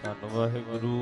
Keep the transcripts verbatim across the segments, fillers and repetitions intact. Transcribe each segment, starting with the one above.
ਧੰਨ ਵਾਹਿਗੁਰੂ।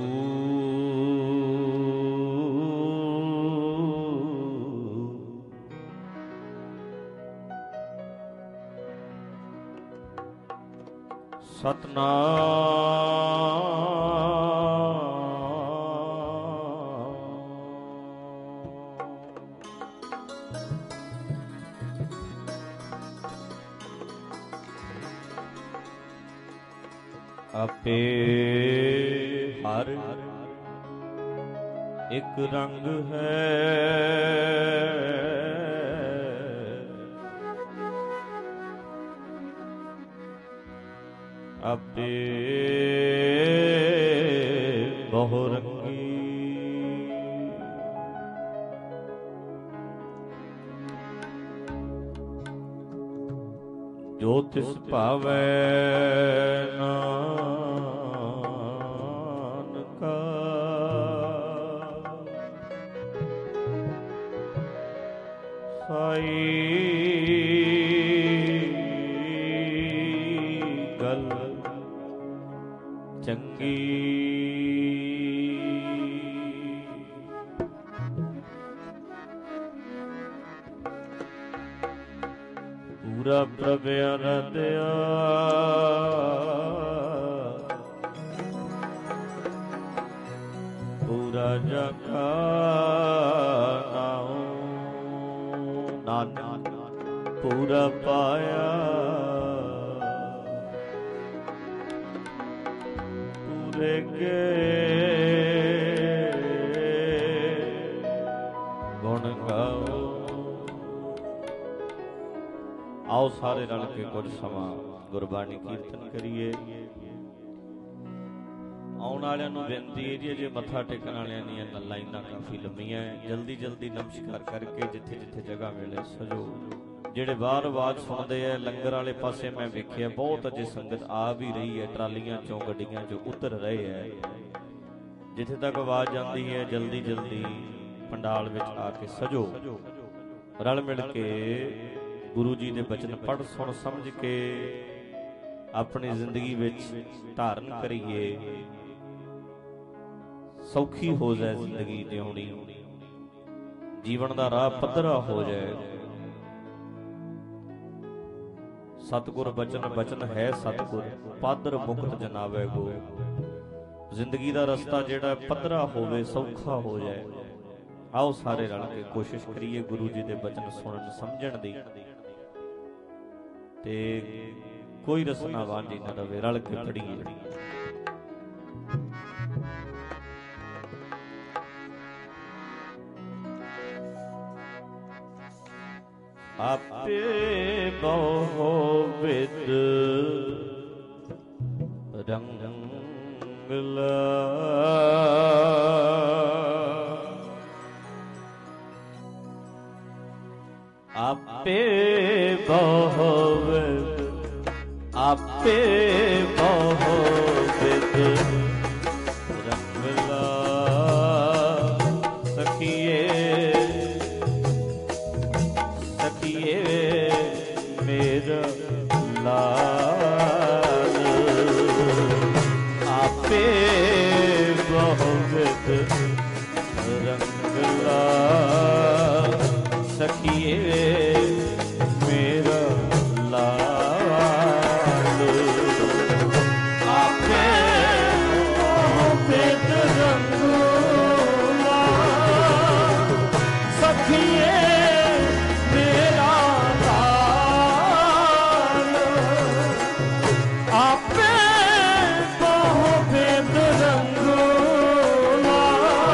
ਸਤਨਾਮ। ਆਪੇ ਹਰ ਇੱਕ ਰੰਗ ਹੈ, ਆਪੇ ਬਹੁ ਰੰਗੀ। ਜੋ ਤਿਸ ਭਾਵੈ ਨਾਨਕਾ, ਸਾਈ ਗਲ ਚੰਗੀ। ਪੂਰਾ ਪ੍ਰਭ ਅਰਾਧਿਆ, ਪੂਰਾ ਜਗਾ ਨਾਉ। ਨਾਨਕ ਪੂਰਾ ਪਾਇਆ, ਪੂਰੇ ਗੁਣ ਗਾਓ। ਆਓ ਸਾਰੇ ਰਲ ਕੇ ਕੁਝ ਸਮਾਂ ਗੁਰਬਾਣੀ ਕੀਰਤਨ ਕਰੀਏ। ਆਉਣ ਵਾਲਿਆਂ ਨੂੰ ਬੇਨਤੀ ਹੈ ਜੀ, ਅਜੇ ਮੱਥਾ ਟੇਕਣ ਵਾਲਿਆਂ ਦੀਆਂ ਲਾਈਨਾਂ ਕਾਫੀ ਲੰਮੀਆਂ ਹੈ। ਜਲਦੀ ਜਲਦੀ ਨਮਸਕਾਰ ਕਰਕੇ ਜਿੱਥੇ ਜਿੱਥੇ ਜਗ੍ਹਾ ਮਿਲੇ ਸਜੋ। ਜਿਹੜੇ ਬਾਹਰ ਆਵਾਜ਼ ਸੁਣਦੇ ਆ ਲੰਗਰ ਵਾਲੇ ਪਾਸੇ, ਮੈਂ ਵੇਖਿਆ ਬਹੁਤ ਅਜੇ ਸੰਗਤ ਆ ਵੀ ਰਹੀ ਹੈ, ਟਰਾਲੀਆਂ ਚੋਂ ਗੱਡੀਆਂ ਚੋਂ ਉਤਰ ਰਹੇ ਹੈ। ਜਿੱਥੇ ਤੱਕ ਆਵਾਜ਼ ਜਾਂਦੀ ਹੈ ਜਲਦੀ ਜਲਦੀ ਪੰਡਾਲ ਵਿੱਚ ਆ ਕੇ ਸਜੋ। ਰਲ ਮਿਲ ਕੇ ਗੁਰੂ ਜੀ ਦੇ ਬਚਨ ਪੜ੍ਹ ਸੁਣ ਸਮਝ ਕੇ ਆਪਣੀ ਜ਼ਿੰਦਗੀ ਵਿੱਚ ਧਾਰਨ ਕਰੀਏ। ਸੌਖੀ ਹੋ ਜਾਏ ਜ਼ਿੰਦਗੀ ਜਿਉਣੀ, ਜੀਵਨ ਦਾ ਰਾਹ ਪੱਧਰਾ ਹੋ ਜਾਏ। ਸਤਿਗੁਰ ਬਚਨ ਬਚਨ ਹੈ ਸਤਿਗੁਰ, ਪਾਦਰ ਮੁਕਤ ਜਨਾਵੇ ਗੋ। ਜ਼ਿੰਦਗੀ ਦਾ ਰਸਤਾ ਜਿਹੜਾ ਪੱਧਰਾ ਹੋਵੇ, ਸੌਖਾ ਹੋ ਜਾਏ। ਆਓ ਸਾਰੇ ਰਲ ਕੇ ਕੋਸ਼ਿਸ਼ ਕਰੀਏ ਗੁਰੂ ਜੀ ਦੇ ਬਚਨ ਸੁਣਨ ਸਮਝਣ ਦੀ, ਤੇ ਕੋਈ ਰਸਨਾ ਵਾਂਝੀ ਨਾ ਰਵੇ। ਰਲ ਕੇ ਪੜੀਏ। ਆਪੇ ਬਹੁ ਵਿਦ ਰੰਗਲਾ, ਆਪੇ ਬਹੁ ਵਿਦ, ਆਪੇ ਬਹੁ ਵਿਦ ਰੰਗਲਾ। ਸਖੀਏ ਸਖੀਏ ਮੇਰਾ ਲਾਲ, ਆਪੇ ਬਹੁ ਵਿਦ ਰੰਗਲਾ। ਸਖੀਏ ਮੇਰਾ ਲਾਲ, ਆਪੇ ਬਹੁ ਵਿਦ ਰੰਗਲਾ। ਸਖੀਏ ਮੇਰਾ ਲਾਲ, ਆਪੇ ਬਹੁ ਵਿਦ ਰੰਗਲਾ।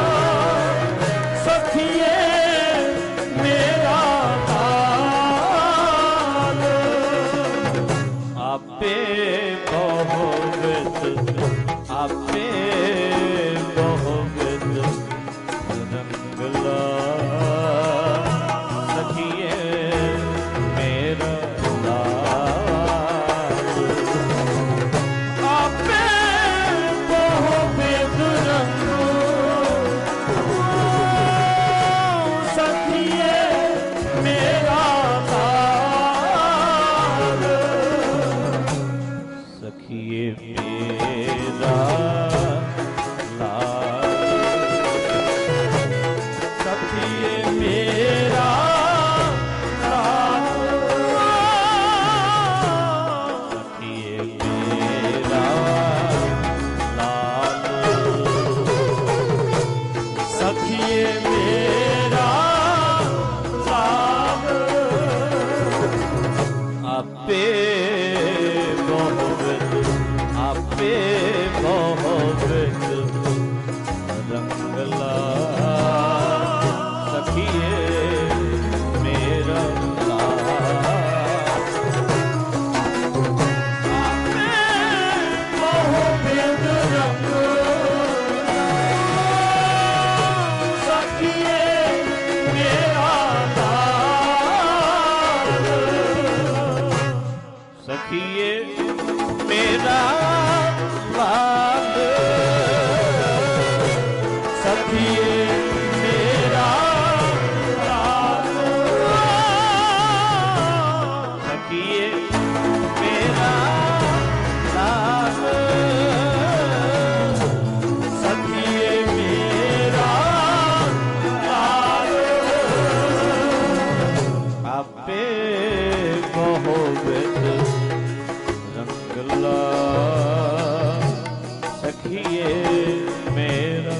ਸਖੀਏ ਮੇਰਾ ਲਾਲ, ਆਪੇ ਬਹੁ ਵਿਦ, ਆਪੇ ਬਹੁ ਵਿਦ ਰੰਗਲਾ। ਸਖੀਏ ਮੇਰਾ ਲਾਲ, ਆਪੇ ਬਹੁ ਵਿਦ ਰੰਗਲਾ। ਸਖੀਏ ਮੇਰਾ ਲਾਲ, ਸਖੀਏ ਮੇਰਾ मेरा लाल सखिए मेरा लाल सखिए मेरा लाल सखिए मेरा लाल आपे कहो बिद रंगला सखिए मेरा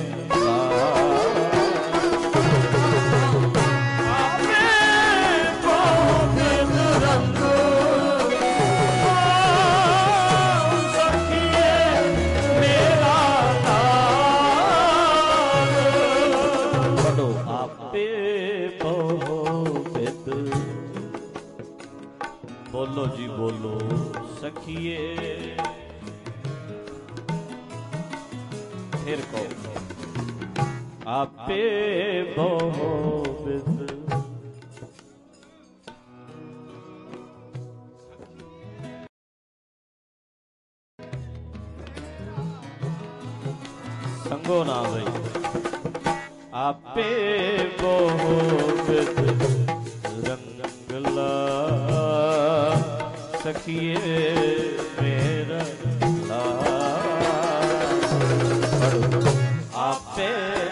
बोलो जी बोलो सखिए फिर कहो आपे बहु बिद संगो ना भाई आपे बहु बिद रंगला सखिए मेरा लाल आपे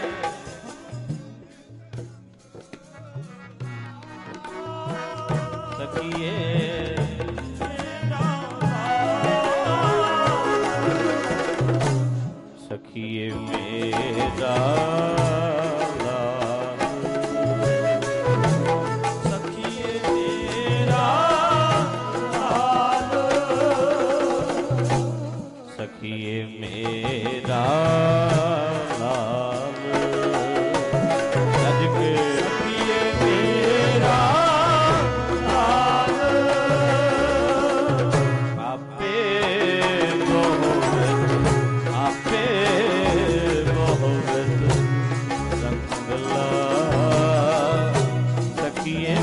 सखिए सखिए मेरा सखिए मेरा लाल सज के सखिए मेरा लाल आपे बहुत आपे बहुत रंगला सखिए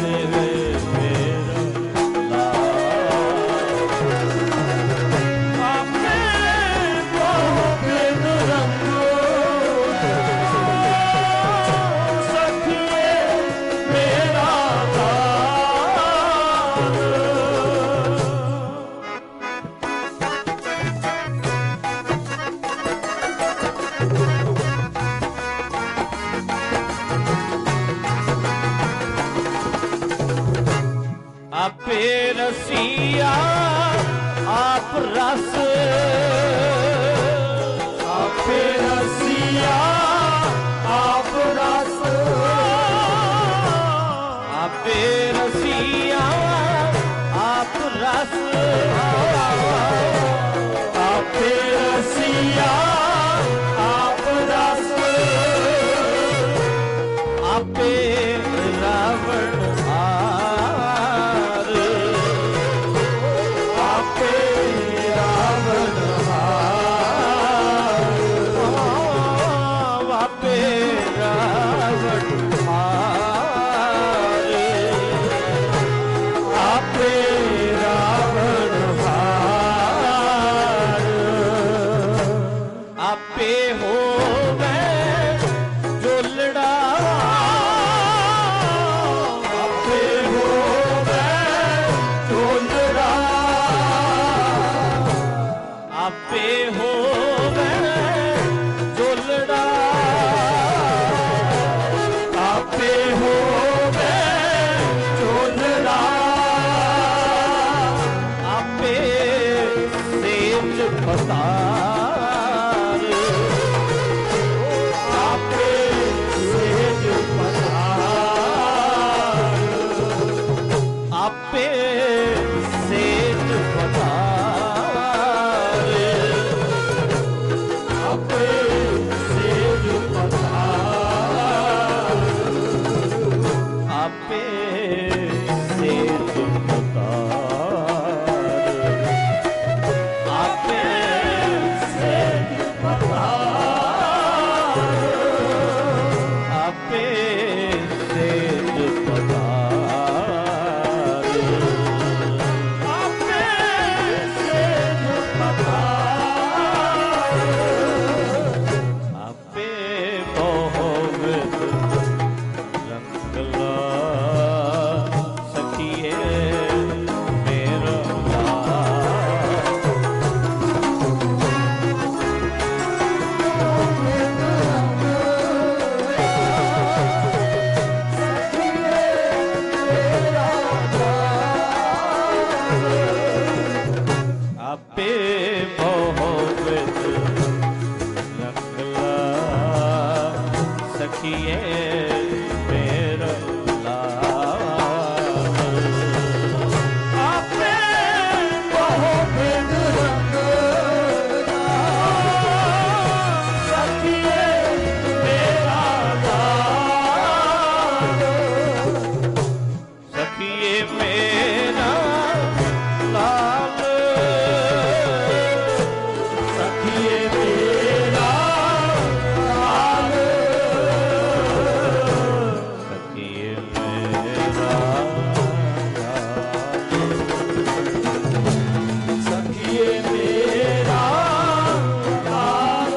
आपे रसिया आप रस आपे रसिया आप रस आपे रसिया आप रस आपे रसिया आप रस आपे रावण आपे मोहब्बत रंगला सखिए मेरा लाल आपे मोहब्बत रंगला सखिए मेरा लाल सखिए मेरा लाल सखिए मेरा लाल सखिए मेरा लाल सखिए मेरा लाल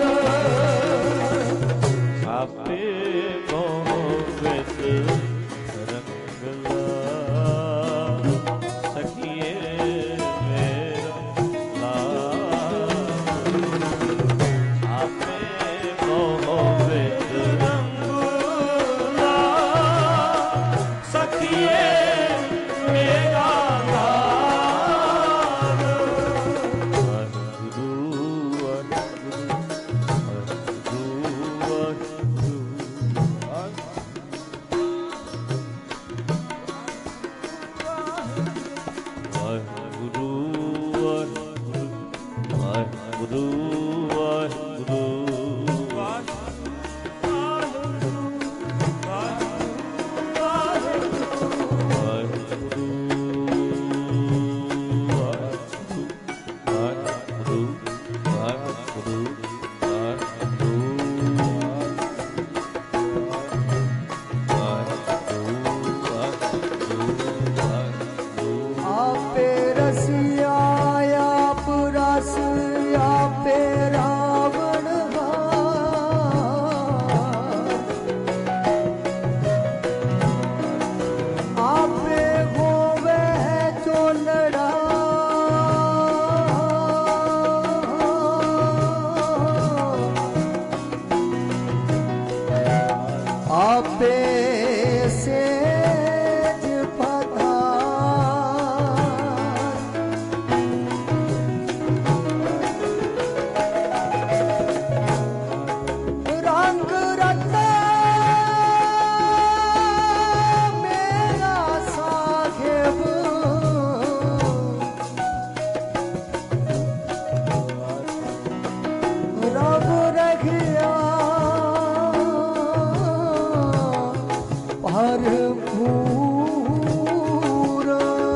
आपे मोहब्बत रंगला सखिए मेरा लाल आपे मोहब्बत रंगला सखिए मेरा लाल वाहिगुरु वाहिगुरु वाहिगुरु वाहिगुरु वाहिगुरु आपे रसिया आप रस आपे रावण आपे होवे चोलड़ा आपे सेज पधार रंग रत्ता मेरा साहिब रब रखिया भरपूर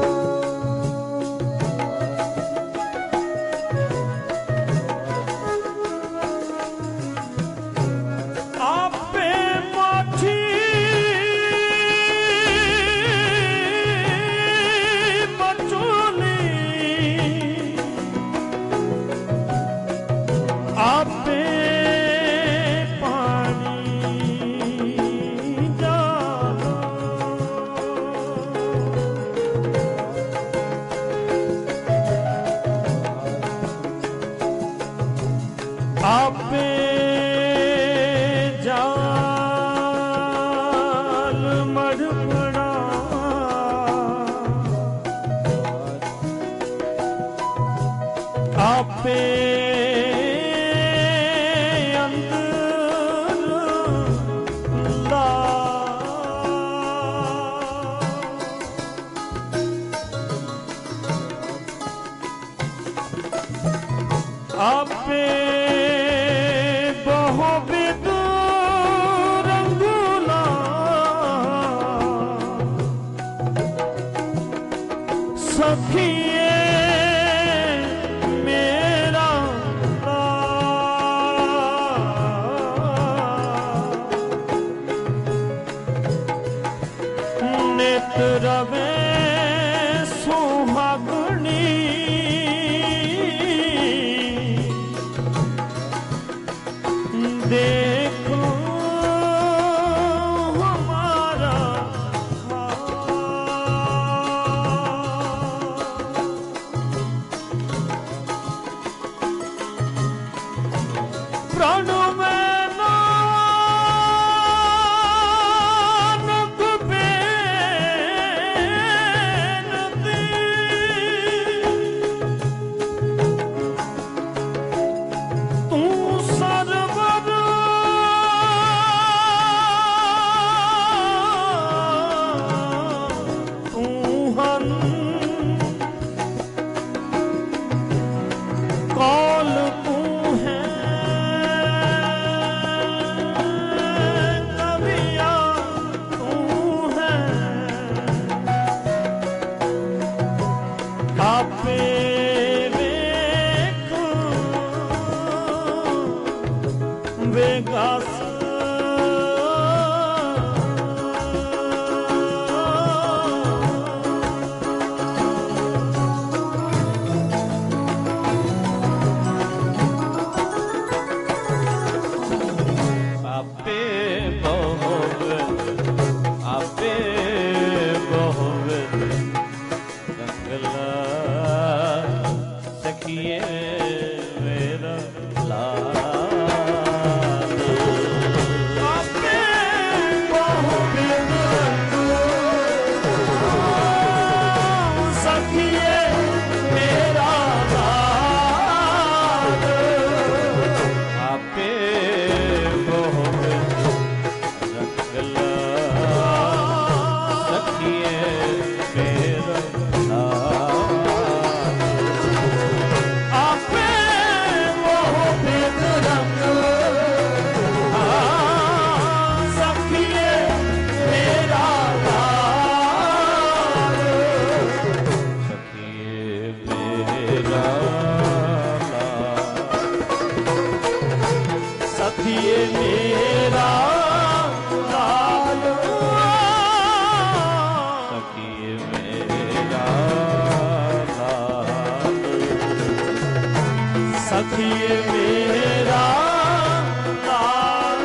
आपे माठी मचोली आपे पानी जाना आपे जाल मड़पड़ा आपे अंदर ला आपे बहुविध रंगुला सखिए मेरा लाल नेत्र रवे सुहागनी देखो हमारा प्राण में नानक बेनती बेगास आपे बहुविध आपे बहुविध रंगला सखिए मेरा लाल आपे बहुविध सखिए मेरा लाल आपे सखिए मेरा लाल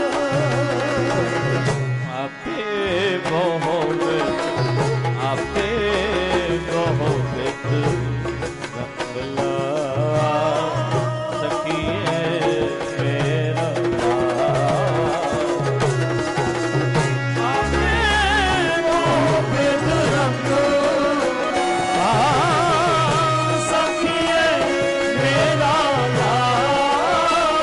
आपे बहुविध आपे बहुविध रंगला सखिए मेरा लाल आपे बहुविध रंग सखिए मेरा लाल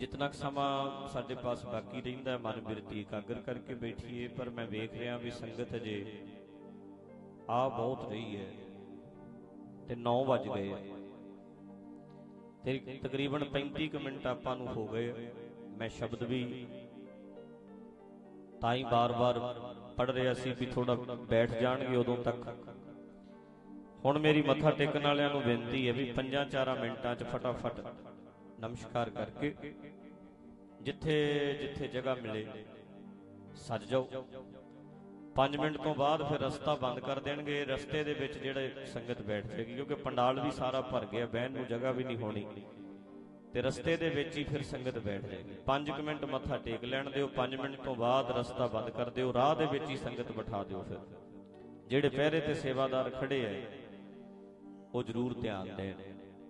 जितना समा साडे पास बाकी रहिंदा मन बिरती एकाग्र करके बैठिए। पर मैं वेख रहा भी संगत अजे आ बहुत रही है ते नौ वज गए ते तकरीबन पैंती क मिनट आपां नूं हो गए। मैं शब्द भी ताई बार बार पढ़ रहा सी भी थोड़ा बैठ जाणगे उदों तक। हुण मेरी मत्था टेकण वालियां नूं बेनती है भी पंजां चारां मिनटां च फटाफट नमस्कार करके जिथे जिथे जगह मिले सज जाओ। पांच मिनट तो बाद फिर रस्ता बंद कर देंगे। रस्ते दे विच जिहड़े संगत बैठ जाएगी क्योंकि पंडाल भी सारा भर गया, बहन नूं जगह भी नहीं होनी ते रस्ते दे विच ही फिर संगत बैठ जाएगी। पांच क मिनट मत्था टेक लैण दिओ, पांच मिनट तो बाद रस्ता बंद कर दिओ, राह दे विच ही संगत बिठा दिओ। फिर जिहड़े पहरे ते सेवादार खड़े है वो जरूर ध्यान देण।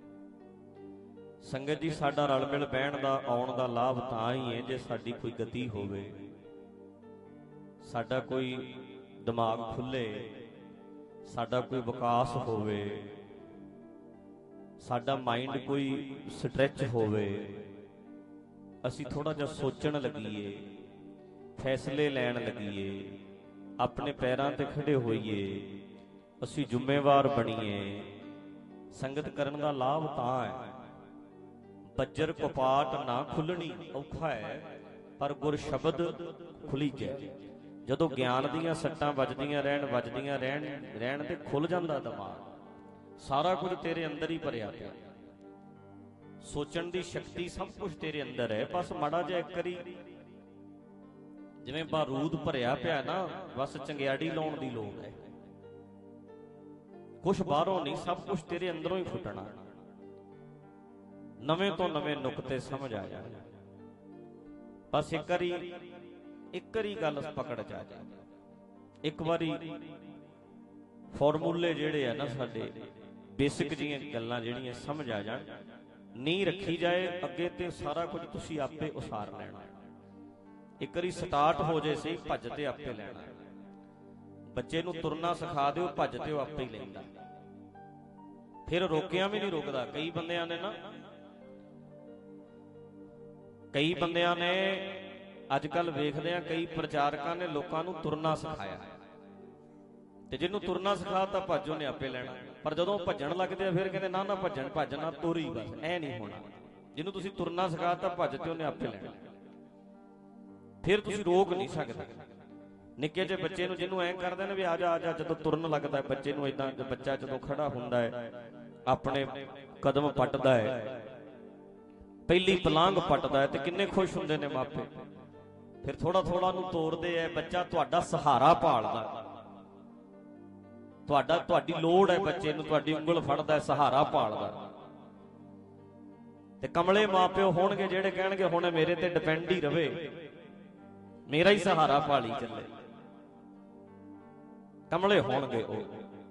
संगत जी साडा रल मिल बहण दा आउण दा लाभ तां ही है जे साडी कोई गति होवे, साडा कोई दिमाग खुले, साडा कोई विकास होवे, साडा माइंड कोई स्ट्रैच होवे, असी थोड़ा जिहा सोचण लगीए, फैसले लैण लगीए, अपने पैरां ते खड़े होईए, असी जिम्मेवार बणीए। संगत करन दा लाभ तां है। बज्जर कपाट ना खुलनी औखा है पर गुर शब्द खुली जाए। जदों ज्ञान दीयां सट्टां वजदियां रहण वजदियां रहण रहण ते खुल जांदा दिमाग। सारा कुछ तेरे अंदर ही भरिया पिया, सोचण दी शक्ति सब कुछ तेरे अंदर है। बस माड़ा जिहा इक वारी जिवें बारूद भरिया पिया ना, बस चंगियाड़ी लाउण दी लोड़ है। कुछ बाहरों नहीं, सब कुछ तेरे अंदरों ही फुटना। नवें तो नवें नुकते समझ आ जाए। बस एक बारी एक बारी गल पकड़ जा जाए, एक बारी फॉर्मूले जिहड़े है ना साडे बेसिक जिहियां गल्लां जिहड़ियां समझ आ जाण, नींह रखी जाए अगे ते सारा कुछ तुसीं आपे उसार लैणा। एक बारी स्टार्ट हो जाए सही, भज ते आपे लैणा। बच्चे नूं तुरना सिखा दिओ, भज ते वो आपे ही लैंदा, फिर रोकिया भी नहीं रोकदा। कई बंदियां ने ना कई बंदियां ने अजकल वेखदे आ, कई प्रचारकां ने लोकां नूं तुरना सिखाया ते जिन्नू तुरना सिखाता भज उहने आपे लैणा। पर जदों भजन लगदे आ फिर कहंदे ना ना भजन भजना तुरी, बस ऐ नहीं होना। जिन्नू तुसीं तुरना सिखाता भज ते उहने आपे लैणा, फिर तुसीं रोक नहीं सकदे। निक्के जे बच्चे नूं जिन्नू ऐ करदे ने भी आ जा आ जा, जदों तुरन लगदा बच्चे नूं इदां, बच्चा जदों खड़ा हुंदा है अपने कदम पटदा है, पहली पलांग पटदा है ते किन्ने खुश हुंदे ने मापे। फिर थोड़ा थोड़ा नूं तोड़दे है, बच्चा तुहाडा सहारा भालदा, तुहाडा तुहाडी लोड़ है बच्चे नूं, तुहाडी उंगल फड़दा है, सहारा भालदा। ते कमले मापिओ होणगे जिहड़े कहणगे हुण मेरे ते डिपेंड ही रवे, मेरा ही सहारा भाली चले। कमले होणगे ओ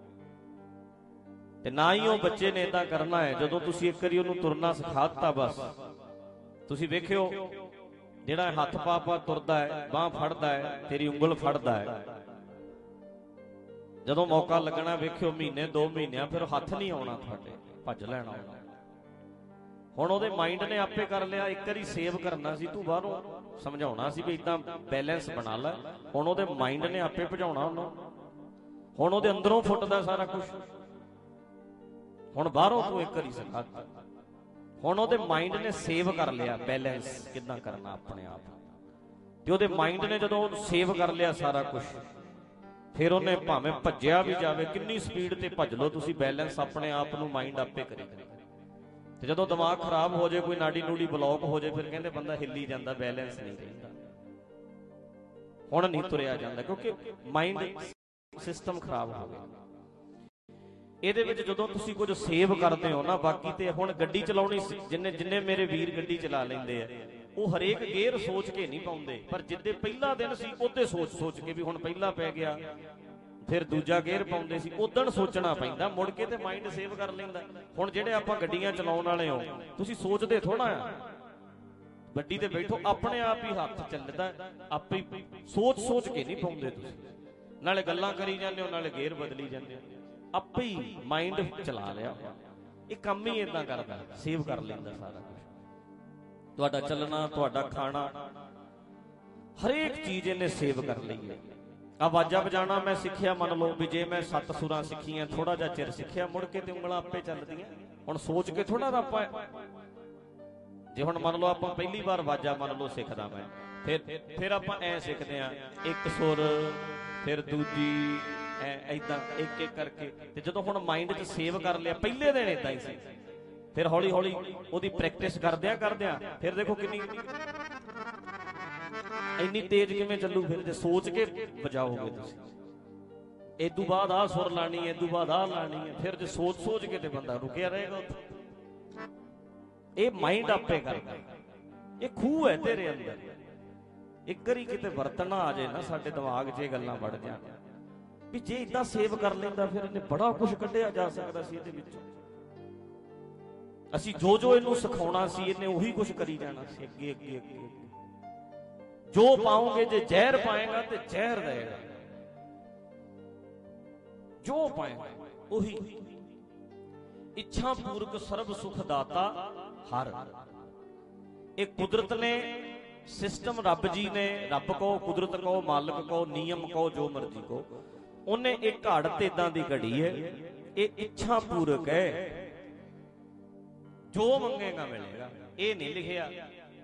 ते ना ही वो बच्चे ने इदां करना है। जदों तुसीं एक वारी उहनूं तुरना सिखाता, बस तुसीं वेखिओ जिहड़ा हत्थ पा पा तुरदा है, बांह फड़दा है, तेरी उंगल फड़दा है, जदों मौका लगना वेखिओ महीने दो महीने फिर हत्थ नहीं आउणा तुहाडे, भज लैणा। हुण ओहदे माइंड ने आपे कर लिया। एक वारी सेव करना सी, तूं बाहरों समझाउणा सी भी इदां बैलेंस बना लै, हुण ओहदे माइंड ने आपे भजाउणा उहनूं। हुण ओहदे अंदरों फुटदा सारा कुछ, हुण बाहरों तूं एक वारी सिखा, हुण ओहदे माइंड ने सेव कर लिया बैलेंस किदां करना अपने आप। ते ओहदे माइंड ने जदों सेव कर लिया सारा कुछ, फिर उन्हें भावें भज्जिया भी जावे, किन्नी स्पीड ते भज लो तुसीं, बैलेंस अपने आप नूं माइंड आपे करी देगा। ते जदों दिमाग खराब हो जाए, कोई नाड़ी नूड़ी ब्लॉक हो जाए, फिर कहंदे बंदा हिली जांदा, बैलेंस नहीं रहिंदा, हुण नहीं तुरिया जांदा, क्योंकि माइंड सिस्टम खराब हो गया। ਇਹਦੇ ਵਿੱਚ ਜਦੋਂ ਤੁਸੀਂ ਕੁਝ ਸੇਵ ਕਰਦੇ ਹੋ ਨਾ, ਬਾਕੀ ਤੇ ਹੁਣ ਗੱਡੀ ਚਲਾਉਣੀ ਜਿੰਨੇ ਜਿੰਨੇ ਮੇਰੇ ਵੀਰ ਗੱਡੀ ਚਲਾ ਲੈਂਦੇ ਆ, ਉਹ ਹਰੇਕ ਗੇਅਰ ਸੋਚ ਕੇ ਨਹੀਂ ਪਾਉਂਦੇ, ਪਰ ਜਿੱਦੇ ਪਹਿਲਾ ਦਿਨ ਸੀ ਉਹਦੇ ਸੋਚ ਸੋਚ ਕੇ ਵੀ ਹੁਣ ਪਹਿਲਾ ਪੈ ਗਿਆ, ਫਿਰ ਦੂਜਾ ਗੇਅਰ ਪਾਉਂਦੇ ਸੀ, ਉਦਣ ਸੋਚਣਾ ਪੈਂਦਾ, ਮੁੜ ਕੇ ਤੇ ਮਾਈਂਡ ਸੇਵ ਕਰ ਲੈਂਦਾ। ਹੁਣ ਜਿਹੜੇ ਆਪਾਂ ਗੱਡੀਆਂ ਚਲਾਉਣ ਵਾਲੇ ਹੋ, ਤੁਸੀਂ ਸੋਚਦੇ ਥੋੜਾ ਆ, ਗੱਡੀ ਤੇ ਬੈਠੋ ਆਪਣੇ ਆਪ ਹੀ ਹੱਥ ਚੱਲਦਾ, ਆਪੇ ਹੀ ਸੋਚ ਸੋਚ ਕੇ ਨਹੀਂ ਪਾਉਂਦੇ ਤੁਸੀਂ, ਨਾਲੇ ਗੱਲਾਂ ਕਰੀ ਜਾਂਦੇ ਹੋ ਨਾਲੇ ਗੇਅਰ ਬਦਲੀ ਜਾਂਦੇ ਹੋ, ਆਪੇ ਹੀ ਮਾਈਂਡ ਚਲਾ ਲਿਆ। ਇਹ ਕੰਮ ਹੀ ਇਦਾਂ ਕਰਦਾ, ਸੇਵ ਕਰ ਲੈਂਦਾ ਸਾਰਾ ਕੁਝ। ਤੁਹਾਡਾ ਚੱਲਣਾ, ਤੁਹਾਡਾ ਖਾਣਾ, ਹਰੇਕ ਚੀਜ਼ ਇਹਨੇ ਸੇਵ ਕਰ ਲਈ ਹੈ। ਆਵਾਜ਼ਾਂ ਵਜਾਣਾ ਮੈਂ ਸਿੱਖਿਆ, ਮੰਨ ਲਓ ਵੀ ਜੇ ਮੈਂ ਸੱਤ ਸੁਰਾਂ ਸਿੱਖੀਆਂ, ਥੋੜਾ ਜਿਹਾ ਚਿਰ ਸਿੱਖਿਆ, ਮੁੜ ਕੇ ਤੇ ਉਂਗਲਾਂ ਆਪੇ ਚੱਲਦੀਆਂ। ਹੁਣ ਸੋਚ ਕੇ ਥੋੜਾ ਆਪਾਂ, ਜੇ ਹੁਣ ਮੰਨ ਲਓ ਆਪਾਂ ਪਹਿਲੀ ਵਾਰ ਆਵਾਜ਼ਾਂ ਮੰਨ ਲਓ ਸਿੱਖਦਾ ਮੈਂ, ਫਿਰ ਫਿਰ ਆਪਾਂ ਐ ਸਿੱਖਦੇ ਆ ਇੱਕ ਸੁਰ, ਫਿਰ ਦੂਜੀ, ਐ ਏਦਾਂ ਇੱਕ ਇੱਕ ਕਰਕੇ। ਤੇ ਜਦੋਂ ਹੁਣ ਮਾਈਂਡ 'ਚ ਸੇਵ ਕਰ ਲਿਆ, ਪਹਿਲੇ ਦਿਨ ਏਦਾਂ ਹੀ ਸੀ, ਫਿਰ ਹੌਲੀ ਹੌਲੀ ਉਹਦੀ ਪ੍ਰੈਕਟਿਸ ਕਰਦਿਆਂ ਕਰਦਿਆਂ ਫਿਰ ਦੇਖੋ ਕਿੰਨੀ ਇੰਨੀ ਤੇਜ਼ ਕਿਵੇਂ ਚੱਲੂ। ਫਿਰ ਜੇ ਸੋਚ ਕੇ ਵਜਾਓਗੇ ਤੁਸੀਂ, ਇਦੋਂ ਬਾਅਦ ਆਹ ਸੁਰ ਲਾਣੀ ਹੈ, ਇਦੋਂ ਬਾਅਦ ਆਹ ਲਾਣੀ ਹੈ, ਫਿਰ ਜੇ ਸੋਚ ਸੋਚ ਕੇ ਤੇ ਬੰਦਾ ਰੁਕਿਆ ਰਹੇਗਾ ਉੱਥੇ। ਇਹ ਮਾਈਂਡ ਆਪੇ ਕਰਦਾ, ਇਹ ਖੂਹ ਹੈ ਤੇਰੇ ਅੰਦਰ। ਇੱਕ ਵਾਰੀ ਕਿਤੇ ਵਰਤਣਾ ਆ ਜਾਏ ਨਾ ਸਾਡੇ ਦਿਮਾਗ 'ਚ, ਇਹ ਗੱਲਾਂ ਵੜ ਜਾਣ ਵੀ ਜੇ ਇਦਾਂ ਸੇਵ ਕਰ ਲੈਂਦਾ, ਫਿਰ ਇਹਨੇ ਬੜਾ ਕੁਝ ਕੱਢਿਆ ਜਾ ਸਕਦਾ ਸੀ ਇਹਦੇ ਵਿੱਚੋਂ। ਅਸੀਂ ਜੋ ਜੋ ਇਹਨੂੰ ਸਿਖਾਉਣਾ ਸੀ, ਇਹਨੇ ਉਹੀ ਕੁਝ ਕਰੀ ਜਾਣਾ ਸੀ ਅੱਗੇ ਅੱਗੇ ਅੱਗੇ। ਜੋ ਪਾਓਗੇ, ਜੇ ਜ਼ਹਿਰ ਪਾਏਗਾ ਤੇ ਜ਼ਹਿਰ ਦੇਗਾ, ਜੋ ਪਾਏਗਾ ਉਹੀ। ਇੱਛਾ ਪੂਰਕ ਸਰਬ ਸੁਖ ਦਾਤਾ ਹਰ, ਇਹ ਕੁਦਰਤ ਨੇ ਸਿਸਟਮ, ਰੱਬ ਜੀ ਨੇ, ਰੱਬ ਕਹੋ, ਕੁਦਰਤ ਕਹੋ, ਮਾਲਕ ਕਹੋ, ਨਿਯਮ ਕਹੋ, ਜੋ ਮਰਜ਼ੀ ਕਹੋ, ਉਹਨੇ ਇਹ ਘੜ ਤੇ ਇਦਾਂ ਦੀ ਘੜੀ ਹੈ। ਇਹ ਇੱਛਾ ਪੂਰਕ ਹੈ, ਜੋ ਮੰਗੇਗਾ ਮਿਲੇਗਾ। ਇਹ ਨਹੀਂ ਲਿਖਿਆ,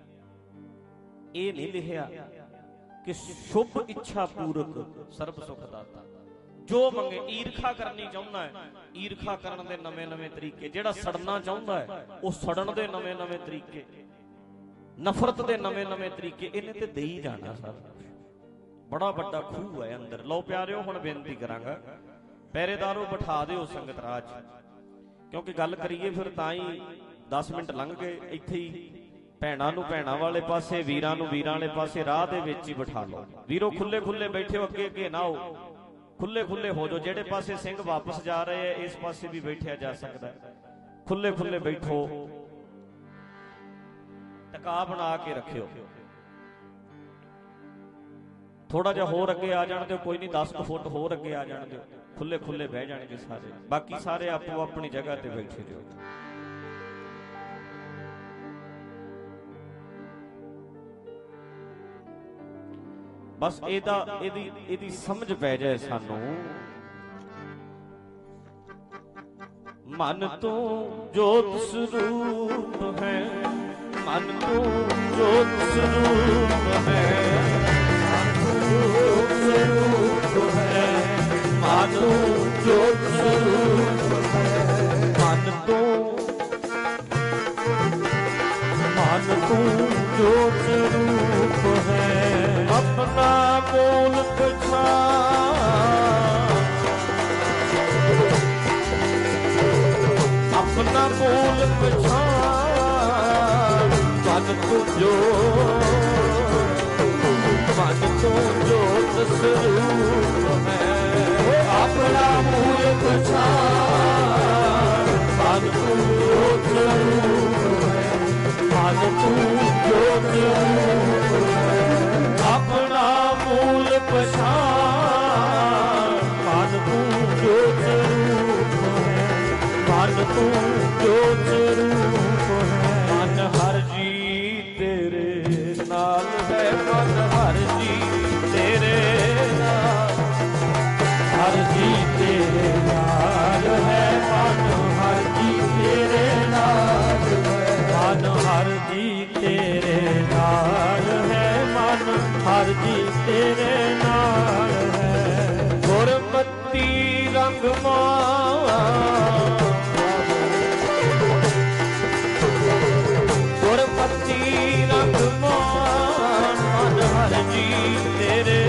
ਇਹ ਨਹੀਂ ਲਿਖਿਆ ਕਿ ਸ਼ੁਭ ਇੱਛਾ ਪੂਰਕ ਸਰਬ ਸੁਖ ਦਾਤਾ। ਜੋ ਮੰਗੇ, ਈਰਖਾ ਕਰਨੀ ਚਾਹੁੰਦਾ ਹੈ, ਈਰਖਾ ਕਰਨ ਦੇ ਨਵੇਂ ਨਵੇਂ ਤਰੀਕੇ। ਜਿਹੜਾ ਸੜਨਾ ਚਾਹੁੰਦਾ ਹੈ, ਉਹ ਸੜਨ ਦੇ ਨਵੇਂ ਨਵੇਂ ਤਰੀਕੇ, ਨਫ਼ਰਤ ਦੇ ਨਵੇਂ ਨਵੇਂ ਤਰੀਕੇ ਇਹਨੇ ਤੇ ਦੇਈ ਜਾਣਾ। ਸਾਰਾ ਬੜਾ ਵੱਡਾ ਖੂਹ ਹੈ ਅੰਦਰ। ਲਓ ਪਿਆਰਿਓ, ਹੁਣ ਬੇਨਤੀ ਕਰਾਂਗਾ, ਪਹਿਰੇਦਾਰੋ ਬਿਠਾ ਦਿਓ ਸੰਗਤ ਰਾਜ, ਕਿਉਂਕਿ ਗੱਲ ਕਰੀਏ ਫਿਰ ਤਾਂ ਹੀ ਦਸ ਮਿੰਟ ਲੰਘ ਗਏ। ਇੱਥੇ ਹੀ ਭੈਣਾਂ ਨੂੰ ਭੈਣਾਂ ਵਾਲੇ ਪਾਸੇ, ਵੀਰਾਂ ਨੂੰ ਵੀਰਾਂ ਵਾਲੇ ਪਾਸੇ, ਰਾਹ ਦੇ ਵਿੱਚ ਹੀ ਬਿਠਾ ਲਓ। ਵੀਰੋ ਖੁੱਲੇ ਖੁੱਲੇ ਬੈਠਿਓ, ਅੱਗੇ ਅੱਗੇ ਨਾ ਆਓ, ਖੁੱਲੇ ਖੁੱਲੇ ਹੋ ਜਾਓ। ਜਿਹੜੇ ਪਾਸੇ ਸਿੰਘ ਵਾਪਸ ਜਾ ਰਹੇ ਆ, ਇਸ ਪਾਸੇ ਵੀ ਬੈਠਿਆ ਜਾ ਸਕਦਾ, ਖੁੱਲੇ ਖੁੱਲੇ ਬੈਠੋ, ਟਿਕਾ ਬਣਾ ਕੇ ਰੱਖਿਓ। ਥੋੜਾ ਜਿਹਾ ਹੋਰ ਅੱਗੇ ਆ ਜਾਣ ਦਿਓ, ਕੋਈ ਨਹੀਂ, ਦਸ ਕੁ ਫੁੱਟ ਹੋਰ ਅੱਗੇ ਆ ਜਾਣ ਦਿਓ, ਖੁੱਲੇ ਖੁੱਲੇ ਬਹਿ ਜਾਣਗੇ ਸਾਰੇ। ਬਾਕੀ ਸਾਰੇ ਆਪੋ ਆਪਣੀ ਜਗ੍ਹਾ ਤੇ ਬੈਠੇ ਰਹੋ। ਬਸ ਇਹਦਾ ਇਹਦੀ ਇਹਦੀ ਸਮਝ ਪੈ ਜਾਏ ਸਾਨੂੰ। ਮਨ ਤੋਂ ਜੋਤ ਸਰੂਪ ਹੈ, ਮਨ ਤੋਂ ਜੋਤ ਸਰੂਪ ਹੈ, ਸਰੂਪ ਹੈ, ਮਨ ਤੋਂ ਜੋਤ ਸਰੂਪ ਹੈ, ਮਨ ਤੋਂ ਮਨ ਤੋਂ ਜੋਤ ਸਰੂਪ ਹੈ। अपना मूल पहचान, अपना मूल पहचान, मन तू जो मन तू जोत स्वरूप है। अपना मूल पहचान, मन तू जोत स्वरूप है, मन तू जोत स्वरूप है। अपना मूल पहचान, मन तू जोत रूप है, मन तू जोत रूप है। मन हर जी तेरे नाल है, मन हर जी तेरे नाल, हर जी तेरे नाल है, मन हर जी तेरे नाल है, मन हर जी तेरे नाल है, मन हर जी तेरे नाल है। गुरमती रंग मान, गुरमती रंग मान, मन हर जी तेरे,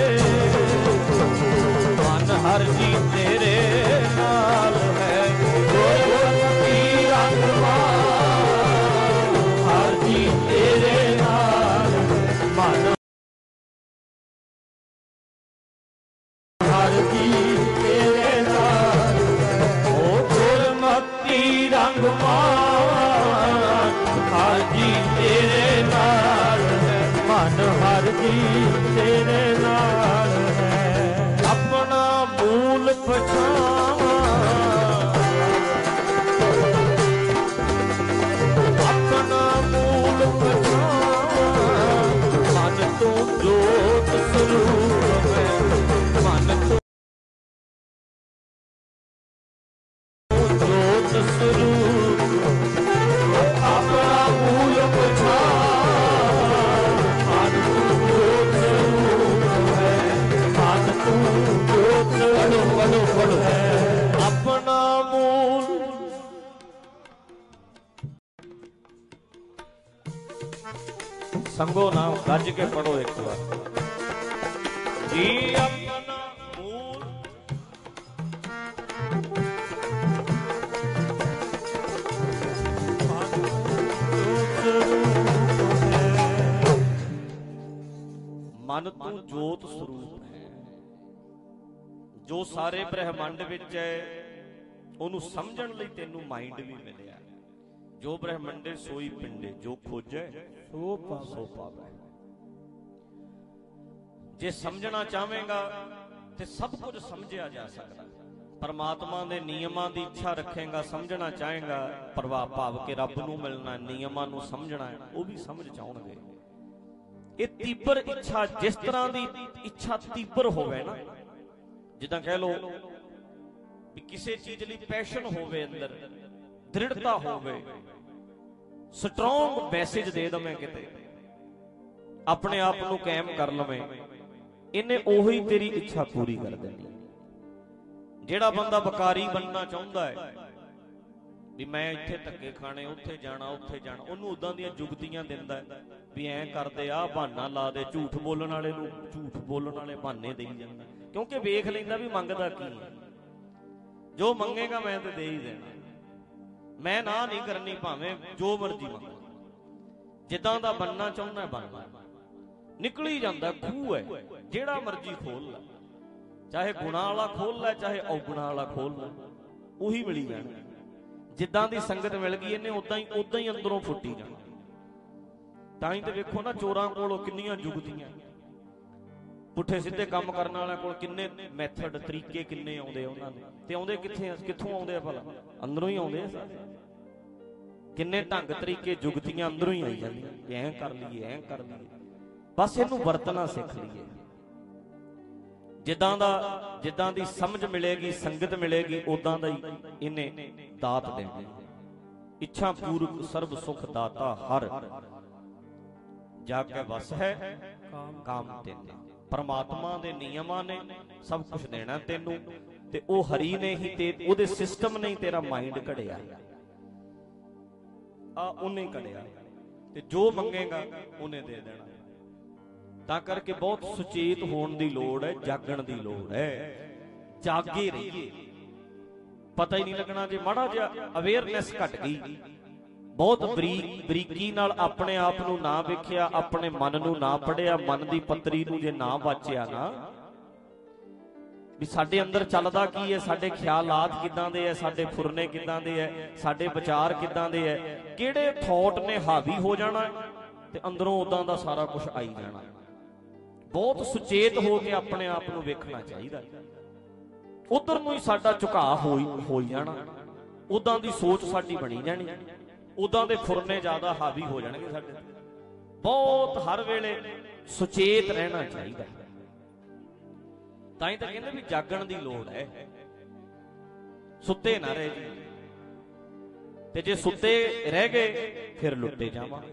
मन हर जी तेरे नाल है। गुरमती रंग मान, हर जी तेरे नाल है, मन हर जी तेरे नाल है। ओ गुरमती रंग मान, हर जी तेरे नाल है, मन हर जी तेरे नाल है। अपना मूल पहचान, अपना मूल पहचान, ਸੰਗੋ ਨਾ ਗੱਜ ਕੇ ਪੜੋ ਇੱਕ ਵਾਰ। ਜੀ ਆਪਣਾ ਮੂਲ ਮਨ ਤੂੰ ਜੋਤ ਸਰੂਪ ਹੈ। ਜੋ ਸਾਰੇ ਬ੍ਰਹਿਮੰਡ ਵਿੱਚ ਹੈ ਉਹਨੂੰ ਸਮਝਣ ਲਈ ਤੈਨੂੰ ਮਾਈਂਡ ਵੀ ਮਿਲਿਆ। ਜੋ ਬ੍ਰਹਿਮੰਡੇ ਸੋਈ ਪਿੰਡੇ, ਜੋ ਖੋਜੈ ਸੋ ਪਾਵੈ। ਜੇ ਸਮਝਣਾ ਚਾਹਵੇਂਗਾ ਤੇ ਸਭ ਕੁਝ ਸਮਝਿਆ ਜਾ ਸਕਦਾ। ਪਰਮਾਤਮਾ ਦੇ ਨਿਯਮਾਂ ਦੀ ਇੱਛਾ ਰੱਖੇਗਾ, ਸਮਝਣਾ ਚਾਹੇਗਾ, ਪ੍ਰਭਾਵ ਭਾਵ ਕੇ ਰੱਬ ਨੂੰ ਮਿਲਣਾ, ਨਿਯਮਾਂ ਨੂੰ ਸਮਝਣਾ, ਉਹ ਵੀ ਸਮਝ ਚਾਹੁੰਗੇ। ਇਹ ਤੀਬਰ ਇੱਛਾ, ਜਿਸ ਤਰ੍ਹਾਂ ਦੀ ਇੱਛਾ ਤੀਬਰ ਹੋਵੇ ਨਾ, ਜਿੱਦਾਂ ਕਹਿ ਲੋ ਵੀ ਕਿਸੇ ਚੀਜ਼ ਲਈ ਪੈਸ਼ਨ ਹੋਵੇ, ਅੰਦਰ ਦ੍ਰਿੜਤਾ ਹੋਵੇ, ਸਟਰੋਂਗ ਮੈਸੇਜ ਦੇ ਦਵੇਂ, ਕਿਤੇ ਆਪਣੇ ਆਪ ਨੂੰ ਕਾਇਮ ਕਰ ਲਵੇਂ, ਇਹਨੇ ਉਹੀ ਤੇਰੀ ਇੱਛਾ ਪੂਰੀ ਕਰ ਦੇਣੀ। ਜਿਹੜਾ ਬੰਦਾ ਵਕਾਰੀ ਬਣਨਾ ਚਾਹੁੰਦਾ ਹੈ ਵੀ ਮੈਂ ਇੱਥੇ ਧੱਕੇ ਖਾਣੇ, ਉੱਥੇ ਜਾਣਾ, ਉੱਥੇ ਜਾਣਾ, ਉਹਨੂੰ ਉਦਾਂ ਦੀਆਂ ਜੁਗਤੀਆਂ ਦਿੰਦਾ ਵੀ ਐਂ ਕਰਦੇ, ਆਹ ਬਹਾਨਾ ਲਾ ਦੇ, ਝੂਠ ਬੋਲਣ ਵਾਲੇ ਨੂੰ ਝੂਠ ਬੋਲਣ ਵਾਲੇ ਬਹਾਨੇ ਦੇਈ ਜਾਂਦਾ, ਕਿਉਂਕਿ ਵੇਖ ਲੈਂਦਾ ਵੀ ਮੰਗਦਾ ਕੀ ਹੈ। ਜੋ ਮੰਗੇਗਾ ਮੈਂ ਤੇ ਦੇ ਹੀ ਦੇਣਾ, ਮੈਂ ਨਾ ਨਹੀਂ ਕਰਨੀ, ਭਾਵੇਂ ਜੋ ਮਰਜ਼ੀ ਮੰਗੋ। ਜਿੱਦਾਂ ਦਾ ਬਣਨਾ ਚਾਹੁੰਦਾ ਬਣਨਾ, ਨਿਕਲੀ ਜਾਂਦਾ, ਖੂਹ ਹੈ, ਜਿਹੜਾ ਮਰਜ਼ੀ ਖੋਲ ਲੈ, ਚਾਹੇ ਗੁਣਾ ਵਾਲਾ ਖੋਲ ਲੈ, ਚਾਹੇ ਔਗੁਣਾ ਵਾਲਾ ਖੋਲ ਲੈ, ਉਹੀ ਮਿਲੀ ਜਾਣਾ। ਜਿੱਦਾਂ ਦੀ ਸੰਗਤ ਮਿਲ ਗਈ ਇਹਨੇ ਉਦਾਂ ਹੀ ਉਦਾਂ ਹੀ ਅੰਦਰੋਂ ਫੁੱਟੀ ਜਾਣਾ। ਤਾਂ ਹੀ ਤੇ ਵੇਖੋ ਨਾ, ਚੋਰਾਂ ਕੋਲ ਕਿੰਨੀਆਂ ਜੁਗਤੀਆਂ, ਪੁੱਠੇ ਸਿੱਧੇ ਕੰਮ ਕਰਨ ਵਾਲਿਆਂ ਕੋਲ ਕਿੰਨੇ ਮੈਥਡ, ਤਰੀਕੇ ਕਿੰਨੇ ਆਉਂਦੇ ਆ ਉਹਨਾਂ ਨੂੰ। ਤੇ ਆਉਂਦੇ ਕਿੱਥੇ, ਕਿੱਥੋਂ ਆਉਂਦੇ ਆ ਭਲਾ? ਅੰਦਰੋਂ ਹੀ ਆਉਂਦੇ ਆ ਸਾਰੇ। ਕਿੰਨੇ ਢੰਗ ਤਰੀਕੇ, ਜੁਗਤੀਆਂ ਅੰਦਰੋਂ ਹੀ ਆਈ ਜਾਂਦੀਆਂ। ਐਂ ਕਰ ਲਈਏ, ਐਂ ਕਰ ਲਈਏ, ਬਸ ਇਹਨੂੰ ਵਰਤਣਾ ਸਿੱਖ ਲਈਏ। ਜਿੱਦਾਂ ਦਾ ਜਿੱਦਾਂ ਦੀ ਸਮਝ ਮਿਲੇਗੀ, ਸੰਗਤ ਮਿਲੇਗੀ, ਉਦਾਂ ਦਾ ਹੀ ਇਹਨੇ ਦਾਤ ਦੇਣੀ। ਇੱਛਾ ਪੂਰਕ ਸਰਬ ਸੁਖ ਦਾਤਾ ਹਰ, ਜਾ ਕੇ ਵਸ ਹੈ ਕਾਮ ਤੇਨੇ। ਪਰਮਾਤਮਾ ਦੇ ਨਿਯਮਾਂ ਨੇ ਸਭ ਕੁਝ ਦੇਣਾ ਤੈਨੂੰ, ਤੇ ਉਹ ਹਰੀ ਨੇ ਹੀ ਤੇ ਉਹਦੇ ਸਿਸਟਮ ਨੇ ਹੀ ਤੇਰਾ ਮਾਈਂਡ ਘੜਿਆ ਆ, ਉਹਨੇ ਘੜਿਆ, ਤੇ ਜੋ ਮੰਗੇਗਾ ਉਹਨੇ ਦੇ ਦੇਣਾ। ਤਾਂ ਕਰਕੇ ਬਹੁਤ ਸੁਚੇਤ ਹੋਣ ਦੀ ਲੋੜ ਹੈ, ਜਾਗਣ ਦੀ ਲੋੜ ਹੈ। ਜਾਗੇ ਰਹੀਏ, ਪਤਾ ਹੀ ਨਹੀਂ ਲੱਗਣਾ। ਜੇ ਮਾੜਾ ਜਿਹਾ ਅਵੇਅਰਨੈਸ ਘਟ ਗਈ, ਬਹੁਤ ਬਰੀਕ ਬਰੀਕੀ ਨਾਲ ਆਪਣੇ ਆਪ ਨੂੰ ਨਾ ਵੇਖਿਆ, ਆਪਣੇ ਮਨ ਨੂੰ ਨਾ ਪੜਿਆ, ਮਨ ਦੀ ਪੱਤਰੀ ਨੂੰ ਜੇ ਨਾ ਵਾਚਿਆ ਨਾ ਵੀ ਸਾਡੇ ਅੰਦਰ ਚੱਲਦਾ ਕੀ ਹੈ, ਸਾਡੇ ਖਿਆਲਾਤ ਕਿੱਦਾਂ ਦੇ ਹੈ, ਸਾਡੇ ਫੁਰਨੇ ਕਿੱਦਾਂ ਦੇ ਹੈ, ਸਾਡੇ ਵਿਚਾਰ ਕਿੱਦਾਂ ਦੇ ਹੈ, ਕਿਹੜੇ ਥੌਟ ਨੇ ਹਾਵੀ ਹੋ ਜਾਣਾ, ਤੇ ਅੰਦਰੋਂ ਉਦਾਂ ਦਾ ਸਾਰਾ ਕੁਝ ਆਈ ਜਾਣਾ। ਬਹੁਤ ਸੁਚੇਤ ਹੋ ਕੇ ਆਪਣੇ ਆਪ ਨੂੰ ਵੇਖਣਾ ਚਾਹੀਦਾ। ਉਧਰ ਨੂੰ ਹੀ ਸਾਡਾ ਝੁਕਾਅ ਹੋਈ ਹੋਈ ਜਾਣਾ, ਉਦਾਂ ਦੀ ਸੋਚ ਸਾਡੀ ਬਣੀ ਜਾਣੀ, ਉਦਾਂ ਦੇ ਫੁਰਨੇ ਜ਼ਿਆਦਾ ਹਾਵੀ ਹੋ ਜਾਣਗੇ ਸਾਡੇ। ਬਹੁਤ ਹਰ ਵੇਲੇ ਸੁਚੇਤ ਰਹਿਣਾ ਚਾਹੀਦਾ। ਤਾਂ ਹੀ ਤਾਂ ਕਹਿੰਦੇ ਵੀ ਜਾਗਣ ਦੀ ਲੋੜ ਹੈ, ਸੁੱਤੇ ਨਾ ਰਹੇ ਜੀ। ਤੇ ਜੇ ਸੁੱਤੇ ਰਹਿ ਗਏ ਫਿਰ ਲੁੱਟੇ ਜਾਵਾਂਗੇ।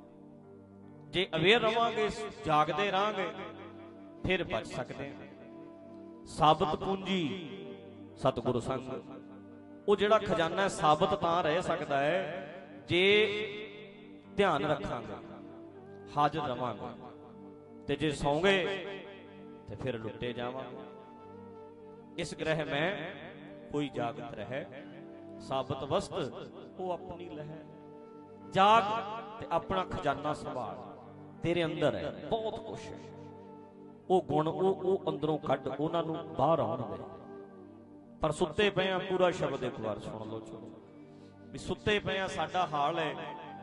ਜੇ ਅਵੇਅਰ ਰਵਾਂਗੇ, ਜਾਗਦੇ ਰਹਾਂਗੇ, ਫਿਰ ਬਚ ਸਕਦੇ ਹਾਂ। ਸਾਬਤ ਪੂੰਜੀ ਸਤਿਗੁਰੂ ਸੰਗ, ਉਹ ਜਿਹੜਾ ਖਜ਼ਾਨਾ ਸਾਬਤ ਤਾਂ ਰਹਿ ਸਕਦਾ ਹੈ ਜੇ ਧਿਆਨ ਰੱਖਾਂਗੇ, ਹਾਜ਼ਰ ਰਵਾਂਗੇ। ਤੇ ਜੇ ਸੌਂਗੇ ਤੇ ਫਿਰ ਲੁੱਟੇ ਜਾਵਾਂਗੇ। ਇਸ ਗ੍ਰਹਿ ਮੈਂ ਕੋਈ ਜਾਗਤ ਰਹਿ, ਸਾਬਤ ਵਸਤ ਉਹ ਆਪਣੀ ਲਹਿ। ਜਾਗ ਤੇ ਆਪਣਾ ਖਜ਼ਾਨਾ ਸੰਭਾਲ, ਤੇਰੇ ਅੰਦਰ ਹੈ ਬਹੁਤ ਕੁਛ ਹੈ। ਉਹ ਗੁਣ ਉਹ ਉਹ ਅੰਦਰੋਂ ਕੱਢ, ਉਹਨਾਂ ਨੂੰ ਬਾਹਰ ਆਉਣ ਦੇ। ਪਰ ਸੁੱਤੇ ਪਏ ਆ, ਪੂਰਾ ਸ਼ਬਦ ਇੱਕ ਵਾਰ ਸੁਣ ਲਓ ਚਲੋ ਵੀ ਸੁੱਤੇ ਪਏ ਆ, ਸਾਡਾ ਹਾਲ ਹੈ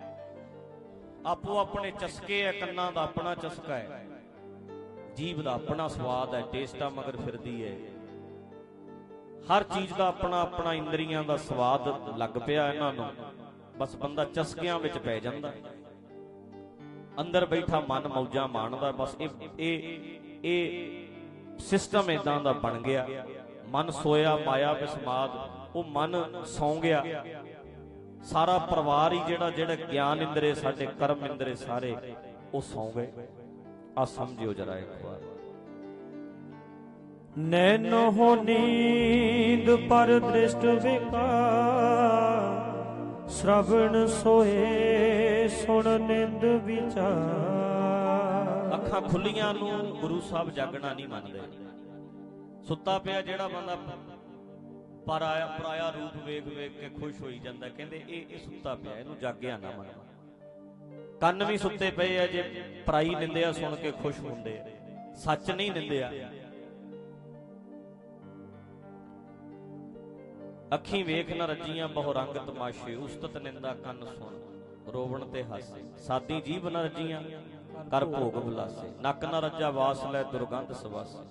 ਆਪੋ ਆਪਣੇ ਚਸਕੇ ਹੈ, ਕੰਨਾਂ ਦਾ ਆਪਣਾ ਚਸਕਾ ਹੈ, ਜੀਭ ਦਾ ਆਪਣਾ ਸਵਾਦ ਹੈ, ਟੇਸਟਾ ਮਗਰ ਫਿਰਦੀ ਹੈ, ਹਰ ਚੀਜ਼ ਦਾ ਆਪਣਾ ਆਪਣਾ ਇੰਦਰੀਆਂ ਦਾ ਸਵਾਦ ਲੱਗ ਪਿਆ ਇਹਨਾਂ ਨੂੰ। ਬਸ ਬੰਦਾ ਚਸਕਿਆਂ ਵਿੱਚ ਪੈ ਜਾਂਦਾ, ਅੰਦਰ ਬੈਠਾ ਮਨ ਮੌਜਾਂ ਮਾਣਦਾ। ਬਸ ਇਹ ਇਹ ਇਹ ਸਿਸਟਮ ਇਦਾਂ ਦਾ ਬਣ ਗਿਆ। ਮਨ ਸੋਇਆ ਮਾਇਆ ਵਿਸਮਾਦ, ਉਹ ਮਨ ਸੌਂ ਗਿਆ। ਸਾਰਾ ਪਰਿਵਾਰ ਹੀ ਜਿਹੜਾ ਜਿਹੜਾ ਗਿਆਨ ਇੰਦਰੇ, ਸਾਡੇ ਕਰਮ ਇੰਦਰੇ ਸਾਰੇ ਉਹ ਸੌਂ ਗਏ। ਆ ਸਮਝਿਓ ਜਰਾ ਇੱਕ ਵਾਰ। ਨੈਨੋ ਹੋ ਨੀਂਦ ਪਰ ਦ੍ਰਿਸ਼ਟ ਵਿਕਾਰ, ਸ਼੍ਰਵਣ ਸੋਏ ਸੁਣ ਨਿੰਦ ਵਿਚਾਰ। ਅੱਖਾਂ ਖੁੱਲੀਆਂ ਨੂੰ ਗੁਰੂ ਸਾਹਿਬ ਜਾਗਣਾ ਨਹੀਂ ਮੰਨਦੇ। ਸੁੱਤਾ ਪਿਆ ਜਿਹੜਾ ਬੰਦਾ ਪਰਾਇਆ ਪਰਾਇਆ ਰੂਪ ਵੇਖ ਵੇਖ ਕੇ ਖੁਸ਼ ਹੋਈ ਜਾਂਦਾ, ਕਹਿੰਦੇ ਇਹ ਇਹ ਸੁੱਤਾ ਪਿਆ, ਇਹਨੂੰ ਜਾਗਿਆ ਨਾ ਮੰਨ। ਕੰਨ ਵੀ ਸੁੱਤੇ ਪਏ ਆ ਜੇ ਪਰਾਈ ਨਿੰਦਿਆ ਸੁਣ ਕੇ ਖੁਸ਼ ਹੁੰਦੇ ਆ, ਸੱਚ ਨਹੀਂ ਨਿੰਦਿਆ। ਅੱਖੀਂ ਵੇਖ ਨਾ ਰੱਜੀਆਂ ਬਹੁ ਰੰਗ ਤਮਾਸ਼ੇ, ਉਸਤਤ ਨਿੰਦਾ ਕੰਨ ਸੁਣ ਰੋਵਣ ਤੇ ਹਾਸੇ। ਸਾਦੀ ਜੀਭ ਨਾ ਰੱਜੀਆਂ ਕਰ ਭੋਗ ਬੁਲਾਸੇ, ਨੱਕ ਨਾ ਰੱਜਾ ਵਾਸ ਲੈ ਦੁਰਗੰਧ ਸਵਾਸੇ।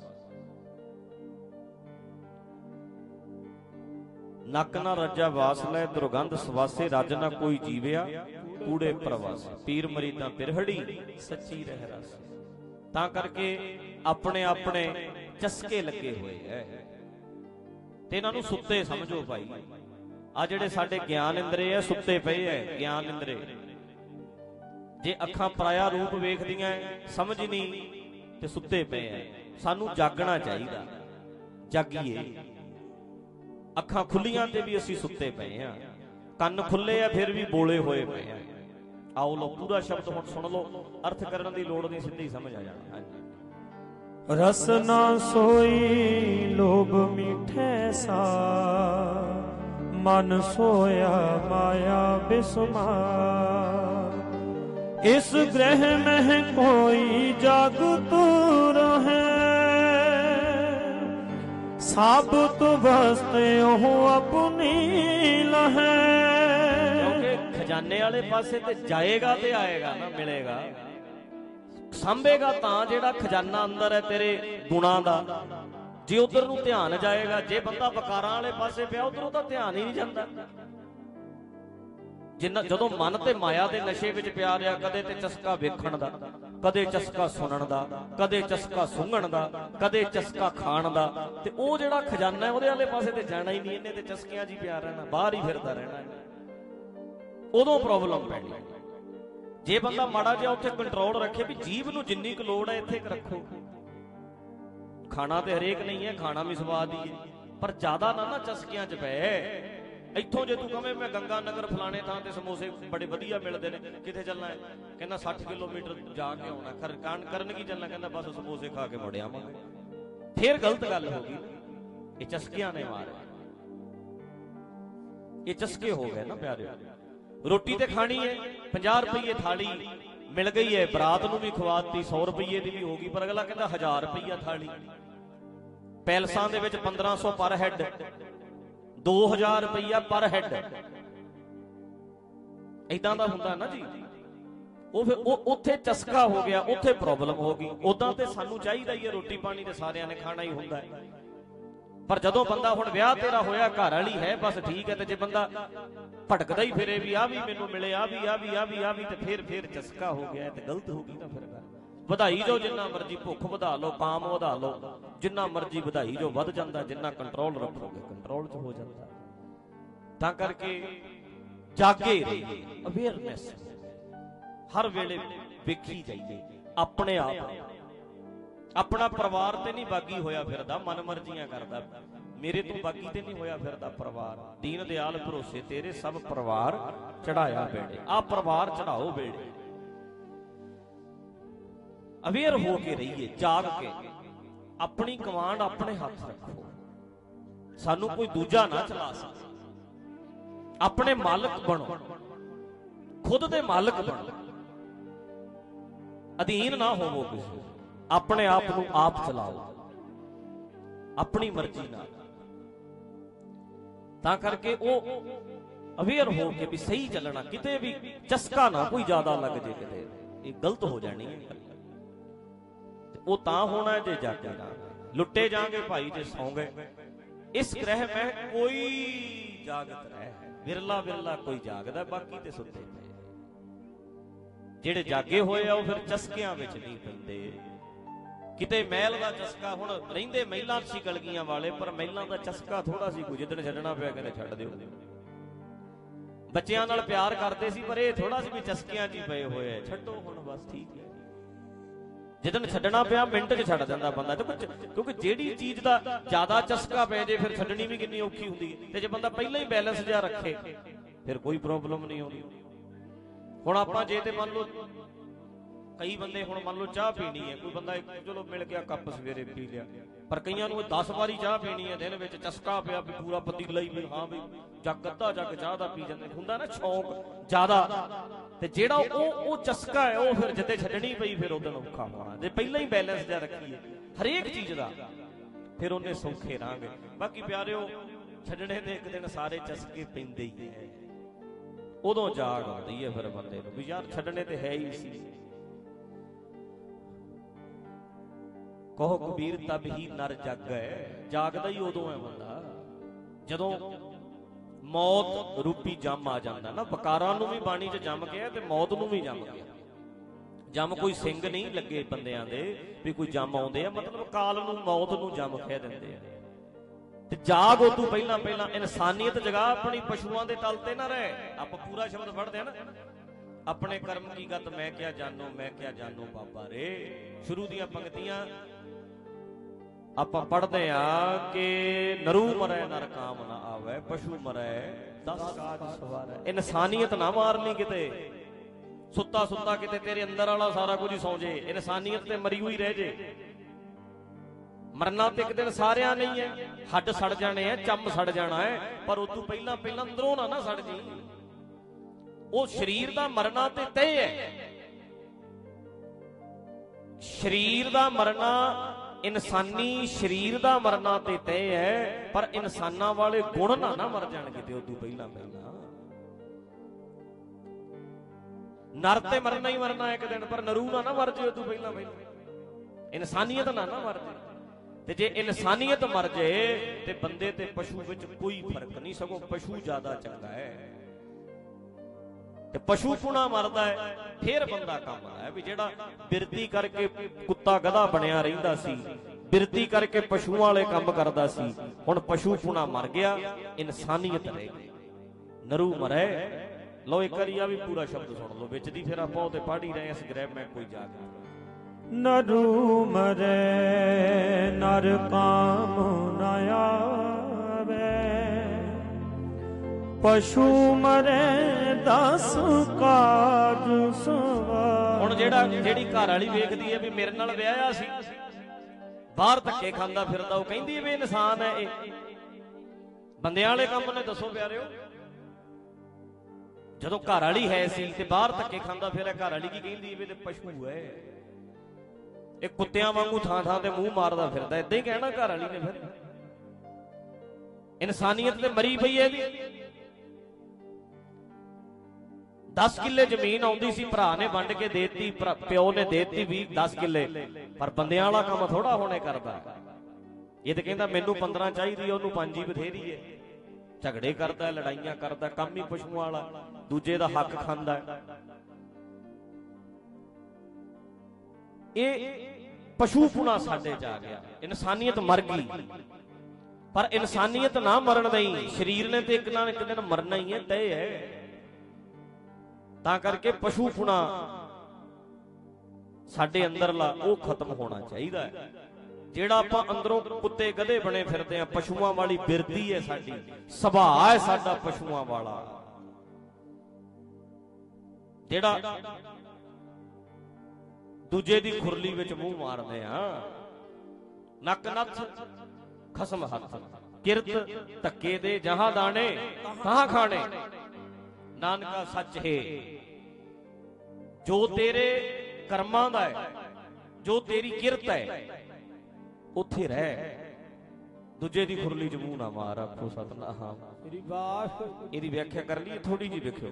ਨੱਕ ਨਾ ਰੱਜਾ ਵਾਸ ਲੈ ਦੁਰਗੰਧ ਸਵਾਸੇ, ਰੱਜ ਨਾ ਕੋਈ ਜੀਵਿਆ ਕੂੜੇ ਪ੍ਰਵਾਸੇ। ਪੀਰ ਮਰੀਦਾਂ ਪਿਰਹੜੀ ਸੱਚੀ ਰਹਿ ਰਾਸੇ। ਤਾਂ ਕਰਕੇ ਆਪਣੇ ਆਪਣੇ ਚਸਕੇ ਲੱਗੇ ਹੋਏ ਐ ਤੇ ਇਹਨਾਂ ਨੂੰ ਸੁੱਤੇ ਸਮਝੋ ਭਾਈ। ਆ ਜਿਹੜੇ ਸਾਡੇ ਗਿਆਨ ਇੰਦਰੇ ਐ ਸੁੱਤੇ ਪਏ ਐ ਗਿਆਨ ਇੰਦਰੇ। ਜੇ ਅੱਖਾਂ ਪਰਾਇਆ ਰੂਪ ਵੇਖਦੀਆਂ ਸਮਝ ਨਹੀਂ ਤੇ ਸੁੱਤੇ ਪਏ ਐ। ਸਾਨੂੰ ਜਾਗਣਾ ਚਾਹੀਦਾ, ਜਾਗੀਏ। ਅੱਖਾਂ ਖੁੱਲੀਆਂ ਤੇ ਵੀ ਅਸੀਂ ਸੁੱਤੇ ਪਏ ਆ, ਕੰਨ ਖੁੱਲੇ ਆ ਫਿਰ ਵੀ ਬੋਲੇ ਹੋਏ ਪਏ ਆ। ਆਓ ਲੋ ਪੂਰਾ ਸ਼ਬਦ ਹੁਣ ਸੁਣ ਲਓ, ਅਰਥ ਕਰਨ ਦੀ ਲੋੜ ਨਹੀਂ, ਸਿੱਧੀ ਸਮਝ ਆ ਜਾਣਾ। ਹਾਂਜੀ। ਰਸ ਨਾ ਸੋਈ ਲੋਭ ਮਿੱਠੇ ਸਾ, ਮਨ ਸੋਇਆ ਮਾਇਆ ਬਿਸਮਾਰ। ਇਸ ਗ੍ਰਹਿ ਮਹਿ ਕੋਈ ਜਾਗਤ ਰਹੇ, ਸਾਬਤ ਵਸਤੇ ਉਹ ਆਪਣੀ ਲਹੈ। ਕਿਉਂਕਿ ਖਜ਼ਾਨੇ ਵਾਲੇ ਪਾਸੇ ਤੇ ਜਾਏਗਾ ਤੇ ਆਏਗਾ ਨਾ, ਮਿਲੇਗਾ। ਸੰਭੇਗਾ ਤਾਂ ਜਿਹੜਾ ਖਜ਼ਾਨਾ ਅੰਦਰ ਹੈ ਤੇਰੇ ਗੁਣਾਂ ਦਾ। ਜੇ ਉਧਰ ਨੂੰ ਧਿਆਨ ਜਾਏਗਾ, ਜੇ ਬੰਦਾ ਵਕਾਰਾਂ ਵਾਲੇ ਪਾਸੇ ਪਿਆ ਉਧਰੋਂ ਤਾਂ ਧਿਆਨ ਹੀ ਨਹੀਂ ਜਾਂਦਾ। ਜਿੰਨਾ ਜਦੋਂ ਮਨ ਤੇ ਮਾਇਆ ਦੇ ਨਸ਼ੇ ਵਿੱਚ ਪਿਆ ਰਿਹਾ, ਕਦੇ ਤੇ ਚਸਕਾ ਵੇਖਣ ਦਾ, ਕਦੇ ਚਸਕਾ ਸੁਣਨ ਦਾ, ਕਦੇ ਚਸਕਾ ਸੁੰਘਣ ਦਾ, ਕਦੇ ਚਸਕਾ ਖਾਣ ਦਾ, ਤੇ ਉਹ ਜਿਹੜਾ ਖਜ਼ਾਨਾ ਹੈ ਉਹਦੇ ਵਾਲੇ ਪਾਸੇ ਤੇ ਜਾਣਾ ਹੀ ਨਹੀਂ। ਇਹਨੇ ਤੇ ਚਸਕਿਆਂ 'ਚ ਹੀ ਪਿਆ ਰਹਿਣਾ, ਬਾਹਰ ਹੀ ਫਿਰਦਾ ਰਹਿਣਾ। ਉਦੋਂ ਪ੍ਰੋਬਲਮ ਪੈਣੀ। ਜੇ ਬੰਦਾ ਮਾੜਾ ਜਿਹਾ ਉੱਥੇ ਕੰਟਰੋਲ ਰੱਖੇ ਵੀ ਜੀਭ ਨੂੰ ਜਿੰਨੀ ਕੁ ਲੋੜ ਹੈ ਇੱਥੇ ਰੱਖੋ। ਖਾਣਾ ਤੇ ਹਰੇਕ ਨਹੀਂ ਹੈ, ਖਾਣਾ ਵੀ ਸਵਾਦ ਹੀ ਹੈ, ਪਰ ਜ਼ਿਆਦਾ ਨਾ ਨਾ ਚਸਕਿਆਂ 'ਚ ਪਏ। ਇੱਥੋਂ ਜੇ ਤੂੰ ਕਵੇਂ ਮੈਂ ਗੰਗਾ ਨਗਰ ਫਲਾਣੇ ਥਾਂ ਤੇ ਸਮੋਸੇ ਬੜੇ ਵਧੀਆ ਮਿਲਦੇ ਨੇ, ਕਿੱਥੇ ਚੱਲਣਾ ਹੈ? ਕਹਿੰਦਾ ਸੱਠ ਕਿਲੋਮੀਟਰ ਜਾ ਕੇ ਆਉਣਾ। ਖਰ ਕਾਣ ਕਰਨ ਕੀ ਚੱਲਣਾ? ਕਹਿੰਦਾ ਬਸ ਸਮੋਸੇ ਖਾ ਕੇ ਮੁੜ ਆਵਾਂਗੇ। ਫੇਰ ਗਲਤ ਗੱਲ ਹੋ ਗਈ। ਇਹ ਚਸਕਿਆਂ ਨੇ ਮਾਰਿਆ, ਇਹ ਚਸਕੇ ਹੋ ਗਏ ਨਾ ਪਿਆਰਿਓ। ਰੋਟੀ ਤੇ ਖਾਣੀ ਹੈ, ਪੰਜਾਹ ਰੁਪਈਏ ਥਾਲੀ ਮਿਲ ਗਈ ਹੈ, ਬਰਾਤ ਨੂੰ ਵੀ ਖਵਾਤੀ, ਸੌ ਰੁਪਈਏ ਦੀ ਵੀ ਹੋ ਗਈ, ਪਰ ਅਗਲਾ ਕਹਿੰਦਾ ਹਜ਼ਾਰ ਰੁਪਈਆ ਥਾਲੀ। ਪੈਲਸਾਂ ਦੇ ਵਿੱਚ ਪੰਦਰਾਂ ਸੌ ਪਰ ਹੈਡ, ਦੋ ਹਜ਼ਾਰ ਰੁਪਈਆ ਪਰ ਹੈਡ, ਏਦਾਂ ਦਾ ਹੁੰਦਾ ਨਾ ਜੀ। ਉਹ ਫਿਰ ਉਹ ਉੱਥੇ ਚਸਕਾ ਹੋ ਗਿਆ, ਉੱਥੇ ਪ੍ਰੋਬਲਮ ਹੋ ਗਈ। ਉਦਾਂ ਤੇ ਸਾਨੂੰ ਚਾਹੀਦਾ ਹੀ ਹੈ, ਰੋਟੀ ਪਾਣੀ ਤੇ ਸਾਰਿਆਂ ਨੇ ਖਾਣਾ ਹੀ ਹੁੰਦਾ ਹੈ, ਪਰ ਜਦੋਂ ਬੰਦਾ ਹੁਣ ਵਿਆਹ ਤੇਰਾ ਹੋਇਆ, ਘਰ ਵਾਲੀ ਹੈ, ਬਸ ਠੀਕ ਹੈ। ਤੇ ਜੇ ਬੰਦਾ ਭਟਕਦਾ ਹੀ ਫਿਰੇ ਵੀ ਆ ਵੀ ਮੈਨੂੰ ਮਿਲੇ, ਆ ਵੀ ਆ ਵੀ ਆ ਵੀ ਆ ਵੀ, ਤੇ ਫਿਰ ਫਿਰ ਚਸਕਾ ਹੋ ਗਿਆ ਤੇ ਗਲਤ ਹੋ ਗਈ ਨਾ। ਫਿਰ ਵਧਾਈ ਜੋ ਜਿੰਨਾ ਮਰਜੀ, ਭੁੱਖ ਵਧਾ ਲਓ, ਕਾਮ ਵਧਾ ਲਓ, ਜਿੰਨਾ ਮਰਜੀ ਵਧਾਈ ਜੋ ਵੱਧ ਜਾਂਦਾ। ਜਿੰਨਾ ਕੰਟਰੋਲ ਰੱਖੋਗੇ ਕੰਟਰੋਲ 'ਚ ਹੋ ਜਾਂਦਾ। ਤਾਂ ਕਰਕੇ ਜਾਗੇ ਰਹੀਏ, ਅਵੇਅਰਨੈਸ ਹਰ ਵੇਲੇ ਵੇਖੀ ਜਾਈਏ ਆਪਣੇ ਆਪ। ਆਪਣਾ ਪਰਿਵਾਰ ਤੇ ਨਹੀਂ ਬਾਗੀ ਹੋਇਆ ਫਿਰਦਾ, ਮਨ ਮਰਜ਼ੀਆਂ ਕਰਦਾ। ਮੇਰੇ ਤੋਂ ਬਾਗੀ ਤੇ ਨਹੀਂ ਹੋਇਆ ਫਿਰਦਾ ਪਰਿਵਾਰ। ਦੀਨ ਦਿਆਲ ਭਰੋਸੇ ਤੇਰੇ ਸਭ ਪਰਿਵਾਰ ਚੜਾਇਆ ਬੇੜੇ। ਆ ਪਰਿਵਾਰ ਚੜਾਓ ਬੇੜੇ। ਅਵੇਅਰ ਹੋ ਕੇ ਰਹੀਏ, ਜਾਗ ਕੇ। ਆਪਣੀ ਕਮਾਂਡ ਆਪਣੇ ਹੱਥ ਰੱਖੋ, ਸਾਨੂੰ ਕੋਈ ਦੂਜਾ ਨਾ ਚਲਾ ਸਕੇ। ਆਪਣੇ ਮਾਲਕ ਬਣੋ, ਖੁਦ ਦੇ ਮਾਲਕ ਬਣੋ, ਅਧੀਨ ਨਾ ਹੋਵੋ ਕਿਸੇ। ਆਪਣੇ ਆਪ ਨੂੰ ਆਪ ਚਲਾਓ ਆਪਣੀ ਮਰਜ਼ੀ ਨਾਲ। ਤਾਂ ਕਰਕੇ ਉਹ ਅਵੇਅਰ ਹੋ ਕੇ ਵੀ ਸਹੀ ਚੱਲਣਾ, ਕਿਤੇ ਵੀ ਚਸਕਾ ਨਾ ਕੋਈ ਜ਼ਿਆਦਾ ਲੱਗ ਜੇ, ਕਿਤੇ ਇਹ ਗਲਤ ਹੋ ਜਾਣੀ ਹੈ। ਉਹ ਤਾਂ ਹੋਣਾ ਜੇ ਜਾਗਣਾ। ਲੁੱਟੇ ਜਾਣਗੇ ਭਾਈ ਜੇ ਸੌਂ ਗਏ। ਇਸ ਗ੍ਰਹਿ ਮੈਂ ਕੋਈ ਜਾਗਤ ਰਹਿ, ਵਿਰਲਾ ਵਿਰਲਾ ਕੋਈ ਜਾਗਦਾ, ਬਾਕੀ ਤੇ ਸੁੱਤੇ ਪਏ। ਜਿਹੜੇ ਜਾਗੇ ਹੋਏ ਆ ਉਹ ਫਿਰ ਚਸਕਿਆਂ ਵਿੱਚ ਨਹੀਂ ਪੈਂਦੇ। ਕਿਤੇ ਮਹਿਲ ਦਾ ਚਸਕਾ, ਹੁਣ ਰਹਿੰਦੇ ਮਹਿਲਾਂ ਸੀ ਗਲਗੀਆਂ ਵਾਲੇ, ਪਰ ਮਹਿਲਾਂ ਦਾ ਚਸਕਾ ਥੋੜਾ ਸੀ ਕੋਈ। ਜਿੱਦਣ ਛੱਡਣਾ ਪਿਆ ਕਹਿੰਦੇ ਛੱਡ ਦਿਓ। ਬੱਚਿਆਂ ਨਾਲ ਪਿਆਰ ਕਰਦੇ ਸੀ, ਪਰ ਇਹ ਥੋੜਾ ਸੀ ਵੀ ਚਸਕਿਆਂ 'ਚ ਹੀ ਪਏ ਹੋਏ ਆ, ਛੱਡੋ ਹੁਣ ਬਸ ਠੀਕ ਹੈ। ਜਿੱਦਣ ਛੱਡਣਾ ਪਿਆ ਮਿੰਟ 'ਚ ਛੱਡ ਦਿੰਦਾ ਬੰਦਾ, ਕਿਉਂਕਿ ਜਿਹੜੀ ਚੀਜ਼ ਦਾ ਜ਼ਿਆਦਾ ਚਸਕਾ ਪੈ ਜੇ ਫਿਰ ਛੱਡਣੀ ਵੀ ਕਿੰਨੀ ਔਖੀ ਹੁੰਦੀ ਹੈ। ਤੇ ਜੇ ਬੰਦਾ ਪਹਿਲਾਂ ਹੀ ਬੈਲੈਂਸ ਜਿਹਾ ਰੱਖੇ ਫਿਰ ਕੋਈ ਪ੍ਰੋਬਲਮ ਨਹੀਂ ਆਉਂਦੀ। ਹੁਣ ਆਪਾਂ ਜੇ ਤੇ ਮੰਨ ਲਓ ਕਈ ਬੰਦੇ ਹੁਣ ਮੰਨ ਲਓ ਚਾਹ ਪੀਣੀ ਹੈ, ਕੋਈ ਬੰਦਾ ਚਲੋ ਮਿਲ ਗਿਆ ਕੱਪ ਸਵੇਰੇ ਪੀ ਲਿਆ, ਪਰ ਕਈਆਂ ਨੂੰ ਦਸ ਵਾਰੀ ਚਾਹ ਪੀਣੀ ਹੈ ਦਿਨ ਵਿੱਚ, ਚਸਕਾ ਪਿਆ ਵੀ ਪੂਰਾ ਪਤੀਲਾ ਹੀ ਵੀ ਹਾਂ ਵੀ ਜੱਗ ਅੱਧਾ ਜੱਗ ਚਾਹ ਦਾ ਪੀ ਜਾਂਦੇ, ਹੁੰਦਾ ਨਾ ਸ਼ੌਂਕ ਜ਼ਿਆਦਾ, ਤੇ ਜਿਹੜਾ ਉਹ ਉਹ ਚਸਕਾ ਹੈ ਉਹ ਫਿਰ ਜਿੱਦੇ ਛੱਡਣੀ ਪਈ ਫਿਰ ਉਦੋਂ ਔਖਾ ਹੋਣਾ। ਜੇ ਪਹਿਲਾਂ ਹੀ ਬੈਲੈਂਸ ਜਿਹਾ ਰੱਖੀਏ ਹਰੇਕ ਚੀਜ਼ ਦਾ ਫਿਰ ਉਹਨੇ ਸੌਖੇ ਰਹਾਂਗੇ। ਬਾਕੀ ਪਿਆਰਿਓ ਛੱਡਣੇ ਤੇ ਇੱਕ ਦਿਨ ਸਾਰੇ ਚਸਕੇ ਪੈਂਦੇ ਹੀ ਹੈ, ਉਦੋਂ ਜਾਗ ਆਉਂਦੀ ਹੈ ਫਿਰ ਬੰਦੇ ਨੂੰ ਵੀ ਯਾਰ ਛੱਡਣੇ ਤੇ ਹੈ ਹੀ ਸੀ। ਕਹੋ ਕਬੀਰ ਤਬ ਹੀ ਨਰ ਜਾਗੈ, ਜਾਗਦਾ ਹੀ ਉਦੋਂ ਹੈ ਬੰਦਾ ਜਦੋਂ ਮੌਤ ਰੂਪੀ ਜੰਮ ਆ ਜਾਂਦਾ ਨਾ। ਵਕਾਰਾਂ ਨੂੰ ਵੀ ਬਾਣੀ 'ਚ ਜੰਮ ਗਿਆ ਤੇ ਮੌਤ ਨੂੰ ਵੀ ਜੰਮ ਗਿਆ। ਜੰਮ ਕੋਈ ਸਿੰਘ ਨਹੀਂ ਲੱਗੇ ਬੰਦਿਆਂ ਦੇ ਵੀ ਕੋਈ ਜੰਮ ਆਉਂਦੇ ਆ, ਮਤਲਬ ਕਾਲ ਨੂੰ ਮੌਤ ਨੂੰ ਜੰਮ ਕਹਿ ਦਿੰਦੇ ਆ। ਤੇ ਜਾਗ ਉਹ ਤੋਂ ਪਹਿਲਾਂ ਪਹਿਲਾਂ ਇਨਸਾਨੀਅਤ ਜਗਾ ਆਪਣੀ, ਪਸ਼ੂਆਂ ਦੇ ਤਲ ਤੇ ਨਾ ਰਹਿ। ਆਪਾਂ ਪੂਰਾ ਸ਼ਬਦ ਪੜ੍ਹਦੇ ਆ ਨਾ, ਆਪਣੇ ਕਰਮ ਕੀ ਗਤ ਮੈਂ ਕਿਆ ਜਾਨੋ, ਮੈਂ ਕਿਆ ਜਾਨੋ ਬਾਬਾ ਰੇ। ਸ਼ੁਰੂ ਦੀਆਂ ਪੰਕਤੀਆਂ ਆਪਾਂ ਪੜ੍ਹਦੇ ਆ ਕਿ ਨਰੂ ਮਰੈ ਨਰ ਕਾਮ ਨਾ ਆਵੇ, ਪਸ਼ੂ ਮਰੈ ਦਸ ਕਾਜ ਸਵਾਰੈ। ਇਨਸਾਨੀਅਤ ਨਾ ਮਾਰਨੀ ਕਿਤੇ, ਸੁੱਤਾ ਸੁੱਤਾ ਕਿਤੇ ਤੇਰੇ ਅੰਦਰ ਵਾਲਾ ਸਾਰਾ ਕੁਝ ਹੀ ਸੌਂ ਜੇ, ਇਨਸਾਨੀਅਤ ਤੇ ਮਰੀ ਹੋਈ ਰਹਿ ਜੇ। ਮਰਨਾ ਤੇ ਇੱਕ ਦਿਨ ਸਾਰਿਆਂ ਨਹੀਂ ਹੈ, ਹੱਡ ਸੜ ਜਾਣੇ ਆ, ਚੰਮ ਸੜ ਜਾਣਾ ਹੈ, ਪਰ ਉਦੋਂ ਪਹਿਲਾਂ ਪਹਿਲਾਂ ਅੰਦਰੋਂ ਨਾ ਨਾ ਸੜ ਜੀ। ਉਹ ਸਰੀਰ ਦਾ ਮਰਨਾ ਤੇ ਤੈਅ ਹੈ, ਸਰੀਰ ਦਾ ਮਰਨਾ, ਇਨਸਾਨੀ ਸਰੀਰ ਦਾ ਮਰਨਾ ਤੇ ਤੈਅ ਹੈ, ਪਰ ਇਨਸਾਨਾਂ ਵਾਲੇ ਗੁਣ ਨਾ ਨਾ ਮਰ ਜਾਣ ਕਿਤੇ ਉਦੋਂ ਪਹਿਲਾਂ ਪਹਿਲਾਂ। ਨਰ ਤੇ ਮਰਨਾ ਹੀ ਮਰਨਾ ਇੱਕ ਦਿਨ, ਪਰ ਨਰੂ ਨਾ ਨਾ ਮਰ ਜੇ ਉਦੋਂ ਪਹਿਲਾਂ ਪਹਿਲਾਂ, ਇਨਸਾਨੀਅਤ ਨਾ ਨਾ ਮਰ ਜੇ। ਤੇ ਜੇ ਇਨਸਾਨੀਅਤ ਮਰ ਜੇ ਤੇ ਬੰਦੇ ਤੇ ਪਸ਼ੂ ਵਿੱਚ ਕੋਈ ਫਰਕ ਨਹੀਂ, ਸਗੋਂ ਪਸ਼ੂ ਜ਼ਿਆਦਾ ਚੰਗਾ ਹੈ। ਤੇ ਪਸ਼ੂ ਪੁਣਾ ਮਰਦਾ ਹੈ ਫੇਰ ਬੰਦਾ ਕੰਮ ਆਇਆ ਵੀ ਜਿਹੜਾ ਬਿਰਤੀ ਕਰਕੇ ਕੁੱਤਾ ਗਧਾ ਬਣਿਆ ਰਹਿੰਦਾ ਸੀ, ਬਿਰਤੀ ਕਰਕੇ ਪਸ਼ੂਆਂ ਵਾਲੇ ਕੰਮ ਕਰਦਾ ਸੀ, ਹੁਣ ਪਸ਼ੂ ਪੁਣਾ ਮਰ ਗਿਆ, ਇਨਸਾਨੀਅਤ ਰਹਿ ਗਈ। ਨਰੂ ਮਰੈ। ਲਓ ਇੱਕ ਵਾਰੀ ਆ ਵੀ ਪੂਰਾ ਸ਼ਬਦ ਸੁਣ ਲਓ ਵਿੱਚ ਦੀ, ਫਿਰ ਆਪਾਂ ਉਹ ਤੇ ਪੜ੍ਹ ਹੀ ਰਹੇ ਇਸ ਗ੍ਰਹਿ ਮੈਂ ਕੋਈ ਜਾ ਕੇ। ਨਰੂ ਮਰੈ ਨਰ ਕਾਮ ਨ ਆਵੇ, ਪਸ਼ੂ ਮਰੈ ਦਸ ਕਾਜ ਸਵਾਰੈ। ਹੁਣ ਜਿਹੜਾ ਜਿਹੜੀ ਘਰ ਵਾਲੀ ਵੇਖਦੀ ਹੈ ਵੀ ਮੇਰੇ ਨਾਲ ਵਿਆਹਿਆ ਸੀ, ਬਾਹਰ ਧੱਕੇ ਖਾਂਦਾ ਫਿਰਦਾ, ਉਹ ਕਹਿੰਦੀ ਹੈ ਵੀ ਇਨਸਾਨ ਹੈ ਇਹ। ਬੰਦਿਆਂ ਵਾਲੇ ਕੰਮ ਨੇ ਦੱਸੋ ਪਿਆਰਿਓ। ਜਦੋਂ ਘਰ ਵਾਲੀ ਹੈ ਸੀ ਤੇ ਬਾਹਰ ਧੱਕੇ ਖਾਂਦਾ ਫਿਰਿਆ, ਘਰ ਵਾਲੀ ਕੀ ਕਹਿੰਦੀ ਵੀ ਤੇ ਪਸ਼ੂ ਹੈ, ਇਹ ਕੁੱਤਿਆਂ ਵਾਂਗੂ ਥਾਂ ਥਾਂ ਤੇ ਮੂੰਹ ਮਾਰਦਾ ਫਿਰਦਾ, ਏਦਾਂ ਹੀ ਕਹਿਣਾ ਘਰ ਵਾਲੀ ਨੇ। ਫਿਰ ਇਨਸਾਨੀਅਤ ਤੇ ਮਰੀ ਪਈ ਹੈ ਇਹਦੀ। ਦਸ ਕਿੱਲੇ ਜ਼ਮੀਨ ਆਉਂਦੀ ਸੀ, ਭਰਾ ਨੇ ਵੰਡ ਕੇ ਦੇਤੀ, ਪਿਓ ਨੇ ਦੇਤੀ ਵੀ ਦਸ ਕਿੱਲੇ, ਪਰ ਬੰਦਿਆਂ ਵਾਲਾ ਕੰਮ ਥੋੜਾ ਹੋਣੇ ਕਰਦਾ। ਇਹ ਤੇ ਕਹਿੰਦਾ ਮੈਨੂੰ ਪੰਦਰਾਂ ਚਾਹੀਦੀ, ਉਹਨੂੰ ਪੰਜ ਹੀ ਬਥੇਰੀ ਹੈ। ਝਗੜੇ ਕਰਦਾ, ਲੜਾਈਆਂ ਕਰਦਾ, ਕੰਮ ਹੀ ਪਸ਼ੂਆਂ ਵਾਲਾ, ਦੂਜੇ ਦਾ ਹੱਕ ਖਾਂਦਾ। ਇਹ ਪਸ਼ੂਪੁਣਾ ਸਾਡੇ ਚ ਆ ਗਿਆ, ਇਨਸਾਨੀਅਤ ਮਰ ਗਈ। ਪਰ ਇਨਸਾਨੀਅਤ ਨਾ ਮਰਨ ਦੇਈ, ਸਰੀਰ ਨੇ ਤੇ ਇੱਕ ਨਾ ਇੱਕ ਦਿਨ ਮਰਨਾ ਹੀ ਹੈ, ਤੈਅ ਹੈ। ਤਾਂ ਕਰਕੇ ਪਸ਼ੂਪੁਣਾ ਸਾਡੇ ਅੰਦਰਲਾ ਉਹ ਖਤਮ ਹੋਣਾ ਚਾਹੀਦਾ ਹੈ। ਜਿਹੜਾ ਆਪਾਂ ਅੰਦਰੋਂ ਕੁੱਤੇ ਗਧੇ ਬਣੇ ਫਿਰਦੇ ਆ, ਪਸ਼ੂਆਂ ਵਾਲੀ ਬਿਰਤੀ ਹੈ ਸਾਡੀ, ਸੁਭਾਅ ਹੈ ਸਾਡਾ ਪਸ਼ੂਆਂ ਵਾਲਾ। ਜਿਹੜਾ ਦੂਜੇ ਦੀ ਖੁਰਲੀ ਵਿੱਚ ਮੂੰਹ ਮਾਰਦੇ ਆ, ਨੱਕ ਨੱਥ ਖਸਮ ਹੱਥ, ਕਿਰਤ ਧੱਕੇ ਦੇ ਜਹਾਂ ਦਾਣੇ ਕਹਾਂ ਖਾਣੇ, ਨਾਨਕਾ ਸੱਚ ਹੈ। ਜੋ ਤੇਰੇ ਕਰਮਾਂ ਦਾ ਹੈ, ਜੋ ਤੇਰੀ ਕਿਰਤ ਹੈ, ਉੱਥੇ ਰਹਿ, ਦੂਜੇ ਦੀ ਖੁਰਲੀ ਚ ਮੂੰਹ ਨਾ ਮਾਰ। ਆਖੋ ਸਤਨਾਮ। ਇਹਦੀ ਵਿਆਖਿਆ ਕਰ ਲਈਏ ਥੋੜੀ ਜਿਹੀ, ਵੇਖਿਓ।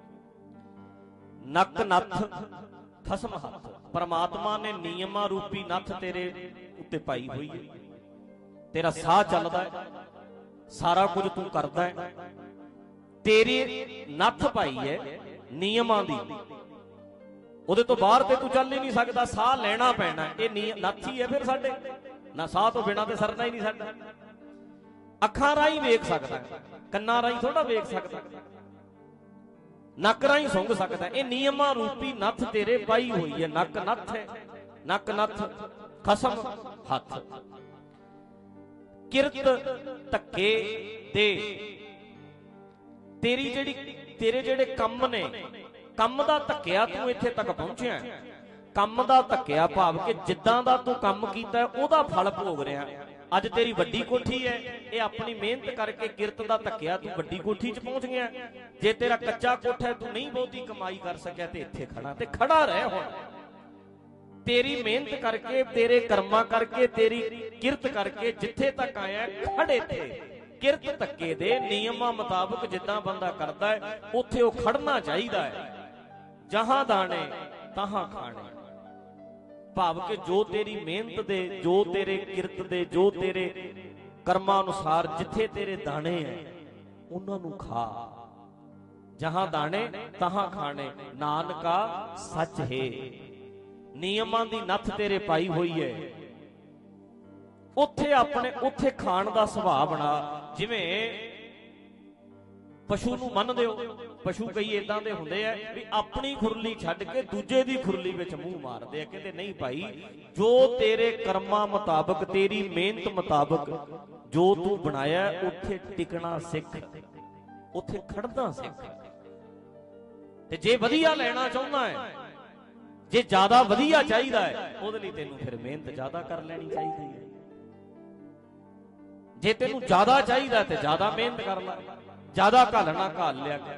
ਨੱਕ ਨੱਥ ਖਸਮ ਹੱਥ, ਪਰਮਾਤਮਾ ਨੇ ਨਿਯਮਾਂ ਰੂਪੀ ਨੱਥ ਤੇਰੇ ਉੱਤੇ ਪਾਈ ਹੋਈ ਹੈ। ਤੇਰਾ ਸਾਹ ਚੱਲਦਾ ਹੈ, ਸਾਰਾ ਕੁਝ ਤੂੰ ਕਰਦਾ ਹੈ, ਤੇਰੀ ਨੱਥ ਪਾਈ ਹੈ ਨਿਯਮਾਂ ਦੀ, ਉਹਦੇ ਤੋਂ ਬਾਹਰ ਤੇ ਤੂੰ ਚੱਲ ਹੀ ਨਹੀਂ ਸਕਦਾ, ਸਾਹ ਲੈਣਾ ਪੈਣਾ। ਇਹ ਨੱਥ ਹੀ ਹੈ ਫਿਰ ਸਾਡੇ, ਨਾ ਸਾਹ ਤੋਂ ਬਿਨਾਂ ਤੇ ਸਰਨਾ ਹੀ ਨਹੀਂ ਸਾਡਾ। ਅੱਖਾਂ ਰਾਹੀਂ ਵੇਖ ਸਕਦਾ, ਕੰਨਾਂ ਰਾਹੀਂ ਥੋੜਾ ਵੇਖ ਸਕਦਾ, ਨੱਕ ਰਾਹੀਂ ਸੁੰਘ ਸਕਦਾ। ਇਹ ਨਿਯਮਾਂ ਰੂਪੀ ਨੱਥ ਤੇਰੇ ਪਾਈ ਹੋਈ ਹੈ। ਨੱਕ ਨੱਥ ਹੈ, ਨੱਕ ਨੱਥ ਖਸਮ ਹੱਥ, ਕਿਰਤ ਧੱਕੇ ਦੇ, ਤੇਰੀ ਜਿਹੜੀ ਤੇਰੇ ਜਿਹੜੇ ਕੰਮ ਨੇ ਕੰਮ ਦਾ ਧੱਕਿਆ ਤੂੰ ਇੱਥੇ ਤੱਕ ਪਹੁੰਚਿਆ। ਕੰਮ ਦਾ ਧੱਕਿਆ ਭਾਵ ਕਿ ਜਿੱਦਾਂ ਦਾ ਤੂੰ ਕੰਮ ਕੀਤਾ ਉਹਦਾ ਫਲ ਭੋਗ ਰਿਹਾ। ਅੱਜ ਤੇਰੀ ਵੱਡੀ ਕੋਠੀ ਹੈ, ਇਹ ਆਪਣੀ ਮਿਹਨਤ ਕਰਕੇ ਕਿਰਤ ਦਾ ਧੱਕਿਆ ਤੂੰ ਵੱਡੀ ਕੋਠੀ 'ਚ ਪਹੁੰਚ ਗਿਆ। ਜੇ ਤੇਰਾ ਕੱਚਾ ਕੋਠਾ ਤੂੰ ਨਹੀਂ ਬਹੁਤੀ ਕਮਾਈ ਕਰ ਸਕਿਆ ਤੇ ਇੱਥੇ ਖੜਾ ਤੇ ਖੜਾ ਰਹਿ। ਹੁਣ ਤੇਰੀ ਮਿਹਨਤ ਕਰਕੇ, ਤੇਰੇ ਕਰਮਾਂ ਕਰਕੇ, ਤੇਰੀ ਕਿਰਤ ਕਰਕੇ ਜਿੱਥੇ ਤੱਕ ਆਇਆ ਖੜੇ ਤੇ ਕਿਰਤ ਧੱਕੇ ਦੇ ਨਿਯਮਾਂ ਮੁਤਾਬਕ ਜਿੱਦਾਂ ਬੰਦਾ ਕਰਦਾ ਹੈ ਉੱਥੇ ਉਹ ਖੜਨਾ ਚਾਹੀਦਾ ਹੈ। ਜਹਾਂ ਦਾਣੇ ਤਹਾਂ ਖਾਣੇ ਭਾਵ ਕਿ ਜੋ ਤੇਰੀ ਮਿਹਨਤ ਦੇ, ਜੋ ਤੇਰੇ ਕਿਰਤ ਦੇ, ਜੋ ਤੇਰੇ ਕਰਮਾਂ ਅਨੁਸਾਰ ਜਿੱਥੇ ਤੇਰੇ ਦਾਣੇ ਹੈ ਉਹਨਾਂ ਨੂੰ ਖਾ। ਜਹਾਂ ਦਾਣੇ ਤਹਾਂ ਖਾਣੇ ਨਾਨਕਾ ਸੱਚ ਹੈ। ਨਿਯਮਾਂ ਦੀ ਨੱਥ ਤੇਰੇ ਪਾਈ ਹੋਈ ਹੈ, ਉੱਥੇ ਆਪਣੇ ਉੱਥੇ ਖਾਣ ਦਾ ਸੁਭਾਅ ਬਣਾ। ਜਿਵੇਂ ਪਸ਼ੂ ਨੂੰ ਮੰਨਦੇ ਹੋ, ਪਸ਼ੂ ਕਈ ਇਦਾਂ ਦੇ ਹੁੰਦੇ ਆ ਵੀ ਆਪਣੀ ਖੁਰਲੀ ਛੱਡ ਕੇ ਦੂਜੇ ਦੀ ਖੁਰਲੀ ਵਿੱਚ ਮੂੰਹ ਮਾਰਦੇ ਆ। ਕਹਿੰਦੇ ਨਹੀਂ ਭਾਈ, ਜੋ ਤੇਰੇ ਕਰਮਾਂ ਮੁਤਾਬਕ, ਤੇਰੀ ਮਿਹਨਤ ਮੁਤਾਬਕ ਜੋ ਤੂੰ ਬਣਾਇਆ ਉੱਥੇ ਟਿਕਣਾ ਸਿੱਖ, ਉੱਥੇ ਖੜਨਾ ਸਿੱਖ। ਤੇ ਜੇ ਵਧੀਆ ਲੈਣਾ ਚਾਹੁੰਦਾ ਹੈ, ਜੇ ਜ਼ਿਆਦਾ ਵਧੀਆ ਚਾਹੀਦਾ ਹੈ, ਉਹਦੇ ਲਈ ਤੈਨੂੰ ਫਿਰ ਮਿਹਨਤ ਜ਼ਿਆਦਾ ਕਰ ਲੈਣੀ ਚਾਹੀਦੀ ਹੈ। ਜੇ ਤੈਨੂੰ ਜ਼ਿਆਦਾ ਚਾਹੀਦਾ ਤੇ ਜ਼ਿਆਦਾ ਮਿਹਨਤ ਕਰ ਲੈ, ਜ਼ਿਆਦਾ ਘਾਲਣਾ ਘਾਲ ਲਿਆ ਕਰ।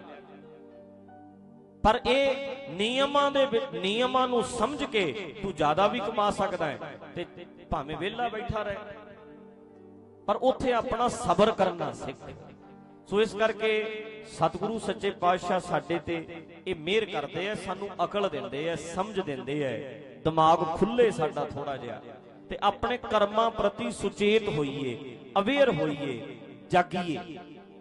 ਪਰ ਇਹ ਨਿਯਮਾਂ ਦੇ ਨਿਯਮਾਂ ਨੂੰ ਸਮਝ ਕੇ ਤੂੰ ਜ਼ਿਆਦਾ ਵੀ ਕਮਾ ਸਕਦਾ ਹੈ ਤੇ ਭਾਵੇਂ ਵਿਹਲਾ ਬੈਠਾ ਰਹੇ, ਪਰ ਉੱਥੇ ਆਪਣਾ ਸਬਰ ਕਰਨਾ ਸਿੱਖ। ਸੋ ਇਸ ਕਰਕੇ ਸਤਿਗੁਰੂ ਸੱਚੇ ਪਾਤਸ਼ਾਹ ਸਾਡੇ ਤੇ ਇਹ ਮਿਹਰ ਕਰਦੇ ਆ, ਸਾਨੂੰ ਅਕਲ ਦਿੰਦੇ ਆ, ਸਮਝ ਦਿੰਦੇ ਆ, ਦਿਮਾਗ ਖੁੱਲੇ ਸਾਡਾ ਥੋੜਾ ਜਿਹਾ, ਤੇ ਆਪਣੇ ਕਰਮਾਂ ਪ੍ਰਤੀ ਸੁਚੇਤ ਹੋਈਏ, ਅਵੇਅਰ ਹੋਈਏ, ਜਾਗੀਏ।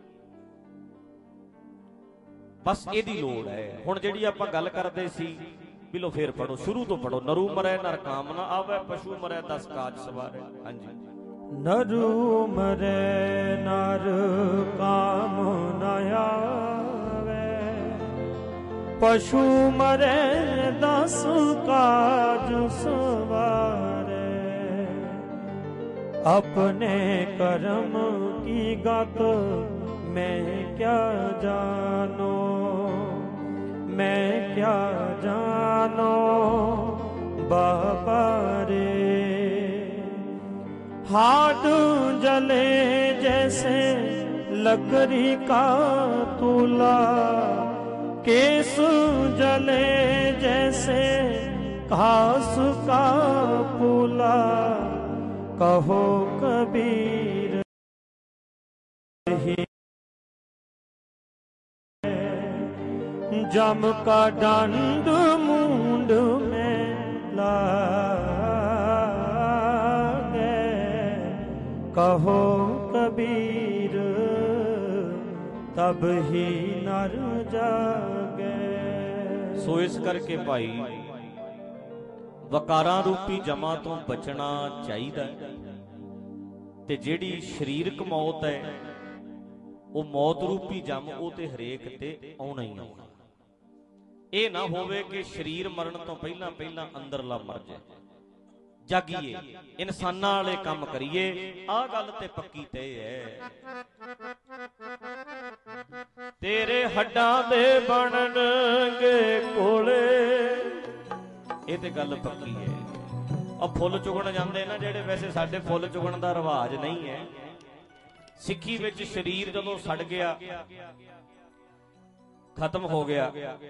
ਬਸ ਇਹਦੀ ਲੋੜ ਹੈ। ਹੁਣ ਜਿਹੜੀ ਆਪਾਂ ਗੱਲ ਕਰਦੇ ਸੀ, ਵੀ ਲੋ ਫੇਰ ਪੜੋ, ਸ਼ੁਰੂ ਤੋਂ ਪੜੋ। ਨਰੂ ਮਰੈ ਨਰ ਕਾਮ ਨਾ ਆਵੇ, ਪਸ਼ੂ ਮਰੈ ਦਸ ਕਾਜ ਸਵਾਰੇ। ਹਾਂਜੀ। ਨਰੂ ਮਰੈ ਨਰ ਕਾਮ ਨ ਆਵੇ, ਪਸ਼ੂ ਮਰੈ ਦਸ ਕਾਜ ਸਵਾਰੇ। अपने कर्म की गत मैं क्या जानो, मैं क्या जानो बाबा रे। हाथ जले जैसे लकड़ी का तूला, केस जले जैसे घास का फूला। कहो कबीर जम का दंड मुंड में लागे, कहो कबीर तब ही नर जागे। सो इस करके भाई ਵਕਾਰਾਂ ਰੂਪੀ ਜਮਾਂ ਤੋਂ ਬਚਣਾ ਚਾਹੀਦਾ ਤੇ ਜਿਹੜੀ ਸਰੀਰਕ ਮੌਤ ਹੈ ਉਹ ਮੌਤ ਰੂਪੀ ਜਮ ਉਹ ਤੇ ਹਰੇਕ ਤੇ ਆਉਣਾ ਹੀ ਆਉਣਾ। ਇਹ ਨਾ ਹੋਵੇ ਕਿ ਸਰੀਰ ਮਰਨ ਤੋਂ ਪਹਿਲਾਂ ਪਹਿਲਾਂ ਅੰਦਰਲਾ ਮਰ ਜਾਏ। ਜਾਗੀਏ, ਇਨਸਾਨਾਂ ਵਾਲੇ ਕੰਮ ਕਰੀਏ। ਆਹ ਗੱਲ ਤੇ ਪੱਕੀ ਤੇ ਹੈ। ਤੇਰੇ ਹੱਡਾਂ ਦੇ ਬਣਨਗੇ ਕੋਲੇ, ਇਹ ਤੇ ਗੱਲ ਪੱਕੀ ਹੈ। ਆ ਫੁੱਲ ਚੁਗਣ ਜਾਂਦੇ ਨਾ ਜਿਹੜੇ, ਵੈਸੇ ਸਾਡੇ ਫੁੱਲ ਚੁਗਣ ਦਾ ਰਿਵਾਜ ਨਹੀਂ ਹੈ। ਸਿੱਖੀ ਵਿੱਚ ਸਰੀਰ ਜਦੋਂ ਸੜ ਗਿਆ, ਖਤਮ ਹੋ ਗਿਆ,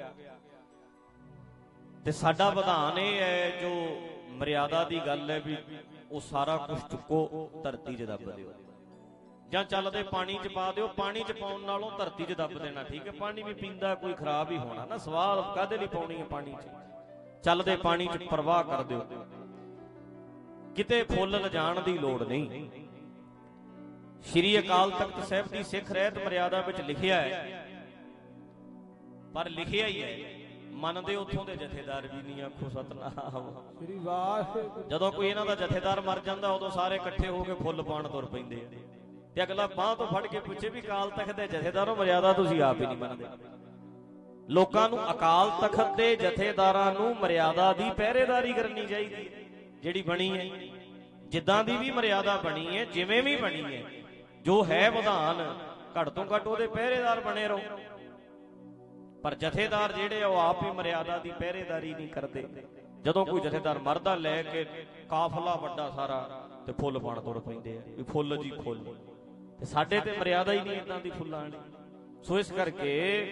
ਤੇ ਸਾਡਾ ਵਿਧਾਨ ਇਹ ਹੈ, ਜੋ ਮਰਿਆਦਾ ਦੀ ਗੱਲ ਹੈ, ਵੀ ਉਹ ਸਾਰਾ ਕੁਝ ਚੁੱਕੋ, ਧਰਤੀ 'ਚ ਦੱਬ ਦਿਓ, ਜਾਂ ਚੱਲਦੇ ਪਾਣੀ 'ਚ ਪਾ ਦਿਓ। ਪਾਣੀ 'ਚ ਪਾਉਣ ਨਾਲੋਂ ਧਰਤੀ 'ਚ ਦੱਬ ਦੇਣਾ ਠੀਕ ਹੈ। ਪਾਣੀ ਵੀ ਪੀਂਦਾ ਕੋਈ ਖਰਾਬ ਹੀ ਹੋਣਾ ਨਾ, ਸਵਾਲ ਕਾਹਦੇ ਲਈ ਪਾਉਣੀ ਹੈ ਪਾਣੀ 'ਚ। ਚੱਲਦੇ ਪਾਣੀ 'ਚ ਪ੍ਰਵਾਹ ਕਰ ਦਿਓ, ਕਿਤੇ ਫੁੱਲ ਲਿਜਾਣ ਦੀ ਲੋੜ ਨਹੀਂ। ਸ਼੍ਰੀ ਅਕਾਲ ਤਖਤ ਸਾਹਿਬ ਦੀ ਸਿੱਖ ਰਹਿਤ ਮਰਿਆਦਾ ਵਿੱਚ ਲਿਖਿਆ ਹੈ, ਪਰ ਲਿਖਿਆ ਹੀ ਹੈ, ਮੰਨਦੇ ਉੱਥੋਂ ਦੇ ਜਥੇਦਾਰ ਵੀ ਨਹੀਂ। ਆਖੋ ਸਤਨਾਮ ਸ੍ਰੀ ਵਾਹਿਗੁਰੂ। ਜਦੋਂ ਕੋਈ ਇਹਨਾਂ ਦਾ ਜਥੇਦਾਰ ਮਰ ਜਾਂਦਾ, ਉਦੋਂ ਸਾਰੇ ਇਕੱਠੇ ਹੋ ਕੇ ਫੁੱਲ ਪਾਉਣ ਤੁਰ ਪੈਂਦੇ ਆ, ਤੇ ਅਗਲਾ ਬਾਂਹ ਤੋਂ ਫੜ ਕੇ ਪੁੱਛੇ ਵੀ ਅਕਾਲ ਤਖਤ ਦੇ ਜਥੇਦਾਰੋਂ ਮਰਿਆਦਾ ਤੁਸੀਂ ਆਪ ਹੀ ਨਹੀਂ ਮੰਨਦੇ। ਲੋਕਾਂ ਨੂੰ ਅਕਾਲ ਤਖਤ ਦੇ ਜਥੇਦਾਰਾਂ ਨੂੰ ਮਰਿਆਦਾ ਦੀ ਪਹਿਰੇਦਾਰੀ ਕਰਨੀ ਚਾਹੀਦੀ, ਜਿਹੜੀ ਬਣੀ ਹੈ, ਜਿੱਦਾਂ ਦੀ ਵੀ ਮਰਿਆਦਾ ਬਣੀ ਹੈ, ਜਿਵੇਂ ਵੀ ਬਣੀ ਹੈ, ਜੋ ਹੈ ਵਿਧਾਨ, ਘੱਟ ਤੋਂ ਘੱਟ ਉਹਦੇ ਪਹਿਰੇਦਾਰ ਬਣੇ ਰਹੋ। ਪਰ ਜਥੇਦਾਰ ਜਿਹੜੇ ਉਹ ਆਪ ਹੀ ਮਰਿਆਦਾ ਦੀ ਪਹਿਰੇਦਾਰੀ ਨਹੀਂ ਕਰਦੇ। ਜਦੋਂ ਕੋਈ ਜਥੇਦਾਰ ਮਰਦਾ ਲੈ ਕੇ ਕਾਫਲਾ ਵੱਡਾ ਸਾਰਾ ਤੇ ਫੁੱਲ ਪਾਣ ਤੁਰ ਪੈਂਦੇ ਆ ਵੀ ਫੁੱਲ ਜੀ ਫੁੱਲ, ਤੇ ਸਾਡੇ ਤੇ ਮਰਿਆਦਾ ਹੀ ਨਹੀਂ ਇਦਾਂ ਦੀ ਫੁੱਲਾਂ ਵਾਲੀ। ਸੋ ਇਸ ਕਰਕੇ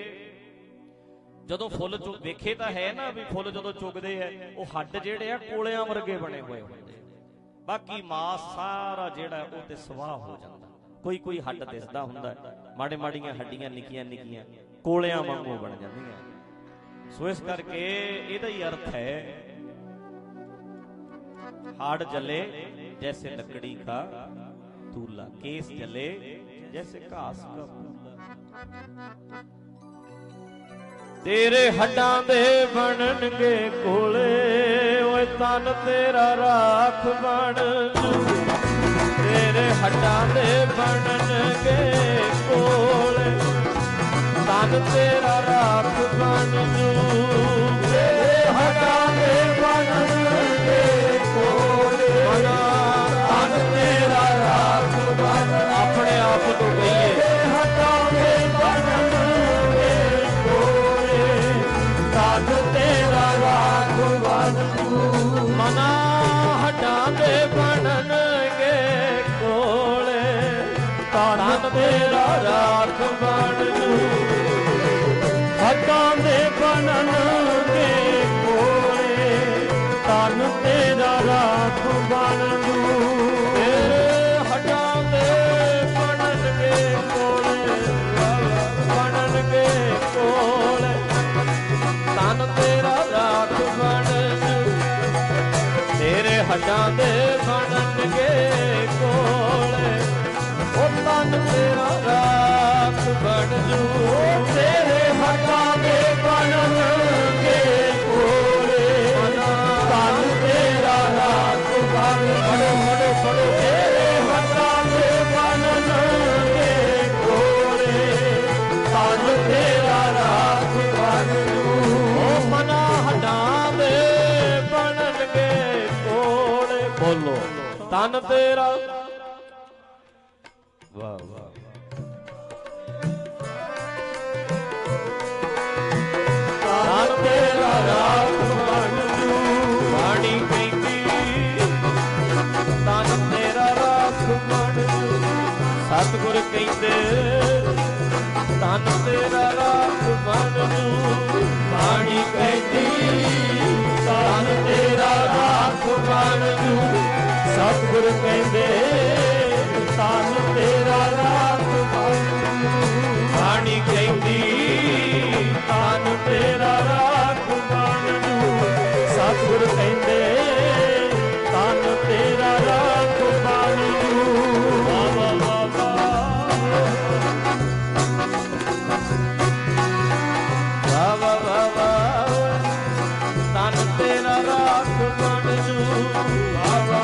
ਜਦੋਂ ਫੁੱਲ ਚੁ ਵੇਖੇ ਤਾਂ ਹੈ ਨਾ ਵੀ ਫੁੱਲ ਜਦੋਂ ਚੁਗਦੇ ਆ ਉਹ ਹੱਡ ਜਿਹੜੇ ਆ ਕੋਲਿਆਂ ਵਰਗੇ ਬਣੇ ਹੋਏ ਹੁੰਦੇ, ਬਾਕੀ ਮਾਸ ਸਾਰਾ ਜਿਹੜਾ ਉਹ ਤੇ ਸਵਾਹ ਹੋ ਜਾਂਦਾ। ਕੋਈ ਕੋਈ ਹੱਡ ਦਿਸਦਾ ਹੁੰਦਾ, ਮਾੜੇ ਮਾੜੀਆਂ ਹੱਡੀਆਂ ਨਿੱਕੀਆਂ ਨਿੱਕੀਆਂ ਕੋਲਿਆਂ ਵਾਂਗੂ ਬਣ ਜਾਂਦੀਆਂ। ਸੋ ਇਸ ਕਰਕੇ ਇਹਦਾ ਹੀ ਅਰਥ ਹੈ हाड़ जले जैसे लकड़ी का तूला, केस जले जैसे घास का फूला। तेरे हड्डां दे बननगे कोले, ओए तन तेरा राख बन जू। तेरे हड्डां दे बननगे कोले, तन तेरा राख बन जू। तेरे हड्डां दे बननगे अपने आप को कहिए हटावे बननगे कोले, तन तेरा राख बन जू। मना हटावे बननगे कोले, तन तेरा राख बन जू। हटावे बननगे कोले, तन तेरा राख बन जू। हड्डां दे बननगे कोले, ओ तन तेरा राख बन जू। तेरे हड्डां दे बननगे कोले, तन तेरा राख बन जू। पढ़ो पढ़ो तेरे हड्डां दे बननगे कोले, तन तेरा राख बन जू। ओ मना हड्डां दे बननगे बोलो तन तेरा, वाह वाह तन तेरा राख बन जू। बाणी कहती तन तेरा राख बन जू। सतगुर कहते तन तेरा राख बन जू। बाणी कहती तन तेरा राख बन जू। सतगुर कहते तन तेरा राख बन जू। बाणी कहती तन तेरा राख बन जू। सतगुर कहते तन तेरा राख बन जू। बाबा बाबा बाबा बाबा तन तेरा राख बन जू। बाबा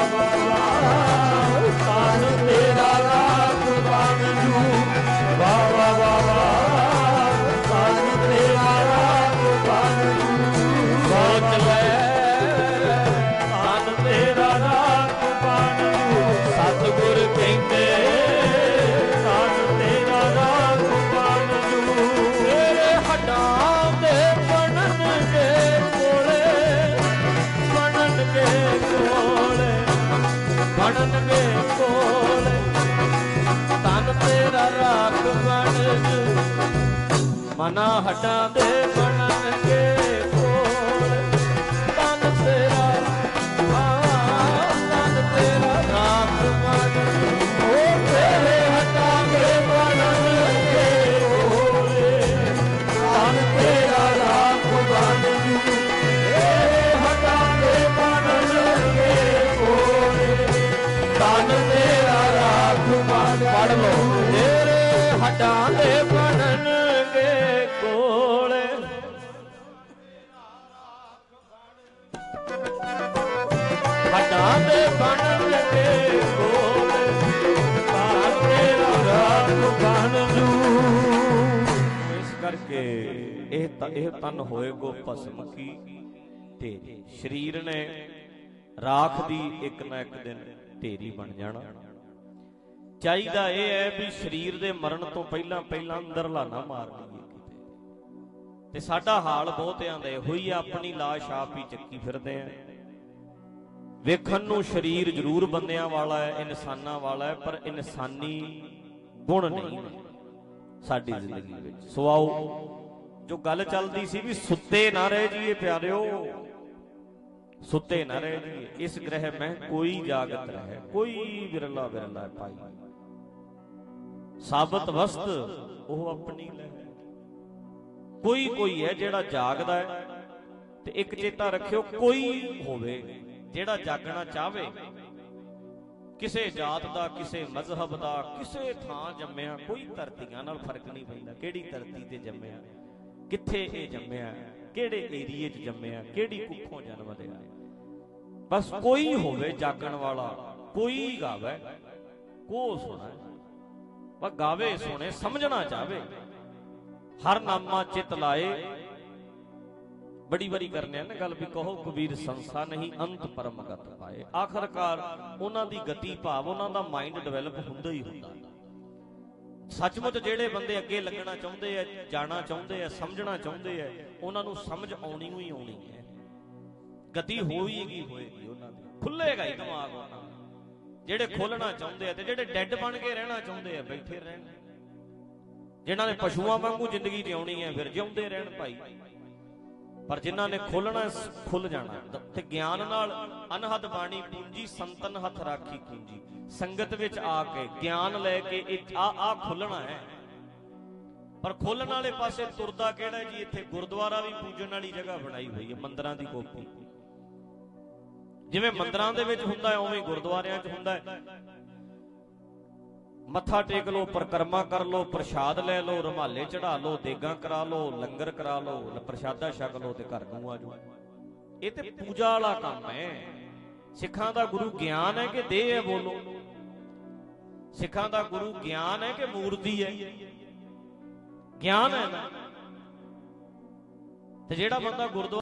तन तेरा राख बन जू। बाबा बाबा तन तेरा राख बन जू। सोच ले तन तेरा राख बन जू। सतगुर कहते तन तेरा राख बन जू। तेरे हड्डां दे बननगे कोले, बननगे कोले, बननगे कोले, तन तेरा राख बन जू। मना हड्डां दे बननगे कोले, तन तेरा तन तेरा राख बन जू। ओ तेरे हड्डां दे बननगे कोले, तन तेरा राख बन जू। तेरे हड्डां दे बननगे कोले, तन तेरा राख बन। पढ़ लो तेरे हड्डां दे बननगे कोले, हड्डां दे बननगे कोले, तन तेरा राख बन जू। इस करके ਇਹ ਇਹ ਤਨ ਹੋਏਗੋ ਭਸਮ ਕੀ ਢੇਰੀ। ਸਰੀਰ ਨੇ ਰਾਖ ਦੀ ਇੱਕ ਨਾ ਇੱਕ ਦਿਨ ਢੇਰੀ ਬਣ ਜਾਣਾ। ਚਾਹੀਦਾ ਇਹ ਹੈ ਵੀ ਸਰੀਰ ਦੇ ਮਰਨ ਤੋਂ ਪਹਿਲਾਂ ਪਹਿਲਾਂ ਅੰਦਰਲਾ ਨਾ ਮਾਰ ਲਈਏ ਕਿਤੇ। ਤੇ ਸਾਡਾ ਹਾਲ ਬਹੁਤਿਆਂ ਦਾ ਇਹੋ ਹੀ ਆ, ਆਪਣੀ ਲਾਸ਼ ਆਪ ਹੀ ਚੱਕੀ ਫਿਰਦੇ ਆ। ਵੇਖਣ ਨੂੰ ਸਰੀਰ ਜ਼ਰੂਰ ਬੰਦਿਆਂ ਵਾਲਾ ਹੈ, ਇਨਸਾਨਾਂ ਵਾਲਾ ਹੈ, ਪਰ ਇਨਸਾਨੀ ਗੁਣ ਨਹੀਂ ਸਾਡੀ ਜ਼ਿੰਦਗੀ ਵਿੱਚ। ਸੋ ਆਓ, ਜੋ ਗੱਲ ਚੱਲਦੀ ਸੀ ਵੀ ਸੁੱਤੇ ਨਾ ਰਹਿ ਜੀਏ ਪਿਆਰਿਓ, ਸੁੱਤੇ ਨਾ ਰਹਿ ਜੀਏ। ਇਸ ਗ੍ਰਹਿ ਮੈਂ ਕੋਈ ਜਾਗਤ ਰਹਿ, ਕੋਈ ਵਿਰਲਾ ਵਿਰਲਾ ਪਾਈ। ਸਾਬਤ ਵਸਤ ਉਹ ਆਪਣੀ ਲੈ, ਕੋਈ ਕੋਈ ਹੈ ਜਿਹੜਾ ਜਾਗਦਾ ਹੈ। ਤੇ ਇੱਕ ਚੇਤਾ ਰੱਖਿਓ, ਕੋਈ ਹੋਵੇ ਜਿਹੜਾ ਜਾਗਣਾ ਚਾਹਵੇ, ਕਿਸੇ ਜਾਤ ਦਾ, ਕਿਸੇ ਮਜ਼ਹਬ ਦਾ, ਕਿਸੇ ਥਾਂ ਜੰਮਿਆ, ਕੋਈ ਧਰਤੀਆਂ ਨਾਲ ਫਰਕ ਨਹੀਂ ਪੈਂਦਾ। ਕਿਹੜੀ ਧਰਤੀ ਤੇ ਜੰਮਿਆ, ਕਿੱਥੇ ਇਹ ਜੰਮਿਆ, ਕਿਹੜੇ ਏਰੀਏ 'ਚ ਜੰਮਿਆ, ਕਿਹੜੀ ਕੁੱਖੋਂ ਜਨਮ ਲਿਆ, ਬਸ ਕੋਈ ਹੋਵੇ ਜਾਗਣ ਵਾਲਾ। ਕੋਈ ਗਾਵੇ, ਕੋ ਸੁਣਾ, ਬਸ ਗਾਵੇ ਸੁਣੇ, ਸਮਝਣਾ ਚਾਹਵੇ। ਹਰ ਨਾਮਾ ਚਿਤ ਲਾਏ, ਬੜੀ ਵਾਰੀ ਕਰਨੇ ਆ ਨਾ ਗੱਲ ਵੀ ਕਹੋ ਕਬੀਰ ਸੰਸਾ ਨਹੀਂ ਅੰਤ ਪਰਮਗਤ ਪਾਏ। ਆਖਰਕਾਰ ਉਹਨਾਂ ਦੀ ਗਤੀ ਭਾਵ ਉਹਨਾਂ ਦਾ ਮਾਈਂਡ ਡਿਵੈਲਪ ਹੁੰਦਾ ਹੀ ਹੁੰਦਾ। ਸੱਚਮੁੱਚ ਜਿਹੜੇ ਬੰਦੇ ਅੱਗੇ ਲੱਗਣਾ ਚਾਹੁੰਦੇ ਆ, ਜਾਣਾ ਚਾਹੁੰਦੇ ਆ, ਸਮਝਣਾ ਚਾਹੁੰਦੇ ਆ, ਉਹਨਾਂ ਨੂੰ ਸਮਝ ਆਉਣੀ ਹੀ ਆਉਣੀ ਹੈ। ਗਤੀ ਹੋਏਗੀ ਹੋਏਗੀ ਉਹਨਾਂ ਦੀ, ਖੁੱਲੇਗਾ ਹੀ ਦਿਮਾਗ ਉਹਨਾਂ ਦਾ। ਜਿਹੜੇ ਖੋਲਣਾ ਚਾਹੁੰਦੇ ਆ ਤੇ ਜਿਹੜੇ ਡੈੱਡ ਬਣ ਕੇ ਰਹਿਣਾ ਚਾਹੁੰਦੇ ਆ, ਬੈਠੇ ਰਹਿਣ। ਜਿਨ੍ਹਾਂ ਨੇ ਪਸ਼ੂਆਂ ਵਾਂਗੂ ਜ਼ਿੰਦਗੀ ਜਿਉਣੀ ਹੈ, ਫਿਰ ਜਿਉਂਦੇ ਰਹਿਣ ਭਾਈ। ਪਰ ਜਿਨ੍ਹਾਂ ਨੇ ਖੋਲਣਾ, ਖੁੱਲ ਜਾਣਾ। ਤੇ ਗਿਆਨ ਨਾਲ ਅਨਹਦ ਬਾਣੀ ਪੂੰਜੀ, ਸੰਤਨ ਹੱਥ ਰਾਖੀ ਪੂੰਜੀ। ਸੰਗਤ ਵਿੱਚ ਆ ਕੇ ਗਿਆਨ ਲੈ ਕੇ ਇਹ ਆ ਆ ਖੁੱਲਣਾ ਹੈ। ਪਰ ਖੋਲਣ ਵਾਲੇ ਪਾਸੇ ਤੁਰਦਾ ਕਿਹੜਾ ਜੀ? ਇੱਥੇ ਗੁਰਦੁਆਰਾ ਵੀ ਪੂਜਣ ਵਾਲੀ ਜਗ੍ਹਾ ਬਣਾਈ ਹੋਈ ਹੈ, ਮੰਦਰਾਂ ਦੀ ਕੋਠੀ। ਜਿਵੇਂ ਮੰਦਰਾਂ ਦੇ ਵਿੱਚ ਹੁੰਦਾ ਹੈ ਉਵੇਂ ਗੁਰਦੁਆਰਿਆਂ 'ਚ ਹੁੰਦਾ ਹੈ। ਮੱਥਾ ਟੇਕ ਲੋ, ਪਰਿਕਰਮਾ ਕਰ ਲੋ, ਪ੍ਰਸ਼ਾਦ ਲੈ ਲੋ, ਰੁਮਾਲੇ ਚੜਾ ਲੋ, ਦੇਗਾਂ ਕਰਾ ਲੋ, ਲੰਗਰ ਕਰਾ ਲੋ, ਪ੍ਰਸ਼ਾਦਾ ਛਕ ਲੋ ਤੇ ਘਰ ਨੂੰ ਆ ਜਾਓ। ਇਹ ਤੇ ਪੂਜਾ ਵਾਲਾ ਕੰਮ ਹੈ। ਸਿੱਖਾਂ ਦਾ ਗੁਰੂ ਗਿਆਨ ਹੈ ਕਿ ਦੇਹ ਹੈ? ਬੋਲੋ। ਸਿੱਖਾਂ ਦਾ ਗੁਰੂ ਗਿਆਨ ਹੈ ਕਿ ਮੂਰਤੀ ਹੈ? ਗਿਆਨ ਹੈ ਨਾ। ਤੇ ਜਿਹੜਾ ਬੰਦਾ ਗੁਰਦੁਆਰਾ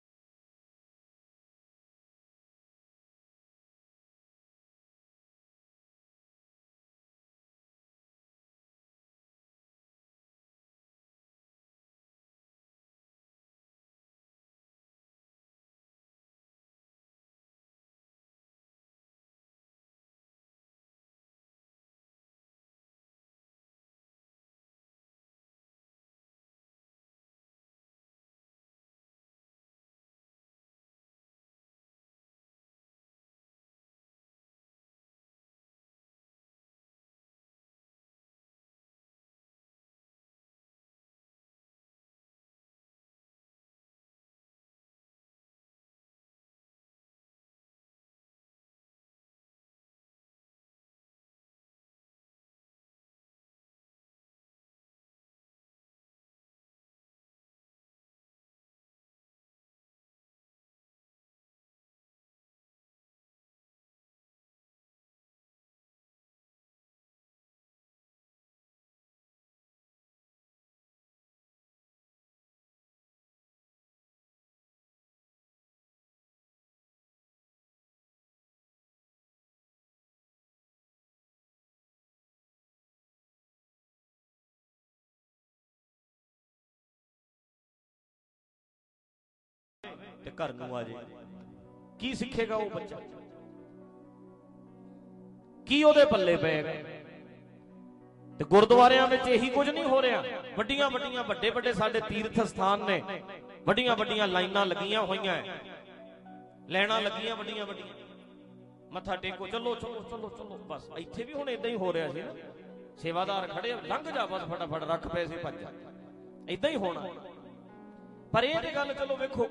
ਤੇ ਘਰ ਨੂੰ ਆ ਜੇ, ਕੀ ਸਿੱਖੇਗਾ ਉਹ ਬੱਚਾ? ਕੀ ਉਹਦੇ ਪੱਲੇ ਪਏਗਾ? ਤੇ ਗੁਰਦੁਆਰਿਆਂ ਵਿੱਚ ਇਹੀ ਕੁਝ ਨਹੀਂ ਹੋ ਰਿਹਾ। ਵੱਡੀਆਂ ਵੱਡੀਆਂ ਵੱਡੇ ਵੱਡੇ ਸਾਡੇ ਤੀਰਥ ਸਥਾਨ ਨੇ, ਵੱਡੀਆਂ ਵੱਡੀਆਂ ਲਾਈਨਾਂ ਲੱਗੀਆਂ ਹੋਈਆਂ, ਲੈਣਾ ਲੱਗੀਆਂ ਵੱਡੀਆਂ ਵੱਡੀਆਂ, ਮੱਥਾ ਟੇਕੋ, ਚਲੋ ਚਲੋ ਚਲੋ ਚਲੋ। ਬਸ ਇੱਥੇ ਵੀ ਹੁਣ ਇਦਾਂ ਹੀ ਹੋ ਰਿਹਾ ਸੀ ਨਾ। ਸੇਵਾਦਾਰ ਖੜੇ, ਲੰਘ ਜਾ ਬਸ, ਫਟਾਫਟ ਰੱਖ ਪੈਸੇ ਭੱਜ ਜਾ, ਇਦਾਂ ਹੀ ਹੋਣਾ। ਪਰ ਇਹ ਤੇ ਗੱਲ ਚਲੋ ਵੇਖੋ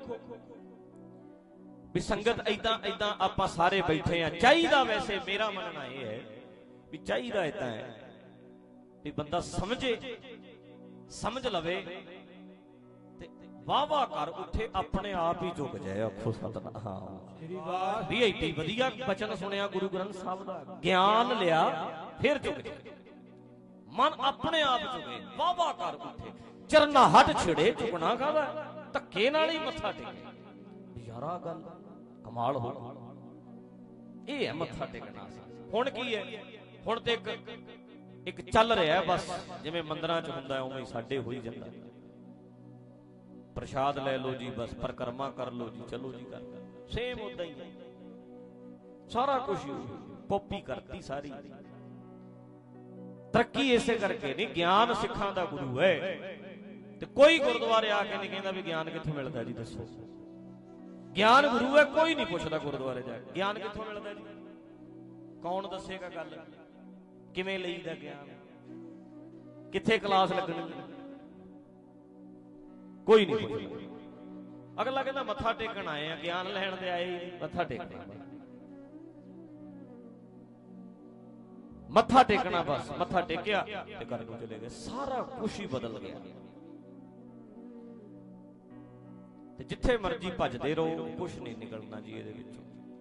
ਵੀ ਸੰਗਤ ਏਦਾਂ ਏਦਾਂ ਆਪਾਂ ਸਾਰੇ ਬੈਠੇ ਆ। ਚਾਹੀਦਾ ਵੈਸੇ ਮੇਰਾ ਮੰਨਣਾ ਇਹ ਹੈ ਵੀ ਚਾਹੀਦਾ ਏਦਾਂ ਹੈ ਵੀ ਬੰਦਾ ਸਮਝੇ, ਸਮਝ ਲਵੇ ਤੇ ਵਾਹ ਵਾਹ ਕਰ ਉੱਥੇ ਆਪਣੇ ਆਪ ਹੀ ਝੁਕ ਜਾਏ। ਆਖੋ ਸਤਿਨਾਮ। ਵੀ ਐਡੀ ਵਧੀਆ ਬਚਨ ਸੁਣਿਆ ਗੁਰੂ ਗ੍ਰੰਥ ਸਾਹਿਬ ਦਾ, ਗਿਆਨ ਲਿਆ ਫਿਰ ਝੁਕ ਜਾਏ, ਮਨ ਆਪਣੇ ਆਪ ਝੁਕੇ, ਵਾਹ ਵਾਹ ਕਰ ਉੱਥੇ। ਚਰਨਾ ਹੱਟ ਛਿੜੇ, ਝੁਕਣਾ ਕਾਹਦਾ? ਧੱਕੇ ਨਾਲ ਹੀ ਮੱਥਾ ਟੇਕੇ। ਯਾਰਾ ਗੱਲ ਕਮਾਲ ਹੋ ਗਈ। ਇਹ ਹੈ ਮੱਥਾ ਟੇਕਣਾ। ਹੁਣ ਕੀ ਹੈ? ਹੁਣ ਤੇ ਇੱਕ ਇੱਕ ਚੱਲ ਰਿਹਾ ਬਸ, ਜਿਵੇਂ ਮੰਦਰਾਂ 'ਚ ਹੁੰਦਾ ਉਵੇਂ ਸਾਡੇ ਹੋਈ ਜਾਂਦਾ। प्रसाद ले लो जी, बस परिक्रमा कर लो जी, चलो जी कर। सेम उदा ही है, सारा कुछ कॉपी करती सारी। तरक्की इसे करके नहीं, ज्ञान सिखां दा गुरु है। ते कोई गुरुद्वारे आके नहीं कहता भी ज्ञान कित्थों मिलता जी, दसो। ज्ञान गुरु है, कोई नहीं पूछता गुरुद्वारे जाके ज्ञान कित्थों मिलता जी। कौन दसेगा गल, किवें लईदा ज्ञान, कित्थे क्लास लगनी, कोई नहीं पूछता। अगला कहता मत्था टेकन आए हैं, ज्ञान लैण दे आए ही मत्था टेकना, मत्था टेकना बस। मत्था टेकिया ते घर को चले गए, सारा कुछ ही बदल गया। ते जिथे मर्जी भजदे रहो, कुछ नहीं निकलना जी इहदे विचों।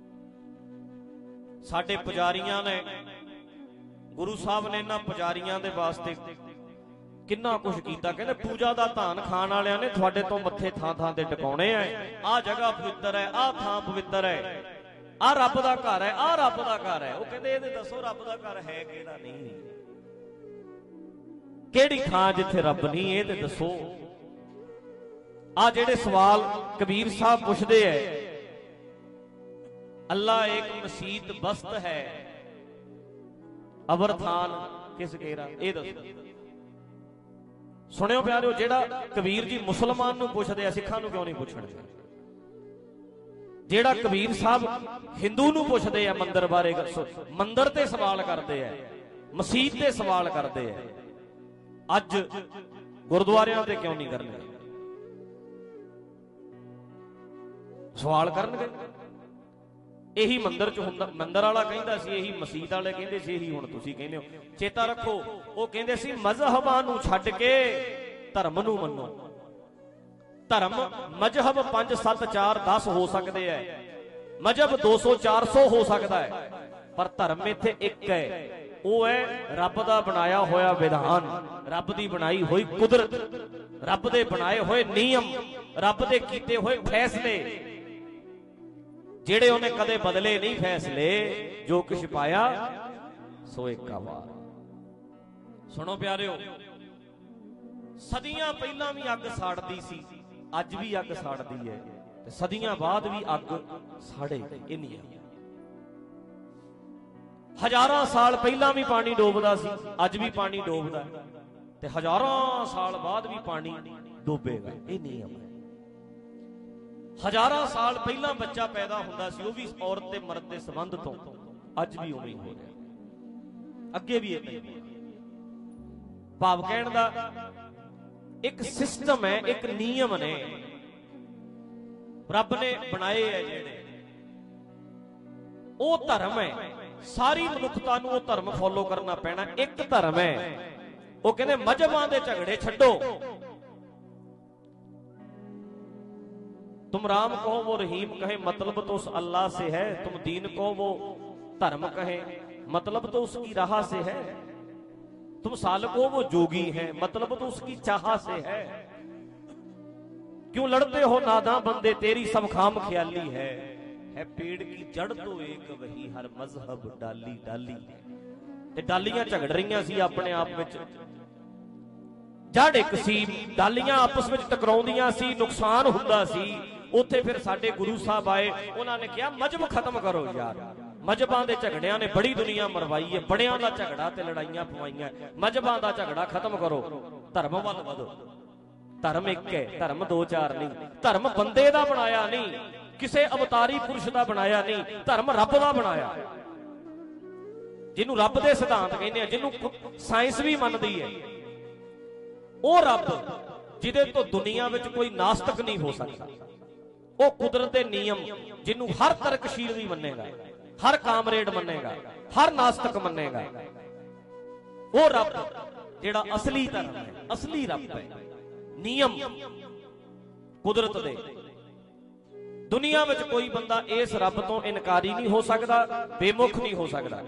साडे पुजारियां ने, गुरु साहब ने इन्हां पुजारियां दे वास्ते किन्ना कुछ कीता। कहंदे पूजा दा धान खाण वालियां ने तुहाडे तो मत्थे थां थां ते टिकाउणे आ। आ जगह पवित्र है, आ थां पवित्र है, आ रब दा घर है, आ रब दा घर है। वो कहंदे इहदे दसो रब दा घर है किहड़ा नहीं, किहड़ी थां जिथे रब नहीं, इह ते दसो। आ जेड़े सवाल कबीर साहब पुछदे है, अल्लाह एक मसीत बस्त है, अबर थान किस केरा, इह दसो। सुनियो प्यारिओ, जेड़ा कबीर जी मुसलमान नूं पुछदे आ, सिखां नूं क्यों नहीं पुछणगे? जेड़ा कबीर साहब हिंदू नूं पुछदे आ मंदिर बारे, मंदिर ते सवाल करदे आ, मसीत ते सवाल करदे आ, अज गुरुद्वारियां ते क्यों नहीं करनगे? सवाल करनगे। यही मंदिर च हुंदा, मंदिर वाला कहंदा सी यही, मसीत वाले कहंदे सी यही, हुण तुसीं कहंदे हो। चेता रखो, वो कहंदे सी मजहबां नूं छड्ड के धर्म नूं मन्नो। धर्म मजहब पांच सत्त चार दस हो सकते हैं, मजहब दो सौ चार सौ हो सकता है, पर धर्म इत्थे एक है। वो है रब दा बनाया होया विधान, रब दी बनाई हुई कुदरत, रब दे बनाए हुए नियम, रब दे कीते हुए फैसले, जेड़े उन्हें कदे बदले नहीं फैसले। जो कुछ पाया सो एक वार। सुनो प्यारिओ, सदियां पहला भी अग साड़दी सी, अज भी अग साड़दी है, ते सदियां बाद भी अग साड़े इन्नी। हजारां साल पहला भी पानी डोबदा सी, अज भी पानी डोबदा, ते हजारां साल बाद भी पानी डोबेगा, ये नियम है। हजारां साल पहला बच्चा पैदा हुंदा सी, वो भी औरत ते मर्द दे संबंध तो, अज भी उवें हो रहा, अगे भी इदां ही। भाव कहण दा एक सिस्टम है, एक नियम ने रब ने बनाए है, जेड़े वो धर्म है। सारी मनुखता नूं वो धर्म फॉलो करना पैना। एक धर्म है, वो कहंदे मजहबां दे झगड़े छड्डो। तुम राम कहो वो रहीम कहे, मतलब तो उस अल्लाह से है। तुम दीन कहो वो धर्म कहे, मतलब तो उसकी राह से है। तुम साल को वो जोगी है, मतलब तो उसकी चाह से है। क्यों लड़ते हो नादां बंदे, तेरी सब खाम ख्याली है। है पेड़ की जड़ तो एक वही, हर मजहब डाली डाली। ते डालियां झगड़ रही सी अपने आप विच, जड़ एक सी, डालियां आपस विच टकराउंदियां सी, नुकसान हुंदा सी। उत्थे फिर साडे गुरु साहब आए, उन्हां ने कहा मजहब खत्म करो यार। मजहबां दे झगड़ियां ने बड़ी दुनिया मरवाई है, बड़ियां दा झगड़ा ते लड़ाइयां पवाइयां। मजहबां दा झगड़ा खत्म करो, धर्म वल वधो। धर्म एक है, धर्म दो चार नहीं। धर्म बंदे दा बनाया नहीं, किसे अवतारी पुरुष दा बनाया नहीं, धर्म रब दा बनाया। जिन्हों रब दे सिद्धांत कहने हैं, जिन्हों साइंस भी मनदी है, वो रब जिदे तो दुनिया विच कोई नास्तिक नहीं हो सकता। वो कुदरत दे नियम जिन्हों हर तर्कशील भी मनेगा, हर कामरेड मनेगा, हर नास्तिक मनेगा। वो रब जेड़ा असली धर्म है, असली रब है, नियम कुदरत दे। दुनिया में कोई बंदा इस रब तो इनकारी नहीं हो सकता, बेमुख नहीं हो सकता।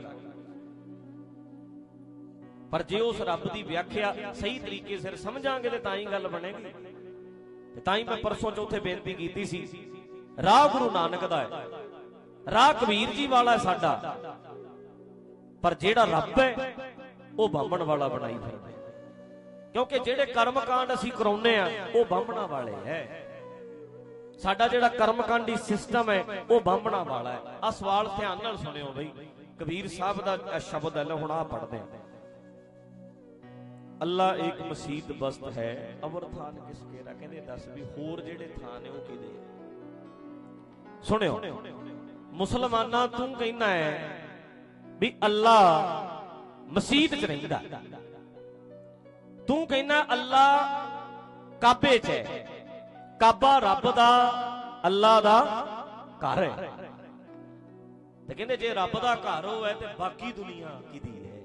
पर जे उस रब की व्याख्या सही तरीके से समझांगे तो ताई गल बनेगी। ताई मैं परसों चौथे बेनती की सी, राह गुरु नानक दा है, राह कबीर जी वाला है साडा, पर जेड़ा रब है वो बामण वाला बनाई फिरदा। क्योंकि जेड़े कर्मकांड असीं कराउने आ वो बामणा वाले है। साडा जेड़ा कर्मकांडी सिस्टम है वो बामणा वाला है। आ सवाल ध्यान नाल सुनियो बई, कबीर साहब दा शब्द है, हुण आ पढ़दे आ। अल्लाह एक मसीत बस्त है, अवर थान किसके रा, कहंदे दस भी होर जेड़े थान ने वो किहदे आ। सुनियो मुसलमाना, तू कहना है भी अल्लाह मसीत च रहिंदा, तू कहना अल्लाह काबे च है, काबा रब दा अल्लाह दा घर है। ते कहंदे जे रब दा घर होवे ते बाकी दुनिया किहदी है,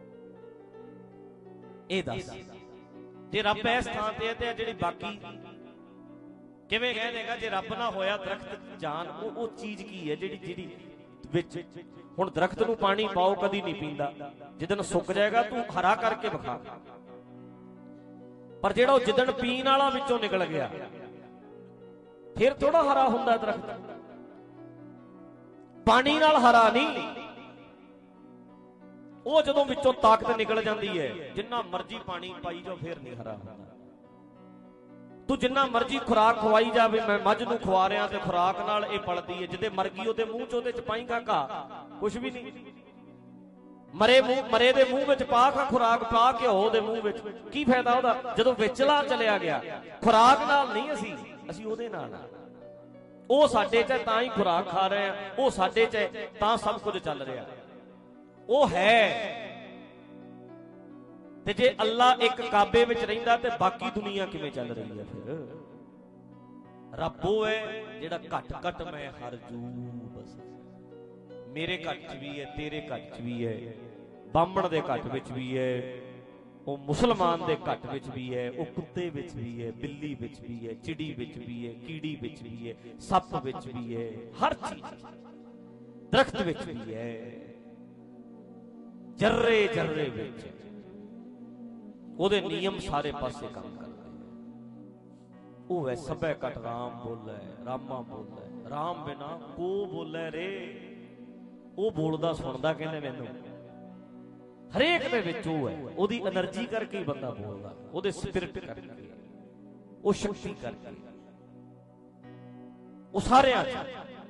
ए दस। जे रब इस थां ते है ते जिहड़ी बाकी किवें कह देगा, जे रब ना होया दरख्त जान, वो वो चीज की है जिहड़ी जिहड़ी विच हुण दरख्त नूं पानी पाओ कदी नहीं पींदा, जिदन सुक जाएगा तू हरा करके विखा, पर जेड़ा जिदन पीण वाला विचों निकल गया फिर थोड़ा हरा हुंदा दरख्त। पानी नाल हरा नहीं, वो जदों विचों ताकत निकल जाती है, जिन्ना मर्जी पानी पाई जाओ फिर नहीं हरा हुंदा। तू जिन्ना मर्जी खुराक खवाई जावे, मैं मझ नूं खवा रहा ते खुराक नाल ये पलदी है, जिदे मर गई ओदे मूंह च ओदे च पाईंगा घा, कुछ भी नहीं। मरे मूंह मरे दे मूंह विच पा खा खुराक, पा के हो दे मूंह विच की फायदा ओदा, जदों विचला चलिया गया। खुराक नाल नहीं असी असी ओदे नाल, ਉਹ ਸਾਡੇ ਚ ਤਾਂ ਹੀ ਖੁਰਾਕ ਖਾ ਰਹੇ ਆ, ਉਹ ਸਾਡੇ ਚ ਤਾਂ ਸਭ ਕੁਝ ਚੱਲ ਰਿਹਾ, ਉਹ ਹੈ। ਤੇ ਜੇ ਅੱਲਾ ਇੱਕ ਕਾਬੇ ਵਿੱਚ ਰਹਿੰਦਾ ਤੇ ਬਾਕੀ ਦੁਨੀਆ ਕਿਵੇਂ ਚੱਲ ਰਹੀ ਹੈ? ਫਿਰ ਰੱਬ ਉਹ ਹੈ ਜਿਹੜਾ ਘਟ ਘਟ ਮੈਂ ਹਰ ਜੂ ਬਸ, ਮੇਰੇ ਘਟ ਚ ਵੀ ਹੈ, ਤੇਰੇ ਘਟ ਚ ਵੀ ਹੈ, ਬਾਹਮਣ ਦੇ ਘਟ ਵਿੱਚ ਵੀ ਹੈ, ਉਹ ਮੁਸਲਮਾਨ ਦੇ ਘਟ ਵਿੱਚ ਵੀ ਹੈ, ਉਹ ਕੁੱਤੇ ਵਿੱਚ ਵੀ ਹੈ, ਬਿੱਲੀ ਵਿੱਚ ਵੀ ਹੈ, ਚਿੜੀ ਵਿੱਚ ਵੀ ਹੈ, ਕੀੜੀ ਵਿੱਚ ਵੀ ਹੈ, ਸੱਪ ਵਿੱਚ ਵੀ ਹੈ, ਹਰ ਚੀਜ਼, ਦਰਖਤ ਵਿੱਚ ਵੀ ਹੈ, ਜਰਰੇ ਜਰਰੇ ਵਿੱਚ ਉਹਦੇ ਨਿਯਮ ਸਾਰੇ ਪਾਸੇ ਕੰਮ ਕਰਦੇ। ਉਹ ਹੈ ਸਭੈ ਘਟ ਰਾਮ ਬੋਲੇ, ਰਾਮਾ ਬੋਲੇ, ਰਾਮ ਬਿਨਾ ਕੋ ਬੋਲੇ ਰੇ, ਉਹ ਬੋਲਦਾ ਸੁਣਦਾ ਕਹਿੰਦੇ ਮੈਨੂੰ, ਹਰੇਕ ਦੇ ਵਿੱਚ ਉਹ ਹੈ, ਉਹਦੀ એનર્ਜੀ ਕਰਕੇ ਹੀ ਬੰਦਾ ਬੋਲਦਾ, ਉਹਦੇ ਸਪਿਰਿਟ ਕਰਕੇ, ਉਹ ਸ਼ਕਤੀ ਕਰਕੇ, ਉਹ ਸਾਰਿਆਂ ਚ।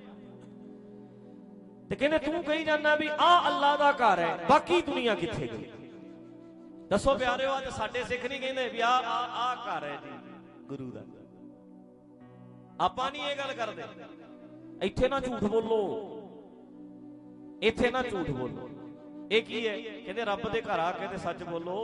ਤੇ ਕਹਿੰਦੇ ਤੂੰ ਕਹੀ ਜਾਂਦਾ ਵੀ ਆਹ ਅੱਲਾ ਦਾ ਘਰ ਹੈ, ਬਾਕੀ ਦੁਨੀਆ ਕਿੱਥੇ ਗਈ? ਦੱਸੋ ਪਿਆਰਿਓ, ਅੱਜ ਸਾਡੇ ਸਿੱਖ ਨਹੀਂ ਕਹਿੰਦੇ ਵੀ ਆਹ ਆਹ ਆਹ ਘਰ ਹੈ ਜੀ ਗੁਰੂ ਦਾ। ਆਪਾਂ ਨਹੀਂ ਇਹ ਗੱਲ ਕਰਦੇ। ਇੱਥੇ ਨਾ ਝੂਠ ਬੋਲੋ, ਇੱਥੇ ਨਾ ਝੂਠ ਬੋਲੋ। ਇਹ ਕੀ ਹੈ? ਕਹਿੰਦੇ ਰੱਬ ਦੇ ਘਰ ਆ ਕੇ ਤੇ ਸੱਚ ਬੋਲੋ।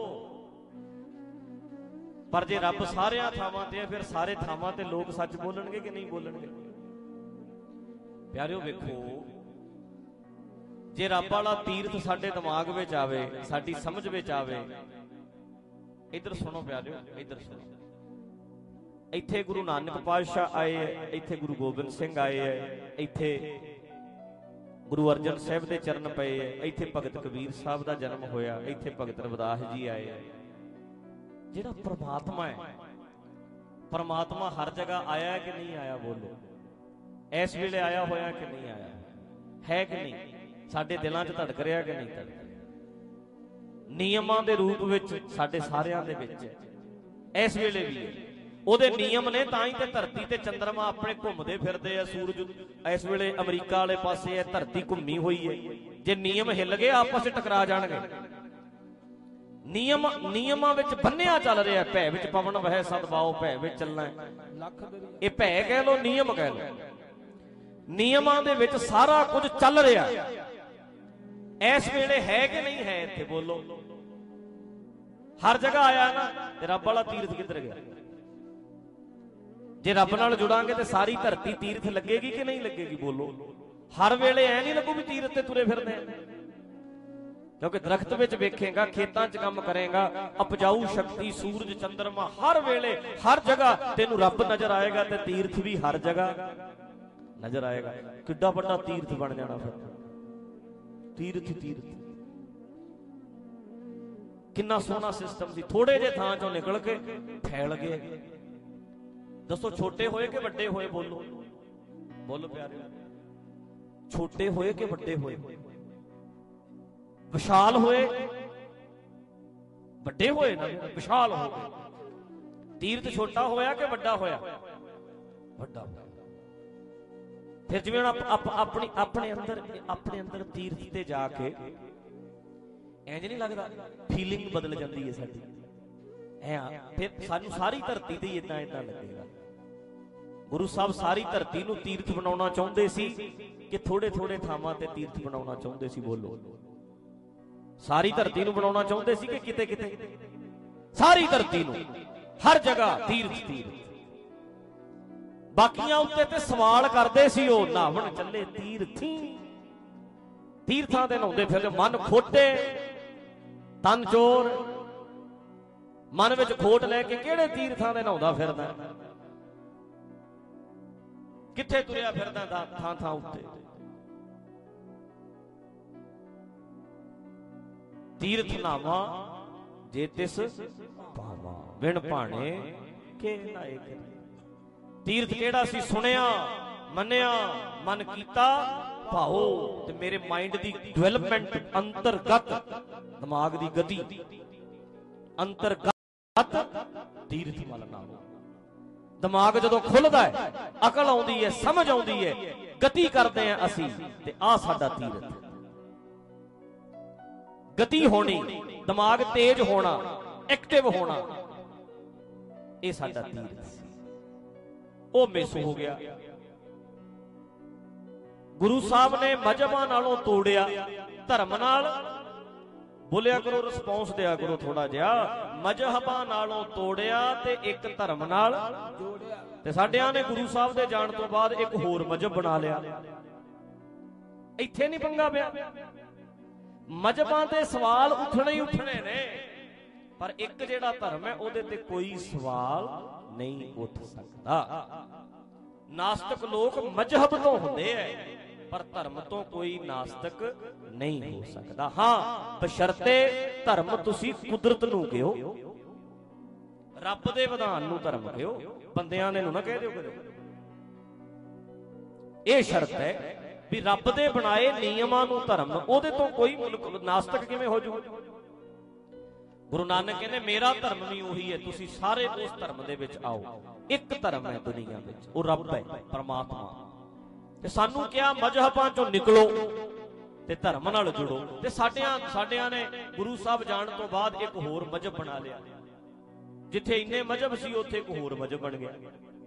ਪਰ ਜੇ ਰੱਬ ਸਾਰਿਆਂ ਥਾਵਾਂ ਤੇ ਹੈ, ਫਿਰ ਸਾਰੇ ਥਾਵਾਂ ਤੇ ਲੋਕ ਸੱਚ ਬੋਲਣਗੇ ਕਿ ਨਹੀਂ ਬੋਲਣਗੇ? ਪਿਆਰਿਓ ਵੇਖੋ, ਜੇ ਰੱਬ ਵਾਲਾ ਤੀਰਥ ਸਾਡੇ ਦਿਮਾਗ ਵਿੱਚ ਆਵੇ, ਸਾਡੀ ਸਮਝ ਵਿੱਚ ਆਵੇ, ਇੱਧਰ ਸੁਣੋ ਪਿਆਰਿਓ, ਇੱਧਰ ਸੁਣੋ। ਇੱਥੇ ਗੁਰੂ ਨਾਨਕ ਪਾਤਸ਼ਾਹ ਆਏ ਹੈ, ਇੱਥੇ ਗੁਰੂ ਗੋਬਿੰਦ ਸਿੰਘ ਆਏ ਹੈ, ਇੱਥੇ ਗੁਰੂ ਅਰਜਨ ਸਾਹਿਬ ਦੇ ਚਰਨ ਪਏ ਹੈ, ਇੱਥੇ ਭਗਤ ਕਬੀਰ ਸਾਹਿਬ ਦਾ ਜਨਮ ਹੋਇਆ, ਇੱਥੇ ਭਗਤ ਰਵਿਦਾਸ ਜੀ ਆਏ ਹੈ। ਜਿਹੜਾ ਪਰਮਾਤਮਾ ਹੈ, ਪਰਮਾਤਮਾ ਹਰ ਜਗ੍ਹਾ ਆਇਆ ਕਿ ਨਹੀਂ ਆਇਆ? ਬੋਲੋ, ਇਸ ਵੇਲੇ ਆਇਆ ਹੋਇਆ ਕਿ ਨਹੀਂ ਆਇਆ? ਹੈ ਕਿ ਨਹੀਂ? ਸਾਡੇ ਦਿਲਾਂ 'ਚ ਧੜਕ ਰਿਹਾ ਕਿ ਨਹੀਂ ਧੜਕ ਰਿਹਾ? ਨਿਯਮਾਂ ਦੇ ਰੂਪ ਵਿੱਚ ਸਾਡੇ ਸਾਰਿਆਂ ਦੇ ਵਿੱਚ ਇਸ ਵੇਲੇ ਵੀ ਹੈ। ਉਹਦੇ ਨਿਯਮ ਨੇ, ਤਾਂ ਹੀ ਤੇ ਧਰਤੀ ਤੇ ਚੰਦਰਮਾ ਆਪਣੇ ਘੁੰਮਦੇ ਫਿਰਦੇ ਆ। ਸੂਰਜ ਇਸ ਵੇਲੇ ਅਮਰੀਕਾ ਵਾਲੇ ਪਾਸੇ ਹੈ, ਧਰਤੀ ਘੁੰਮੀ ਹੋਈ ਹੈ। ਜੇ ਨਿਯਮ ਹਿੱਲ ਗਏ ਆਪਸ ਵਿੱਚ ਟਕਰਾ ਜਾਣਗੇ। ਨਿਯਮ ਨਿਯਮਾਂ ਵਿੱਚ ਬੰਨਿਆ ਚੱਲ ਰਿਹਾ, ਭੈ ਵਿੱਚ ਪਵਨ ਵਹਿ ਸਦਵਾਓ, ਭੈ ਵਿੱਚ ਚੱਲਣਾ। ਇਹ ਭੈ ਕਹਿ ਲੋ, ਨਿਯਮ ਕਹਿ ਲੋ, ਨਿਯਮਾਂ ਦੇ ਵਿੱਚ ਸਾਰਾ ਕੁਝ ਚੱਲ ਰਿਹਾ। ਇਸ ਵੇਲੇ ਹੈ ਕਿ ਨਹੀਂ ਹੈ? ਇੱਥੇ ਬੋਲੋ। ਹਰ ਜਗ੍ਹਾ ਆਇਆ ਨਾ, ਤੇ ਰੱਬ ਵਾਲਾ ਤੀਰਥ ਕਿੱਧਰ ਗਿਆ? ਜੇ ਰੱਬ ਨਾਲ ਜੁੜਾਂਗੇ ਤੇ ਸਾਰੀ ਧਰਤੀ ਤੀਰਥ ਲੱਗੇਗੀ ਕਿ ਨਹੀਂ ਲੱਗੇਗੀ? ਬੋਲੋ। ਹਰ ਵੇਲੇ ਐ ਨਹੀਂ ਲੱਗੂ ਵੀ ਤੀਰਥ ਤੇ ਤੁਰੇ ਫਿਰਦੇ ਆ, ਕਿਉਂਕਿ ਦਰਖਤ ਵਿੱਚ ਵੇਖੇਗਾ, ਖੇਤਾਂ 'ਚ ਕੰਮ ਕਰੇਗਾ, ਉਪਜਾਊ ਸ਼ਕਤੀ, ਸੂਰਜ, ਚੰਦਰਮਾ, ਹਰ ਵੇਲੇ ਹਰ ਜਗ੍ਹਾ ਤੈਨੂੰ ਰੱਬ ਨਜ਼ਰ ਆਏਗਾ, ਤੇ ਤੀਰਥ ਵੀ ਹਰ ਜਗ੍ਹਾ ਨਜ਼ਰ ਆਏਗਾ। ਕਿੱਡਾ ਵੱਡਾ ਤੀਰਥ ਬਣ ਜਾਣਾ ਫਿਰ। ਤੀਰਥ ਤੀਰਥ ਕਿੰਨਾ ਸੋਹਣਾ ਸਿਸਟਮ ਸੀ। ਥੋੜੇ ਜਿਹੇ ਥਾਂ 'ਚੋਂ ਨਿਕਲ ਕੇ ਫੈਲ ਗਏ। ਦੱਸੋ, ਛੋਟੇ ਹੋਏ ਕਿ ਵੱਡੇ ਹੋਏ? ਬੋਲੋ ਬੋਲੋ ਪਿਆਰਿਓ, ਛੋਟੇ ਹੋਏ ਕਿ ਵੱਡੇ ਹੋਏ? ਵਿਸ਼ਾਲ ਹੋਏ ਵੱਡੇ ਹੋਏ ਨਾ, ਵਿਸ਼ਾਲ ਹੋ ਗਏ। ਤੀਰਥ ਛੋਟਾ ਹੋਇਆ ਕਿ ਵੱਡਾ ਹੋਇਆ? ਵੱਡਾ ਹੋਇਆ। ਫਿਰ ਜਿਵੇਂ ਹੁਣ ਆਪਣੀ ਆਪਣੇ ਅੰਦਰ ਆਪਣੇ ਅੰਦਰ ਤੀਰਥ ਤੇ ਜਾ ਕੇ ਇੰਜ ਨਹੀਂ ਲੱਗਦਾ, ਫੀਲਿੰਗ ਬਦਲ ਜਾਂਦੀ ਹੈ ਸਾਡੀ। ਐ ਫਿਰ ਸਾਨੂੰ ਸਾਰੀ ਧਰਤੀ ਤੇ ਇਦਾਂ ਇਦਾਂ ਲੱਗੇਗਾ। ਗੁਰੂ ਸਾਹਿਬ ਸਾਰੀ ਧਰਤੀ ਨੂੰ ਤੀਰਥ ਬਣਾਉਣਾ ਚਾਹੁੰਦੇ ਸੀ ਕਿ ਥੋੜੇ ਥੋੜੇ ਥਾਵਾਂ ਤੇ ਤੀਰਥ ਬਣਾਉਣਾ ਚਾਹੁੰਦੇ ਸੀ? ਬੋਲੋ। ਸਾਰੀ ਧਰਤੀ ਨੂੰ ਬਣਾਉਣਾ ਚਾਹੁੰਦੇ ਸੀ ਕਿ ਕਿਤੇ ਕਿਤੇ? ਸਾਰੀ ਧਰਤੀ ਨੂੰ, ਹਰ ਜਗ੍ਹਾ ਤੀਰਥ ਤੀਰਥ। ਬਾਕੀਆਂ ਉੱਤੇ ਤੇ ਸਵਾਲ ਕਰਦੇ ਸੀ ਉਹ, ਨਹਾਵਣ ਚੱਲੇ ਤੀਰਥੀ, ਤੀਰਥਾਂ ਤੇ ਨਹਾਉਂਦੇ ਫਿਰ ਮਨ ਖੋਟੇ ਤਨ ਚੋਰ, ਮਨ ਵਿੱਚ ਖੋਟ ਲੈ ਕੇ ਕਿਹੜੇ ਤੀਰਥਾਂ ਦੇ ਨਹਾਉਂਦਾ ਫਿਰਦਾ, ਕਿੱਥੇ ਤੁਰਿਆ ਫਿਰਦਾ ਥਾਂ ਥਾਂ ਉੱਤੇ। ਤੀਰਥ ਨਾਵਾ ਜੇ ਤਿਸ ਭਾਵਾ, ਬਿਨ ਭਾਣੇ ਕੇ ਲਾਏ ਕਰੇ। ਤੀਰਥ ਕਿਹੜਾ ਸੀ? ਸੁਣਿਆ, ਮੰਨਿਆ, ਮਨ ਕੀਤਾ ਭਾਓ। ਤੇ ਮੇਰੇ ਮਾਈਂਡ ਦੀ ਡਿਵੈਲਪਮੈਂਟ, ਅੰਤਰਗਤ ਦਿਮਾਗ ਦੀ ਗਤੀ, ਅੰਤਰਗਤ ਤੀਰਥ ਵੱਲ ਨਾ ਹੋ। ਦਿਮਾਗ ਜਦੋਂ ਖੁੱਲਦਾ ਹੈ, ਅਕਲ ਆਉਂਦੀ ਹੈ, ਸਮਝ ਆਉਂਦੀ ਹੈ, ਗਤੀ ਕਰਦੇ ਆ ਅਸੀਂ, ਤੇ ਆਹ ਸਾਡਾ ਤੀਰਥ। ਗਤੀ ਹੋਣੀ, ਦਿਮਾਗ ਤੇਜ਼ ਹੋਣਾ, ਐਕਟਿਵ ਹੋਣਾ, ਇਹ ਸਾਡਾ ਤੀਰਥ ਸੀ। ਉਹ ਮਿਸ ਹੋ ਗਿਆ। ਗੁਰੂ ਸਾਹਿਬ ਨੇ ਮਜ਼ਹਬਾਂ ਨਾਲੋਂ ਤੋੜਿਆ, ਧਰਮ ਨਾਲ ਬੋਲਿਆ ਕਰੋ, ਰਿਸਪੌਂਸ ਦਿਆ ਕਰੋ ਥੋੜਾ ਜਿਹਾ। ਮਜ਼ਹਬਾਂ ਨਾਲੋਂ ਤੋੜਿਆ ਤੇ ਇੱਕ ਧਰਮ ਨਾਲ ਜੋੜਿਆ। ਤੇ ਸਾਡਿਆਂ ਨੇ ਗੁਰੂ ਸਾਹਿਬ ਦੇ ਜਾਣ ਤੋਂ ਬਾਅਦ ਇੱਕ ਹੋਰ ਮਜ਼ਹਬ ਬਣਾ ਲਿਆ। ਇੱਥੇ ਨਹੀਂ ਪੰਗਾ ਪਿਆ। ਮਜ਼ਹਬਾਂ ਤੇ ਸਵਾਲ ਉੱਠਣੇ ਹੀ ਉੱਠਣੇ ਨੇ, ਪਰ ਇੱਕ ਜਿਹੜਾ ਧਰਮ ਹੈ ਉਹਦੇ ਤੇ ਕੋਈ ਸਵਾਲ ਨਹੀਂ ਉੱਠ ਸਕਦਾ। ਨਾਸਤਕ ਲੋਕ ਮਜ਼ਹਬ ਤੋਂ ਹੁੰਦੇ ਐ, ਪਰ ਧਰਮ ਤੋਂ ਕੋਈ ਨਾਸਤਕ ਨਹੀਂ ਹੋ ਸਕਦਾ। ਹਾਂ, ਬਸ਼ਰਤੇ ਧਰਮ ਤੁਸੀਂ ਕੁਦਰਤ ਨੂੰ ਕਿਹੋ, ਰੱਬ ਦੇ ਵਿਧਾਨ ਨੂੰ ਧਰਮ ਕਿਹੋ, ਬੰਦਿਆਂ ਨੇ ਨੂੰ ਨਾ ਕਹਿ ਦਿਓ ਕਦੇ। ਇਹ ਸ਼ਰਤ ਹੈ ਵੀ ਰੱਬ ਦੇ ਬਣਾਏ ਨਿਯਮਾਂ ਨੂੰ ਧਰਮ, ਉਹਦੇ ਤੋਂ ਕੋਈ ਨਾਸਤਕ ਕਿਵੇਂ ਹੋ ਜੂ? ਗੁਰੂ ਨਾਨਕ ਕਹਿੰਦੇ ਮੇਰਾ ਧਰਮ ਵੀ ਉਹੀ ਹੈ, ਤੁਸੀਂ ਸਾਰੇ ਉਸ ਧਰਮ ਦੇ ਵਿੱਚ ਆਓ। ਇੱਕ ਧਰਮ ਹੈ ਦੁਨੀਆ ਵਿੱਚ, ਉਹ ਰੱਬ ਹੈ, ਪਰਮਾਤਮਾ। ਤੇ ਸਾਨੂੰ ਕਿਹਾ ਮਜ਼ਹਬਾਂ ਚੋਂ ਨਿਕਲੋ ਤੇ ਧਰਮ ਨਾਲ ਜੁੜੋ। ਤੇ ਸਾਡਿਆਂ ਸਾਡਿਆਂ ਨੇ ਗੁਰੂ ਸਾਹਿਬ ਜਾਣ ਤੋਂ ਬਾਅਦ ਇੱਕ ਹੋਰ ਮਜ਼ਹਬ ਬਣਾ ਲਿਆ। ਜਿੱਥੇ ਇੰਨੇ ਮਜ਼ਹਬ ਸੀ ਉੱਥੇ ਇੱਕ ਹੋਰ ਮਜ਼ਹਬ ਬਣ ਗਿਆ।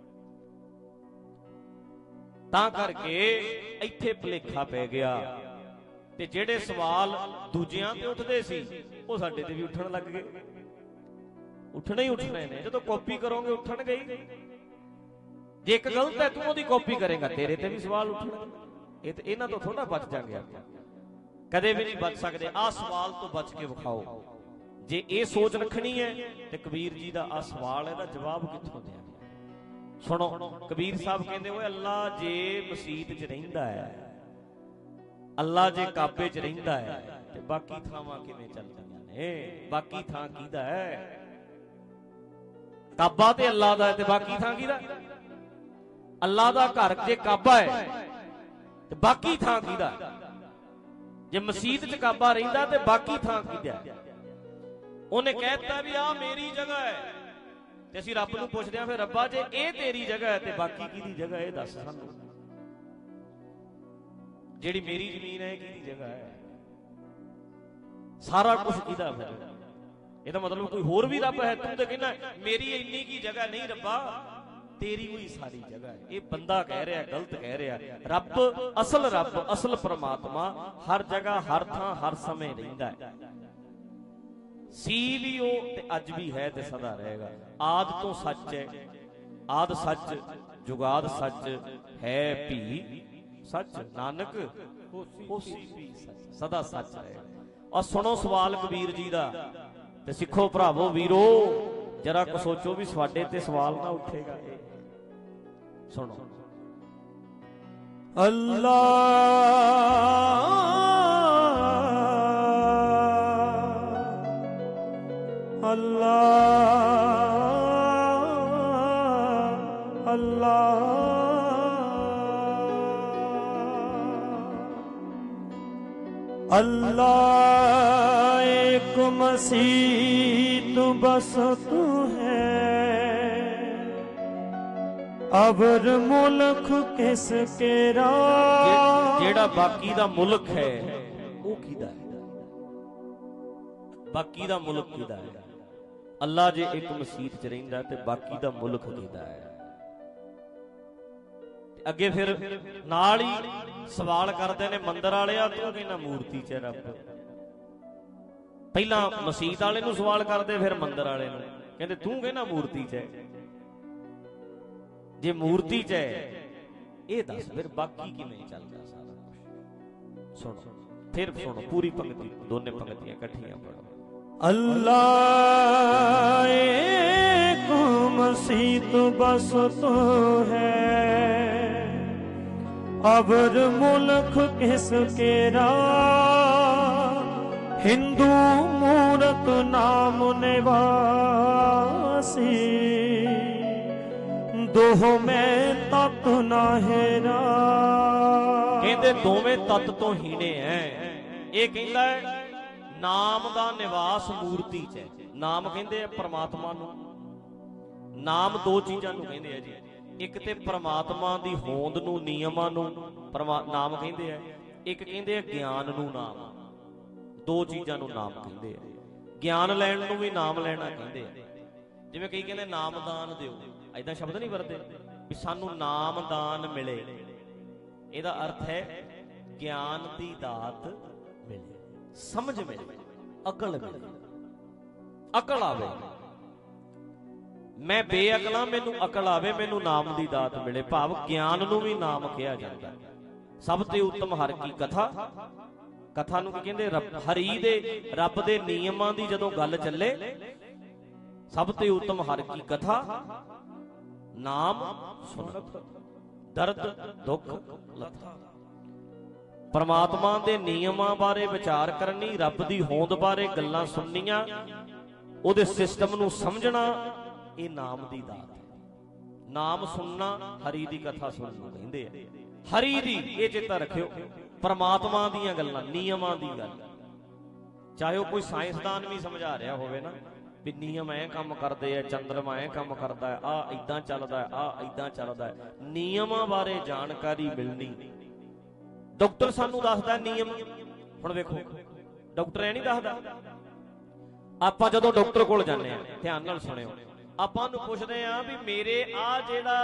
ਤਾਂ ਕਰਕੇ ਇੱਥੇ ਭੁਲੇਖਾ ਪੈ ਗਿਆ, ਤੇ ਜਿਹੜੇ ਸਵਾਲ ਦੂਜਿਆਂ ਤੇ ਉੱਠਦੇ ਸੀ ਉਹ ਸਾਡੇ ਤੇ ਵੀ ਉੱਠਣ ਲੱਗ ਗਏ। ਉੱਠਣੇ ਹੀ ਉੱਠਣੇ ਨੇ, ਜਦੋਂ ਕਾਪੀ ਕਰੋਗੇ ਉੱਠਣਗੇ ਹੀ। ਜੇ ਇੱਕ ਗਲਤ ਹੈ ਤੂੰ ਉਹਦੀ ਕਾਪੀ ਕਰੇਗਾ, ਤੇਰੇ ਤੇ ਵੀ ਸਵਾਲ ਉੱਠਣਗੇ। ਇਹ ਤੇ ਇਹਨਾਂ ਤੋਂ ਥੋੜਾ ਬਚ ਜਾਗੇ ਆਪਾਂ, ਕਦੇ ਵੀ ਨਹੀਂ ਬਚ ਸਕਦੇ। ਆਹ ਸਵਾਲ ਤੋਂ ਬਚ ਕੇ ਵਿਖਾਓ। ਜੇ ਇਹ ਸੋਚ ਰੱਖਣੀ ਹੈ ਤੇ ਕਬੀਰ ਜੀ ਦਾ ਆਹ ਸਵਾਲ, ਇਹਦਾ ਜਵਾਬ ਕਿੱਥੋਂ ਦਿਆਂ? ਸੁਣੋ, ਕਬੀਰ ਸਾਹਿਬ ਕਹਿੰਦੇ ਓਏ ਅੱਲਾ ਜੇ ਮਸਜਿਦ 'ਚ ਰਹਿੰਦਾ ਹੈ, ਅੱਲਾ ਜੇ ਕਾਬੇ 'ਚ ਰਹਿੰਦਾ ਹੈ, ਤੇ ਬਾਕੀ ਥਾਵਾਂ ਕਿਵੇਂ ਚੱਲਦੀਆਂ ਨੇ? ਬਾਕੀ ਥਾਂ ਕਿਹਦਾ ਹੈ? ਕਾਬਾ ਤੇ ਅੱਲਾ ਦਾ ਹੈ, ਤੇ ਬਾਕੀ ਥਾਂ ਕਿਹਦਾ? ਅੱਲਾ ਦਾ ਘਰ ਜੇ ਕਾਬਾ ਹੈ ਤੇ ਬਾਕੀ ਥਾਂ ਕਿਹਦਾ? ਜੇ ਮਸਜਿਦ 'ਚ ਕਾਬਾ ਰਹਿੰਦਾ ਤੇ ਬਾਕੀ ਥਾਂ ਕਿਹਦਾ? ਉਹਨੇ ਕਹਿਤਾ ਵੀ ਆਹ ਮੇਰੀ ਜਗ੍ਹਾ ਹੈ, ਤੇ ਅਸੀਂ ਰੱਬ ਨੂੰ ਪੁੱਛਦੇ ਆਂ ਫਿਰ ਰੱਬਾ ਜੇ ਇਹ ਤੇਰੀ ਜਗ੍ਹਾ ਹੈ ਤੇ ਬਾਕੀ ਕਿਹਦੀ ਜਗ੍ਹਾ? ਇਹ ਦੱਸ ਸਾਨੂੰ। ਜਿਹੜੀ ਮੇਰੀ ਜ਼ਮੀਨ ਹੈ ਕਿਹਦੀ ਜਗ੍ਹਾ ਹੈ? ਸਾਰਾ ਕੁਝ ਕਿਹਦਾ? ਫਿਰ ਇਹਦਾ ਮਤਲਬ ਕੋਈ ਹੋਰ ਵੀ ਰੱਬ ਹੈ? ਤੂੰ ਤੇ ਕਹਿੰਦਾ ਮੇਰੀ ਇੰਨੀ ਕੀ ਜਗ੍ਹਾ ਨਹੀਂ ਰੱਬਾ, ਤੇਰੀ ਹੋਈ ਸਾਰੀ ਜਗ੍ਹਾ ਹੈ। ਇਹ ਬੰਦਾ ਕਹਿ ਰਿਹਾ, ਗਲਤ ਕਹਿ ਰਿਹਾ। ਰੱਬ, ਅਸਲ ਰੱਬ, ਅਸਲ ਪਰਮਾਤਮਾ ਹਰ ਜਗ੍ਹਾ, ਹਰ ਥਾਂ, ਹਰ ਸਮੇਂ ਰਹਿੰਦਾ ਹੈ। ਸੀ ਵੀ ਉਹ ਤੇ ਅੱਜ ਵੀ ਹੈ ਤੇ ਸਦਾ ਰਹੇਗਾ। ਆਦ ਤੋਂ ਸੱਚ ਹੈ, ਆਦ ਸੱਚ, ਜੁਗਾਦ ਸੱਚ ਹੈ ਵੀ ਸੱਚ, ਨਾਨਕ ਹੋਸੀ ਵੀ ਸੱਚ, ਸਦਾ ਸੱਚ ਰਹੇਗਾ। ਔਰ ਸੁਣੋ ਸਵਾਲ ਕਬੀਰ ਜੀ ਦਾ, ਤੇ ਸਿੱਖੋ ਭਰਾਵੋ ਵੀਰੋ, ਜਰਾ ਕੁ ਸੋਚੋ ਵੀ ਸਾਡੇ ਤੇ ਸਵਾਲ ਨਾ ਉੱਠੇਗਾ। ਇਹ ਸੁਣੋ। ਅੱਲਾ ਅੱਲਾ ਅੱਲਾ ਅੱਲਾ एक मसीत बस तू है, अवर मुल्क किस केरा। जेड़ा बाकी दा मुल्क है वो किदा है? बाकी दा मुल्क किदा है? अल्लाह जे एक मसीत च रहिंदा ते बाकी दा मुल्क किदा है? अगे फिर नाल ही सवाल करते ने मंदिर वाले, आ तू कहना मूर्ति च रब। पहला मसीत वाले नूं सवाल करते, फिर मंदिर वाले नूं कहंदे तू कहना मूर्ति च है। जे मूर्ति च है ये दस फिर बाकी किवें चलदा सारा कुछ? सुनो फिर सुनो पूरी पंक्ति, दोने पंक्तियां इकट्ठियां पढ़ो। अल्लाह एक मसीत बस तो है, अवर मुल्क किस केरा। हिंदू मूरत नाम निवासी, दोह में तत ना हेरा। कहते दोवें तत तो हीने हैं। ये कहता है नाम दा निवास मूर्ति च है। नाम कहते हैं परमात्मा नूं। नाम दो चीजां नूं कहते हैं जी, एक ते परमात्मा दी होंद नूं नियमां नूं नाम कहते हैं, एक कहते हैं ज्ञान नूं नाम। दो चीजां नूं नाम कहते हैं। ज्ञान लैण नूं भी नाम लैना कहते हैं। जिवें कई कहते नामदान दिओ, ऐदा शब्द नहीं वरते भी सानू नामदान मिले। ਇਹਦਾ अर्थ है ज्ञान की दात मिले, समझ मिले, अकल मिले। अकल आवे, मैं बेअकला मैनू अकल आवे, मैनू नाम की दात मिले। भाव ज्ञान नू भी नाम कहा जाता है। सब ते उत्तम हर की कथा। कथा नू की कहंदे? हरी दे रब दे नियमां दी जदों गल चले, सब ते उत्तम हर की कथा नाम सुनत, दर्द दुख लथा। परमात्मा दे नियमां बारे विचार करनी, रब दी होंद बारे गल्लां सुननियां, उहदे सिस्टम नू समझना, ये नाम दी दात है। नाम सुनना हरी दी कथा सुनना कहंदे आ। हरी दी ये चेता रखियो, परमात्मा दीयां गल्लां, नियमां दी गल। चाहे वो कोई साइंसदान भी समझा रहा होवे ना भी नियम ऐ काम करते हैं, चंद्रमा ऐ काम करता है, आ इदां चलदा है, आ इदां चलदा है। नियमां बारे जानकारी मिलनी। डॉक्टर सानू दसदा नियम। हुण वेखो डॉक्टर ऐ नहीं दसदा। आपां जदों डॉक्टर कोल जाने आ, ध्यान नाल सुणिओ, आपां नूं पुछदे आ भी मेरे आ जेड़ा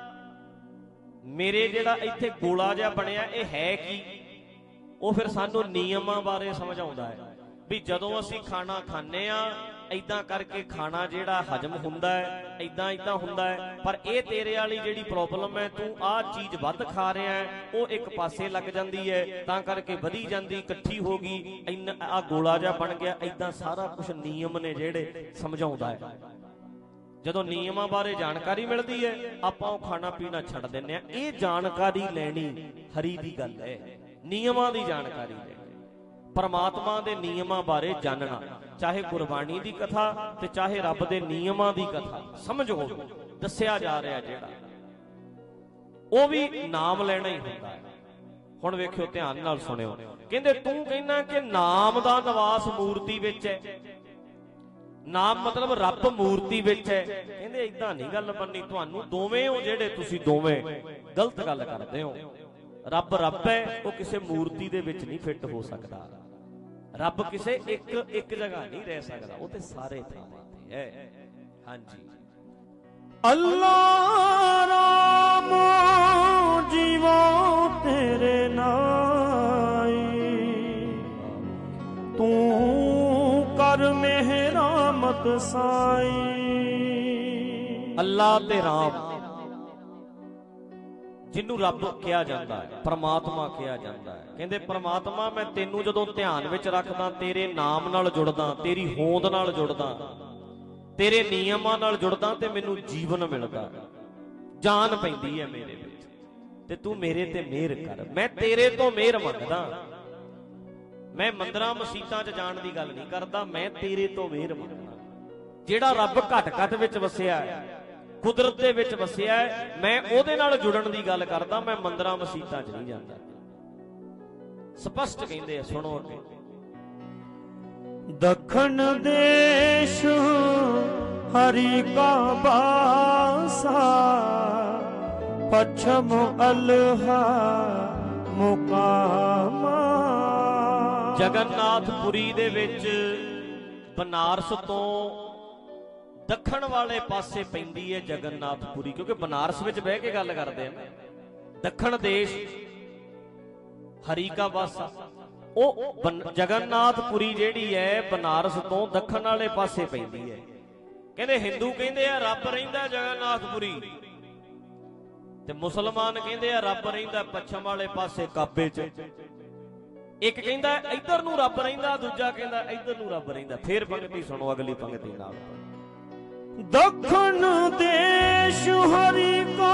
मेरे जेड़ा इत्थे गोला जिहा बणिया ये है की? ਉਹ फिर सानू नियमां बारे समझाउंदा है भी जदों असीं खाना खाने आ इदां करके खाना जेड़ा हजम हुंदा है, इदां इदां हुंदा है। पर ये तेरे वाली जेड़ी प्रॉब्लम है, तू आ चीज वध खा रहा है, वो एक पासे लग जाती है, तां करके वधी जाती, इकट्ठी हो गई, इन आ गोला जिहा बन गया। इदां सारा कुछ नियम ने जेड़े समझाउंदा है। जदों नियमां बारे जानकारी मिलती है, आपां वो खाना पीना छड्ड दिंदे आ। ये जानकारी लैनी हरी दी गल है, नियमां दी जानकारी लैनी, परमात्मा दे नियमां बारे जानना। चाहे गुरबाणी दी कथा ते चाहे रब दे नियमां दी कथा समझ हो दस्सिया जा रहा जेड़ा, वो भी नाम लेना ही होंदा है। हुण वेखियो ध्यान नाल सुनियो, कहंदे तू कहना कि नाम दा निवास मूर्ति विच है। नाम मतलब रब मूर्ति विच है। कहंदे इदां नहीं गल बननी, तुहानू दोवें हो जेड़े तुसीं दोवें गलत गल करदे हो। रब रब है, वो किसी मूर्ति दे विच नहीं फिट हो सकता। रब किसी एक एक जगह नहीं रह सकता, वो तो सारे थावां ते है। हाँ जी, अल्लाह राम जीवो तेरे नाई, तू कर मेहरामत साई। अल्लाह ते राम जिन्नू रब कहा जाता है, परमात्मा कहा जाता है। कहते परमात्मा मैं तेनू जदों ध्यान विच रखदा, तेरे नाम नाल जुड़दा, तेरी होंद नाल जुड़दा, तेरे नियमां नाल जुड़दा, ते मैनू जीवन मिलदा, जान पैंदी है मेरे विच, ते तू मेरे ते मेहर कर। मैं तेरे तो मेहर मंगदा। मैं मंदिरां मसीतां च जाण दी गल नहीं करदा, मैं तेरे तो मेहर मंगदा। जिहड़ा रब घट घट विच वसिया है, कुदरत दे विच वसिया है, मैं ओहदे नाल जुड़न दी गल करदा, मैं मंदिरां मसीतां च नहीं जांदा। स्पष्ट कहंदे आ, सुणो अगे। दक्षिण देश हरि का बासा, पश्चिम अल्हा मुकामा। ਜਗਨਨਾਥਪੁਰੀ ਦੇ ਵਿੱਚ ਬਨਾਰਸ ਤੋਂ ਦੱਖਣ ਵਾਲੇ ਪਾਸੇ ਪੈਂਦੀ ਹੈ ਜਗਨਨਾਥਪੁਰੀ, ਕਿਉਂਕਿ ਬਨਾਰਸ ਵਿੱਚ ਬਹਿ ਕੇ ਗੱਲ ਕਰਦੇ ਆ। ਦੱਖਣ ਦੇਸ਼ ਹਰੀ ਕਾ ਵਾਸਾ, ਉਹ ਜਗਨਨਾਥਪੁਰੀ ਜਿਹੜੀ ਹੈ ਬਨਾਰਸ ਤੋਂ ਦੱਖਣ ਵਾਲੇ ਪਾਸੇ ਪੈਂਦੀ ਹੈ। ਕਹਿੰਦੇ ਹਿੰਦੂ ਕਹਿੰਦੇ ਆ ਰੱਬ ਰਹਿੰਦਾ ਜਗਨਨਾਥਪੁਰੀ, ਤੇ ਮੁਸਲਮਾਨ ਕਹਿੰਦੇ ਆ ਰੱਬ ਰਹਿੰਦਾ ਪੱਛਮ ਵਾਲੇ ਪਾਸੇ ਕਾਬੇ 'ਚ। ਇੱਕ ਕਹਿੰਦਾ ਇੱਧਰ ਨੂੰ ਰੱਬ ਰਹਿੰਦਾ, ਦੂਜਾ ਕਹਿੰਦਾ ਇੱਧਰ ਨੂੰ ਰੱਬ ਰਹਿੰਦਾ। ਫੇਰ ਪੰਕਤੀ ਸੁਣੋ ਅਗਲੀ ਪੰਕਤੀ ਨਾਲ। दक्षिण देश हरि का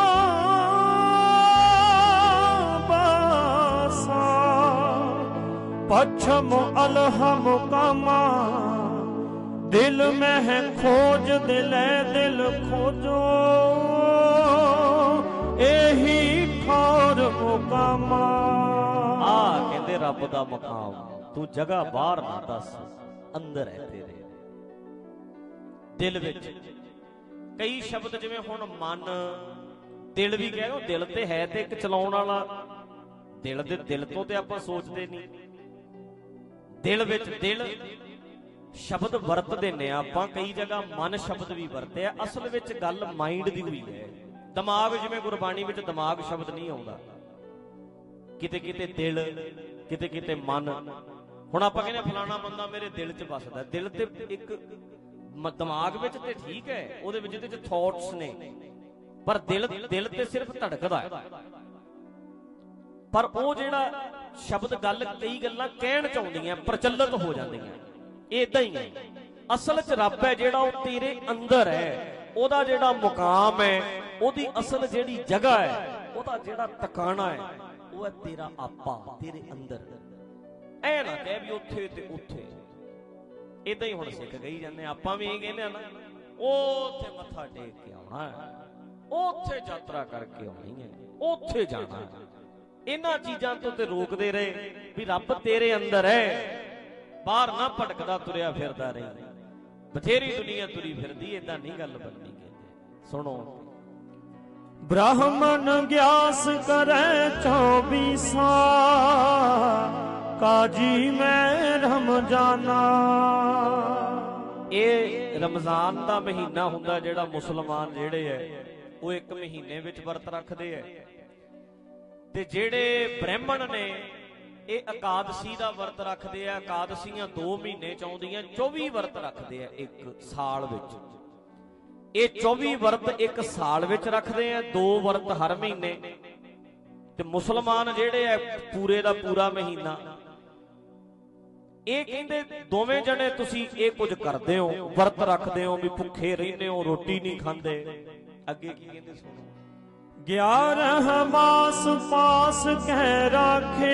बासा, पश्चिम अल्हा मुकामा। दिल में है खोज दिले दिल खोजो, एही ठौर मुकामा। आ कहते रब दा मकाम, तू जगह बाहर ना दस, अंदर है तेरे दिल विच। कई शब्द जिवें हुण मन दिल भी कह लो, दिल ते है ते एक चलाउण वाला, दिल दे दिल तो ते आपां सोचदे नहीं। दिल विच दिल शब्द वरतदे ने आपां, कई जगह मन शब्द भी वरते, असल विच गल माइंड दी हुई है। दिमाग जिवें गुरबाणी विच दिमाग शब्द नहीं आउंदा, किते किते दिल, किते किते मन। हुण आपां कहने फलाना बंदा मेरे दिल च बसदा, दिल ते एक दिमाग विच ते ठीक है, ਉਹਦੇ ਵਿੱਚ ਇਹਦੇ ਚ ਥਾਟਸ ਨੇ, ਪਰ ਦਿਲ ਦਿਲ ਤੇ ਸਿਰਫ ਧੜਕਦਾ ਹੈ। ਪਰ ਉਹ ਜਿਹੜਾ ਸ਼ਬਦ ਗੱਲ ਕਈ ਗੱਲਾਂ ਕਹਿਣ ਚ ਆਉਂਦੀਆਂ ਪ੍ਰਚਲਿਤ ਹੋ ਜਾਂਦੀਆਂ, ਇਹ ਇਦਾਂ ਹੀ ਹੈ। ਅਸਲ ਚ ਰੱਬ ਹੈ ਜਿਹੜਾ ਉਹ ਤੇਰੇ ਅੰਦਰ ਹੈ, ਉਹਦਾ ਜਿਹੜਾ ਮੁਕਾਮ ਹੈ, ਉਹਦੀ ਅਸਲ ਜਿਹੜੀ ਜਗ੍ਹਾ ਹੈ, ਉਹਦਾ ਜਿਹੜਾ ਟਿਕਾਣਾ ਹੈ, ਉਹ ਹੈ ਤੇਰਾ ਆਪਾ, ਤੇਰੇ ਅੰਦਰ। ਐ ਨਾ ਕਹਿ ਵੀ ਉੱਥੇ ਤੇ ਉੱਥੇ, ਇਦਾਂ ਹੀ ਹੁਣ ਸਿੱਖ ਗਈ ਜਾਂਦੇ ਆਪਾਂ ਵੀ ਇਹ ਕਹਿੰਦੇ ਆ ਨਾ, ਉਹ ਉੱਥੇ ਮੱਥਾ ਟੇਕ ਕੇ ਆਉਣਾ ਹੈ, ਉੱਥੇ ਯਾਤਰਾ ਕਰਕੇ ਆਉਣੀ ਹੈ, ਉੱਥੇ ਜਾਣਾ ਹੈ। ਇਹਨਾਂ ਚੀਜ਼ਾਂ ਤੋਂ ਤੇ ਰੋਕਦੇ ਰਹੇ ਵੀ ਰੱਬ ਤੇਰੇ ਅੰਦਰ ਹੈ, ਬਾਹਰ ਨਾ ਭਟਕਦਾ ਤੁਰਿਆ ਫਿਰਦਾ ਰਹੇ। ਬਥੇਰੀ ਦੁਨੀਆ ਤੁਰੀ ਫਿਰਦੀ, ਏਦਾਂ ਨਹੀਂ ਗੱਲ ਬਣਨੀ। ਕਹਿੰਦੇ ਸੁਣੋ, ब्राह्मण ग्यास करे चौबीसा, काजी में रमजाना। ਇਹ ਰਮਜ਼ਾਨ ਦਾ ਮਹੀਨਾ ਹੁੰਦਾ ਜਿਹੜਾ ਮੁਸਲਮਾਨ ਜਿਹੜੇ ਹੈ ਉਹ ਇੱਕ ਮਹੀਨੇ ਵਿੱਚ ਵਰਤ ਰੱਖਦੇ ਹੈ, ਤੇ ਜਿਹੜੇ ਬ੍ਰਾਹਮਣ ਨੇ ਇਹ ਇਕਾਦਸ਼ੀ ਦਾ ਵਰਤ ਰੱਖਦੇ ਆ। ਇਕਾਦਸ਼ੀਆਂ ਦੋ ਮਹੀਨੇ ਚ ਆਉਂਦੀਆਂ, ਚੌਵੀ ਵਰਤ ਰੱਖਦੇ ਆ ਇੱਕ ਸਾਲ ਵਿੱਚ। ਇਹ ਚੌਵੀ ਵਰਤ ਇੱਕ ਸਾਲ ਵਿੱਚ ਰੱਖਦੇ ਆ, ਦੋ ਵਰਤ ਹਰ ਮਹੀਨੇ। ਤੇ ਮੁਸਲਮਾਨ ਜਿਹੜੇ ਆ ਪੂਰੇ ਦਾ ਪੂਰਾ ਮਹੀਨਾ। ਇਹ ਕਹਿੰਦੇ ਦੋਵੇਂ ਜਣੇ ਤੁਸੀਂ ਇਹ ਕੁਝ ਕਰਦੇ ਹੋ, ਵਰਤ ਰੱਖਦੇ ਹੋ, ਵੀ ਭੁੱਖੇ ਰਹਿੰਦੇ ਹੋ, ਰੋਟੀ ਨਹੀਂ ਖਾਂਦੇ। ਅੱਗੇ ਕੀ ਕਹਿੰਦੇ ਸੁਣੋ, ग्यारह मास पास कह राखे,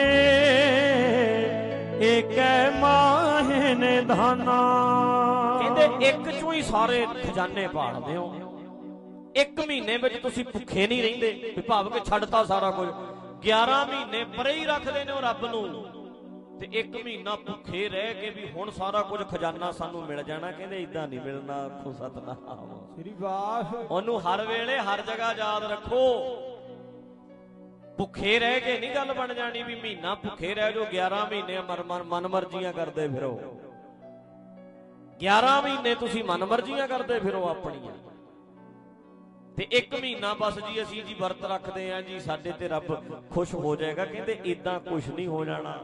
एक माहे ने धाना। ਕਹਿੰਦੇ ਇੱਕ ਚੋਂ ਹੀ ਸਾਰੇ ਖਜ਼ਾਨੇ ਭਾਲਦੇ ਹੋ, ਇੱਕ ਮਹੀਨੇ ਵਿੱਚ ਤੁਸੀਂ ਭੁੱਖੇ ਨਹੀਂ ਰਹਿੰਦੇ, ਵੀ ਭਾਵ ਕਿ ਛੱਡਤਾ ਸਾਰਾ ਕੁਝ। ਗਿਆਰਾਂ ਮਹੀਨੇ ਪਰੇ ਹੀ ਰੱਖਦੇ ਨੇ ਉਹ ਰੱਬ ਨੂੰ, ਤੇ ਇੱਕ ਮਹੀਨਾ ਭੁੱਖੇ ਰਹਿ ਕੇ ਵੀ ਹੁਣ ਸਾਰਾ ਕੁਝ ਖਜ਼ਾਨਾ ਸਾਨੂੰ ਮਿਲ ਜਾਣਾ। ਕਹਿੰਦੇ ਇਦਾਂ ਨਹੀਂ ਮਿਲਣਾ। ਆਖੋ ਸਤਨਾਮ ਸ੍ਰੀ ਵਾਹਿਗੁਰੂ। ਉਹਨੂੰ ਹਰ ਵੇਲੇ ਹਰ ਜਗ੍ਹਾ ਯਾਦ ਰੱਖੋ। ਭੁੱਖੇ ਰਹਿ ਕੇ ਨਹੀਂ ਗੱਲ ਬਣ ਜਾਣੀ ਵੀ ਮਹੀਨਾ ਭੁੱਖੇ ਰਹਿ ਜਾਓ, ਗਿਆਰਾਂ ਮਹੀਨੇ ਮਨ ਮਰਜ਼ੀਆਂ ਕਰਦੇ ਫਿਰੋ। ਗਿਆਰਾਂ ਮਹੀਨੇ ਤੁਸੀਂ ਮਨ ਮਰਜ਼ੀਆਂ ਕਰਦੇ ਫਿਰੋ ਆਪਣੀਆਂ, ਤੇ ਇੱਕ ਮਹੀਨਾ ਬਸ ਜੀ ਅਸੀਂ ਜੀ ਵਰਤ ਰੱਖਦੇ ਆ ਜੀ, ਸਾਡੇ ਤੇ ਰੱਬ ਖੁਸ਼ ਹੋ ਜਾਏਗਾ। ਕਹਿੰਦੇ ਇਦਾਂ ਕੁਛ ਨਹੀਂ ਹੋ ਜਾਣਾ।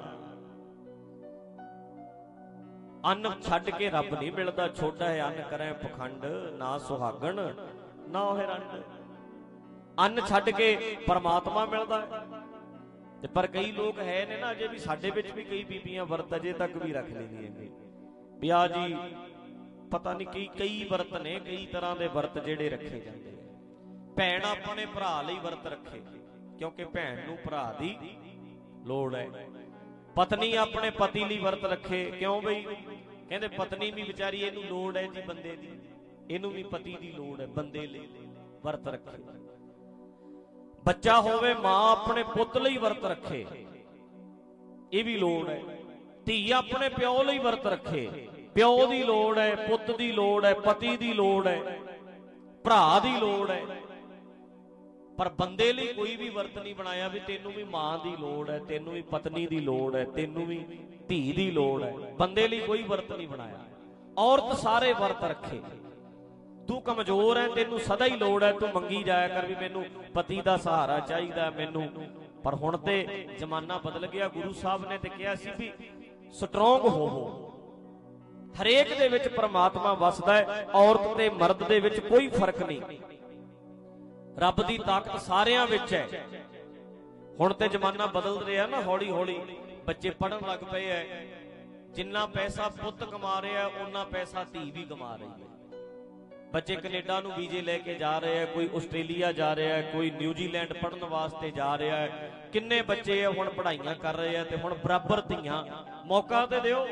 ਅੰਨ ਛੱਡ ਕੇ ਰੱਬ ਨਹੀਂ ਮਿਲਦਾ। ਛੋਟਾ ਹੈ ਅੰਨ ਕਰੇ ਪਖੰਡ, ਨਾ ਸੁਹਾਗਣ ਨਾ ਹੋਏ ਰੰਡ। ਅੰਨ ਛੱਡ ਕੇ ਪਰਮਾਤਮਾ ਮਿਲਦਾ ਹੈ। ਤੇ ਪਰ ਕਈ ਲੋਕ ਹੈ ਨੇ ਨਾ ਅਜੇ ਵੀ, ਸਾਡੇ ਵਿੱਚ ਵੀ ਕਈ ਬੀਬੀਆਂ ਵਰਤ ਅਜੇ ਤੱਕ ਵੀ ਰੱਖ ਲੈਂਦੀਆਂ ਨੇ ਵੀ ਆ ਜੀ ਪਤਾ ਨਹੀਂ ਕਈ ਕਈ ਵਰਤ ਨੇ, ਕਈ ਤਰ੍ਹਾਂ ਦੇ ਵਰਤ ਜਿਹੜੇ ਰੱਖੇ ਜਾਂਦੇ ਆ। ਭੈਣ ਆਪਣੇ ਭਰਾ ਲਈ ਵਰਤ ਰੱਖੇ, ਕਿਉਂਕਿ ਭੈਣ ਨੂੰ ਭਰਾ ਦੀ ਲੋੜ ਹੈ। ਪਤਨੀ ਆਪਣੇ ਪਤੀ ਲਈ ਵਰਤ ਰੱਖੇ, ਕਿਉਂ ਬਈ ਕਹਿੰਦੇ ਪਤਨੀ ਵੀ ਵਿਚਾਰੀ ਇਹਨੂੰ ਲੋੜ ਹੈ ਜੀ ਬੰਦੇ ਦੀ, ਇਹਨੂੰ ਵੀ ਪਤੀ ਦੀ ਲੋੜ ਹੈ, ਬੰਦੇ ਲਈ ਵਰਤ ਰੱਖੇ। ਬੱਚਾ ਹੋਵੇ ਮਾਂ ਆਪਣੇ ਪੁੱਤ ਲਈ ਵਰਤ ਰੱਖੇ, ਇਹ ਵੀ ਲੋੜ ਹੈ। ਧੀ ਆਪਣੇ ਪਿਓ ਲਈ ਵਰਤ ਰੱਖੇ, ਪਿਓ ਦੀ ਲੋੜ ਹੈ, ਪੁੱਤ ਦੀ ਲੋੜ ਹੈ, ਪਤੀ ਦੀ ਲੋੜ ਹੈ, ਭਰਾ ਦੀ ਲੋੜ ਹੈ, ਪਰ ਬੰਦੇ ਲਈ ਕੋਈ ਵੀ ਵਰਤ ਨਹੀਂ ਬਣਾਇਆ ਵੀ ਤੈਨੂੰ ਵੀ ਮਾਂ ਦੀ ਲੋੜ ਹੈ, ਤੈਨੂੰ ਵੀ ਪਤਨੀ ਦੀ ਲੋੜ ਹੈ, ਤੈਨੂੰ ਵੀ ਧੀ ਦੀ ਲੋੜ ਹੈ। ਬੰਦੇ ਲਈ ਕੋਈ ਵਰਤ ਨਹੀਂ ਬਣਾਇਆ। ਔਰਤ ਸਾਰੇ ਵਰਤ ਰੱਖੇ। ਤੂੰ ਕਮਜ਼ੋਰ ਹੈ, ਤੈਨੂੰ ਸਦਾ ਹੀ ਲੋੜ ਹੈ, ਤੂੰ ਮੰਗੀ ਜਾਇਆ ਕਰ ਵੀ ਮੈਨੂੰ ਪਤੀ ਦਾ ਸਹਾਰਾ ਚਾਹੀਦਾ ਮੈਨੂੰ। ਪਰ ਹੁਣ ਤੇ ਜ਼ਮਾਨਾ ਬਦਲ ਗਿਆ। ਗੁਰੂ ਸਾਹਿਬ ਨੇ ਤੇ ਕਿਹਾ ਸੀ ਵੀ ਸਟਰੋਂਗ ਹੋਵੋ। ਹਰੇਕ ਦੇ ਵਿੱਚ ਪਰਮਾਤਮਾ ਵਸਦਾ ਹੈ। ਔਰਤ ਤੇ ਮਰਦ ਦੇ ਵਿੱਚ ਕੋਈ ਫਰਕ ਨਹੀਂ। ਰੱਬ ਦੀ ਤਾਕਤ ਸਾਰਿਆਂ ਵਿੱਚ ਹੈ। ਹੁਣ ਤੇ ਜ਼ਮਾਨਾ ਬਦਲ ਰਿਹਾ ਨਾ, ਹੌਲੀ ਹੌਲੀ ਬੱਚੇ ਪੜ੍ਹਨ ਲੱਗ ਪਏ ਐ। ਜਿੰਨਾ ਪੈਸਾ ਪੁੱਤ ਕਮਾ ਰਿਹਾ ਉਨਾ ਪੈਸਾ ਧੀ ਵੀ ਕਮਾ ਰਹੀ ਹੈ। ਬੱਚੇ ਕੈਨੇਡਾ ਨੂੰ ਵੀਜ਼ੇ ਲੈ ਕੇ ਜਾ ਰਹੇ ਆ, ਕੋਈ ਆਸਟ੍ਰੇਲੀਆ ਜਾ ਰਿਹਾ ਹੈ, ਕੋਈ ਨਿਊਜ਼ੀਲੈਂਡ ਪੜ੍ਹਨ ਵਾਸਤੇ ਜਾ ਰਿਹਾ ਹੈ। ਕਿੰਨੇ ਬੱਚੇ ਹੁਣ ਪੜ੍ਹਾਈਆਂ ਕਰ ਰਹੇ ਆ ਤੇ ਹੁਣ ਬਰਾਬਰ ਧੀਆਂ। ਮੌਕਾ ਤੇ ਦਿਓ,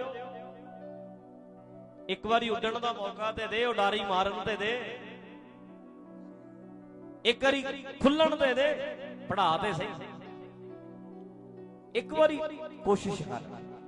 ਇੱਕ ਵਾਰੀ ਉੱਡਣ ਦਾ ਮੌਕਾ ਤੇ ਦੇ, ਉਡਾਰੀ ਮਾਰਨ ਤੇ ਦੇ, ਇੱਕ ਵਾਰੀ ਖੁੱਲਣ ਤੇ ਦੇ, ਪੜ੍ਹਾ ਤੇ ਸਹੀ, ਇੱਕ ਵਾਰੀ ਕੋਸ਼ਿਸ਼ ਕਰ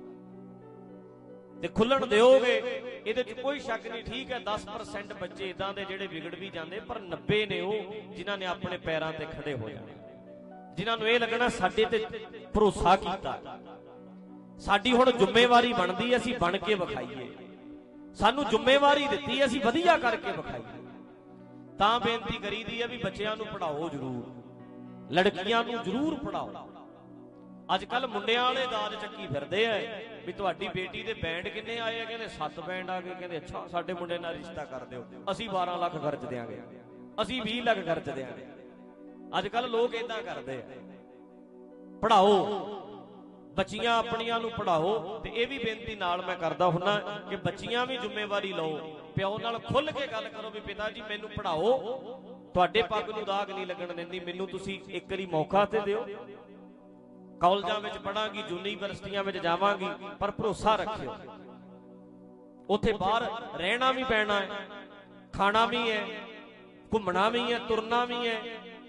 ਤੇ ਖੁੱਲਣ ਦਿਓਗੇ। ਇਹਦੇ ਚ ਕੋਈ ਸ਼ੱਕ ਨਹੀਂ। ਠੀਕ ਹੈ ਦਸ ਪਰਸੈਂਟ ਬੱਚੇ ਇਦਾਂ ਦੇ ਜਿਹੜੇ ਵਿਗੜ ਵੀ ਜਾਂਦੇ, ਪਰ ਨੱਬੇ ਨੇ ਉਹ ਜਿਨ੍ਹਾਂ ਨੇ ਆਪਣੇ ਪੈਰਾਂ ਤੇ ਖੜੇ ਹੋ ਜਾਣਾ, ਜਿਨ੍ਹਾਂ ਨੂੰ ਇਹ ਲੱਗਣਾ ਸਾਡੇ ਤੇ ਭਰੋਸਾ ਕੀਤਾ। ਸਾਡੀ ਹੁਣ ਜ਼ਿੰਮੇਵਾਰੀ ਬਣਦੀ, ਅਸੀਂ ਬਣ ਕੇ ਵਿਖਾਈਏ। ਸਾਨੂੰ ਜ਼ਿੰਮੇਵਾਰੀ ਦਿੱਤੀ, ਅਸੀਂ ਵਧੀਆ ਕਰਕੇ ਵਿਖਾਈਏ। ਤਾਂ ਬੇਨਤੀ ਕਰੀਦੀ ਹੈ ਵੀ ਬੱਚਿਆਂ ਨੂੰ ਪੜ੍ਹਾਓ ਜ਼ਰੂਰ, ਲੜਕੀਆਂ ਨੂੰ ਜ਼ਰੂਰ ਪੜ੍ਹਾਓ। ਅੱਜ ਕੱਲ ਮੁੰਡਿਆਂ ਵਾਲੇ ਦਾਜ ਚੱਕੀ ਫਿਰਦੇ ਆ ਵੀ ਤੁਹਾਡੀ ਬੇਟੀ ਦੇ ਬੈਂਡ ਕਿੰਨੇ ਆਏ ਆ? ਕਹਿੰਦੇ ਸੱਤ ਬੈਂਡ ਆ ਗਏ। ਕਹਿੰਦੇ ਅੱਛਾ ਸਾਡੇ ਮੁੰਡੇ ਨਾਲ ਰਿਸ਼ਤਾ ਕਰ ਦਿਓ, ਅਸੀਂ ਬਾਰਾਂ ਲੱਖ ਖਰਚ ਦਿਆਂਗੇ, ਅਸੀਂ ਵੀਹ ਲੱਖ ਖਰਚ ਦਿਆਂਗੇ। ਅੱਜ ਕੱਲ ਲੋਕ ਏਦਾਂ ਕਰਦੇ ਆ। ਪੜ੍ਹਾਓ, ਬੱਚੀਆਂ ਆਪਣੀਆਂ ਨੂੰ ਪੜ੍ਹਾਓ। ਤੇ ਇਹ ਵੀ ਬੇਨਤੀ ਨਾਲ ਮੈਂ ਕਰਦਾ ਹੁੰਨਾ ਕਿ ਬੱਚੀਆਂ ਵੀ ਜ਼ਿੰਮੇਵਾਰੀ ਲਓ। ਪਿਓ ਨਾਲ ਖੁੱਲ ਕੇ ਗੱਲ ਕਰੋ ਵੀ ਪਿਤਾ ਜੀ ਮੈਨੂੰ ਪੜ੍ਹਾਓ, ਤੁਹਾਡੇ ਪੱਗ ਨੂੰ ਦਾਗ ਨਹੀਂ ਲੱਗਣ ਦਿੰਦੀ, ਮੈਨੂੰ ਤੁਸੀਂ ਇੱਕ ਵਾਰੀ ਮੌਕਾ ਤੇ ਦਿਓ। ਕਾਲਜਾਂ ਵਿੱਚ ਪੜਾਂਗੀ, ਯੂਨੀਵਰਸਿਟੀਆਂ ਵਿੱਚ ਜਾਵਾਂਗੀ, ਪਰ ਭਰੋਸਾ ਰੱਖਿਓ ਉੱਥੇ ਬਾਹਰ ਰਹਿਣਾ ਵੀ ਪੈਣਾ ਹੈ, ਖਾਣਾ ਵੀ ਹੈ, ਘੁੰਮਣਾ ਵੀ ਹੈ, ਤੁਰਨਾ ਵੀ ਹੈ,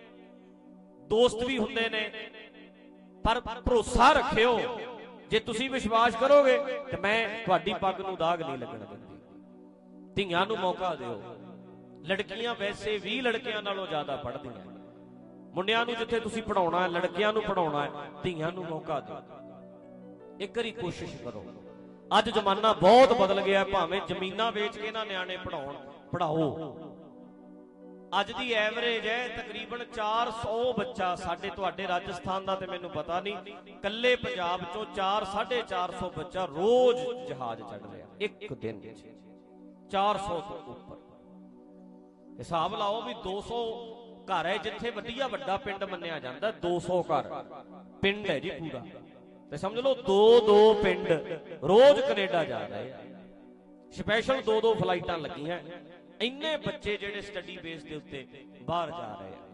ਦੋਸਤ ਵੀ ਹੁੰਦੇ ਨੇ, ਪਰ ਭਰੋਸਾ ਰੱਖਿਓ। ਜੇ ਤੁਸੀਂ ਵਿਸ਼ਵਾਸ ਕਰੋਗੇ ਤੇ ਮੈਂ ਤੁਹਾਡੀ ਪੱਗ ਨੂੰ ਦਾਗ ਨਹੀਂ ਲੱਗਣ ਦਿੰਦੀ। ਧੀਆਂ ਨੂੰ ਮੌਕਾ ਦਿਓ। ਲੜਕੀਆਂ ਵੈਸੇ ਵੀ ਲੜਕਿਆਂ ਨਾਲੋਂ ਜ਼ਿਆਦਾ ਪੜ੍ਹਦੀਆਂ। ਮੁੰਡਿਆਂ ਨੂੰ ਜਿੱਥੇ ਤੁਸੀਂ ਪੜਾਉਣਾ ਹੈ, ਲੜਕਿਆਂ ਨੂੰ ਪੜਾਉਣਾ ਹੈ, ਧੀਆਂ ਨੂੰ ਮੌਕਾ ਦਿਓ। ਇੱਕ ਵਾਰੀ ਕੋਸ਼ਿਸ਼ ਕਰੋ। ਅੱਜ ਜ਼ਮਾਨਾ ਬਹੁਤ ਬਦਲ ਗਿਆ। ਭਾਵੇਂ ਜ਼ਮੀਨਾਂ ਵੇਚ ਕੇ ਨਾ ਨਿਆਣੇ ਪੜਾਉਣ, ਪੜਾਓ। ਅੱਜ ਦੀ ਐਵਰੇਜ ਹੈ ਤਕਰੀਬਨ ਚਾਰ ਸੌ ਬੱਚਾ। ਸਾਡੇ ਤੁਹਾਡੇ ਰਾਜਸਥਾਨ ਦਾ ਤੇ ਮੈਨੂੰ ਪਤਾ ਨਹੀਂ, ਕੱਲੇ ਪੰਜਾਬ ਚੋਂ ਚਾਰ ਸਾਢੇ ਚਾਰ ਸੌ ਬੱਚਾ ਰੋਜ਼ ਜਹਾਜ਼ ਚੜ ਰਿਹਾ ਇੱਕ ਦਿਨ ਵਿੱਚ। ਚਾਰ ਸੌ ਤੋਂ ਉੱਪਰ ਹਿਸਾਬ ਲਾਓ ਵੀ ਦੋ ਸੌ ਘਰ ਹੈ ਜਿੱਥੇ ਵਧੀਆ ਵੱਡਾ ਪਿੰਡ ਮੰਨਿਆ ਜਾਂਦਾ। ਦੋ ਸੌ ਘਰ ਪਿੰਡ ਹੈ ਜੀ ਪੂਰਾ, ਤੇ ਸਮਝ ਲਓ ਦੋ ਦੋ ਪਿੰਡ ਰੋਜ਼ ਕੈਨੇਡਾ ਜਾ ਰਹੇ ਆ। ਸਪੈਸ਼ਲ ਦੋ ਦੋ ਫਲਾਈਟਾਂ ਲੱਗੀਆਂ। ਇੰਨੇ ਬੱਚੇ ਜਿਹੜੇ ਸਟੱਡੀ ਬੇਸ ਦੇ ਉੱਤੇ ਬਾਹਰ ਜਾ ਰਹੇ ਆ।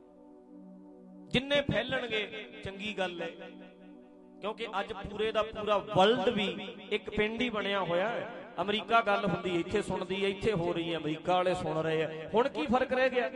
ਜਿੰਨੇ ਫੈਲਣਗੇ ਚੰਗੀ ਗੱਲ ਹੈ, ਕਿਉਂਕਿ ਅੱਜ ਪੂਰੇ ਦਾ ਪੂਰਾ ਵਰਲਡ ਵੀ ਇੱਕ ਪਿੰਡ ਹੀ ਬਣਿਆ ਹੋਇਆ ਹੈ। ਅਮਰੀਕਾ ਗੱਲ ਹੁੰਦੀ ਇੱਥੇ ਸੁਣਦੀ ਹੈ, ਇੱਥੇ ਹੋ ਰਹੀ ਹੈ, ਅਮਰੀਕਾ ਵਾਲੇ ਸੁਣ ਰਹੇ ਆ। ਹੁਣ ਕੀ ਫਰਕ ਰਹਿ ਗਿਆ?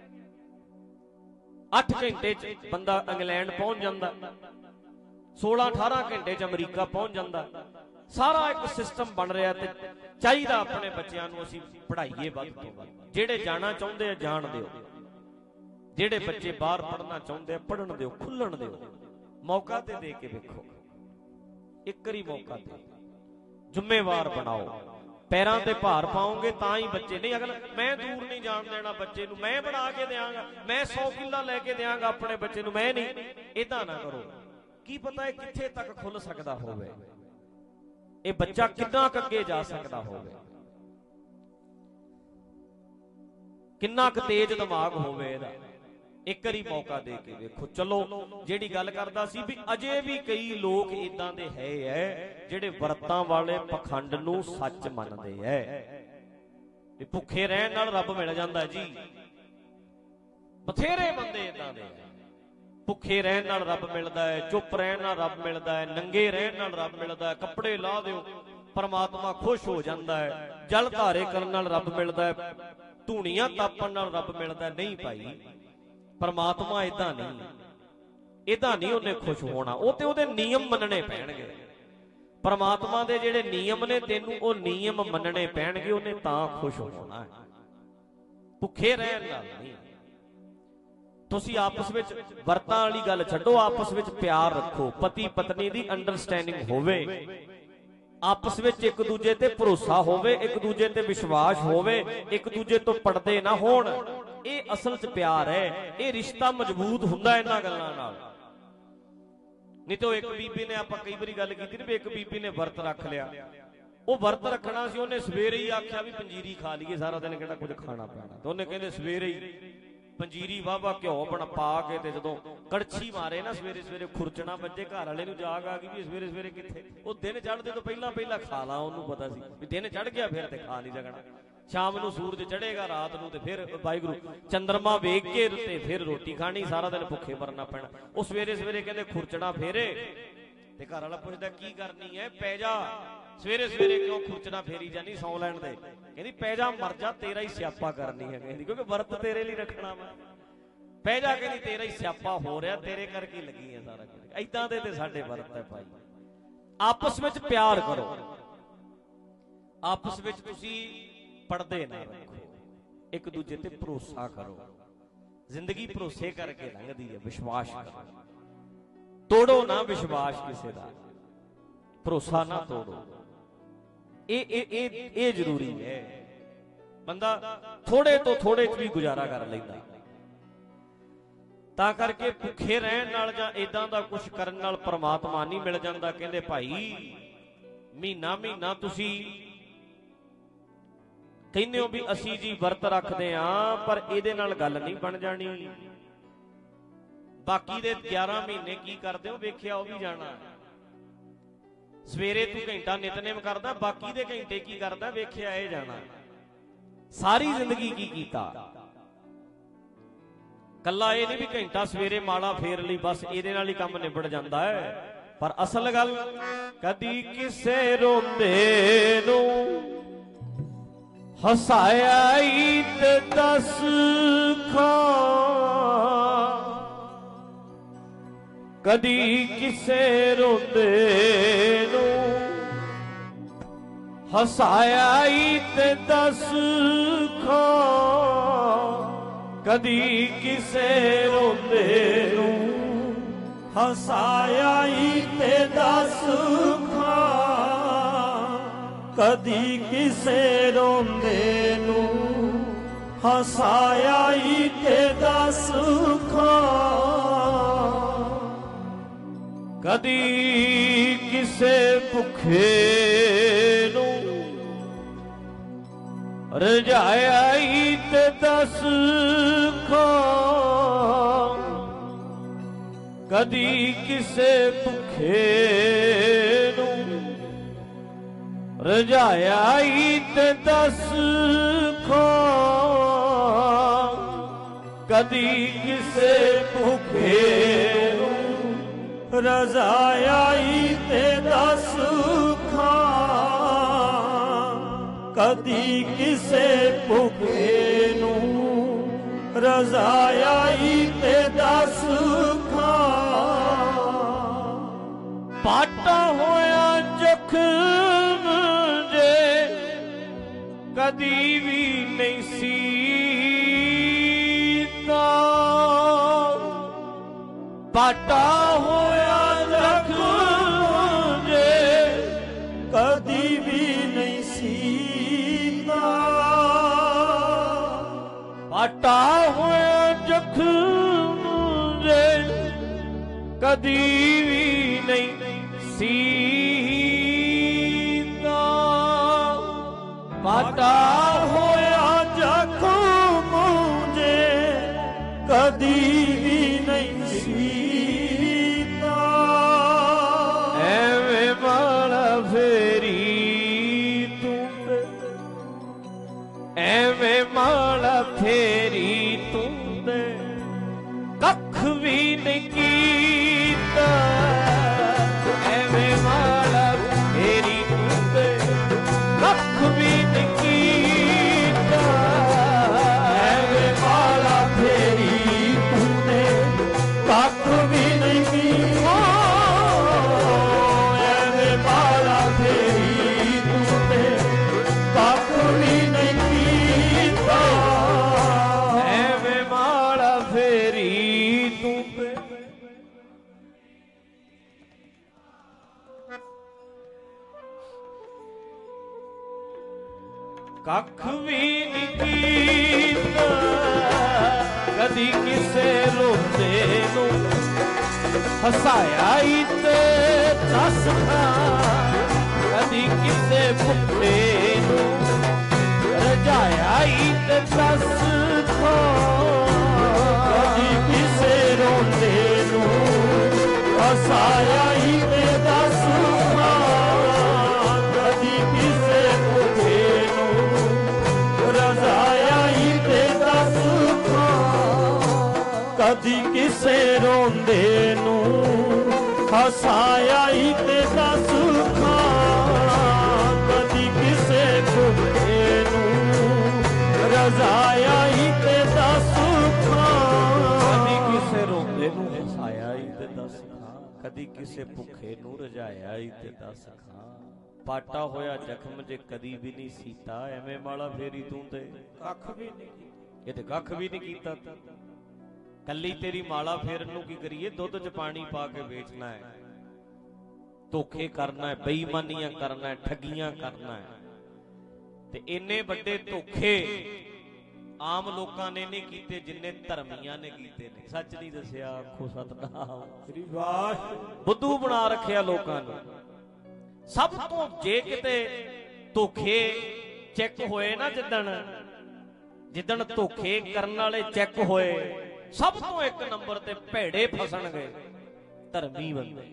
ਅੱਠ ਘੰਟੇ ਚ ਬੰਦਾ ਇੰਗਲੈਂਡ ਪਹੁੰਚ ਜਾਂਦਾ, ਸੋਲਾਂ ਅਠਾਰਾਂ ਘੰਟੇ ਚ ਅਮਰੀਕਾ ਪਹੁੰਚ ਜਾਂਦਾ। ਸਾਰਾ ਇੱਕ ਸਿਸਟਮ ਬਣ ਰਿਹਾ। ਤੇ ਚਾਹੀਦਾ ਆਪਣੇ ਬੱਚਿਆਂ ਨੂੰ ਅਸੀਂ ਪੜ੍ਹਾਈਏ ਵੱਧ ਤੋਂ ਵੱਧ। ਜਿਹੜੇ ਜਾਣਾ ਚਾਹੁੰਦੇ ਆ ਜਾਣ ਦਿਓ, ਜਿਹੜੇ ਬੱਚੇ ਬਾਹਰ ਪੜ੍ਹਨਾ ਚਾਹੁੰਦੇ ਆ ਪੜ੍ਹਨ ਦਿਓ, ਖੁੱਲਣ ਦਿਓ। ਮੌਕਾ ਤੇ ਦੇ ਕੇ ਵੇਖੋ, ਇੱਕ ਵਾਰੀ ਮੌਕਾ ਦੇ। ਜ਼ਿੰਮੇਵਾਰ ਬਣਾਓ। ਪੈਰਾਂ ਤੇ ਭਾਰ ਪਾਓਗੇ ਤਾਂ ਹੀ ਬੱਚੇ ਨਹੀਂ। ਅਗਲਾ ਮੈਂ ਦੂਰ ਨਹੀਂ ਜਾਣ ਦੇਣਾ ਬੱਚੇ ਨੂੰ, ਮੈਂ ਬਣਾ ਕੇ ਦਿਆਂਗਾ, ਮੈਂ ਸੌ ਕਿੱਲਾ ਲੈ ਕੇ ਦਿਆਂਗਾ ਆਪਣੇ ਬੱਚੇ ਨੂੰ, ਮੈਂ ਨਹੀਂ। ਏਦਾਂ ਨਾ ਕਰੋ। ਕੀ ਪਤਾ ਇਹ ਕਿੱਥੇ ਤੱਕ ਖੁੱਲ ਸਕਦਾ ਹੋਵੇ, ਇਹ ਬੱਚਾ ਕਿੰਨਾ ਕੁ ਅੱਗੇ ਜਾ ਸਕਦਾ ਹੋਵੇ, ਕਿੰਨਾ ਕੁ ਤੇਜ਼ ਦਿਮਾਗ ਹੋਵੇ ਇਹਦਾ। ਇੱਕ ਵਾਰੀ ਮੌਕਾ ਦੇ ਕੇ ਵੇਖੋ। ਚਲੋ ਜਿਹੜੀ ਗੱਲ ਕਰਦਾ ਸੀ ਵੀ ਅਜੇ ਵੀ ਕਈ ਲੋਕ ਇਦਾਂ ਦੇ ਹੈ ਐ ਜਿਹੜੇ ਵਰਤਾਂ ਵਾਲੇ ਪਖੰਡ ਨੂੰ ਸੱਚ ਮੰਨਦੇ ਐ ਵੀ ਭੁੱਖੇ ਰਹਿਣ ਨਾਲ ਰੱਬ ਮਿਲ ਜਾਂਦਾ ਜੀ। ਬਥੇਰੇ ਬੰਦੇ ਇਦਾਂ ਦੇ ਭੁੱਖੇ ਰਹਿਣ ਨਾਲ ਰੱਬ ਮਿਲਦਾ ਹੈ, ਚੁੱਪ ਰਹਿਣ ਨਾਲ ਰੱਬ ਮਿਲਦਾ ਹੈ, ਨੰਗੇ ਰਹਿਣ ਨਾਲ ਰੱਬ ਮਿਲਦਾ ਹੈ, ਕੱਪੜੇ ਲਾ ਦਿਓ ਪਰਮਾਤਮਾ ਖੁਸ਼ ਹੋ ਜਾਂਦਾ ਹੈ, ਜਲ ਧਾਰੇ ਕਰਨ ਨਾਲ ਰੱਬ ਮਿਲਦਾ ਹੈ, ਧੂਣੀਆਂ ਤਾਪਣ ਨਾਲ ਰੱਬ ਮਿਲਦਾ। ਨਹੀਂ ਭਾਈ, ਪਰਮਾਤਮਾ ਏਦਾਂ ਨਹੀਂ, ਏਦਾਂ ਨਹੀਂ ਉਹਨੇ ਖੁਸ਼ ਹੋਣਾ। ਉਹ ਤੇ ਉਹਦੇ ਨਿਯਮ ਮੰਨਣੇ ਪੈਣਗੇ। परमात्मा दे जिहड़े नियम ने तैनूं वो नियम मनने पैणगे, उन्हें तां खुश होना है, भुखे रहण नाल नहीं। तुसीं आपस विच वरतां वाली गल छड्डो, आपस विच प्यार रखो, पति पत्नी दी अंडरस्टैंडिंग होवे, आपस विच एक दूजे ते भरोसा होवे, एक दूजे ते विश्वास होवे, एक दूजे तो पड़दे ना होण। ये असल च प्यार है, ये रिश्ता मजबूत हुंदा इन्हां गल्लां नाल। नहीं तो एक बीबी ने, आपां कई वारी गल कीती भी, एक बीबी ने वर्त रख लिया, वो वर्त रखना सी, उन्हें सवेरे ही आख्या भी पंजीरी खा लीए, सारा दिन किहड़ा कुछ खाना पैना, तो उन्हें कहंदे सवेरे ही पंजीरी वाहवा घ्यो बन पा के ते जदों कड़छी मारे ना सवेरे सवेरे खुरचना बच्चे, घर वाले नूं जाग आ गई भी सवेरे सवेरे कित्थे, वो दिन चढ़दे तो पहला पहला खा ला, उन्होंने पता सी भी दिन चढ़ गया फिर ते खा नहीं सकना, शाम नूं सूरज चढ़ेगा, रात नूं ते फिर वाहिगुरू चंद्रमा वेख के ते फिर रोटी खानी, सारा दिन भुखे मरना पैना। वो सवेरे सवेरे कहंदे खुरचना फेरे, ते घर वाला पुछदा की करनी है, पै जा, सवेरे सवेरे क्यों खुरचना फेरी जानी, सौ लैण दे, कहंदी पै जा मर जा, तेरा ही स्यापा करनी है, कहंदी क्योंकि वर्त तेरे लिए रखना मैं, पै जा, कहंदी तेरा ही स्यापा हो रहा, तेरे करके लगी है सारा कुछ। ऐदां दे ते साडे वर्त है भाई। आपस विच प्यार करो, आपस विच तुसीं पड़दे ना रखो, एक दूजे ते भरोसा करो, जिंदगी भरोसे करके लंघदी है, विश्वास करो, तोड़ो ना विश्वास किसी दा, भरोसा ना तोड़ो, ए ए ए ए जरूरी है। बंदा थोड़े तो थोड़े च भी गुजारा कर लैंदा, तां करके भुखे रहण नाल जां इदां दा कुछ करन नाल परमात्मा नहीं मिल जांदा। कहंदे भाई महीना महीना तुसीं कहंदे हो भी असीं जी वर्त रखदे आ, पर इहदे नाल गल नहीं बन जानी, बाकी दे ग्यारह महीने की करदे हो वेखिया वो भी जाना। सवेरे तू घंटा नितनेम करदा, बाकी दे घंटे की करदा वेखिया ये जाना। सारी जिंदगी की कीता, कला ये नहीं भी घंटा सवेरे माड़ा फेर ली बस इहदे नाल ही काम निबड़ जांदा है, पर असल गल कदी किसे रोंदे नूं हसाया ई ते दस खां, कदी किसे रोंदे नूं हसाया ई ते दस खां, कदी किसे रोंदे नूं हसाया ई ते दस खां, कदी किसे रोंदे नूं हसाया ई ते दस खां, कदी किसे भुखे नूं रजाया ई ते दस खां, कदी किसे भुखे नूं रजाया ई ते दस खां, कदी किसे भुखे रजाया ई ते दस खां, कदी किसे भुखे नूं रजाया ई ते दस खां, पाटा होया जख्म जे कदी भी नहीं सीता, पाटा होया जख्म जे कदी भी नहीं सीता, पाटा होया जख्म जे कदी भी नहीं सीता, पाटा होया जख्म जे कदी भी नहीं सीता, एवें माला फेरी तू, एवें माला फेरी तू कख भी नहीं कीता, एवें माला फेरी तू कख भी नहीं कीता, एवें माला फेरी तूने ਕੱਖ ਵੀ ਨੀ ਕੀਤਾ ਕਦੀ ਕਿਸੇ ਰੋਂਦੇ ਨੂੰ ਹਸਾਇਆ ਈ ਤੇ ਦੱਸ ਖਾਂ ਕਦੀ ਕਿਸੇ ਭੁੱਖੇ ਨੂੰ ਰਜਾਇਆ ਈ ਤੇ ਦੱਸ ਖਾਂ ਕਦੀ ਕਿਸੇ ਰੋਂਦੇ ਨੂੰ ਹਸਾਇਆ ਈ ਤੇ ਦੱਸ ਖਾਂ ਕਦੀ ਕਿਸੇ ਭੁੱਖੇ ਨੂੰ ਰਜਾਇਆ ਈ ਤੇ ਦੱਸ ਖਾਂ ਕਦੀ ਕਿਸੇ ਰੋਂਦੇ ਨੂੰ ਹਸਾਇਆ ਈ ਤੇ ਦੱਸ ਖਾਂ ਕਦੀ ਕਿਸੇ ਭੁੱਖੇ ਨੂੰ ਰਜਾਇਆ ਈ ਤੇ ਦੱਸ ਖਾਂ ਕਦੀ ਕਿਸੇ ਰੋਂਦੇ ਨੂੰ ਹਸਾਇਆ ਈ ਤੇ ਦੱਸ ਖਾਂ ਕਦੀ ਕਿਸੇ ਭੁੱਖੇ ਨੂੰ ਰਜਾਇਆ ਈ ਤੇ ਦੱਸ ਖਾਂ ਪਾਟਾ ਹੋਇਆ ਜ਼ਖਮ ਜੇ ਕਦੀ ਵੀ ਨਹੀਂ ਸੀਤਾ ਐਵੇਂ ਮਾਲਾ ਫੇਰੀ ਤੂੰ ਤੇ ਕੱਖ ਵੀ ਨਹੀਂ ਇਹ ਤੇ ਕੱਖ ਵੀ ਨਹੀਂ ਕੀਤਾ ਕੱਲੀ ਤੇਰੀ ਮਾਲਾ ਫੇਰਨ ਨੂੰ ਕੀ ਕਰੀਏ ਦੁੱਧ 'ਚ ਪਾਣੀ ਪਾ ਕੇ ਵੇਚਣਾ ਹੈ ਧੋਖੇ ਕਰਨਾ ਹੈ ਬੇਈਮਾਨੀਆਂ ਕਰਨਾ ਹੈ ਠੱਗੀਆਂ ਕਰਨਾ ਹੈ ਤੇ ਇੰਨੇ ਵੱਡੇ ਧੋਖੇ ਆਮ ਲੋਕਾਂ ਨੇ ਨਹੀਂ ਕੀਤੇ ਜਿੰਨੇ ਧਰਮੀਆਂ ਨੇ ਕੀਤੇ ਨੇ ਸੱਚ ਨਹੀਂ ਦੱਸਿਆ ਆਖੋ ਸਤਨਾਮ ਸ੍ਰੀ ਵਾਹਿਗੁਰੂ ਬੁੱਧੂ ਬਣਾ ਰੱਖਿਆ ਲੋਕਾਂ ਨੂੰ ਸਭ ਤੋਂ ਜੇ ਕਿਤੇ ਧੋਖੇ ਚੈੱਕ ਹੋਏ ਨਾ ਜਿੱਦਣ ਜਿੱਦਣ ਧੋਖੇ ਕਰਨ ਵਾਲੇ ਚੈੱਕ ਹੋਏ ਸਭ ਤੋਂ ਇੱਕ ਨੰਬਰ ਤੇ ਭੇੜੇ ਫਸਣਗੇ ਧਰਮੀ ਬੰਦੇ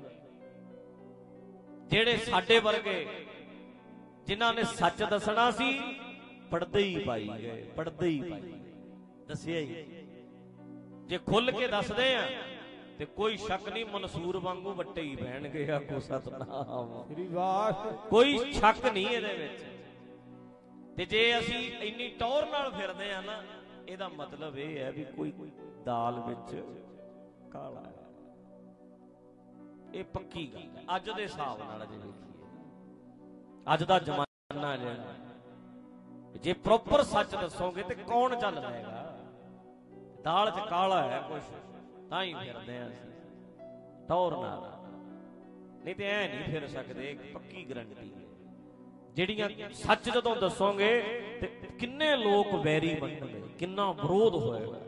ਜਿਹੜੇ ਸਾਡੇ ਵਰਗੇ ਜਿਨ੍ਹਾਂ ਨੇ ਸੱਚ ਦੱਸਣਾ ਸੀ ਪੜਦੇ ਹੀ ਪਾਈ ਗਏ ਪੜਦੇ ਹੀ ਪਾਈ ਦੱਸਿਆ ਹੀ ਜੇ ਖੁੱਲ ਕੇ ਦੱਸਦੇ ਆ ਤੇ ਕੋਈ ਸ਼ੱਕ ਨਹੀਂ ਮਨਸੂਰ ਵਾਂਗੂ ਵੱਟੇ ਹੀ ਬਹਿਣਗੇ ਆਖੋ ਸਤਨਾਮ ਸ੍ਰੀ ਵਾਹਿਗੁਰੂ ਕੋਈ ਸ਼ੱਕ ਨਹੀਂ ਇਹਦੇ ਵਿੱਚ ਤੇ ਜੇ ਅਸੀਂ ਇੰਨੀ ਟੌਰ ਨਾਲ ਫਿਰਦੇ ਆ ਨਾ ਇਹਦਾ ਮਤਲਬ ਇਹ ਹੈ ਵੀ ਕੋਈ ਦਾਲ ਵਿੱਚ ਕਾਲਾ ਹੈ ਇਹ ਪੱਕੀ ਗੱਲ ਹੈ ਅੱਜ ਦੇ ਹਿਸਾਬ ਨਾਲ ਜੇ ਵੇਖੀਏ ਅੱਜ ਦਾ ਜ਼ਮਾਨਾ ਜਿਹੜਾ ਜੇ ਪ੍ਰੋਪਰ ਸੱਚ ਦੱਸੋਗੇ ਤੇ ਕੌਣ ਚੱਲ ਪਏਗਾ ਦਾਲ 'ਚ ਕਾਲਾ ਹੈ ਕੁਛ ਤਾਂ ਹੀ ਫਿਰਦੇ ਆ ਅਸੀਂ ਟੌਰ ਨਾਲ ਨਹੀਂ ਤੇ ਐ ਨਹੀਂ ਫਿਰ ਸਕਦੇ ਪੱਕੀ ਗਰੰਟੀ ਹੈ ਜਿਹੜੀਆਂ ਸੱਚ ਜਦੋਂ ਦੱਸੋਗੇ ਤੇ ਕਿੰਨੇ ਲੋਕ ਵੈਰੀ ਬਣਨਗੇ ਕਿੰਨਾ ਵਿਰੋਧ ਹੋਏਗਾ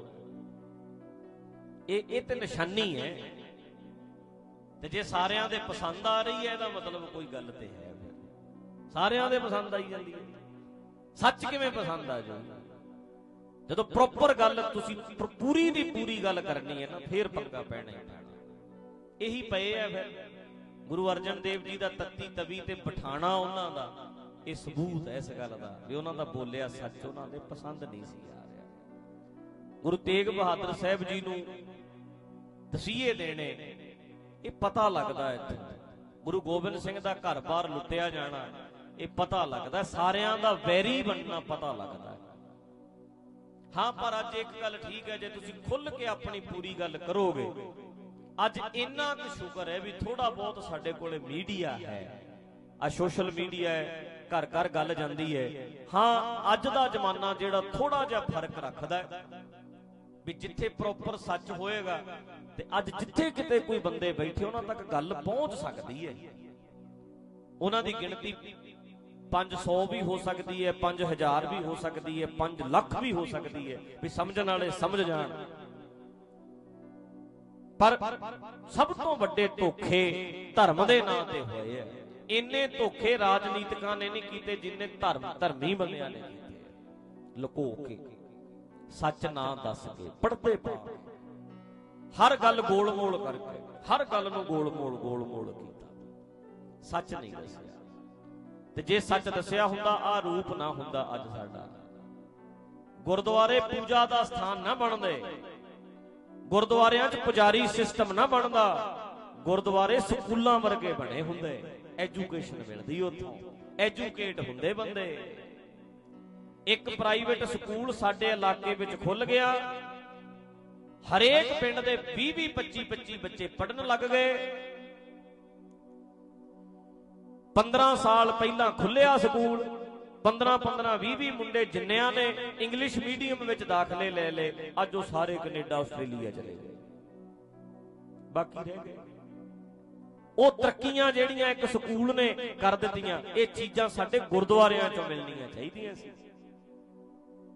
ਇਹ ਇਹ ਤੇ ਨਿਸ਼ਾਨੀ ਹੈ ਤੇ ਜੇ ਸਾਰਿਆਂ ਦੇ ਪਸੰਦ ਆ ਰਹੀ ਹੈ ਇਹਦਾ ਮਤਲਬ ਕੋਈ ਗੱਲ ਤੇ ਹੈ ਸਾਰਿਆਂ ਦੇ ਪਸੰਦ ਆਈ ਜਾਂਦੀ ਹੈ ਸੱਚ ਕਿਵੇਂ ਪਸੰਦ ਆ ਜਾਊ ਜਦੋਂ ਪ੍ਰੋਪਰ ਗੱਲ ਤੁਸੀਂ ਪੂਰੀ ਦੀ ਪੂਰੀ ਗੱਲ ਕਰਨੀ ਹੈ ਨਾ ਫੇਰ ਪੰਗਾ ਪੈਣਾ ਇਹੀ ਪਏ ਆ ਫਿਰ ਗੁਰੂ ਅਰਜਨ ਦੇਵ ਜੀ ਦਾ ਤੱਤੀ ਤਵੀ ਤੇ ਬਿਠਾਣਾ ਉਹਨਾਂ ਦਾ ਇਹ ਸਬੂਤ ਹੈ ਇਸ ਗੱਲ ਦਾ ਵੀ ਉਹਨਾਂ ਦਾ ਬੋਲਿਆ ਸੱਚ ਉਹਨਾਂ ਦੇ ਪਸੰਦ ਨਹੀਂ ਸੀ ਆ ਰਿਹਾ ਗੁਰੂ ਤੇਗ ਬਹਾਦਰ ਸਾਹਿਬ ਜੀ ਨੂੰ ਤਸੀਹੇ ਦੇਣੇ ਇਹ ਪਤਾ ਲੱਗਦਾ ਇੱਥੇ ਗੁਰੂ ਗੋਬਿੰਦ ਸਿੰਘ ਦਾ ਘਰ-ਬਾਰ ਲੁੱਟਿਆ ਜਾਣਾ ਇਹ ਪਤਾ ਲੱਗਦਾ ਸਾਰਿਆਂ ਦਾ ਵੈਰੀ ਬਣਨਾ ਪਤਾ ਲੱਗਦਾ ਹਾਂ ਪਰ ਅੱਜ ਇੱਕ ਗੱਲ ਠੀਕ ਹੈ ਜੇ ਤੁਸੀਂ ਖੁੱਲ ਕੇ ਆਪਣੀ ਪੂਰੀ ਗੱਲ ਕਰੋਗੇ ਅੱਜ ਇੰਨਾ ਕੁ ਸ਼ੁਕਰ ਹੈ ਵੀ ਥੋੜਾ ਬਹੁਤ ਸਾਡੇ ਕੋਲੇ ਮੀਡੀਆ ਹੈ ਆ ਸੋਸ਼ਲ ਮੀਡੀਆ ਹੈ ਘਰ ਘਰ ਗੱਲ ਜਾਂਦੀ ਹੈ ਹਾਂ ਅੱਜ ਦਾ ਜ਼ਮਾਨਾ ਜਿਹੜਾ ਥੋੜਾ ਜਿਹਾ ਫਰਕ ਰੱਖਦਾ ਵੀ ਜਿੱਥੇ ਪ੍ਰੋਪਰ ਸੱਚ ਹੋਏਗਾ ਤੇ ਅੱਜ ਜਿੱਥੇ ਕਿਤੇ ਕੋਈ ਬੰਦੇ ਬੈਠੇ ਉਹਨਾਂ ਤੱਕ ਗੱਲ ਪਹੁੰਚ ਸਕਦੀ ਹੈ ਉਹਨਾਂ ਦੀ ਗਿਣਤੀ ਪੰਜ ਸੌ ਵੀ ਹੋ ਸਕਦੀ ਹੈ ਪੰਜ ਹਜ਼ਾਰ ਵੀ ਹੋ ਸਕਦੀ ਹੈ ਪੰਜ ਲੱਖ ਵੀ ਹੋ ਸਕਦੀ ਹੈ ਵੀ ਸਮਝਣ ਵਾਲੇ ਸਮਝ ਜਾਣ ਪਰ ਸਭ ਤੋਂ ਵੱਡੇ ਧੋਖੇ ਧਰਮ ਦੇ ਨਾਂ ਤੇ ਹੋਏ ਆ ਇੰਨੇ ਧੋਖੇ ਰਾਜਨੀਤਿਕਾਂ ਨੇ ਨਹੀਂ ਕੀਤੇ ਜਿੰਨੇ ਧਰਮ ਧਰਮੀ ਬੰਦਿਆਂ ਨੇ ਕੀਤੇ ਲੁਕੋ ਕੇ ਸੱਚ ਨਾ ਦੱਸ ਕੇ ਪੜਦੇ ਪਾ ਹਰ ਗੱਲ ਗੋਲ ਮੋਲ ਕਰਕੇ ਹਰ ਗੱਲ ਨੂੰ ਗੋਲ ਮੋਲ ਗੋਲ ਮੋਲ ਕੀਤਾ ਸੱਚ ਨਹੀਂ ਦੱਸਿਆ ਤੇ ਜੇ ਸੱਚ ਦੱਸਿਆ ਹੁੰਦਾ ਆ ਰੂਪ ਨਾ ਹੁੰਦਾ ਅੱਜ ਸਾਡਾ ਗੁਰਦੁਆਰੇ ਪੂਜਾ ਦਾ ਸਥਾਨ ਨਾ ਬਣਦੇ ਗੁਰਦੁਆਰਿਆਂ 'ਚ ਪੁਜਾਰੀ ਸਿਸਟਮ ਨਾ ਬਣਦਾ ਗੁਰਦੁਆਰੇ ਸਕੂਲਾਂ ਵਰਗੇ ਬਣੇ ਹੁੰਦੇ ਐਜੂਕੇਸ਼ਨ ਮਿਲਦੀ ਉੱਥੋਂ ਐਜੂਕੇਟ ਹੁੰਦੇ ਬੰਦੇ ਇੱਕ ਪ੍ਰਾਈਵੇਟ ਸਕੂਲ ਸਾਡੇ ਇਲਾਕੇ ਵਿੱਚ ਖੁੱਲ ਗਿਆ ਹਰੇਕ ਪਿੰਡ ਦੇ ਵੀਹ ਵੀਹ ਪੱਚੀ ਪੱਚੀ ਬੱਚੇ ਪੜ੍ਹਨ ਲੱਗ ਗਏ ਪੰਦਰਾਂ ਸਾਲ ਪਹਿਲਾਂ ਖੁੱਲਿਆ ਸਕੂਲ ਪੰਦਰਾਂ ਪੰਦਰਾਂ ਵੀਹ ਵੀਹ ਮੁੰਡੇ ਜਿੰਨਿਆਂ ਨੇ ਇੰਗਲਿਸ਼ ਮੀਡੀਅਮ ਵਿੱਚ ਦਾਖਲੇ ਲੈ ਲਏ ਅੱਜ ਉਹ ਸਾਰੇ ਕੈਨੇਡਾ ਆਸਟ੍ਰੇਲੀਆ ਚਲੇ ਗਏ ਬਾਕੀ ਰਹਿ ਗਏ ਉਹ ਤਰੱਕੀਆਂ ਜਿਹੜੀਆਂ ਇੱਕ ਸਕੂਲ ਨੇ ਕਰ ਦਿੱਤੀਆਂ ਇਹ ਚੀਜ਼ਾਂ ਸਾਡੇ ਗੁਰਦੁਆਰਿਆਂ ਚੋਂ ਮਿਲਣੀਆਂ ਚਾਹੀਦੀਆਂ ਸੀ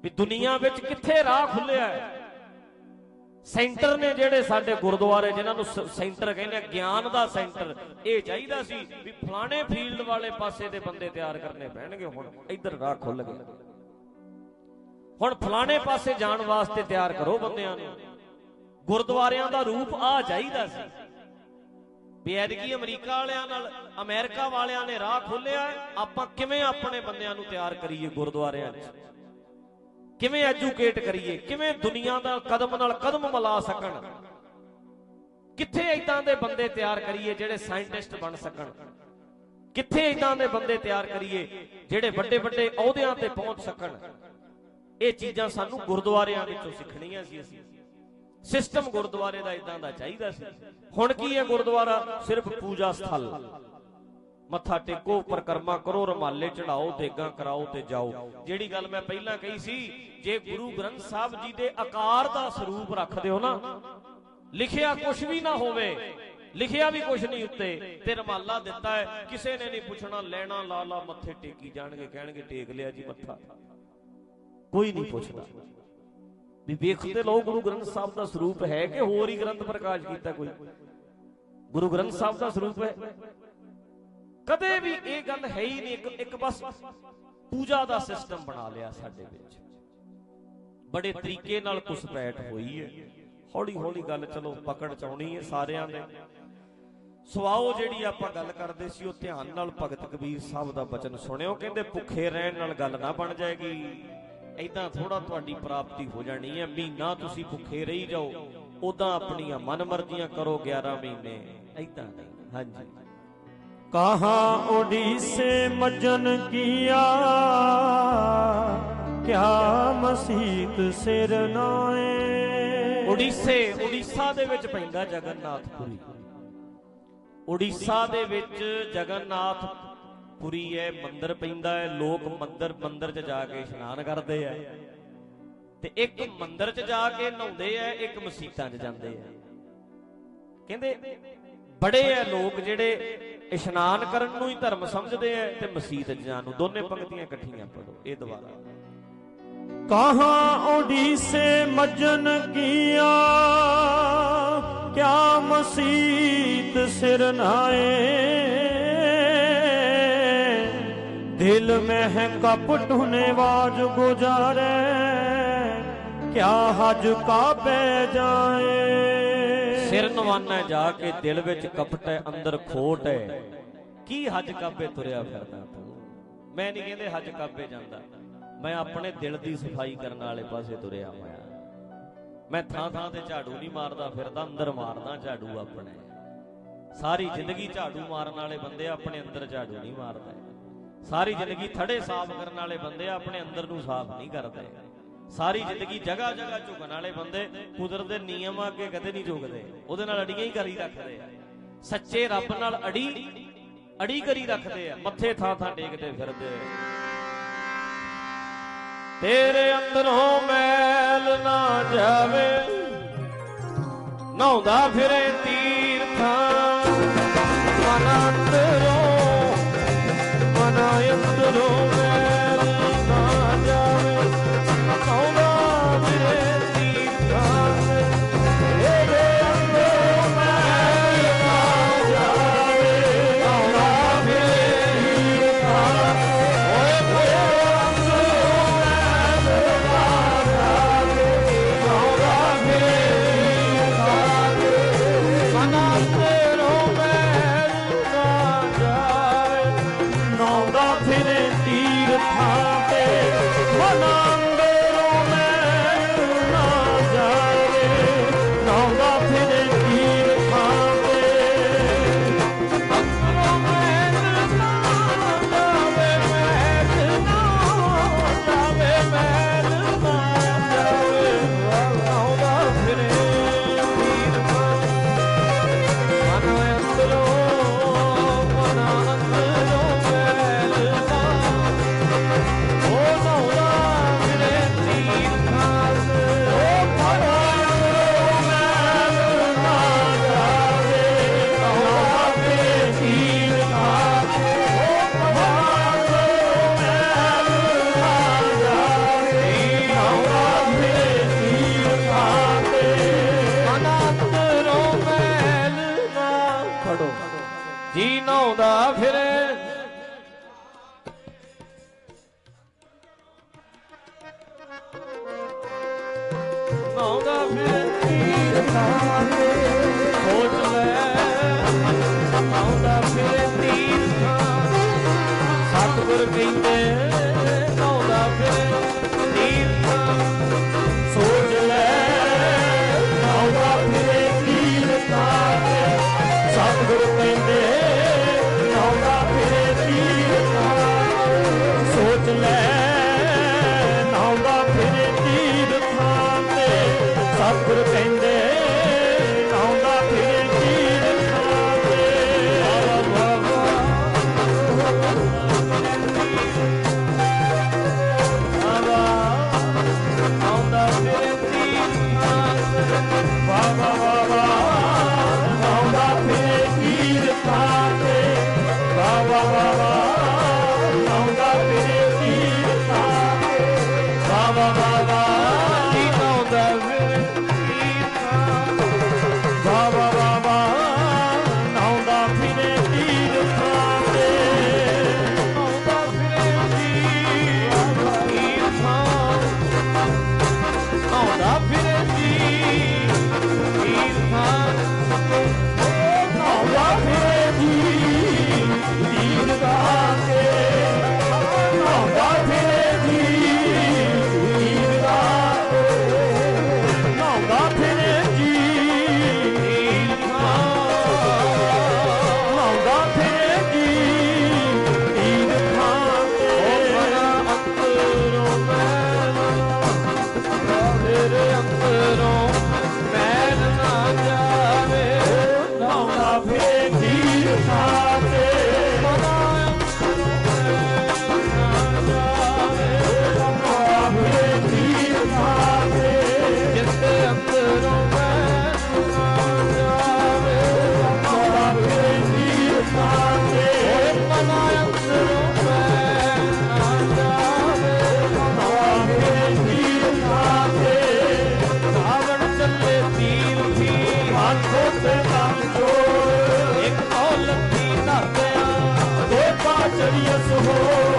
ਵੀ ਦੁਨੀਆ ਵਿੱਚ ਕਿੱਥੇ ਰਾਹ ਖੁੱਲਿਆ ਹੈ। ਸੈਂਟਰ ਨੇ ਜਿਹੜੇ ਸਾਡੇ ਗੁਰਦੁਆਰੇ, ਜਿਨ੍ਹਾਂ ਨੂੰ ਸੈਂਟਰ ਕਹਿੰਦੇ ਆ, ਗਿਆਨ ਦਾ ਸੈਂਟਰ, ਇਹ ਚਾਹੀਦਾ ਸੀ ਵੀ ਫਲਾਣੇ ਫੀਲਡ ਵਾਲੇ ਪਾਸੇ ਦੇ ਬੰਦੇ ਤਿਆਰ ਕਰਨੇ ਪੈਣਗੇ। ਹੁਣ ਇੱਧਰ ਰਾਹ ਖੁੱਲ ਗਿਆ, ਹੁਣ ਫਲਾਣੇ ਪਾਸੇ ਜਾਣ ਵਾਸਤੇ ਤਿਆਰ ਕਰੋ ਬੰਦਿਆਂ ਨੂੰ। ਗੁਰਦੁਆਰਿਆਂ ਦਾ ਰੂਪ ਆ ਚਾਹੀਦਾ ਸੀ ਵੀ ਐਤਕੀ ਅਮਰੀਕਾ ਵਾਲਿਆਂ ਨਾਲ, ਅਮਰੀਕਾ ਵਾਲਿਆਂ ਨੇ ਰਾਹ ਖੋਲਿਆ, ਆਪਾਂ ਕਿਵੇਂ ਆਪਣੇ ਬੰਦਿਆਂ ਨੂੰ ਤਿਆਰ ਕਰੀਏ ਗੁਰਦੁਆਰਿਆਂ 'ਚ, ਕਿਵੇਂ ਐਜੂਕੇਟ ਕਰੀਏ, ਕਿਵੇਂ ਦੁਨੀਆ ਦਾ ਕਦਮ ਨਾਲ ਕਦਮ ਮਿਲਾ ਸਕਣ, ਕਿੱਥੇ ਏਦਾਂ ਦੇ ਬੰਦੇ ਤਿਆਰ ਕਰੀਏ ਜਿਹੜੇ ਸਾਇੰਟਿਸਟ ਬਣ ਸਕਣ, ਕਿੱਥੇ ਏਦਾਂ ਦੇ ਬੰਦੇ ਤਿਆਰ ਕਰੀਏ ਜਿਹੜੇ ਵੱਡੇ ਵੱਡੇ ਅਹੁਦਿਆਂ ਤੇ ਪਹੁੰਚ ਸਕਣ। ਇਹ ਚੀਜ਼ਾਂ ਸਾਨੂੰ ਗੁਰਦੁਆਰਿਆਂ ਵਿੱਚੋਂ ਸਿੱਖਣੀਆਂ ਸੀ। ਅਸੀਂ ਸਿਸਟਮ ਗੁਰਦੁਆਰੇ ਦਾ ਇਦਾਂ ਦਾ ਚਾਹੀਦਾ ਸੀ। ਹੁਣ ਕੀ ਹੈ ਗੁਰਦੁਆਰਾ? ਸਿਰਫ ਪੂਜਾ ਸਥਲ, ਮੱਥਾ ਟੇਕੋ, ਪਰਿਕਰਮਾ ਕਰੋ, ਰੁਮਾਲੇ ਚੜਾਓ, ਦੇਗਾਂ ਕਰਾਓ ਤੇ ਜਾਓ। ਜਿਹੜੀ ਗੱਲ ਮੈਂ ਪਹਿਲਾਂ ਕਹੀ ਸੀ, ਜੇ ਗੁਰੂ ਗ੍ਰੰਥ ਸਾਹਿਬ ਜੀ ਦੇ ਆਕਾਰ ਦਾ ਸਰੂਪ ਰੱਖਦੇ ਹੋ ਨਾ, ਲਿਖਿਆ ਕੁਝ ਵੀ ਨਾ ਹੋਵੇ, ਲਿਖਿਆ ਵੀ ਕੁਝ ਨਹੀਂ ਉੱਤੇ, ਤੇ ਰੁਮਾਲਾ ਦਿੱਤਾ ਹੈ, ਕਿਸੇ ਨੇ ਨਹੀਂ ਪੁੱਛਣਾ, ਲੈਣਾ ਲਾ ਲਾ ਮੱਥੇ ਟੇਕੀ ਜਾਣਗੇ, ਕਹਿਣਗੇ ਟੇਕ ਲਿਆ ਜੀ ਮੱਥਾ, ਕੋਈ ਨਹੀਂ ਪੁੱਛਦਾ ਵੀ ਵੇਖਦੇ ਲਓ ਗੁਰੂ ਗ੍ਰੰਥ ਸਾਹਿਬ ਦਾ ਸਰੂਪ ਹੈ ਕਿ ਹੋਰ ਹੀ ਗ੍ਰੰਥ ਪ੍ਰਕਾਸ਼ ਕੀਤਾ ਕੋਈ। ਗੁਰੂ ਗ੍ਰੰਥ ਸਾਹਿਬ ਦਾ ਸਰੂਪ ਹੈ, ਕਦੇ ਵੀ ਇਹ ਗੱਲ ਹੈ ਹੀ ਨਹੀਂ। ਇੱਕ ਇੱਕ ਬਸ ਪੂਜਾ ਦਾ ਸਿਸਟਮ ਬਣਾ ਲਿਆ ਸਾਡੇ ਵਿੱਚ, ਬੜੇ ਤਰੀਕੇ ਨਾਲ ਘੁਸਪੈਠ ਹੋਈ ਹੈ। ਹੌਲੀ ਹੌਲੀ ਗੱਲ ਚਲੋ ਪਕੜ ਚ ਆਉਣੀ ਹੈ ਸਾਰਿਆਂ ਦੇ। ਸਵਾਓ ਜਿਹੜੀ ਆਪਾਂ ਗੱਲ ਕਰਦੇ ਸੀ, ਉਹ ਧਿਆਨ ਨਾਲ ਭਗਤ ਕਬੀਰ ਸਾਹਿਬ ਦਾ ਬਚਨ ਸੁਣਿਓ। ਕਹਿੰਦੇ ਭੁੱਖੇ ਰਹਿਣ ਨਾਲ ਗੱਲ ਨਾ ਬਣ ਜਾਏਗੀ, ਏਦਾਂ ਥੋੜਾ ਤੁਹਾਡੀ ਪ੍ਰਾਪਤੀ ਹੋ ਜਾਣੀ ਹੈ। ਮਹੀਨਾ ਤੁਸੀਂ ਭੁੱਖੇ ਰਹੀ ਜਾਓ, ਉਦਾਂ ਆਪਣੀਆਂ ਮਨ ਮਰਜ਼ੀਆਂ ਕਰੋ ਗਿਆਰਾਂ ਮਹੀਨੇ, ਏਦਾਂ ਨਹੀਂ। ਹਾਂਜੀ। ਕਹਾਂ ਉਡੀਸੇ ਮਜਨ ਕੀਆ, ਕਿਆ ਮਸੀਤ ਸਿਰ ਨਾਏ। ਉਡੀਸੇ, ਉੜੀਸਾ ਦੇ ਵਿੱਚ ਪੈਂਦਾ ਜਗਨਨਾਥਪੁਰੀ। ਉੜੀਸਾ ਦੇ ਵਿੱਚ ਜਗਨਨਾਥਪੁਰੀ ਹੈ, ਮੰਦਿਰ ਪੈਂਦਾ ਹੈ। ਲੋਕ ਮੰਦਿਰ ਮੰਦਿਰ 'ਚ ਜਾ ਕੇ ਇਸ਼ਨਾਨ ਕਰਦੇ ਆ, ਤੇ ਇੱਕ ਮੰਦਿਰ 'ਚ ਜਾ ਕੇ ਨਹਾਉਂਦੇ ਆ, ਇੱਕ ਮਸੀਤਾਂ 'ਚ ਜਾਂਦੇ ਆ। ਕਹਿੰਦੇ ਬੜੇ ਆ ਲੋਕ ਜਿਹੜੇ ਇਸ਼ਨਾਨ ਕਰਨ ਨੂੰ ਹੀ ਧਰਮ ਸਮਝਦੇ ਆ ਤੇ ਮਸੀਤ 'ਚ ਜਾਣ ਨੂੰ। ਦੋਨੇ ਪੰਕਤੀਆਂ ਇਕੱਠੀਆਂ ਪੜੋ, ਇਹ ਦੁਬਾਰਾ। ਕਹਾਂ ਉਡੀਸੇ ਮਜਨ ਕੀਆ, ਕਿਆ ਮਸੀਤ ਸਿਰ ਨਾਏ। ਦਿਲ में है कपट निवाज गुजारे, क्या हज काबे जाए। ਸਿਰ ਨਵਾਨਾ ਜਾ ਕੇ ਦਿਲ ਵਿੱਚ ਕਪਟ ਹੈ, ਅੰਦਰ ਖੋਟ ਹੈ, ਕੀ ਹਜ ਕਾਬੇ ਤੁਰਿਆ ਫਿਰਦਾ ਤੂੰ। ਮੈਂ ਨਹੀਂ ਕਹਿੰਦੇ ਹਜ ਕਾਬੇ ਜਾਂਦਾ, ਮੈਂ ਆਪਣੇ ਦਿਲ ਦੀ ਸਫਾਈ ਕਰਨ ਵਾਲੇ ਪਾਸੇ ਤੁਰਿਆ ਹੋਇਆ। ਮੈਂ ਥਾਂ ਥਾਂ ਤੇ ਝਾੜੂ ਨਹੀਂ ਮਾਰਦਾ ਫਿਰਦਾ, ਅੰਦਰ ਮਾਰਦਾ ਝਾੜੂ ਆਪਣੇ। ਸਾਰੀ ਜ਼ਿੰਦਗੀ ਝਾੜੂ ਮਾਰਨ ਵਾਲੇ ਬੰਦੇ ਆਪਣੇ ਅੰਦਰ ਝਾੜੂ ਨਹੀਂ ਮਾਰਦੇ। ਸਾਰੀ ਜ਼ਿੰਦਗੀ ਥੜੇ ਸਾਫ਼ ਕਰਨ ਵਾਲੇ ਬੰਦੇ ਆਪਣੇ ਅੰਦਰ ਨੂੰ ਸਾਫ਼ ਨਹੀਂ ਕਰਦੇ। ਸਾਰੀ ਜ਼ਿੰਦਗੀ ਜਗ੍ਹਾ ਜਗ੍ਹਾ ਝੁਕਣ ਵਾਲੇ ਬੰਦੇ ਕੁਦਰਤ ਦੇ ਨਿਯਮਾਂ ਅੱਗੇ ਕਦੇ ਨਹੀਂ ਝੁਕਦੇ, ਉਹਦੇ ਨਾਲ ਅੜੀਆਂ ਹੀ ਕਰੀ ਰੱਖਦੇ ਆ। ਸੱਚੇ ਰੱਬ ਨਾਲ ਅੜੀ ਅੜੀ ਕਰੀ ਰੱਖਦੇ ਆ, ਮੱਥੇ ਥਾਂ ਥਾਂ ਟੇਕਦੇ ਫਿਰਦੇ। ਤੇਰੇ ਅੰਦਰੋਂ ਮੈਲ ਨਾ ਜਾਵੇ, ਨਹਾਉਂਦਾ ਫਿਰੇ ਤੀਰਥਾਂ। ਮਨ ਅੰਦਰੋਂ ਮਨ ਅੰਦਰੋਂ ਮੈਲ ਨਾ ਜਾਵੇ, ਨਹਾਉਂਦਾ ਫਿਰੇ ਤੀਰਥਾਂ। ਤੇਰੇ ਅੰਦਰੋਂ ਮੈਲ ਨਾ ਜਾਵੇ, ਨਹਾਉਂਦਾ ਫਿਰੇ ਤੀਰਥਾਂ। ਓਏ ਤੇਰੇ ਅੰਦਰੋਂ ਮੈਲ ਨਾ ਜਾਵੇ, ਨਹਾਉਂਦਾ ਫਿਰੇ ਤੀਰਥਾਂ। ਮਨ ਅੰਦਰੋਂ ਤਾਰੇ ਸੋਚ ਲੈ ਆਉਂਦਾ ਫਿਰੇ ਤੀਰਥਾਂ ਸਤਿਗੁਰ ਕਹਿੰਦੇ ਆਉਂਦਾ ਫਿਰੇ ਤੀਰਥਾਂ ਸੋਚ ਲੈ ਆਉਂਦਾ ਫਿਰੇ ਤੀਰਥਾਂ ਸਤਿਗੁਰ ਕਹਿੰਦੇ ਆਉਂਦਾ ਫਿਰੇ ਤੀਰਥਾਂ ਸੋਚ ਲੈ ਆਉਂਦਾ ਫਿਰੇ ਤੀਰਥਾਂ ਤੇ ਸਤਿਗੁਰ ਕਹਿੰਦੇ ਆਉਂਦਾ ਫਿਰੇ ਤੀਰਥਾਂ ਤੇ ਆਉਂਦਾ ਫਿਰੇ ਤੀਰਥਾਂ ਵਾਹ ਵਾਹ ਵਾਹ ਵਾਹ ਆਉਂਦਾ ਫਿਰੇ ਤੀਰਥਾਂ ਤੇ ਵਾਹ ਵਾਹ ਵਾਹ ਵਾਹ ਆਉਂਦਾ ਫਿਰੇ ਤੀਰਥਾਂ ਤੇ ਵਾਹ ਵਾਹ ਵਾਹ ਵਾਹ ਆਉਂਦਾ ਫਿਰੇ ਤੀਰਥਾਂ ਵਾਹ ਵਾਹ ਵਾਹ ਵਾਹ ਆਉਂਦਾ ਫਿਰੇ ਤੀਰਥਾਂ ਤੇ ਆਉਂਦਾ ਫਿਰੇ ਤੀਰਥਾਂ ਆਉਂਦਾ ਫਿਰੇ ਤੀਰਥਾਂ ਆਉਂਦਾ ਫਿਰੇ ਤੀਰਥਾਂ ਤੇ ਆਉਂਦਾ ਫਿਰੇ ਤੀਰਥਾਂ ਤੇ ਆਉਂਦਾ ਫਿਰੇ ਤੀਰਥਾਂ ਆਉਂਦਾ ਫਿਰੇ ਤੀਰਥਾਂ ਤੇ ਅੰਦਰੋਂ ਤੇਰੇ ਅੰਦਰੋਂ ਮੈਲ ਨਾ ਜਾਵੇ ਆਉਂਦਾ ਫਿਰੇ ਤੀਰਥਾਂ ਤੇ ਆਉਂਦਾ ਫਿਰੇ ਤੀਰਥਾਂ ਤੇ ਜਿੱਤੇ ਅੰਦਰੋਂ ਮੈਲ ਨਾ ਜਾਵੇ ਆਉਂਦਾ ਫਿਰੇ ਤੀਰਥਾਂ ਤੇ ਮਨਾ ਅੰਦਰੋਂ ਮੈਲ ਨਾ ਜਾਵੇ ਆਉਂਦਾ ਫਿਰੇ ਤੀਰਥਾਂ ਤੇ ਰਾਵਣ ਚੱਲੇ ਤੀਰਥੀ ਹੱਥੋਂ ਤੇ ਕੰਮ ਜੋੜ ਇੱਕ ਔਲਖੀ ਧਰਦਿਆਂ ਦੋ ਪਾਚੜੀਆਂ ਸੋ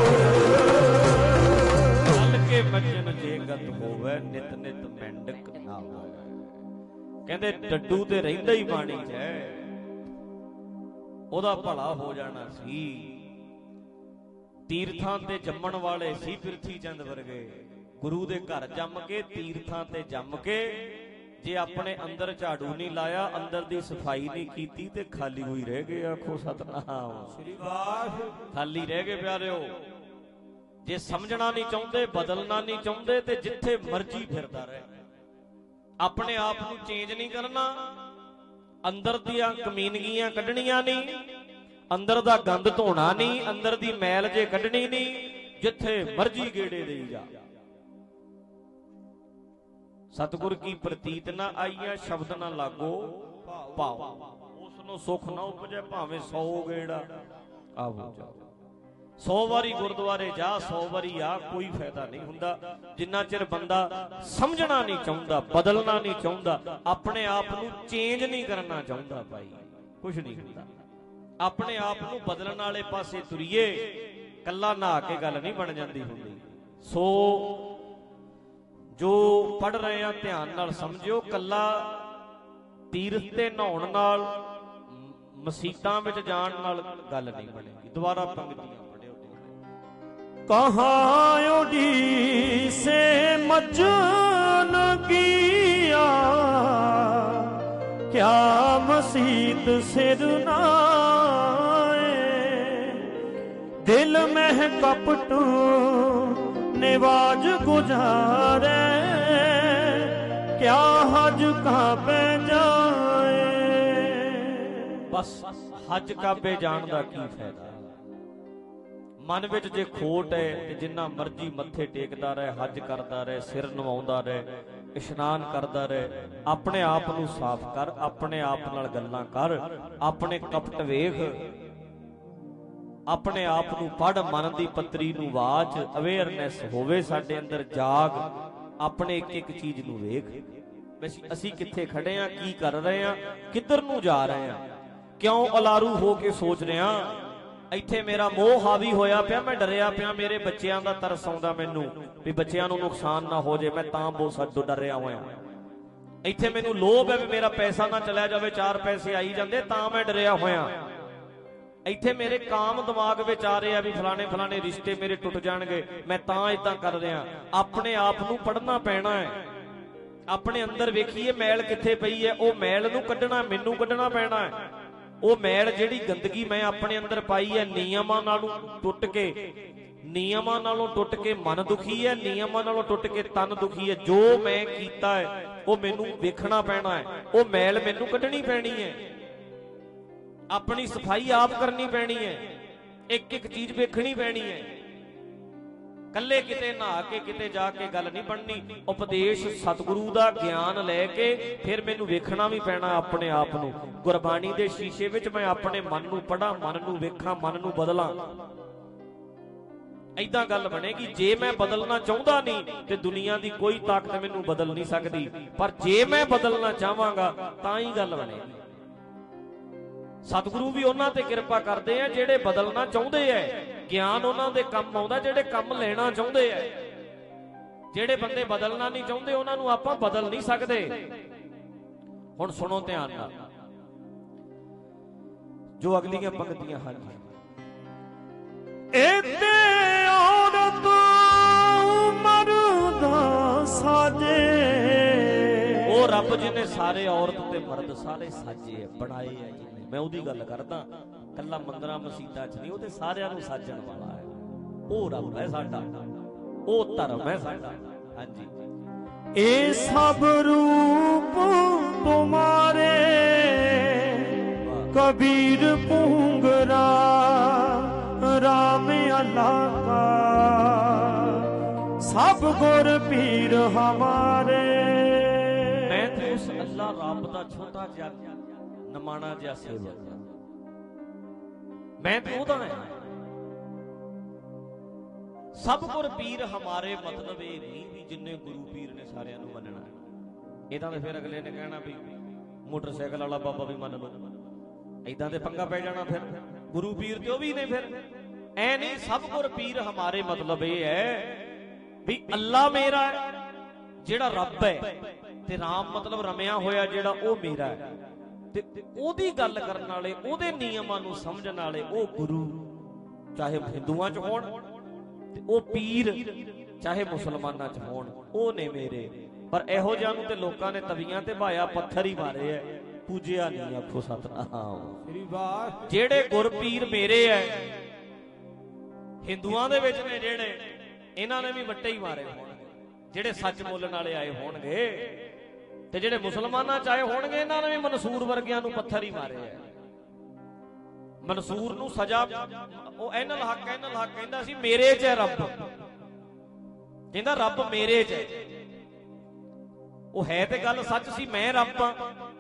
ਚੱਲ ਕੇ ਮੱਜਨ ਜੇ ਗਤ ਹੋਵੇ ਨਿਤ ਨਿਤ ਮੈਂਡਕ ਨਾ ਹੋਵੇ ਕਹਿੰਦੇ ਡੱਡੂ ਤੇ ਰਹਿੰਦਾ ਹੀ ਬਾਣੀ 'ਚ ਹੈ ਉਹਦਾ ਭਲਾ ਹੋ ਜਾਣਾ ਸੀ। ਤੀਰਥਾਂ ਤੇ ਜੰਮਣ ਵਾਲੇ ਸੀ ਪ੍ਰਿਥੀ ਚੰਦ ਵਰਗੇ ਗੁਰੂ ਦੇ ਘਰ ਜੰਮ ਕੇ ਤੀਰਥਾਂ ਤੇ ਜੰਮ ਕੇ ਜੇ ਆਪਣੇ ਅੰਦਰ ਝਾੜੂ ਨਹੀਂ ਲਾਇਆ ਅੰਦਰ ਦੀ ਸਫਾਈ ਨਹੀਂ ਕੀਤੀ ਤੇ ਖਾਲੀ ਹੋਈ ਰਹਿ ਗਏ। ਆਖੋ ਸਤਨਾਮ ਸ੍ਰੀ ਵਾਹਿਗੁਰੂ। ਖਾਲੀ ਰਹਿ ਗਏ ਪਿਆਰਿਓ। ਜੇ ਸਮਝਣਾ ਨਹੀਂ ਚਾਹੁੰਦੇ ਬਦਲਣਾ ਨਹੀਂ ਚਾਹੁੰਦੇ ਤੇ ਜਿੱਥੇ ਮਰਜ਼ੀ ਫਿਰਦਾ ਰਹੇ ਆਪਣੇ ਆਪ ਨੂੰ ਚੇਂਜ ਨਹੀਂ ਕਰਨਾ ਅੰਦਰ ਦੀਆਂ ਕਮੀਨਗੀਆਂ ਕੱਢਣੀਆਂ ਨਹੀਂ ਅੰਦਰ ਦਾ ਗੰਦ ਧੋਣਾ ਨਹੀਂ ਅੰਦਰ ਦੀ ਮੈਲ ਜੇ ਕੱਢਣੀ ਨਹੀਂ ਜਿੱਥੇ ਮਰਜ਼ੀ ਗੇੜੇ ਦੇਈ ਜਾ। ਸਤਿਗੁਰ ਕੀ ਪ੍ਰਤੀਤ ਨਾ ਆਈਆ ਸ਼ਬਦ ਨਾ ਲਾਗੋ ਭਾਵ ਉਸ ਨੂੰ ਸੁਖ ਨਾ ਉਪਜੇ ਭਾਵੇਂ ਸੌ ਗੇੜਾ ਆਵੋ ਜਾ। ਸੌ ਵਾਰੀ ਗੁਰਦੁਆਰੇ ਜਾ ਸੌ ਵਾਰੀ ਆ ਕੋਈ ਫਾਇਦਾ ਨਹੀਂ ਹੁੰਦਾ ਜਿੰਨਾ ਚਿਰ ਬੰਦਾ ਸਮਝਣਾ ਨਹੀਂ ਚਾਹੁੰਦਾ ਬਦਲਣਾ ਨਹੀਂ ਚਾਹੁੰਦਾ ਆਪਣੇ ਆਪ ਨੂੰ ਚੇਂਜ ਨਹੀਂ ਕਰਨਾ ਚਾਹੁੰਦਾ ਭਾਈ ਕੁਝ ਨਹੀਂ ਹੁੰਦਾ। ਆਪਣੇ ਆਪ ਨੂੰ ਬਦਲਣ ਵਾਲੇ ਪਾਸੇ ਤੁਰੀਏ ਕੱਲਾ ਨਹਾ ਕੇ ਗੱਲ ਨਹੀਂ ਬਣ ਜਾਂਦੀ ਹੁੰਦੀ। ਸੋ ਜੋ ਪੜ ਰਹੇ ਆ ਧਿਆਨ ਨਾਲ ਸਮਝਿਓ ਕੱਲਾ ਤੀਰਥ ਤੇ ਨਹਾਉਣ ਨਾਲ ਮਸੀਤਾਂ ਵਿੱਚ ਜਾਣ ਨਾਲ ਗੱਲ ਨਹੀਂ ਬਣੇਗੀ। ਦੁਬਾਰਾ ਪੰਕਤੀਆਂ कहाँ उड़ीसे मजन किया क्या मसीत सिर नाए दिल में कपट निवाज गुजारे क्या हज का पे जाए। बस हज काबे जान दा की फायदा मन विच जे खोट है ते जिन्ना मर्जी मत्थे टेकदा रहे हज करदा रहे सिर नवाउंदा रहे इशनान करदा रहे अपने आप नूं साफ कर अपने आप नाल गल्लां कर अपने कपट वेख अपने आप नूं पढ़ मन दी पत्री नूं वाच अवेयरनेस होवे साडे अंदर जाग अपने एक एक चीज नूं वेख ਅਸੀਂ ਕਿੱਥੇ ਖੜੇ ਆ ਕੀ ਕਰ ਰਹੇ ਆ ਕਿੱਧਰ ਨੂੰ ਜਾ ਰਹੇ ਆ ਕਿਉਂ ਅਲਾਰੂ ਹੋ ਕੇ ਸੋਚ ਰਿਹਾ ਇੱਥੇ ਮੇਰਾ ਮੋਹ ਹਾਵੀ ਹੋਇਆ ਪਿਆ ਮੈਂ ਡਰਿਆ ਪਿਆ ਮੇਰੇ ਬੱਚਿਆਂ ਦਾ ਤਰਸ ਆਉਂਦਾ ਮੈਨੂੰ ਵੀ ਬੱਚਿਆਂ ਨੂੰ ਨੁਕਸਾਨ ਨਾ ਹੋ ਜੇ ਮੈਂ ਤਾਂ ਬਹੁਤ ਸੱਦੋ ਡਰਿਆ ਹੋਇਆ ਇੱਥੇ ਮੈਨੂੰ ਲੋਭ ਹੈ ਵੀ ਮੇਰਾ ਪੈਸਾ ਨਾ ਚਲਿਆ ਜਾਵੇ, ਚਾਰ ਪੈਸੇ ਆਈ ਜਾਂਦੇ ਤਾਂ ਮੈਂ ਡਰਿਆ ਹੋਇਆ। ਇੱਥੇ ਮੇਰੇ ਕਾਮ ਦਿਮਾਗ ਵਿੱਚ ਆ ਰਿਹਾ ਵੀ ਫਲਾਣੇ ਫਲਾਣੇ ਰਿਸ਼ਤੇ ਮੇਰੇ ਟੁੱਟ ਜਾਣਗੇ, ਮੈਂ ਤਾਂ ਇਦਾਂ ਕਰ ਰਿਹਾ। ਆਪਣੇ ਆਪ ਨੂੰ ਪੜ੍ਹਨਾ ਪੈਣਾ ਹੈ, ਆਪਣੇ ਅੰਦਰ ਵੇਖੀਏ ਮੈਲ ਕਿੱਥੇ ਪਈ ਹੈ, ਉਹ ਮੈਲ ਨੂੰ ਕੱਢਣਾ, ਮੈਨੂੰ ਕੱਢਣਾ ਪੈਣਾ ਹੈ। ਉਹ ਮੈਲ ਜਿਹੜੀ ਗੰਦਗੀ ਮੈਂ ਆਪਣੇ ਅੰਦਰ ਪਾਈ ਹੈ, ਨਿਯਮਾਂ ਨਾਲੋਂ ਟੁੱਟ ਕੇ, ਨਿਯਮਾਂ ਨਾਲੋਂ ਟੁੱਟ ਕੇ ਮਨ ਦੁਖੀ ਹੈ, ਨਿਯਮਾਂ ਨਾਲੋਂ ਟੁੱਟ ਕੇ ਤਨ ਦੁਖੀ ਹੈ। ਜੋ ਮੈਂ ਕੀਤਾ ਹੈ ਉਹ ਮੈਨੂੰ ਵੇਖਣਾ ਪੈਣਾ ਹੈ, ਉਹ ਮੈਲ ਮੈਨੂੰ ਕੱਢਣੀ ਪੈਣੀ ਹੈ, ਆਪਣੀ ਸਫਾਈ ਆਪ ਕਰਨੀ ਪੈਣੀ ਹੈ, ਇੱਕ ਇੱਕ ਚੀਜ਼ ਵੇਖਣੀ ਪੈਣੀ ਹੈ। ਕੱਲੇ ਕਿਤੇ ਨਹਾ ਕੇ ਕਿਤੇ ਜਾ ਕੇ ਗੱਲ ਨਹੀਂ ਬਣਨੀ। ਉਪਦੇਸ਼ ਸਤਿਗੁਰੂ ਦਾ ਗਿਆਨ ਲੈ ਕੇ ਫਿਰ ਮੈਨੂੰ ਵੇਖਣਾ ਵੀ ਪੈਣਾ ਆਪਣੇ ਆਪ ਨੂੰ। ਗੁਰਬਾਣੀ ਦੇ ਸ਼ੀਸ਼ੇ ਵਿੱਚ ਮੈਂ ਆਪਣੇ ਮਨ ਨੂੰ ਪੜਾਂ, ਮਨ ਨੂੰ ਵੇਖਾਂ, ਮਨ ਨੂੰ ਬਦਲਾਂ। ਏਦਾਂ ਗੱਲ ਬਣੇਗੀ। ਜੇ ਮੈਂ ਬਦਲਣਾ ਚਾਹੁੰਦਾ ਨਹੀਂ ਤੇ ਦੁਨੀਆ ਦੀ ਕੋਈ ਤਾਕਤ ਮੈਨੂੰ ਬਦਲ ਨਹੀਂ ਸਕਦੀ, ਪਰ ਜੇ ਮੈਂ ਬਦਲਣਾ ਚਾਹਾਂਗਾ ਤਾਂ ਹੀ ਗੱਲ ਬਣੇਗੀ। ਸਤਿਗੁਰੂ ਵੀ ਉਹਨਾਂ ਤੇ ਕਿਰਪਾ ਕਰਦੇ ਆ ਜਿਹੜੇ ਬਦਲਣਾ ਚਾਹੁੰਦੇ ਐ। ਗਿਆਨ ਉਹਨਾਂ ਦੇ ਕੰਮ ਆਉਂਦਾ ਜਿਹੜੇ ਕੰਮ ਲੈਣਾ ਚਾਹੁੰਦੇ ਐ। ਜਿਹੜੇ ਬੰਦੇ ਬਦਲਣਾ ਨਹੀਂ ਚਾਹੁੰਦੇ ਉਹਨਾਂ ਨੂੰ ਆਪਾਂ ਬਦਲ ਨਹੀਂ ਸਕਦੇ। ਹੁਣ ਸੁਣੋ ਧਿਆਨ ਨਾਲ ਜੋ ਅਗਲੀਆਂ ਪੰਕਤੀਆਂ ਹਨ। ਇੱਥੇ ਔਰਤ ਮਰਦ ਸਾਜੇ, ਉਹ ਰੱਬ ਜਿਹਨੇ ਸਾਰੇ ਔਰਤ ਤੇ ਮਰਦ ਸਾਰੇ ਸਾਜੇ ਐ, ਬਣਾਏ ਐ ਜਿਹਨੇ। ਮੈਂ ਉਹਦੀ ਗੱਲ ਕਰਦਾ, ਕੱਲਾ ਮੰਦਰਾਂ ਮਸੀਤਾਂ 'ਚ ਨਹੀਂ, ਉਹ ਤੇ ਸਾਰਿਆਂ ਨੂੰ ਸਾਜਣ ਵਾਲਾ ਹੈ। ਉਹ ਰੱਬ ਹੈ ਸਾਡਾ, ਉਹ ਧਰਮ ਹੈ ਸਾਡਾ। ਹਾਂਜੀ, ਇਹ ਸਭ ਰੂਪ ਤੁਮਾਰੇ ਕਬੀਰ ਪੁੰਗਰਾ ਰਾਮ ਅੱਲਾਹ ਕਾ ਸਭ ਗੁਰ ਪੀਰ ਹਮਾਰੇ। ਮੈਂ ਤੇ ਉਸ ਅੱਲਾਹ ਰੱਬ ਦਾ ਛੋਟਾ ਜਿਹਾ ਨਮਾਣਾ ਜਿਹਾ ਸੇਵਕ, ਮੈਂ ਤੇ ਉਹਦਾ ਹਾਂ। ਸਭ ਗੁਰ ਪੀਰ ਹਮਾਰੇ, ਮਤਲਬ ਇਹ ਨਹੀਂ ਵੀ ਜਿੰਨੇ ਗੁਰੂ ਪੀਰ ਨੇ ਸਾਰਿਆਂ ਨੂੰ ਮੰਨਣਾ। ਇਦਾਂ ਤੇ ਫਿਰ ਅਗਲੇ ਨੇ ਕਹਿਣਾ ਵੀ ਮੋਟਰਸਾਈਕਲ ਵਾਲਾ ਬਾਬਾ ਵੀ ਮੰਨ ਲਓ, ਇਦਾਂ ਤੇ ਪੰਗਾ ਪੈ ਜਾਣਾ। ਫਿਰ ਗੁਰੂ ਪੀਰ ਤੇ ਉਹ ਵੀ ਨੇ। ਫਿਰ ਐ ਨਹੀਂ, ਸਭ ਗੁਰ ਪੀਰ ਹਮਾਰੇ ਮਤਲਬ ਇਹ ਹੈ ਵੀ ਅੱਲਾ ਮੇਰਾ ਜਿਹੜਾ ਰੱਬ ਹੈ, ਤੇ ਰਾਮ ਮਤਲਬ ਰਮਿਆ ਹੋਇਆ ਜਿਹੜਾ ਉਹ ਮੇਰਾ ਹੈ। ਤੇ ਉਹਦੀ ਗੱਲ ਕਰਨ ਵਾਲੇ, ਉਹਦੇ ਨਿਯਮਾਂ ਨੂੰ ਸਮਝਣ ਵਾਲੇ ਉਹ ਗੁਰੂ, ਚਾਹੇ ਹਿੰਦੂਆਂ 'ਚ ਹੋਣ, ਤੇ ਉਹ ਪੀਰ ਚਾਹੇ ਮੁਸਲਮਾਨਾਂ 'ਚ ਹੋਣ, ਉਹ ਨੇ ਮੇਰੇ। ਪਰ ਇਹੋ ਜਿਹਾ ਨੂੰ ਤੇ ਲੋਕਾਂ ਨੇ ਤਵੀਆਂ ਤੇ ਭਾਇਆ, ਪੱਥਰ ਹੀ ਮਾਰੇ ਐ, ਪੂਜਿਆ ਨਹੀਂ। ਆਖੋ ਸਤਨਾਮ। ਜਿਹੜੇ ਗੁਰ ਪੀਰ ਮੇਰੇ ਐ, ਹਿੰਦੂਆਂ ਦੇ ਵਿੱਚ ਨੇ ਜਿਹੜੇ, ਇਹਨਾਂ ਨੇ ਵੀ ਵੱਟੇ ਹੀ ਮਾਰੇ ਹੋਣਗੇ, ਜਿਹੜੇ ਸੱਚ ਬੋਲਣ ਵਾਲੇ ਆਏ ਹੋਣਗੇ। ਤੇ ਜਿਹੜੇ ਮੁਸਲਮਾਨਾਂ 'ਚ ਆਏ ਹੋਣਗੇ, ਇਹਨਾਂ ਨੇ ਵੀ ਮਨਸੂਰ ਵਰਗਿਆਂ ਨੂੰ ਪੱਥਰ ਹੀ ਮਾਰੇ ਐ। ਮਨਸੂਰ ਨੂੰ ਸਜ਼ਾ, ਉਹ ਐਨਲ ਹੱਕ ਐਨਲ ਹੱਕ ਕਹਿੰਦਾ ਸੀ ਮੇਰੇ 'ਚ ਹੈ ਰੱਬ, ਕਹਿੰਦਾ ਰੱਬ ਮੇਰੇ 'ਚ ਹੈ। ਉਹ ਹੈ ਤੇ ਗੱਲ ਸੱਚ ਸੀ, ਮੈਂ ਰੱਬ ਆ।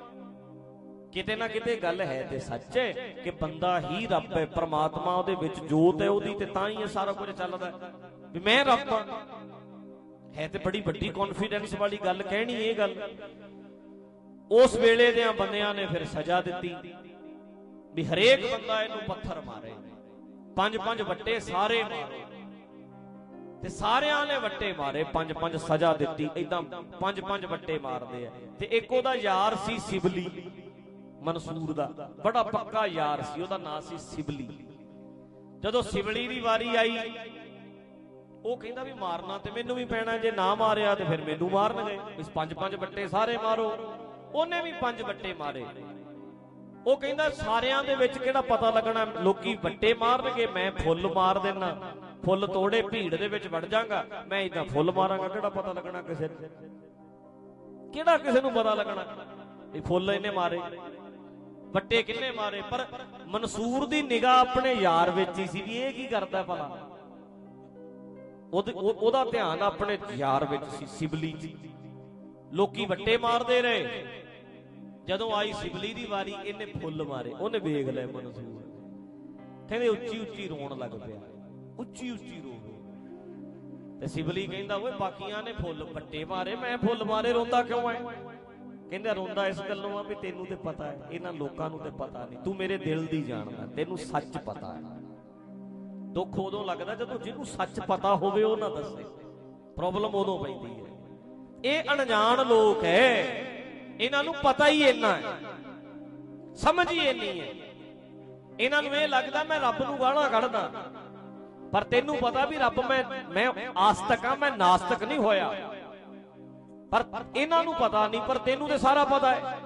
ਕਿਤੇ ਨਾ ਕਿਤੇ ਗੱਲ ਹੈ ਤੇ ਸੱਚ ਹੈ ਕਿ ਬੰਦਾ ਹੀ ਰੱਬ ਹੈ, ਪ੍ਰਮਾਤਮਾ ਉਹਦੇ ਵਿੱਚ ਜੋਤ ਹੈ ਉਹਦੀ, ਤੇ ਤਾਂ ਹੀ ਇਹ ਸਾਰਾ ਕੁਝ ਚੱਲਦਾ ਵੀ ਮੈਂ ਰੱਬ ਆ। ਹੈ ਤੇ ਬੜੀ ਵੱਡੀ ਕੌਨਫੀਡੈਂਸ ਵਾਲੀ ਗੱਲ ਕਹਿਣੀ ਇਹ ਗੱਲ। ਉਸ ਵੇਲੇ ਦੇ ਬੰਦਿਆਂ ਨੇ ਫਿਰ ਸਜ਼ਾ ਦਿੱਤੀ ਵੀ ਹਰੇਕ ਬੰਦਾ ਇਹਨੂੰ ਪੱਥਰ ਮਾਰੇ, ਪੰਜ ਪੰਜ ਵੱਟੇ ਸਾਰੇ ਮਾਰੇ। ਤੇ ਸਾਰਿਆਂ ਨੇ ਵੱਟੇ ਮਾਰੇ, ਪੰਜ ਪੰਜ ਸਜ਼ਾ ਦਿੱਤੀ। ਏਦਾਂ ਪੰਜ ਪੰਜ ਵੱਟੇ ਮਾਰਦੇ ਆ। ਤੇ ਇੱਕ ਉਹਦਾ ਯਾਰ ਸੀ ਸਿਬਲੀ, ਮਨਸੂਰ ਦਾ ਬੜਾ ਪੱਕਾ ਯਾਰ ਸੀ, ਉਹਦਾ ਨਾਂ ਸੀ ਸਿਬਲੀ। ਜਦੋਂ ਸਿਬਲੀ ਦੀ ਵਾਰੀ ਆਈ, ਉਹ ਕਹਿੰਦਾ ਵੀ ਮਾਰਨਾ ਤੇ ਮੈਨੂੰ ਵੀ ਪੈਣਾ, ਜੇ ਨਾ ਮਾਰਿਆ ਤੇ ਫਿਰ ਮੈਨੂੰ ਮਾਰਨਗੇ। ਇਸ ਪੰਜ ਪੰਜ ਵੱਟੇ ਸਾਰੇ ਮਾਰੋ। ਉਹਨੇ ਵੀ ਪੰਜ ਵੱਟੇ ਮਾਰੇ। ਉਹ ਕਹਿੰਦਾ ਸਾਰਿਆਂ ਦੇ ਵਿੱਚ ਕਿਹੜਾ ਪਤਾ ਲੱਗਣਾ, ਲੋਕੀ ਵੱਟੇ ਮਾਰਨਗੇ, ਮੈਂ ਫੁੱਲ ਮਾਰ ਦੇਣਾ, ਫੁੱਲ ਤੋੜੇ ਭੀੜ ਦੇ ਵਿੱਚ ਵੜ ਜਾਗਾ, ਮੈਂ ਏਦਾਂ ਫੁੱਲ ਮਾਰਾਂਗਾ, ਕਿਹੜਾ ਪਤਾ ਲੱਗਣਾ ਕਿਸੇ ਨੂੰ, ਕਿਹੜਾ ਕਿਸੇ ਨੂੰ ਪਤਾ ਲੱਗਣਾ ਇਹ ਫੁੱਲ ਇਹਨੇ ਮਾਰੇ, ਵੱਟੇ ਕਿੰਨੇ ਮਾਰੇ। ਪਰ ਮਨਸੂਰ ਦੀ ਨਿਗਾਹ ਆਪਣੇ ਯਾਰ ਵਿੱਚ ਹੀ ਸੀ ਵੀ ਇਹ ਕੀ ਕਰਦਾ ਭਲਾ। ਉਹਦਾ ਧਿਆਨ ਆਪਣੇ ਯਾਰ ਵਿੱਚ ਸੀ, ਸਿਬਲੀ 'ਚ। ਲੋਕੀ ਵੱਟੇ ਮਾਰਦੇ ਰਹੇ, ਜਦੋਂ ਆਈ ਸਿਬਲੀ ਦੀ ਵਾਰੀ, ਇਹਨੇ ਫੁੱਲ ਮਾਰੇ। ਉਹਨੇ ਵੇਖ ਲਿਆ ਮਨਸੂਰ, ਕਹਿੰਦੇ ਉੱਚੀ ਉੱਚੀ ਰੋਣ ਲੱਗ ਪਿਆ, ਉੱਚੀ ਉੱਚੀ ਰੋ। ਤੇ ਸਿਬਲੀ ਕਹਿੰਦਾ ਓਏ ਬਾਕੀਆਂ ਨੇ ਫੁੱਲ ਵੱਟੇ ਮਾਰੇ, ਮੈਂ ਫੁੱਲ ਮਾਰੇ, ਰੋਂਦਾ ਕਿਉਂ ਐ? ਕਹਿੰਦਾ ਰੋਂਦਾ ਇਸ ਗੱਲੋਂ ਆ ਵੀ ਤੈਨੂੰ ਤੇ ਪਤਾ ਹੈ, ਇਹਨਾਂ ਲੋਕਾਂ ਨੂੰ ਤੇ ਪਤਾ ਨਹੀਂ, ਤੂੰ ਮੇਰੇ ਦਿਲ ਦੀ ਜਾਣਦਾ, ਤੈਨੂੰ ਸੱਚ ਪਤਾ ਹੈ। ਦੁੱਖ ਉਦੋਂ ਲੱਗਦਾ ਜਦੋਂ ਜਿਹਨੂੰ ਸੱਚ ਪਤਾ ਹੋਵੇ ਉਹ ਨਾ ਦੱਸੇ, ਪ੍ਰੋਬਲਮ ਉਦੋਂ ਪੈਂਦੀ ਹੈ। ਇਹ ਅਣਜਾਣ ਲੋਕ ਹੈ, ਇਹਨਾਂ ਨੂੰ ਪਤਾ ਹੀ ਇੰਨਾ ਹੈ, ਸਮਝ ਹੀ ਇੰਨੀ ਹੈ। ਇਹਨਾਂ ਨੂੰ ਇਹ ਲੱਗਦਾ ਮੈਂ ਰੱਬ ਨੂੰ ਗਾਲਾਂ ਕੱਢਦਾ, ਪਰ ਤੈਨੂੰ ਪਤਾ ਵੀ ਰੱਬ ਮੈਂ ਮੈਂ ਆਸਤਕ ਹਾਂ, ਮੈਂ ਨਾਸਤਕ ਨਹੀਂ ਹੋਇਆ। ਪਰ ਇਹਨਾਂ ਨੂੰ ਪਤਾ ਨਹੀਂ, ਪਰ ਤੈਨੂੰ ਤੇ ਸਾਰਾ ਪਤਾ ਹੈ।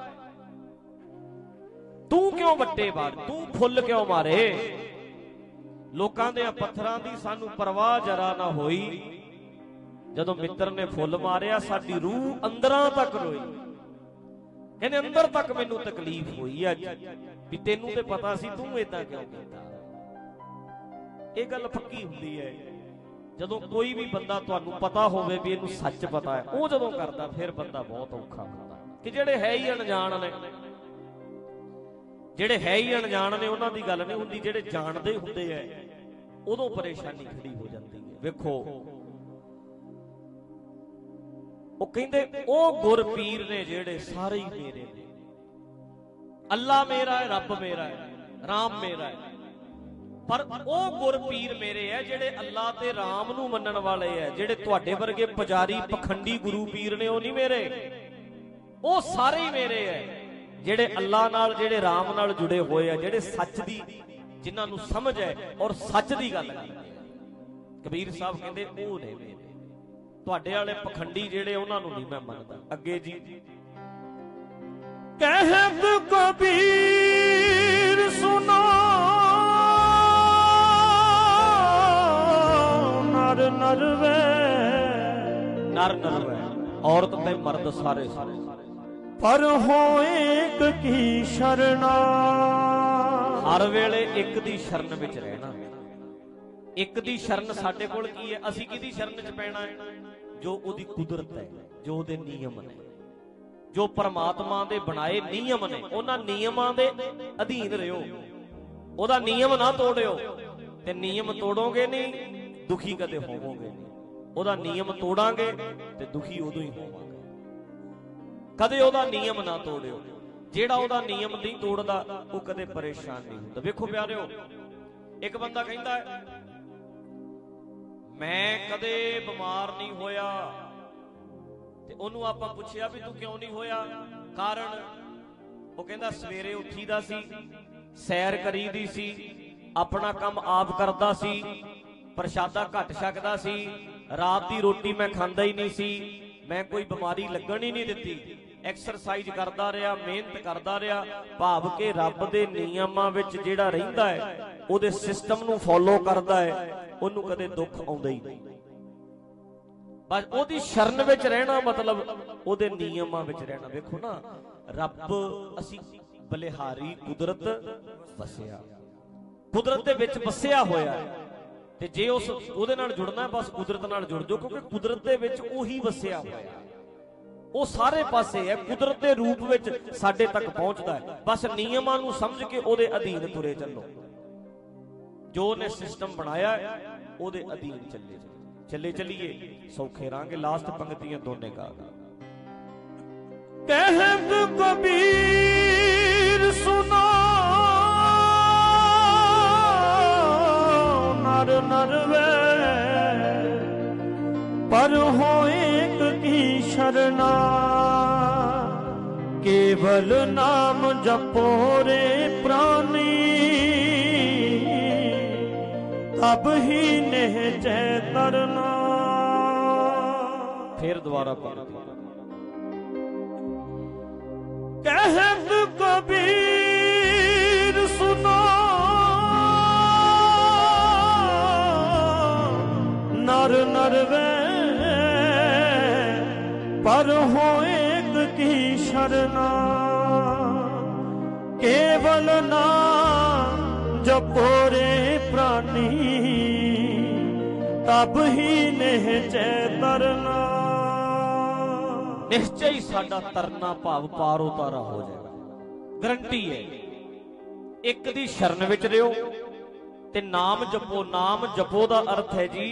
ਤੂੰ ਕਿਉਂ ਵੱਟੇ ਬਾੜ, ਤੂੰ ਫੁੱਲ ਕਿਉਂ ਮਾਰੇ? ਲੋਕਾਂ ਦੇ ਪੱਥਰਾਂ ਦੀ ਸਾਨੂੰ ਪਰਵਾਹ ਜਰਾ ਨਾ ਹੋਈ। ਜਦੋਂ ਮਿੱਤਰ ਨੇ ਫੁੱਲ ਮਾਰਿਆ ਸਾਡੀ ਰੂਹ ਅੰਦਰਾਂ ਤੱਕ ਰੋਈ। ਕਹਿੰਦੇ ਅੰਦਰ ਤੱਕ ਮੈਨੂੰ ਤਕਲੀਫ ਹੋਈ ਅੱਜ ਵੀ ਤੈਨੂੰ ਤੇ ਪਤਾ ਸੀ, ਤੂੰ ਏਦਾਂ ਕਿਉਂ ਕੀਤਾ? ਇਹ ਗੱਲ ਪੱਕੀ ਹੁੰਦੀ ਹੈ ਜਦੋਂ ਕੋਈ ਵੀ ਬੰਦਾ ਤੁਹਾਨੂੰ ਪਤਾ ਹੋਵੇ ਵੀ ਇਹਨੂੰ ਸੱਚ ਪਤਾ ਹੈ, ਉਹ ਜਦੋਂ ਕਰਦਾ ਫਿਰ ਬੰਦਾ ਬਹੁਤ ਔਖਾ ਹੁੰਦਾ। ਕਿ ਜਿਹੜੇ ਹੈ ਹੀ ਅਣਜਾਣ ਨੇ, ਜਿਹੜੇ ਹੈ ਹੀ ਅਣਜਾਣ ਨੇ ਉਹਨਾਂ ਦੀ ਗੱਲ ਨਹੀਂ ਹੁੰਦੀ, ਜਿਹੜੇ ਜਾਣਦੇ ਹੁੰਦੇ ਐ ਉਦੋਂ ਪਰੇਸ਼ਾਨੀ ਖੜੀ ਹੋ ਜਾਂਦੀ ਹੈ। ਵੇਖੋ ਉਹ ਕਹਿੰਦੇ ਉਹ ਗੁਰ ਪੀਰ ਨੇ ਜਿਹੜੇ ਸਾਰੇ ਹੀ ਮੇਰੇ ਨੇ। ਅੱਲਾ ਮੇਰਾ ਹੈ, ਰੱਬ ਮੇਰਾ ਹੈ, ਰਾਮ ਮੇਰਾ ਹੈ, ਪਰ ਉਹ ਗੁਰ ਪੀਰ ਮੇਰੇ ਐ ਜਿਹੜੇ ਅੱਲਾ ਤੇ ਰਾਮ ਨੂੰ ਮੰਨਣ ਵਾਲੇ ਐ। ਜਿਹੜੇ ਤੁਹਾਡੇ ਵਰਗੇ ਪੁਜਾਰੀ ਪਖੰਡੀ ਗੁਰੂ ਪੀਰ ਨੇ ਉਹ ਨਹੀਂ ਮੇਰੇ, ਉਹ ਸਾਰੇ ਹੀ ਮੇਰੇ ਐ। ਜਿਹੜੇ ਅੱਲਾ ਨਾਲ, ਜਿਹੜੇ ਰਾਮ ਨਾਲ ਜੁੜੇ ਹੋਏ ਆ, ਜਿਹੜੇ ਸੱਚ ਦੀ, ਜਿਨ੍ਹਾਂ ਨੂੰ ਸਮਝ ਹੈ ਔਰ ਸੱਚ ਦੀ ਗੱਲ ਕਰਦੇ ਆ। ਕਬੀਰ ਸਾਹਿਬ ਕਹਿੰਦੇ ਉਹ ਨੇ ਮੇਰੇ। ਤੁਹਾਡੇ ਵਾਲੇ ਪਖੰਡੀ ਜਿਹੜੇ, ਉਹਨਾਂ ਨੂੰ ਨਹੀਂ ਮੈਂ ਮੰਨਦਾ। ਅੱਗੇ ਜੀ, ਕਹਿਤ ਕਬੀਰ ਸੁਨੋ ਨਰ ਨਰ ਵੇ, ਨਰ ਨਰ ਵੇ, ਔਰਤ ਤੇ ਮਰਦ ਸਾਰੇ ਸਾਰੇ, ਪਰ ਹੋ ਏਕ ਕੀ ਸ਼ਰਨਾ। ਹਰ ਵੇਲੇ ਇੱਕ ਦੀ ਸ਼ਰਨ ਵਿੱਚ ਰਹਿਣਾ। ਇੱਕ ਦੀ ਸ਼ਰਨ ਸਾਡੇ ਕੋਲ ਕੀ ਹੈ? ਅਸੀਂ ਕਿਹਦੀ ਸ਼ਰਨ 'ਚ ਪੈਣਾ ਹੈ? ਜੋ ਉਹਦੀ ਕੁਦਰਤ ਹੈ, ਜੋ ਉਹਦੇ ਨਿਯਮ ਨੇ, ਜੋ ਪਰਮਾਤਮਾ ਦੇ ਬਣਾਏ ਨਿਯਮ ਨੇ, ਉਹਨਾਂ ਨਿਯਮਾਂ ਦੇ ਅਧੀਨ ਰਹੋ। ਉਹਦਾ ਨਿਯਮ ਨਾ ਤੋੜਿਓ, ਤੇ ਨਿਯਮ ਤੋੜੋਗੇ ਨਹੀਂ ਦੁਖੀ ਕਦੇ ਹੋਵੋਗੇ ਨਹੀਂ। ਉਹਦਾ ਨਿਯਮ ਤੋੜਾਂਗੇ ਤੇ ਦੁਖੀ ਉਦੋਂ ਹੀ ਹੋਵਾਂਗੇ। ਕਦੇ ਉਹਦਾ ਨਿਯਮ ਨਾ ਤੋੜਿਓ। ਜਿਹੜਾ ਉਹਦਾ ਨਿਯਮ ਨਹੀਂ ਤੋੜਦਾ ਉਹ ਕਦੇ ਪਰੇਸ਼ਾਨ ਨਹੀਂ ਹੁੰਦਾ। ਵੇਖੋ ਪਿਆਰਿਓ, ਇੱਕ ਬੰਦਾ ਕਹਿੰਦਾ ਹੈ ਮੈਂ ਕਦੇ ਬਿਮਾਰ ਨਹੀਂ ਹੋਇਆ, ਤੇ ਉਹਨੂੰ ਆਪਾਂ ਪੁੱਛਿਆ ਵੀ ਤੂੰ ਕਿਉਂ ਨਹੀਂ ਹੋਇਆ? ਕਾਰਨ ਉਹ ਕਹਿੰਦਾ ਸਵੇਰੇ ਉੱਠੀਦਾ ਸੀ, ਸੈਰ ਕਰੀਦੀ ਸੀ, ਆਪਣਾ ਕੰਮ ਆਪ ਕਰਦਾ ਸੀ, ਪ੍ਰਸ਼ਾਦਾ ਘੱਟ ਛਕਦਾ ਸੀ, ਰਾਤ ਦੀ ਰੋਟੀ ਮੈਂ ਖਾਂਦਾ ਹੀ ਨਹੀਂ ਸੀ, ਮੈਂ ਕੋਈ ਬਿਮਾਰੀ ਲੱਗਣ ਹੀ ਨਹੀਂ ਦਿੱਤੀ, ਐਕਸਰਸਾਈਜ਼ ਕਰਦਾ ਰਿਹਾ, ਮਿਹਨਤ ਕਰਦਾ ਰਿਹਾ। ਭਾਵ ਕਿ ਰੱਬ ਦੇ ਨਿਯਮਾਂ ਵਿੱਚ ਜਿਹੜਾ ਰਹਿੰਦਾ ਹੈ, ਉਹਦੇ ਸਿਸਟਮ ਨੂੰ ਫੋਲੋ ਕਰਦਾ ਹੈ, ਉਹਨੂੰ ਕਦੇ ਦੁੱਖ ਆਉਂਦਾ ਹੀ ਨਹੀਂ। ਬਸ ਉਹਦੀ ਸ਼ਰਨ ਵਿੱਚ ਰਹਿਣਾ ਮਤਲਬ ਉਹਦੇ ਨਿਯਮਾਂ ਵਿੱਚ ਰਹਿਣਾ। ਵੇਖੋ ਨਾ, ਰੱਬ ਅਸੀਂ ਬਲਿਹਾਰੀ ਕੁਦਰਤ ਵਸਿਆ, ਕੁਦਰਤ ਦੇ ਵਿੱਚ ਵਸਿਆ ਹੋਇਆ ਹੈ, ਤੇ ਜੇ ਉਸ ਉਹਦੇ ਨਾਲ ਜੁੜਨਾ ਬਸ ਕੁਦਰਤ ਨਾਲ ਜੁੜ ਜਾਓ, ਕਿਉਂਕਿ ਕੁਦਰਤ ਦੇ ਵਿੱਚ ਉਹੀ ਵਸਿਆ ਹੋਇਆ, ਉਹ ਸਾਰੇ ਪਾਸੇ ਹੈ, ਕੁਦਰਤ ਦੇ ਰੂਪ ਵਿੱਚ ਸਾਡੇ ਤੱਕ ਪਹੁੰਚਦਾ ਹੈ। ਬਸ ਨਿਯਮਾਂ ਨੂੰ ਸਮਝ ਕੇ ਉਹਦੇ ਅਧੀਨ ਤੁਰੇ ਚੱਲੋ। ਜੋ ਉਹਨੇ ਸਿਸਟਮ ਬਣਾਇਆ ਉਹਦੇ ਅਧੀਨ ਚੱਲੇ ਚੱਲੇ ਚੱਲੀਏ, ਸੌਖੇ ਰਾਂਗੇ। ਲਾਸਟ ਪੰਕਤੀਆਂ ਦੋਨੇ ਗਾ। ਕਹਿਤ ਕਬੀਰ ਸੁਨੋ ਨਰ ਨਰ ਵੇ, ਪਰ ਹੋ ਏਕ ਕੀ ਸ਼ਰਨਾ। केवल नाम जपो रे प्राणी, तब ही निहचै तरना। फिर दोबारा पढ़। कहत कबीर सुनो नर नर वे, पर हो एक की शरणा। केवल नाम जपो रे प्राणी, तब ही निहचै तरना। निश्चय ही साडा तरना भाव पार उतारा हो जाएगा, गारंटी है। एक दी शरण विच रहो ते नाम जपो। नाम जपो दा अर्थ है जी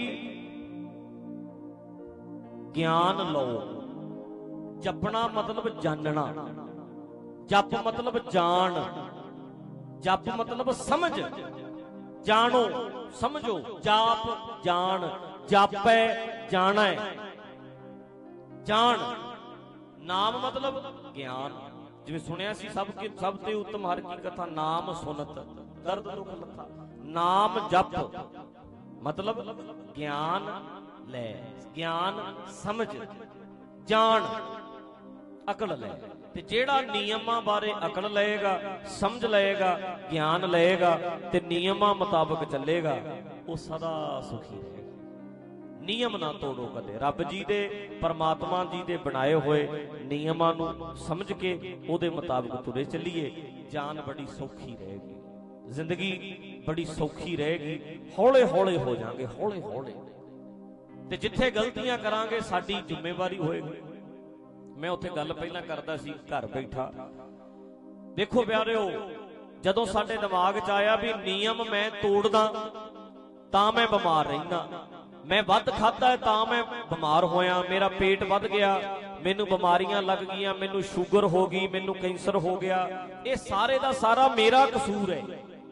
ज्ञान लो। जपना मतलब जानना, जप मतलब जान, जप मतलब समझ। जानो समझो, जाप जान, जापै जाना है, जान ਨਾਮ ਮਤਲਬ ਗਿਆਨ। ਜਿਵੇਂ ਸੁਣਿਆ ਸੀ ਸਭ ਕੀ ਸਭ ਤੇ ਉੱਤਮ ਹਰ ਕੀ ਕਥਾ ਨਾਮ ਸੁਨਤ ਦਰਦ ਦੁਖ ਲੱਥਾ। ਨਾਮ ਜਪ ਮਤਲਬ ਗਿਆਨ ਲੈ, ਗਿਆਨ ਸਮਝ, ਜਾਣ, ਅਕਲ ਲੈ। ਤੇ ਜਿਹੜਾ ਨਿਯਮਾਂ ਬਾਰੇ ਅਕਲ ਲਏਗਾ, ਸਮਝ ਲਏਗਾ, ਗਿਆਨ ਲਏਗਾ ਤੇ ਨਿਯਮਾਂ ਮੁਤਾਬਕ ਚੱਲੇਗਾ, ਉਹ ਸਦਾ ਸੁਖੀ ਰਹੇਗਾ। ਨਿਯਮ ਨਾ ਤੋੜੋ ਕਦੇ। ਰੱਬ ਜੀ ਦੇ, ਪਰਮਾਤਮਾ ਜੀ ਦੇ ਬਣਾਏ ਹੋਏ ਨਿਯਮਾਂ ਨੂੰ ਸਮਝ ਕੇ ਉਹਦੇ ਮੁਤਾਬਕ ਤੁਰੇ ਚੱਲੀਏ, ਜਾਨ ਬੜੀ ਸੌਖੀ ਰਹੇਗੀ, ਜ਼ਿੰਦਗੀ ਬੜੀ ਸੌਖੀ ਰਹੇਗੀ। ਹੌਲੇ ਹੌਲੇ ਹੋ ਜਾਾਂਗੇ, ਹੌਲੇ ਹੌਲੇ। ਤੇ ਜਿੱਥੇ ਗਲਤੀਆਂ ਕਰਾਂਗੇ ਸਾਡੀ ਜ਼ਿੰਮੇਵਾਰੀ ਹੋਏਗੀ। ਮੈਂ ਉੱਥੇ ਗੱਲ ਪਹਿਲਾਂ ਕਰਦਾ ਸੀ ਘਰ ਬੈਠਾ। ਦੇਖੋ ਪਿਆਰਿਓ, ਜਦੋਂ ਸਾਡੇ ਦਿਮਾਗ 'ਚ ਆਇਆ ਵੀ ਨਿਯਮ ਮੈਂ ਤੋੜਦਾ ਤਾਂ ਮੈਂ ਬਿਮਾਰ ਰਹਿੰਦਾ, ਮੈਂ ਵੱਧ ਖਾਧਾ ਤਾਂ ਮੈਂ ਬਿਮਾਰ ਹੋਇਆ, ਮੇਰਾ ਪੇਟ ਵੱਧ ਗਿਆ, ਮੈਨੂੰ ਬਿਮਾਰੀਆਂ ਲੱਗ ਗਈਆਂ, ਮੈਨੂੰ ਸ਼ੂਗਰ ਹੋ ਗਈ, ਮੈਨੂੰ ਕੈਂਸਰ ਹੋ ਗਿਆ, ਇਹ ਸਾਰੇ ਦਾ ਸਾਰਾ ਮੇਰਾ ਕਸੂਰ ਹੈ।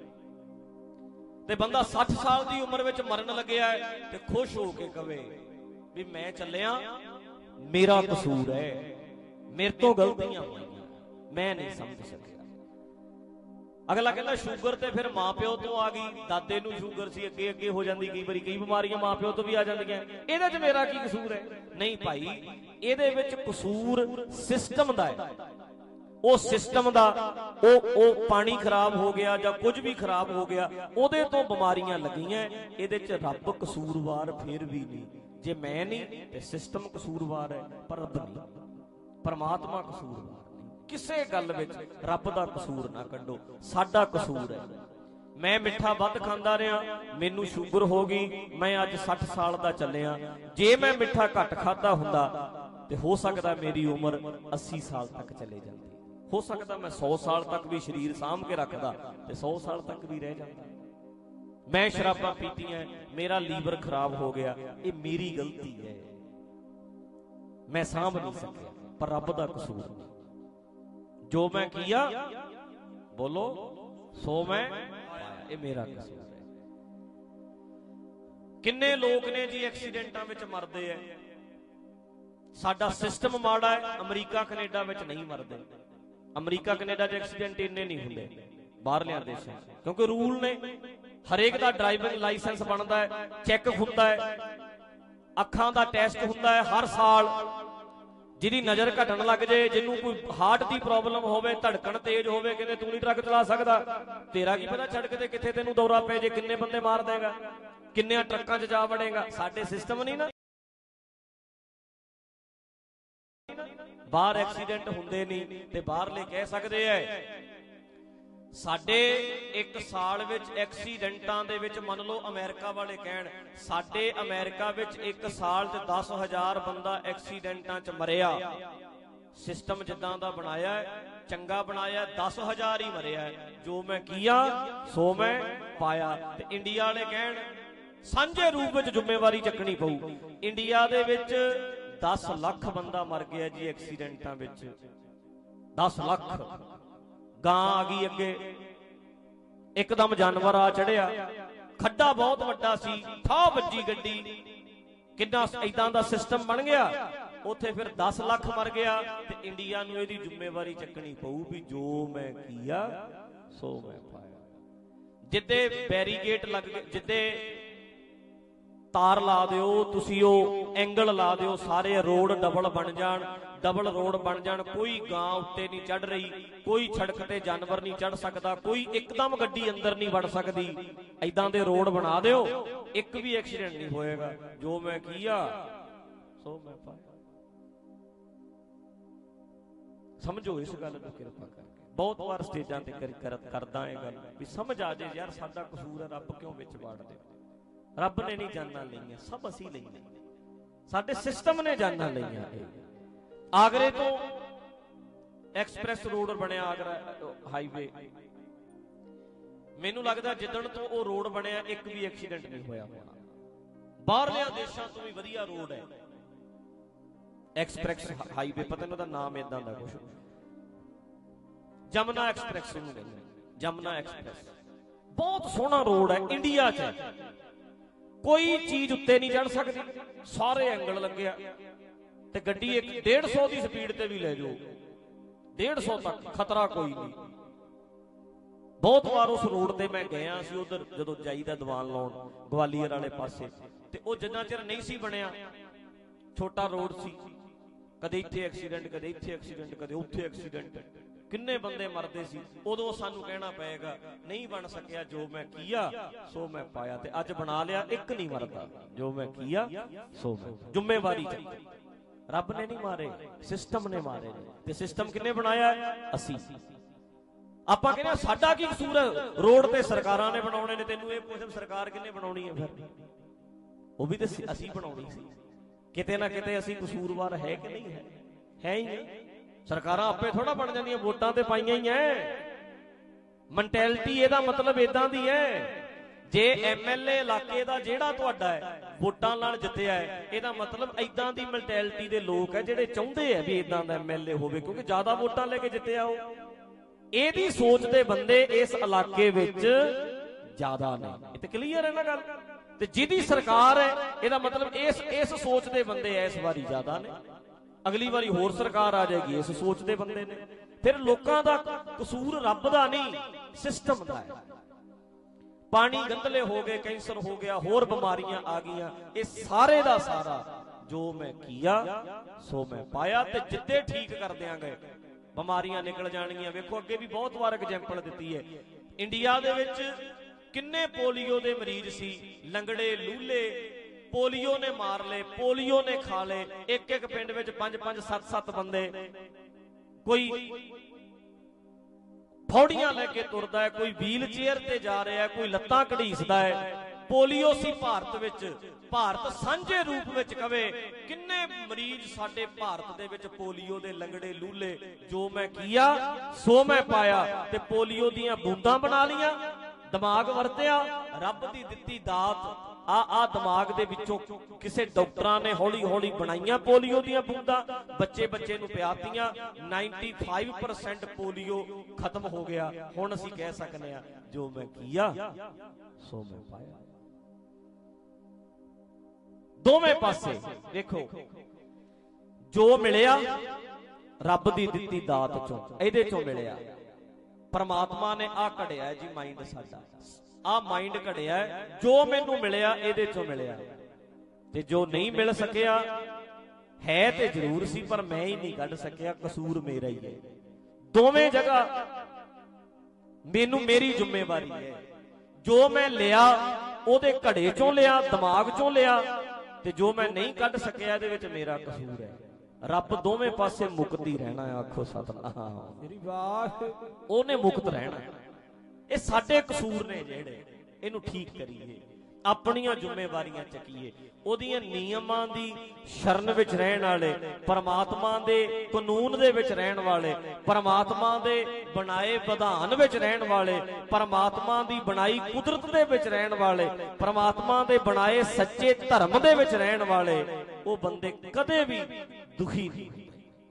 ਤੇ ਬੰਦਾ ਸੱਠ ਸਾਲ ਦੀ ਉਮਰ ਵਿੱਚ ਮਰਨ ਲੱਗਿਆ ਹੈ ਤੇ ਖੁਸ਼ ਹੋ ਕੇ ਕਵੇ ਵੀ ਮੈਂ ਚੱਲਿਆ, ਮੇਰਾ ਕਸੂਰ ਹੈ, ਮੇਰੇ ਤੋਂ ਗਲਤੀਆਂ ਹੋਈਆਂ, ਮੈਂ ਨਹੀਂ ਸਮਝ ਸਕਿਆ। ਅਗਲਾ ਕਹਿੰਦਾ ਸ਼ੂਗਰ ਤੇ ਫਿਰ ਮਾਂ ਪਿਓ ਤੋਂ ਆ ਗਈ, ਦਾਦੇ ਨੂੰ ਸ਼ੂਗਰ ਸੀ, ਅੱਗੇ ਅੱਗੇ ਹੋ ਜਾਂਦੀ, ਕਈ ਵਾਰੀ ਕਈ ਬਿਮਾਰੀਆਂ ਮਾਂ ਪਿਓ ਤੋਂ ਵੀ ਆ ਜਾਂਦੀਆਂ, ਇਹਦੇ 'ਚ ਮੇਰਾ ਕੀ ਕਸੂਰ ਹੈ? ਨਹੀਂ ਭਾਈ, ਇਹਦੇ ਵਿੱਚ ਕਸੂਰ ਸਿਸਟਮ ਦਾ ਹੈ। ਉਹ ਸਿਸਟਮ ਦਾ ਉਹ ਉਹ ਪਾਣੀ ਖਰਾਬ ਹੋ ਗਿਆ ਜਾਂ ਕੁਝ ਵੀ ਖਰਾਬ ਹੋ ਗਿਆ, ਉਹਦੇ ਤੋਂ ਬਿਮਾਰੀਆਂ ਲੱਗੀਆਂ, ਇਹਦੇ 'ਚ ਰੱਬ ਕਸੂਰਵਾਰ ਫਿਰ ਵੀ ਨਹੀਂ। ਜੇ ਮੈਂ ਨਹੀਂ ਤੇ ਸਿਸਟਮ ਕਸੂਰਵਾਰ ਹੈ, ਪਰ ਰੱਬ ਨਹੀਂ, ਪਰਮਾਤਮਾ ਕਸੂਰਵਾਰ ਨਹੀਂ। ਕਿਸੇ ਗੱਲ ਵਿੱਚ ਰੱਬ ਦਾ ਕਸੂਰ ਨਾ ਕੱਢੋ, ਸਾਡਾ ਕਸੂਰ ਹੈ। ਮੈਂ ਮਿੱਠਾ ਵੱਧ ਖਾਂਦਾ ਰਿਹਾ, ਮੈਨੂੰ ਸ਼ੂਗਰ ਹੋ ਗਈ, ਮੈਂ ਅੱਜ ਸੱਠ ਸਾਲ ਦਾ ਚੱਲਿਆ। ਜੇ ਮੈਂ ਮਿੱਠਾ ਘੱਟ ਖਾਦਾ ਹੁੰਦਾ ਤੇ ਹੋ ਸਕਦਾ ਮੇਰੀ ਉਮਰ ਅੱਸੀ ਸਾਲ ਤੱਕ ਚਲੇ ਜਾਂਦੀ, ਹੋ ਸਕਦਾ ਮੈਂ ਸੌ ਸਾਲ ਤੱਕ ਵੀ ਸਰੀਰ ਸਾਂਭ ਕੇ ਰੱਖਦਾ ਤੇ ਸੌ ਸਾਲ ਤੱਕ ਵੀ ਰਹਿ ਜਾਂਦਾ। ਮੈਂ ਸ਼ਰਾਬਾਂ ਪੀਤੀਆਂ, ਮੇਰਾ ਲੀਵਰ ਖਰਾਬ ਹੋ ਗਿਆ, ਇਹ ਮੇਰੀ ਗਲਤੀ ਹੈ, ਮੈਂ ਸਾਂਭ ਨਹੀਂ ਸਕਿਆ, ਪਰ ਰੱਬ ਦਾ ਕਸੂਰ ਨਹੀਂ। ਜੋ ਮੈਂ ਕੀਆ ਬੋਲੋ ਸੋ ਮੈਂ, ਇਹ ਮੇਰਾ ਕਸੂਰ ਹੈ। ਕਿੰਨੇ ਲੋਕ ਨੇ ਜੀ ਐਕਸੀਡੈਂਟਾਂ ਵਿੱਚ ਮਰਦੇ ਐ। ਸਾਡਾ ਸਿਸਟਮ ਮਾੜਾ ਹੈ, ਅਮਰੀਕਾ ਕੈਨੇਡਾ ਵਿੱਚ ਨਹੀਂ ਮਰਦੇ। ਅਮਰੀਕਾ ਕੈਨੇਡਾ 'ਚ ਐਕਸੀਡੈਂਟ ਇੰਨੇ ਨਹੀਂ ਹੁੰਦੇ ਬਾਹਰਲਿਆਂ ਦੇਸ਼ਾਂ, ਕਿਉਂਕਿ ਰੂਲ ਨੇ। ਹਰੇਕ ਦਾ ਡਰਾਈਵਿੰਗ ਲਾਇਸੈਂਸ ਬਣਦਾ ਹੈ, ਚੈੱਕ ਹੁੰਦਾ ਹੈ, ਅੱਖਾਂ ਦਾ ਟੈਸਟ ਹੁੰਦਾ ਹੈ ਹਰ ਸਾਲ। ਜਿਹਦੀ ਨਜ਼ਰ ਘਟਣ ਲੱਗ ਜੇ, ਜਿਹਨੂੰ ਕੋਈ ਹਾਰਟ ਦੀ ਪ੍ਰੋਬਲਮ ਹੋਵੇ, ਧੜਕਣ ਤੇਜ਼ ਹੋਵੇ, ਕਹਿੰਦੇ ਤੂੰ ਨਹੀਂ ਟਰੱਕ ਚਲਾ ਸਕਦਾ। ਤੇਰਾ ਕੀ ਪਤਾ ਸੜਕ ਤੇ ਕਿੱਥੇ ਤੈਨੂੰ ਦੌਰਾ ਪੈ ਜੇ, ਕਿੰਨੇ ਬੰਦੇ ਮਾਰ ਦੇਗਾ, ਕਿੰਨਿਆਂ ਟਰੱਕਾਂ 'ਚ ਜਾ ਵੜੇਗਾ। ਸਾਡੇ ਸਿਸਟਮ ਨਹੀਂ ਨਾ, ਬਾਹਰ ਐਕਸੀਡੈਂਟ ਹੁੰਦੇ ਨਹੀਂ ਤੇ ਬਾਹਰਲੇ ਕਹਿ ਸਕਦੇ ਐ ਸਾਡੇ ਇੱਕ ਸਾਲ ਵਿੱਚ ਐਕਸੀਡੈਂਟਾਂ ਦੇ ਵਿੱਚ, ਮੰਨ ਲਓ ਅਮਰੀਕਾ ਵਾਲੇ ਕਹਿਣ ਸਾਡੇ ਅਮਰੀਕਾ ਵਿੱਚ ਇੱਕ ਸਾਲ 'ਚ ਦਸ ਹਜ਼ਾਰ ਬੰਦਾ ਐਕਸੀਡੈਂਟਾਂ 'ਚ ਮਰਿਆ। ਸਿਸਟਮ ਜਿੱਦਾਂ ਦਾ ਬਣਾਇਆ ਚੰਗਾ ਬਣਾਇਆ, ਦਸ ਹਜ਼ਾਰ ਹੀ ਮਰਿਆ। ਜੋ ਮੈਂ ਕੀਆ ਸੋ ਮੈਂ ਪਾਇਆ। ਤੇ ਇੰਡੀਆ ਵਾਲੇ ਕਹਿਣ ਸਾਂਝੇ ਰੂਪ ਵਿੱਚ ਜ਼ਿੰਮੇਵਾਰੀ ਚੱਕਣੀ ਪਊ। ਇੰਡੀਆ ਦੇ ਵਿੱਚ ਦਸ ਲੱਖ ਬੰਦਾ ਮਰ ਗਿਆ ਜੀ ਐਕਸੀਡੈਂਟਾਂ ਵਿੱਚ, ਦਸ ਲੱਖ। ਗਾਂ ਆ ਗਈ ਅੱਗੇ, ਇੱਕਦਮ ਜਾਨਵਰ ਆ ਚੜਿਆ, ਖੱਡਾ ਬਹੁਤ ਵੱਡਾ ਸੀ, ਠਾਹ ਵੱਜੀ ਗੱਡੀ, ਕਿੰਨਾ ਏਦਾਂ ਦਾ ਸਿਸਟਮ ਬਣ ਗਿਆ। ਉੱਥੇ ਫਿਰ ਦਸ ਲੱਖ ਮਰ ਗਿਆ ਤੇ ਇੰਡੀਆ ਨੂੰ ਇਹਦੀ ਜ਼ਿੰਮੇਵਾਰੀ ਚੱਕਣੀ ਪਊ ਵੀ ਜੋ ਮੈਂ ਕੀਆ ਸੋ ਮੈਂ ਪਾਇਆ। ਜਿੱਦੇ ਬੈਰੀਗੇਟ ਲੱਗ ਗਏ, ਜਿੱਦੇ ਤਾਰ ਲਾ ਦਿਓ ਤੁਸੀਂ, ਉਹ ਐਂਗਲ ਲਾ ਦਿਓ, ਸਾਰੇ ਰੋਡ ਡਬਲ ਬਣ ਜਾਣ, ਡਬਲ ਰੋਡ ਬਣ ਜਾਣ, ਕੋਈ ਗਾਂ ਉੱਤੇ ਨਹੀਂ ਚੜ ਰਹੀ, ਕੋਈ ਸੜਕ ਤੇ ਜਾਨਵਰ ਨਹੀਂ ਚੜ ਸਕਦਾ, ਕੋਈ ਇੱਕਦਮ ਗੱਡੀ ਅੰਦਰ ਨਹੀਂ ਵੜ ਸਕਦੀ, ਐਦਾਂ ਦੇ ਰੋਡ ਬਣਾ ਦਿਓ, ਇੱਕ ਵੀ ਐਕਸੀਡੈਂਟ ਨਹੀਂ ਹੋਏਗਾ। ਜੋ ਮੈਂ ਕੀਆ ਸੋ ਮੈਂ ਪਾਇਆ। ਸਮਝੋ ਇਸ ਗੱਲ ਨੂੰ ਕਿਰਪਾ ਕਰਕੇ। ਬਹੁਤ ਵਾਰ ਸਟੇਜਾਂ ਤੇ ਕਰਦਾ ਇਹ ਗੱਲ ਵੀ ਸਮਝ ਆ ਜੇ ਯਾਰ ਸਾਡਾ ਕਸੂਰ ਹੈ, ਰੱਬ ਕਿਉਂ ਵਿੱਚ ਵਾੜਦੇ? ਰੱਬ ਨੇ ਨਹੀਂ ਜਾਨਾਂ ਲਈਆਂ, ਸਭ ਅਸੀਂ ਲਈਆਂ, ਸਾਡੇ ਸਿਸਟਮ ਨੇ ਜਾਨਾਂ ਲਈਆਂ। ਆਗਰੇ ਤੋਂ ਐਕਸਪ੍ਰੈਸ ਰੋਡ ਬਣਿਆ, ਆਗਰਾ ਹਾਈਵੇ, ਮੈਨੂੰ ਲੱਗਦਾ ਜਿੱਦਣ ਤੋਂ ਉਹ ਰੋਡ ਬਣਿਆ ਇੱਕ ਵੀ ਐਕਸੀਡੈਂਟ ਨਹੀਂ ਹੋਇਆ ਹੋਣਾ। ਬਾਹਰਲਿਆਂ ਦੇਸ਼ਾਂ ਤੋਂ ਵੀ ਵਧੀਆ ਰੋਡ ਹੈ ਐਕਸਪ੍ਰੈਸ ਹਾਈਵੇ, ਪਤਾ ਨਹੀਂ ਉਹਦਾ ਨਾਮ ਏਦਾਂ ਦਾ ਕੁਛ, ਜਮਨਾ ਐਕਸਪ੍ਰੈਸ ਨੂੰ ਕਹਿੰਦੇ, ਜਮਨਾ ਐਕਸਪ੍ਰੈਸ। ਬਹੁਤ ਸੋਹਣਾ ਰੋਡ ਹੈ, ਇੰਡੀਆ 'ਚ ਕੋਈ ਚੀਜ਼ ਉੱਤੇ ਨਹੀਂ ਚੜ ਸਕਦੀ, ਸਾਰੇ ਐਂਗਲ ਲੱਗਿਆ, ਤੇ ਗੱਡੀ ਇੱਕ ਡੇਢ ਸੌ ਦੀ ਸਪੀਡ ਤੇ ਵੀ ਲੈ ਜਾਓ, ਡੇਢ ਸੌ ਤੱਕ ਖਤਰਾ ਕੋਈ ਨਹੀਂ। ਬਹੁਤ ਵਾਰ ਉਸ ਰੋਡ ਤੇ ਮੈਂ ਗਿਆ ਸੀ, ਉਧਰ ਜਦੋਂ ਜਾਈਦਾ ਦੀਵਾਨ ਲਾਉਣ ਗਵਾਲੀਅਰ ਵਾਲੇ ਪਾਸੇ, ਤੇ ਉਹ ਜਿੰਨਾ ਚਿਰ ਨਹੀਂ ਸੀ ਬਣਿਆ, ਛੋਟਾ ਰੋਡ ਸੀ, ਕਦੇ ਇੱਥੇ ਐਕਸੀਡੈਂਟ, ਕਦੇ ਇੱਥੇ ਐਕਸੀਡੈਂਟ, ਕਦੇ ਉੱਥੇ ਐਕਸੀਡੈਂਟ, ਕਿੰਨੇ ਬੰਦੇ ਮਰਦੇ ਸੀ। ਉਦੋਂ ਸਾਨੂੰ ਕਹਿਣਾ ਪਏਗਾ ਨਹੀਂ ਬਣ ਸਕਿਆ, ਜੋ ਮੈਂ ਕੀਆ ਸੋ ਮੈਂ ਪਾਇਆ। ਤੇ ਅੱਜ ਬਣਾ ਲਿਆ, ਇੱਕ ਨਹੀਂ ਮਰਦਾ, ਜੋ ਮੈਂ ਕੀਆ ਸੋ ਮੈਂ। ਜ਼ਿੰਮੇਵਾਰੀ ਚੱਕੀ, ਰੱਬ ਨੇ ਨਹੀਂ ਮਾਰੇ, ਸਿਸਟਮ ਨੇ ਮਾਰੇ। ਤੇ ਸਿਸਟਮ ਕਿੰਨੇ ਬਣਾਇਆ? ਅਸੀਂ। ਆਪਾਂ ਕਹਿੰਦੇ ਸਾਡਾ ਕੀ ਕਸੂਰ ਹੈ, ਰੋਡ ਤੇ ਸਰਕਾਰਾਂ ਨੇ ਬਣਾਉਣੇ ਨੇ। ਤੈਨੂੰ ਇਹ ਪੁੱਛ, ਸਰਕਾਰ ਕਿੰਨੇ ਬਣਾਉਣੀ ਹੈ? ਫਿਰ ਉਹ ਵੀ ਤੇ ਅਸੀਂ ਬਣਾਉਣੀ ਸੀ। ਕਿਤੇ ਨਾ ਕਿਤੇ ਅਸੀਂ ਕਸੂਰਵਾਰ ਹੈ ਕਿ ਨਹੀਂ ਹੈ? ਹੈ ਹੀ ਨਹੀਂ। ਸਰਕਾਰਾਂ ਆਪੇ ਥੋੜਾ ਬਣ ਜਾਂਦੀਆਂ, ਵੋਟਾਂ ਤੇ ਪਾਈਆਂ ਹੀ ਐ। ਮੈਂਟੈਲਿਟੀ ਇਹਦਾ ਮਤਲਬ ਇਦਾਂ ਦੀ ਹੈ, ਜੇ ਐਮਐਲਏ ਇਲਾਕੇ ਦਾ ਜਿਹੜਾ ਤੁਹਾਡਾ ਹੈ ਵੋਟਾਂ ਨਾਲ ਜਿੱਤਿਆ ਹੈ, ਇਹਦਾ ਮਤਲਬ ਇਦਾਂ ਦੀ ਮੈਂਟੈਲਿਟੀ ਦੇ ਲੋਕ ਹੈ ਜਿਹੜੇ ਚਾਹੁੰਦੇ ਆ ਵੀ ਇਦਾਂ ਦਾ ਐਮਐਲਏ ਹੋਵੇ, ਕਿਉਂਕਿ ਜ਼ਿਆਦਾ ਵੋਟਾਂ ਲੈ ਕੇ ਜਿੱਤਿਆ ਉਹ। ਇਹਦੀ ਸੋਚ ਦੇ ਬੰਦੇ ਇਸ ਇਲਾਕੇ ਵਿੱਚ ਜ਼ਿਆਦਾ ਨੇ। ਇਹ ਤੇ ਕਲੀਅਰ ਹੈ ਨਾ ਗੱਲ। ਤੇ ਜਿਹਦੀ ਸਰਕਾਰ ਹੈ, ਇਹਦਾ ਮਤਲਬ ਇਸ ਇਸ ਸੋਚ ਦੇ ਬੰਦੇ ਇਸ ਵਾਰੀ ਜ਼ਿਆਦਾ ਨੇ। ਅਗਲੀ ਵਾਰੀ ਹੋਰ ਸਰਕਾਰ ਆ ਜਾਏਗੀ, ਇਸ ਸੋਚ ਦੇ ਬੰਦੇ ਨੇ। ਫਿਰ ਲੋਕਾਂ ਦਾ ਕਸੂਰ ਰੱਬ ਦਾ ਨਹੀਂ, ਸਿਸਟਮ ਦਾ ਹੈ। ਪਾਣੀ ਗੰਦਲੇ ਹੋ ਗਏ, ਕੈਂਸਰ ਹੋ ਗਿਆ, ਹੋਰ ਬਿਮਾਰੀਆਂ ਆ ਗਈਆਂ, ਇਹ ਸਾਰੇ ਦਾ ਸਾਰਾ ਜੋ ਮੈਂ ਕੀਆ ਸੋ ਮੈਂ ਪਾਇਆ। ਤੇ ਜਿੱਦੇ ਠੀਕ ਕਰ ਦਿਆਂਗੇ ਬਿਮਾਰੀਆਂ ਨਿਕਲ ਜਾਣਗੀਆਂ। ਵੇਖੋ ਅੱਗੇ ਵੀ ਬਹੁਤ ਵਾਰ ਐਗਜ਼ਾਮਪਲ ਦਿੱਤੀ ਹੈ। ਇੰਡੀਆ ਦੇ ਵਿੱਚ ਕਿੰਨੇ ਪੋਲੀਓ ਦੇ ਮਰੀਜ਼ ਸੀ, ਲੰਗੜੇ ਲੂਲੇ, ਪੋਲੀਓ ਨੇ ਮਾਰ ਲਏ, ਪੋਲੀਓ ਨੇ ਖਾ ਲਏ। ਇੱਕ ਇੱਕ ਪਿੰਡ ਵਿੱਚ ਪੰਜ ਪੰਜ ਸੱਤ ਸੱਤ ਬੰਦੇ, ਕੋਈ ਫੌੜੀਆਂ ਲੈ ਕੇ ਤੁਰਦਾ ਹੈ, ਕੋਈ ਵੀਲ ਚੇਅਰ ਤੇ ਜਾ ਰਿਹਾ, ਕੋਈ ਲੱਤਾਂ ਘੜੀਸਦਾ ਹੈ। ਪੋਲੀਓ ਸੀ ਭਾਰਤ ਵਿੱਚ। ਭਾਰਤ ਸਾਂਝੇ ਰੂਪ ਵਿੱਚ ਕਵੇ ਕਿੰਨੇ ਮਰੀਜ਼ ਸਾਡੇ ਭਾਰਤ ਦੇ ਵਿੱਚ ਪੋਲੀਓ ਦੇ, ਲੰਗੜੇ ਲੂਲੇ, ਜੋ ਮੈਂ ਕੀਆ ਸੋ ਮੈਂ ਪਾਇਆ। ਤੇ ਪੋਲੀਓ ਦੀਆਂ ਬੂੰਦਾਂ ਬਣਾ ਲੀਆਂ, ਦਿਮਾਗ ਵਰਤਿਆ, ਰੱਬ ਦੀ ਦਿੱਤੀ ਦਾਤ। ਆ ਆ ਦਿਮਾਗ ਦੇ ਵਿੱਚੋਂ ਕਿਸੇ ਡਾਕਟਰਾਂ ਨੇ ਹੌਲੀ ਹੌਲੀ ਬਣਾਈਆਂ ਪੋਲੀਓ ਦੀਆਂ ਬੂੰਦਾਂ, ਬੱਚੇ ਬੱਚੇ ਨੂੰ ਪਿਆਤੀਆਂ। ਪਚਾਨਵੇਂ ਪਰਸੈਂਟ ਪੋਲੀਓ ਖਤਮ ਹੋ ਗਿਆ। ਹੁਣ ਅਸੀਂ ਕਹਿ ਸਕਦੇ ਆ ਜੋ ਮੈਂ ਕੀਆ ਸੋ ਮੈਂ ਪਾਇਆ। ਦੋਵੇਂ ਪਾਸੇ ਦੇਖੋ, ਜੋ ਮਿਲਿਆ ਰੱਬ ਦੀ ਦਿੱਤੀ ਦਾਤ ਚੋਂ, ਇਹਦੇ ਚੋਂ ਮਿਲਿਆ। ਪਰਮਾਤਮਾ ਨੇ ਆ ਘੜਿਆ ਜੀ ਮਾਈਂਡ ਸਾਡਾ, ਆ ਮਾਈਂਡ ਘੜਿਆ, ਜੋ ਮੈਨੂੰ ਮਿਲਿਆ ਇਹਦੇ ਚੋਂ ਮਿਲਿਆ। ਤੇ ਜੋ ਨਹੀਂ ਮਿਲ ਸਕਿਆ ਹੈ ਤੇ ਜ਼ਰੂਰ ਸੀ, ਪਰ ਮੈਂ ਹੀ ਨਹੀਂ ਕੱਢ ਸਕਿਆ, ਕਸੂਰ ਮੇਰਾ ਹੀ ਹੈ। ਦੋਵੇਂ ਜਗ੍ਹਾ ਮੈਨੂੰ, ਮੇਰੀ ਜ਼ਿੰਮੇਵਾਰੀ ਹੈ। ਜੋ ਮੈਂ ਲਿਆ ਉਹਦੇ ਘੜੇ ਚੋਂ ਲਿਆ, ਦਿਮਾਗ ਚੋਂ ਲਿਆ, ਤੇ ਜੋ ਮੈਂ ਨਹੀਂ ਕੱਢ ਸਕਿਆ ਇਹਦੇ ਵਿੱਚ ਮੇਰਾ ਕਸੂਰ ਹੈ। ਰੱਬ ਦੋਵੇਂ ਪਾਸੇ ਮੁਕਤੀ ਰਹਿਣਾ। ਆਖੋ ਸਤਨਾਮ ਮੇਰੀ ਬਾਤ, ਉਹਨੇ ਮੁਕਤ ਰਹਿਣਾ। ਇਹ ਸਾਡੇ ਕਸੂਰ ਨੇ ਜਿਹੜੇ, ਇਹਨੂੰ ਠੀਕ ਕਰੀਏ, ਆਪਣੀਆਂ ਜ਼ਿੰਮੇਵਾਰੀਆਂ ਚੱਕੀਏ, ਉਹਦੀਆਂ ਨਿਯਮਾਂ ਦੀ ਸ਼ਰਨ ਵਿੱਚ ਰਹਿਣ ਵਾਲੇ, ਪਰਮਾਤਮਾ ਦੇ ਕਾਨੂੰਨ ਦੇ ਵਿੱਚ ਰਹਿਣ ਵਾਲੇ, ਪਰਮਾਤਮਾ ਦੇ ਬਣਾਏ ਵਿਧਾਨ ਵਿੱਚ ਰਹਿਣ ਵਾਲੇ, ਪਰਮਾਤਮਾ ਦੀ ਬਣਾਈ ਕੁਦਰਤ ਦੇ ਵਿੱਚ ਰਹਿਣ ਵਾਲੇ, ਪਰਮਾਤਮਾ ਦੇ ਬਣਾਏ ਸੱਚੇ ਧਰਮ ਦੇ ਵਿੱਚ ਰਹਿਣ ਵਾਲੇ, ਉਹ ਬੰਦੇ ਕਦੇ ਵੀ ਦੁਖੀ ਨਹੀਂ ਹੁੰਦੇ।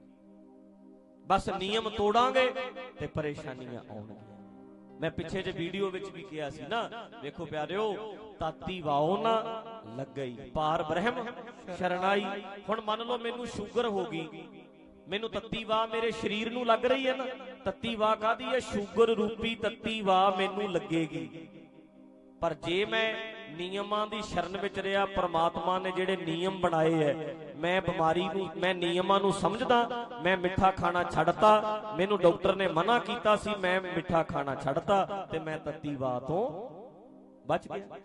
ਬਸ ਨਿਯਮ ਤੋੜਾਂਗੇ ਤੇ ਪਰੇਸ਼ਾਨੀਆਂ ਆਉਣਗੀਆਂ। ਮੈਂ ਪਿੱਛੇ ਜੇ ਵੀਡੀਓ ਵਿੱਚ ਵੀ ਕਿਹਾ ਸੀ ਨਾ, ਵੇਖੋ ਪਿਆਰਿਓ, ਤਾਤੀ ਵਾਓ ਨਾ ਲੱਗਈ, ਪਾਰ ਬ੍ਰਹਮ ਸ਼ਰਨਾਈ। ਹੁਣ ਮੰਨ ਲਓ ਮੈਨੂੰ ਸ਼ੂਗਰ ਹੋ ਗਈ, ਮੈਨੂੰ ਤੱਤੀ ਵਾਹ ਮੇਰੇ ਸਰੀਰ ਨੂੰ ਲੱਗ ਰਹੀ ਹੈ ਨਾ। ਤੱਤੀ ਵਾਹ ਕਾਹਦੀ ਹੈ? ਸ਼ੂਗਰ ਰੂਪੀ ਤੱਤੀ ਵਾਹ ਮੈਨੂੰ ਲੱਗੇਗੀ। ਪਰ ਜੇ ਮੈਂ ਨਿਯਮਾਂ ਦੀ ਸ਼ਰਨ ਵਿੱਚ ਰਿਹਾ, ਪਰਮਾਤਮਾ ਨੇ ਜਿਹੜੇ ਨਿਯਮ ਬਣਾਏ ਹੈ, ਮੈਂ ਬਿਮਾਰੀ ਨੂੰ, ਮੈਂ ਨਿਯਮਾਂ ਨੂੰ ਸਮਝਦਾ, ਮੈਂ ਮਿੱਠਾ ਖਾਣਾ ਛੱਡਤਾ। ਮੈਨੂੰ ਡਾਕਟਰ ਨੇ ਮਨਾ ਕੀਤਾ ਸੀ, ਮੈਂ ਮਿੱਠਾ ਖਾਣਾ ਛੱਡਤਾ, ਤੇ ਮੈਂ ਤੱਤੀ ਵਾਹ ਤੋਂ ਬਚ ਗਿਆ।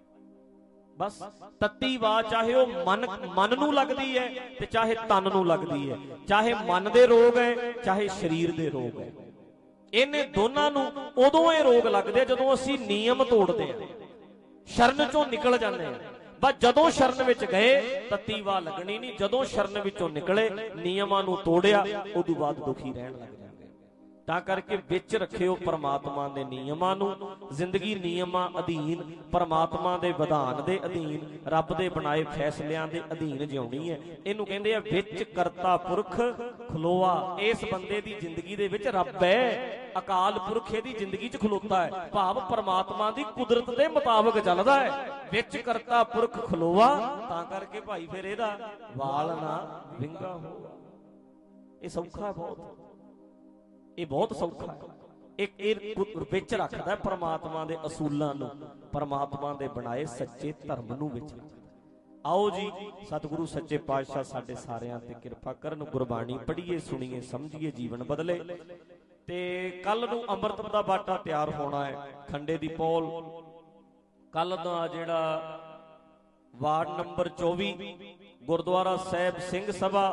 ਬਸ ਤੱਤੀ ਵਾਹ ਚਾਹੇ ਉਹ ਮਨ ਮਨ ਨੂੰ ਲੱਗਦੀ ਹੈ ਤੇ ਚਾਹੇ ਤਨ ਨੂੰ ਲੱਗਦੀ ਹੈ, ਚਾਹੇ ਮਨ ਦੇ ਰੋਗ ਹੈ ਚਾਹੇ ਸਰੀਰ ਦੇ ਰੋਗ ਹੈ। ਇਹਨੇ ਦੋਨਾਂ ਨੂੰ ਉਦੋਂ ਇਹ ਰੋਗ ਲੱਗਦੇ ਆ ਜਦੋਂ ਅਸੀਂ ਨਿਯਮ ਤੋੜਦੇ ਆ, ਸ਼ਰਨ ਚੋਂ ਨਿਕਲ ਜਾਂਦੇ ਆ। ਬਸ ਜਦੋਂ ਸ਼ਰਨ ਵਿੱਚ ਗਏ ਤੱਤੀ ਵਾਹ ਲੱਗਣੀ ਨਹੀਂ, ਜਦੋਂ ਸ਼ਰਨ ਵਿੱਚੋਂ ਨਿਕਲੇ, ਨਿਯਮਾਂ ਨੂੰ ਤੋੜਿਆ, ਉਦੋਂ ਬਾਅਦ ਦੁਖੀ ਰਹਿਣ ਲੱਗ ਜਾਂਦੇ। ਤਾਂ ਕਰਕੇ ਵਿੱਚ ਰੱਖਿਓ ਪਰਮਾਤਮਾ ਦੇ ਨਿਯਮਾਂ ਨੂੰ। ਜ਼ਿੰਦਗੀ ਨਿਯਮਾਂ ਅਧੀਨ, ਪਰਮਾਤਮਾ ਦੇ ਵਿਧਾਨ ਦੇ ਅਧੀਨ, ਰੱਬ ਦੇ ਬਣਾਏ ਫੈਸਲਿਆਂ ਦੇ ਅਧੀਨ ਜਿਉਣੀ ਹੈ। ਇਹਨੂੰ ਕਹਿੰਦੇ ਆ ਵਿੱਚ ਕਰਤਾ ਪੁਰਖ ਖਲੋਆ। ਇਸ ਬੰਦੇ ਦੀ ਜ਼ਿੰਦਗੀ ਦੇ ਵਿੱਚ ਰੱਬ ਹੈ, ਅਕਾਲ ਪੁਰਖ ਇਹਦੀ ਜ਼ਿੰਦਗੀ 'ਚ ਖਲੋਤਾ ਹੈ, ਭਾਵ ਪਰਮਾਤਮਾ ਦੀ ਕੁਦਰਤ ਦੇ ਮੁਤਾਬਕ ਚੱਲਦਾ ਹੈ। ਵਿੱਚ ਕਰਤਾ ਪੁਰਖ ਖਲੋਆ, ਤਾਂ ਕਰਕੇ ਭਾਈ ਫਿਰ ਇਹਦਾ ਵਾਲ ਨਾ ਵਿੰਗਾ ਹੋਵਾ। ਇਹ ਸੌਖਾ ਬਹੁਤ, ਇਹ ਬਹੁਤ ਸੌਖਾ ਹੈ। ਇੱਕ ਇਹ ਵਿੱਚ ਰੱਖਦਾ ਪਰਮਾਤਮਾ ਦੇ ਅਸੂਲਾਂ ਨੂੰ, ਪਰਮਾਤਮਾ ਦੇ ਬਣਾਏ ਸੱਚੇ ਧਰਮ ਨੂੰ ਵਿੱਚ ਰੱਖਦਾ। ਆਓ ਜੀ ਸਤਿਗੁਰੂ ਸੱਚੇ ਪਾਤਸ਼ਾਹ ਸਾਡੇ ਸਾਰਿਆਂ ਤੇ ਕਿਰਪਾ ਕਰਨ। ਗੁਰਬਾਣੀ ਪੜ੍ਹੀਏ, ਸੁਣੀਏ, ਸਮਝੀਏ, ਜੀਵਨ ਬਦਲੇ। ਤੇ ਕੱਲ ਨੂੰ ਅੰਮ੍ਰਿਤ ਦਾ ਬਾਟਾ ਤਿਆਰ ਹੋਣਾ ਹੈ, ਖੰਡੇ ਦੀ ਪੌਲ। ਕੱਲ ਦਾ ਜਿਹੜਾ ਵਾਰਡ ਨੰਬਰ ਚੌਵੀ ਗੁਰਦੁਆਰਾ ਸਾਹਿਬ ਸਿੰਘ ਸਭਾ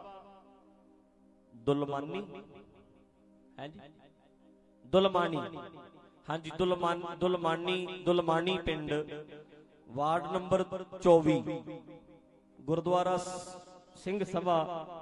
ਦੁਲਮਾਨੀ ਹੈ ਜੀ, ਦੁਲਮਾਨੀ, ਹਾਂਜੀ ਦੁਲਮਾਨ ਦੁਲਮਾਨੀ ਦੁਲਮਾਨੀ ਪਿੰਡ, ਵਾਰਡ ਨੰਬਰ ਚੌਵੀ ਗੁਰਦੁਆਰਾ ਸਿੰਘ ਸਭਾ।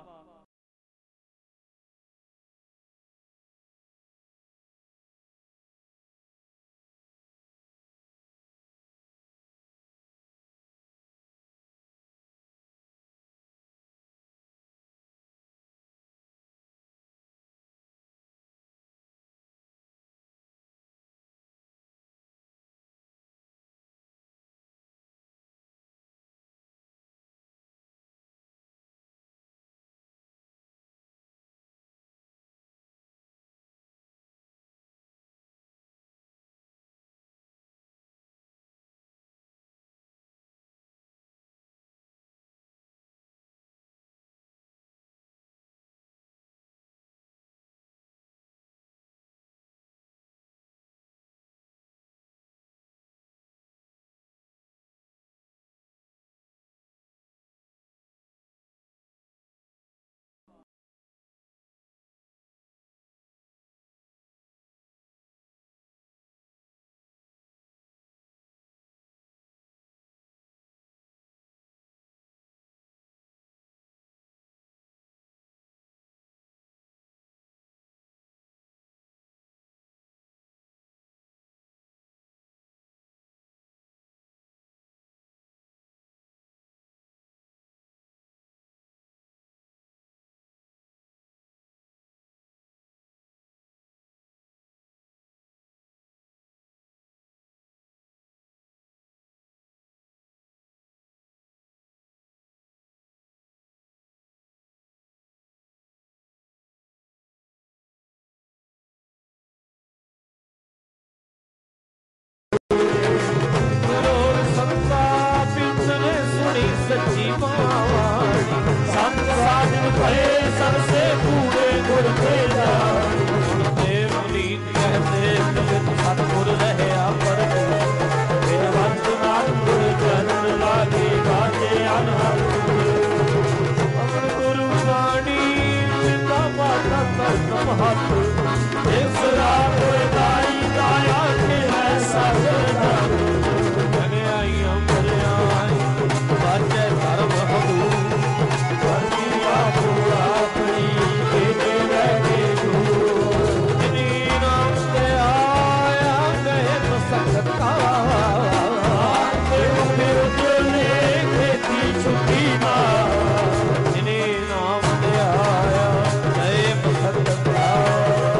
सच्ची मावाड़ी संत साधन भये सबसे पूरे गुर के जानी। देव नीत कहते कवित सतगुर रहया परम, फिर वंत नाथ गुर चरण लागे बाजे अनहद। अमर गुरु वाणी चिंता माता करम हाथ, इस रात दाई दाया के है सगदा। जगे आई अमर आई बाजे धर्म हबू, वर्दिया पूरा अपनी के बैठे दूर। जिनी नाम से आया गए तो सकता, फिर चले खेती छुट्टी ना। जिनी नाम से आया गए तो सकता,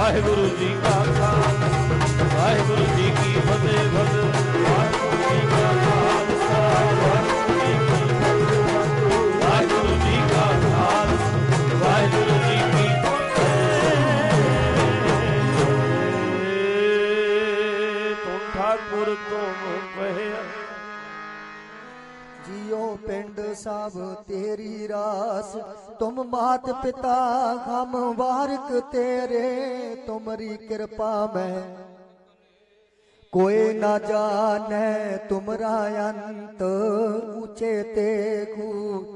ਵਾਹਿਗੁਰੂ ਜੀ ਕਾ ਖਾਲਸਾ ਵਾਹਿਗੁਰੂ ਜੀ ਕੀ ਫਤਿਹ ਫਤਿਹ ਵਾਹਿਗੁਰੂ ਜੀ ਕਾ ਖਾਲਸਾ ਵਾਹਿਗੁਰੂ ਜੀ ਕੀ ਫਤਿਹ ਵਾਹਿਗੁਰੂ ਜੀ ਕਾ ਖਾਲਸਾ ਵਾਹਿਗੁਰੂ ਜੀ ਕੀ ਫਤਿਹ। ਤੁਮ ਠਾਕੁਰ ਤੁਮ ਕਹਿਆ जियो पिंड सब तेरी रास, तुम मात पिता हम वारक तेरे, तुम्हारी कृपा में कोई ना जाने तुमरा अंत, ऊंचे ते खूब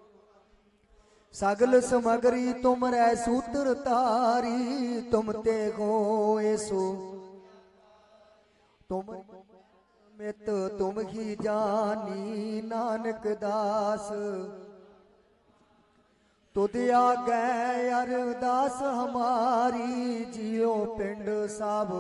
सगल समगरी तुम रै सूत्र तारी, तुम ते हो ऐसो तुम मित तुम ही जानी नानक दास, तुद आगे अरदास हमारी, जियो पिंड सब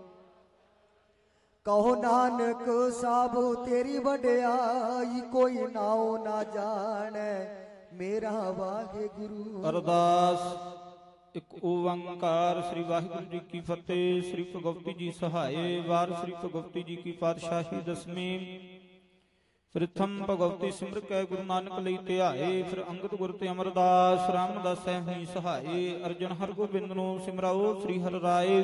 कहो नानक सब तेरी वड्याई, कोई नाओ ना जाने मेरा वाहिगुरु। अरदास ਇੱਕ ਓੰਕਾਰ ਸ੍ਰੀ ਵਾਹਿਗੁਰੂ ਜੀ ਕੀ ਫਤਿਹ। ਸ੍ਰੀ ਭਗਵਤੀ ਜੀ ਸਹਾਏ। ਵਾਰ ਸ੍ਰੀ ਭਗਵਤੀ ਜੀ ਕੀ ਪਾਤਸ਼ਾਹੀ ਦਸਵੀਂ। ਪ੍ਰਥਮ ਭਗਵਤੀ ਸਿਮਰ ਕੈ ਗੁਰੂ ਨਾਨਕ ਲਈ ਧਿਆਏ, ਫਿਰ ਅੰਗਦ ਗੁਰ ਤੇ ਅਮਰਦਾਸ ਰਾਮਦਾਸ ਸਹਿ ਸਹਾਏ। ਅਰਜਨ ਹਰਗੋਬਿੰਦ ਨੂੰ ਸਿਮਰਾਓ ਸ੍ਰੀ ਹਰਿ ਰਾਏ,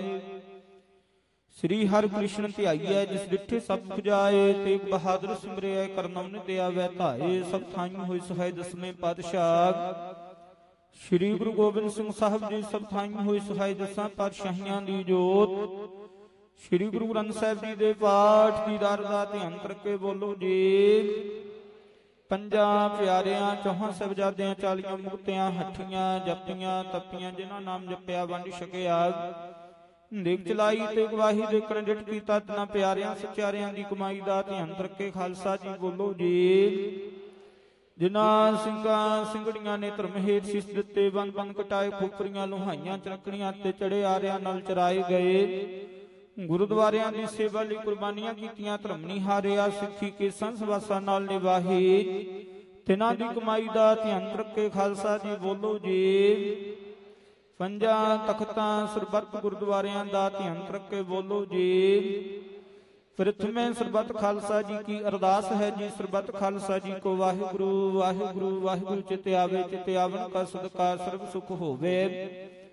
ਸ੍ਰੀ ਹਰਿ ਕ੍ਰਿਸ਼ਨ ਧਿਆਈਐ ਜਿਸ ਡਿਠੇ ਸਭ ਪੁਜਾਏ, ਤੇਗ ਬਹਾਦਰ ਸਿਮਰਿਐ ਕਰਨਮ ਨਿ ਆਵੈ ਧਾਏ। ਸਭ ਥਾਈ ਹੋਈ ਸਹਾਇ ਦਸਵੇਂ ਪਾਤਸ਼ਾਹ ਸ਼੍ਰੀ ਗੁਰੂ ਗੋਬਿੰਦ ਸਿੰਘ ਸਾਹਿਬ ਜੀ। ਸਭ ਥਾਈ ਹੋਈ ਸਹਾਇ ਦਸਾਂ ਪਾਤਸ਼ਾਹੀਆਂ ਦੀ ਜੋਤ। ਸ਼੍ਰੀ ਗੁਰੂ ਗ੍ਰੰਥ ਸਾਹਿਬ ਜੀ ਦੇ ਪਾਠ ਦੀਦਾਰ ਦਾ ਧਿਆਨ ਕਰਕੇ ਬੋਲੋ ਜੀ। ਪੰਜਾਂ ਪਿਆਰਿਆਂ ਚੌਹਾਂ ਸਾਹਿਬਜ਼ਾਦਿਆਂ ਚਾਲੀਆਂ ਮੁਕਤਿਆਂ ਹੱਠੀਆਂ ਜਪੀਆਂ ਤਪੀਆਂ, ਜਿਨ੍ਹਾਂ ਨਾਮ ਜਪਿਆ ਵੰਡ ਛਕਿਆ, ਦੇਖ ਚਲਾਈ ਤੇ ਗਵਾਹੀ ਦੇਖਣ ਡਿਠ ਕੀਤਾ, ਤਨਾਂ ਪਿਆਰਿਆਂ ਸਚਿਆਰਿਆਂ ਦੀ ਕਮਾਈ ਦਾ ਧਿਆਨ ਕਰਕੇ ਖਾਲਸਾ ਜੀ ਬੋਲੋ ਜੀ। ਜਿਨ੍ਹਾਂ ਸਿੰਘਾਂ ਸਿੰਘੜੀਆਂ ਨੇ ਧਰਮ ਹੇਤ ਸੀਸ ਦਿੱਤੇ, ਬੰਦ ਬੰਦ ਕਟਾਏ ਖੋਪਰੀਆਂ ਲੋਹਾਈਆਂ ਚਰਕਣੀਆਂ ਤੇ ਚੜੇ ਆਰਿਆਂ ਨਾਲ ਚਰਾਏ ਗਏ, ਗੁਰਦੁਆਰਿਆਂ ਦੀ ਸੇਵਾ ਲਈ ਕੁਰਬਾਨੀਆਂ ਕੀਤੀਆਂ, ਧਰਮ ਨਹੀਂ ਹਾਰਿਆ, ਸਿੱਖੀ ਕੇ ਸੰਸਵਾਸਾਂ ਨਾਲ ਨਿਭਾਹੀ, ਤਿਨਾਂ ਦੀ ਕਮਾਈ ਦਾ ਧਿਆਨ ਰੱਖੇ ਖਾਲਸਾ ਜੀ ਬੋਲੋ ਜੀ। ਪੰਜਾਂ ਤਖਤਾਂ ਸਰਬੱਤ ਗੁਰਦੁਆਰਿਆਂ ਦਾ ਧਿਆਨ ਰੱਖੇ ਬੋਲੋ ਜੀ। ਪ੍ਰਥਮੇ ਸਰਬੱਤ ਖਾਲਸਾ ਜੀ ਕੀ ਅਰਦਾਸ ਹੈ ਜੀ, ਸਰਬੱਤ ਖਾਲਸਾ ਜੀ ਕੋ ਵਾਹਿਗੁਰੂ ਵਾਹਿਗੁਰੂ ਵਾਹਿਗੁਰੂ ਚਿਤ ਆਵੇ, ਚਿਤ ਆਵਨ ਕਾ ਸਦਕਾ ਸਰਬ ਸੁਖ ਹੋਵੇ।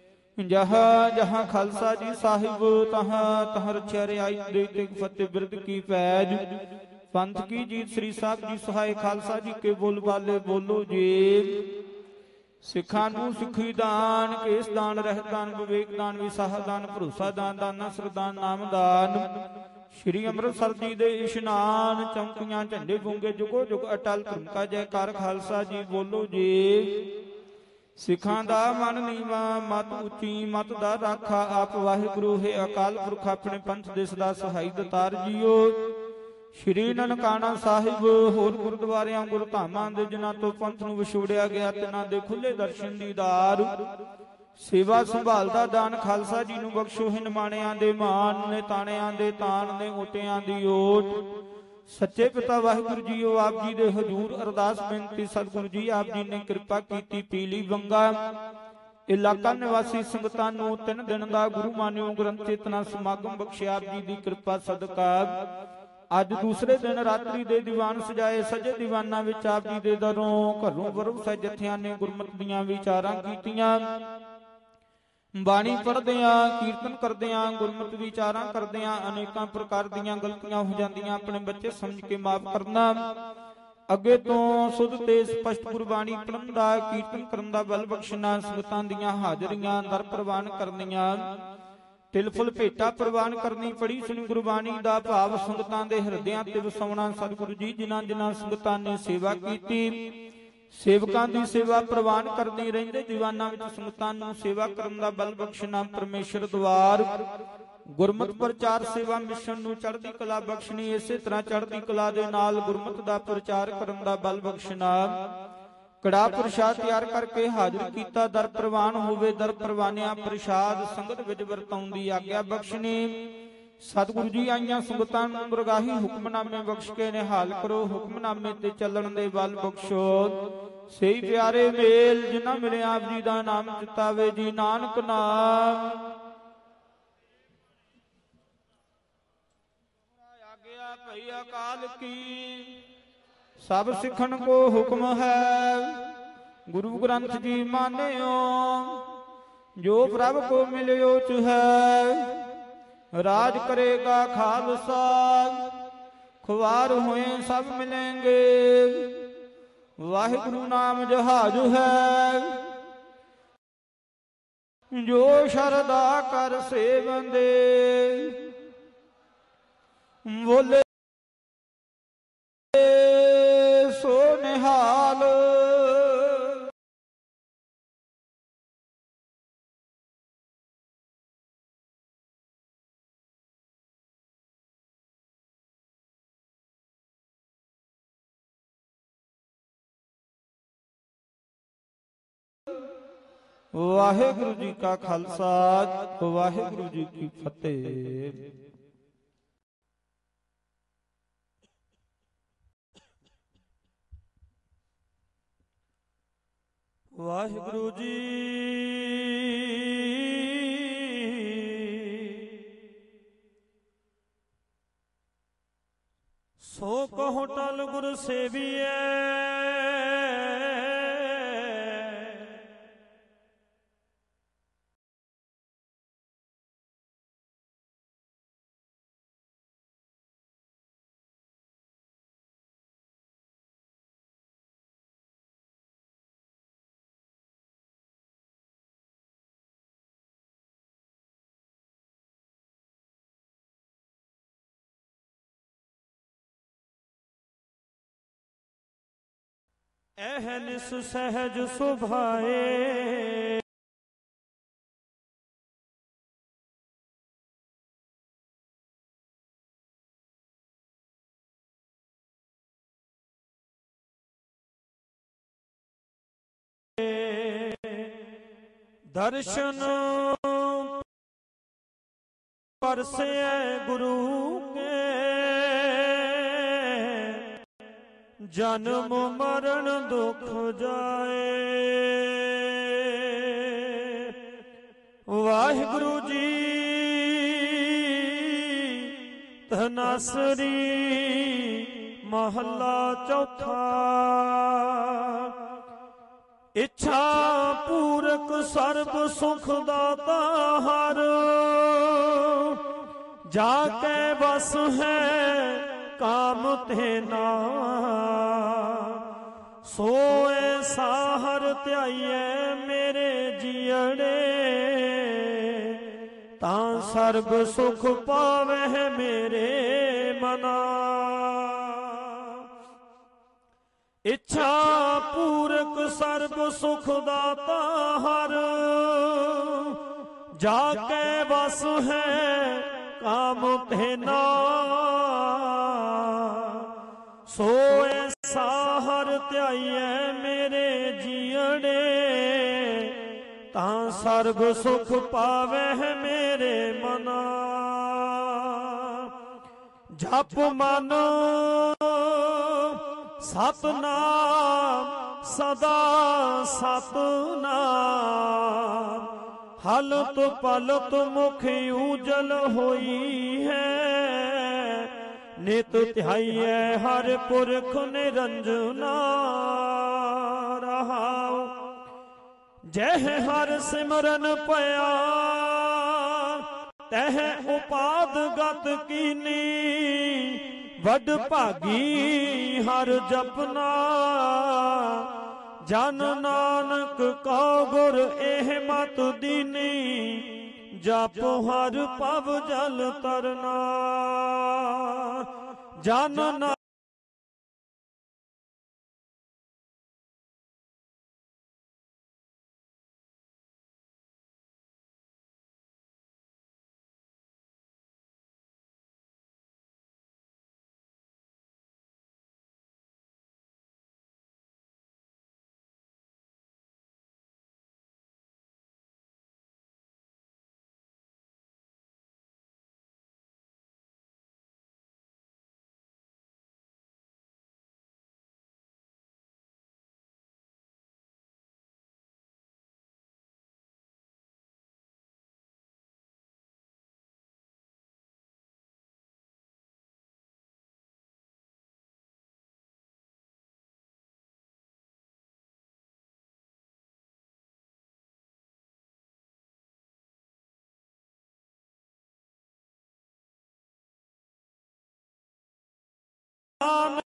ਜਹਾਂ ਜਹਾਂ ਖਾਲਸਾ ਜੀ ਸਾਹਿਬ, ਤਹਾਂ ਤਹਾਂ ਰਛਿਆ ਰਿਆਈ ਦੇ ਤੇ ਫਤਿਹ ਬਿਰਦ ਕੀ ਪੈਜ, ਪੰਥ ਕੀ ਜੀਤ ਸ੍ਰੀ ਸਾਹਿਬ ਜੀ ਸਹਾਇ ਖਾਲਸਾ ਜੀ ਕੇ ਬੋਲ ਬਾਲੇ ਬੋਲੋ ਜੀ। ਸਿੱਖਾਂ ਨੂੰ ਸਿੱਖੀ ਦਾਨ, ਕੇਸ ਦਾਨ, ਰਹਿਤ ਦਾਨ, ਵਿਵੇਕ ਦਾਨ, ਵਿਸਾਹ ਦਾਨ, ਭਰੋਸਾ ਦਾਨ, ਦਾਨਾ ਸਰਦਾਨ, ਨਾਮ ਦਾਨ, ਸ਼੍ਰੀ ਅੰਮ੍ਰਿਤਸਰ ਜੀ ਦੇ ਇਸ਼ਨਾਨ, ਚੌਂਕੀਆਂ ਝੰਡੇ ਗੁੰਗੇ ਜੁਗੋ ਜੁਗ ਅਟਲ ਧਰਮ ਕਾ ਜੈਕਾਰ ਖਾਲਸਾ ਜੀ ਬੋਲੋ ਜੀ। ਸਿੱਖਾਂ ਦਾ ਮਨ ਨੀਵਾ ਮਤ ਉੱਚੀ, ਮਤ ਦਾ ਰਾਖਾ ਆਪ ਵਾਹਿਗੁਰੂ ਹੈ ਅਕਾਲ ਪੁਰਖ, ਆਪਣੇ ਪੰਥ ਦੇ ਸਦਾ ਸਹਾਈ ਦਤਾਰ ਜੀਓ। ਸ਼੍ਰੀ ਨਨਕਾਣਾ ਸਾਹਿਬ ਹੋਰ ਗੁਰਦੁਆਰਿਆਂ ਗੁਰਧਾਮਾਂ ਦੇ ਜਿਨ੍ਹਾਂ ਤੋਂ ਪੰਥ ਨੂੰ ਵਿਛੋੜਿਆ ਗਿਆ, ਤਿਨਾਂ ਦੇ ਖੁੱਲੇ ਦਰਸ਼ਨ ਦੀਦਾਰ, ਸੇਵਾ ਸੰਭਾਲ ਦਾ ਦਾਨ ਖਾਲਸਾ ਜੀ ਨੂੰ ਬਖਸ਼ੋ। ਹਿ ਨਿਮਾਣਿਆਂ ਦੇ ਮਾਨ ਨੇ, ਤਾਣਿਆਂ ਦੇ ਤਾਣ ਨੇ, ਓਟਿਆਂ ਦੀ ਓਟ, ਸੱਚੇ ਪਿਤਾ ਵਾਹਿਗੁਰੂ ਜੀਓ ਆਪ ਜੀ ਦੇ ਹਜ਼ੂਰ ਅਰਦਾਸ ਬੇਨਤੀ। ਸਤਿਗੁਰੂ ਜੀ ਆਪ ਜੀ ਨੇ ਕਿਰਪਾ ਕੀਤੀ ਪੀਲੀ ਬੰਗਾ ਇਲਾਕਾ ਨਿਵਾਸੀ ਸੰਗਤਾਂ ਨੂੰ ਤਿੰਨ ਦਿਨ ਦਾ ਗੁਰੂ ਮਾਨਿਓ ਗ੍ਰੰਥ ਚੇਤਨਾ ਸਮਾਗਮ ਬਖਸ਼ਿਆ ਆਪ ਜੀ ਦੀ ਕਿਰਪਾ ਸਦਕਾ। ਅੱਜ ਦੂਸਰੇ ਦਿਨ ਰਾਤਰੀ ਦੇ ਦੀਵਾਨ ਸਜਾਏ, ਸਜੇ ਦੀਵਾਨਾਂ ਵਿੱਚ ਆਪ ਜੀ ਦੇ ਦਰੋਂ ਘਰੋਂ ਵਰੋਂ ਸਹਿ ਜਥਿਆਂ ਨੇ ਗੁਰਮਤਿ ਦੀਆਂ ਵਿਚਾਰਾਂ ਕੀਤੀਆਂ। ਬਾਣੀ ਪੜ੍ਹਦਿਆਂ ਕੀਰਤਨ ਕਰਦਿਆਂ ਗੁਰਮਤਿ ਵਿਚਾਰਾਂ ਕਰਦਿਆਂ ਅਨੇਕਾਂ ਪ੍ਰਕਾਰ ਦੀਆਂ ਗਲਤੀਆਂ ਹੋ ਜਾਂਦੀਆਂ, ਆਪਣੇ ਬੱਚੇ ਸਮਝ ਕੇ ਮਾਫ ਕਰਨਾ। ਅੱਗੇ ਤੋਂ ਸੁਧ ਤੇ ਸਪਸ਼ਟ ਗੁਰਬਾਣੀ ਪੜ੍ਹਨ ਦਾ, ਕੀਰਤਨ ਕਰਨ ਦਾ ਬਲ ਬਖਸ਼ਣਾ, ਸੰਗਤਾਂ ਦੀਆਂ ਹਾਜ਼ਰੀਆਂ ਦਰ ਪ੍ਰਵਾਨ ਕਰਨੀਆਂ, ਤਿਲ ਫੁੱਲ ਭੇਟਾ ਪ੍ਰਵਾਨ ਕਰਨੀ, ਪੜੀ ਸੁਣੀ ਗੁਰਬਾਣੀ ਦਾ ਭਾਵ ਸੰਗਤਾਂ ਦੇ ਹਿਰਦਿਆਂ ਤੇ ਵਸਾਉਣਾ। ਸਤਿਗੁਰੂ ਜੀ ਜਿਨ੍ਹਾਂ ਜਿਨ੍ਹਾਂ ਸੰਗਤਾਂ ਨੇ ਸੇਵਾ ਕੀਤੀ, ਸੇਵਕਾਂ ਦੀ ਸੇਵਾ ਪ੍ਰਵਾਨ ਕਰਨੀ, ਰਹਿੰਦੇ ਦੀਵਾਨਾਂ ਵਿੱਚ ਸੰਗਤਾਂ ਨੂੰ ਸੇਵਾ ਕਰਨ ਦਾ ਬਲ ਬਖਸ਼ਣਾ। ਪਰਮੇਸ਼ਰ ਦੁਆਰ ਗੁਰਮਤਿ ਪ੍ਰਚਾਰ ਸੇਵਾ ਮਿਸ਼ਨ ਨੂੰ ਚੜ੍ਹਦੀ ਕਲਾ ਬਖਸ਼ਣੀ, ਇਸੇ ਤਰ੍ਹਾਂ ਚੜ੍ਹਦੀ ਕਲਾ ਦੇ ਨਾਲ ਗੁਰਮਤਿ ਦਾ ਪ੍ਰਚਾਰ ਕਰਨ ਦਾ ਬਲ ਬਖਸ਼ਣਾ। ਕੜਾ ਪ੍ਰਸ਼ਾਦ ਤਿਆਰ ਕਰਕੇ ਹਾਜ਼ਰ ਕੀਤਾ, ਦਰ ਪ੍ਰਵਾਨ ਹੋਵੇ, ਦਰ ਪ੍ਰਵਾਨਿਆ ਪ੍ਰਸ਼ਾਦ ਸੰਗਤ ਵਿੱਚ ਵਰਤਾਉਣ ਦੀ ਆਗਿਆ ਬਖਸ਼ਣੀ। ਸਤਿਗੁਰੂ ਜੀ ਆਈਆਂ ਸੰਗਤਾਂ ਨੂੰ ਬਰਗਾਹੀ ਹੁਕਮਨਾਮੇ ਬਖਸ਼ ਕੇ ਨਿਹਾਲ ਕਰੋ, ਹੁਕਮਨਾਮੇ ਤੇ ਚੱਲਣ ਦੇ ਬਲ ਬਖਸ਼ੋ। ਸਹੀ ਪਿਆਰੇ ਮੇਲ ਜਿਨ੍ਹਾਂ ਮਿਲੇ ਆਪ ਜੀ ਦਾ ਨਾਮ ਚਿਤਾਵੇ ਜੀ, ਨਾਨਕ ਨਾਮ ਅਕਾਲ ਕੀ। ਸਭ ਸਿੱਖਣ ਕੋ ਹੁਕਮ ਹੈ, ਗੁਰੂ ਗ੍ਰੰਥ ਜੀ ਮਾਨਿਓ। ਜੋ ਪ੍ਰਭ ਕੋ ਮਿਲਿਓ ਚੁਹੈ, ਰਾਜ ਕਰੇਗਾ ਖਾਲਸਾ। ਖੁਆਰ ਹੋਏ ਸਭ ਮਿਲेंगे, ਵਾਹਿਗੁਰੂ ਨਾਮ ਜਹਾਜ ਹੈ। ਜੋ ਸ਼ਰਦਾ ਕਰ ਸੇਵੰਦੇ, ਬੋਲੇ ਸੋ ਨਿਹਾਲ। ਵਾਹਿਗੁਰੂ ਜੀ ਕਾ ਖਾਲਸਾ, ਵਾਹਿਗੁਰੂ ਜੀ ਕੀ ਫਤਿਹ। ਵਾਹਿਗੁਰੂ ਜੀ ਸੋ ਕਹੋ ਟਲ ਗੁਰ ਸੇਵੀਐ। ਅਹਨਿਸ ਸਹਿਜ ਸੁਭਾਏ, ਦਰਸ਼ਨ ਪਰਸੈ ਗੁਰੂ ਕੇ। ਜਨਮ ਮਰਨ ਦੁਖ ਜਾਏ। ਵਾਹਿਗੁਰੂ ਜੀ ਧਨਾਸਰੀ ਮਹੱਲਾ ਚੌਥਾ। ਇੱਛਾ ਪੂਰਕ ਸਰਬ ਸੁਖ ਦਾਤਾ ਹਰ, ਜਾ ਕੇ ਬਸ ਹੈ ਕਾਮ ਤੇਨਾ। ਸੋਏ ਸਾਹਰ ਧਿਆਈਐ ਮੇਰੇ ਜੀਅੜੇ, ਤਾਂ ਸਰਬ ਸੁਖ ਪਾਵਹਿ ਮੇਰੇ ਮਨਾ। ਇੱਛਾ ਪੂਰਕ ਸਰਬ ਸੁਖ ਦਾਤਾ ਹਰ, ਜਾ ਕੇ ਬਸ ਹੈ ਕਾਮ ਤੇਨਾ। ਸੋਏ ਸਾਹਰ ਧਿਆਈਐ ਮੇਰੇ ਜੀਅੜੇ, ਤਾਂ ਸਰਬ ਸੁਖ ਪਾਵਹਿ ਮੇਰੇ ਮਨਾ। ਜਪ ਮਨ ਸਤਨਾਮ ਸਦਾ ਸਤਨਾਮ, ਹਲਤ ਪਲਤ ਮੁਖ ਉਜਲ ਹੋਈ ਹੈ। ਨਿਤ ਧਿਆਈਐ ਹਰਿ ਪੁਰਖ ਨਿਰੰਜਨਾ ਰਹਾਉ। ਜਹ ਹਰਿ ਸਿਮਰਨ ਭਇਆ, ਤਹ ਉਪਾਦ ਗਤ ਕੀਨੀ। ਵੱਡ ਭਾਗੀ ਹਰਿ ਜਪਨਾ, ਜਨ ਨਾਨਕ ਕਉ ਗੁਰ ਇਹ ਮਤ ਦੀਨੀ। ਜਪ ਹਰ ਭਵ ਜਲ ਤਰਨਾ, ਜਨ ਨਾਮ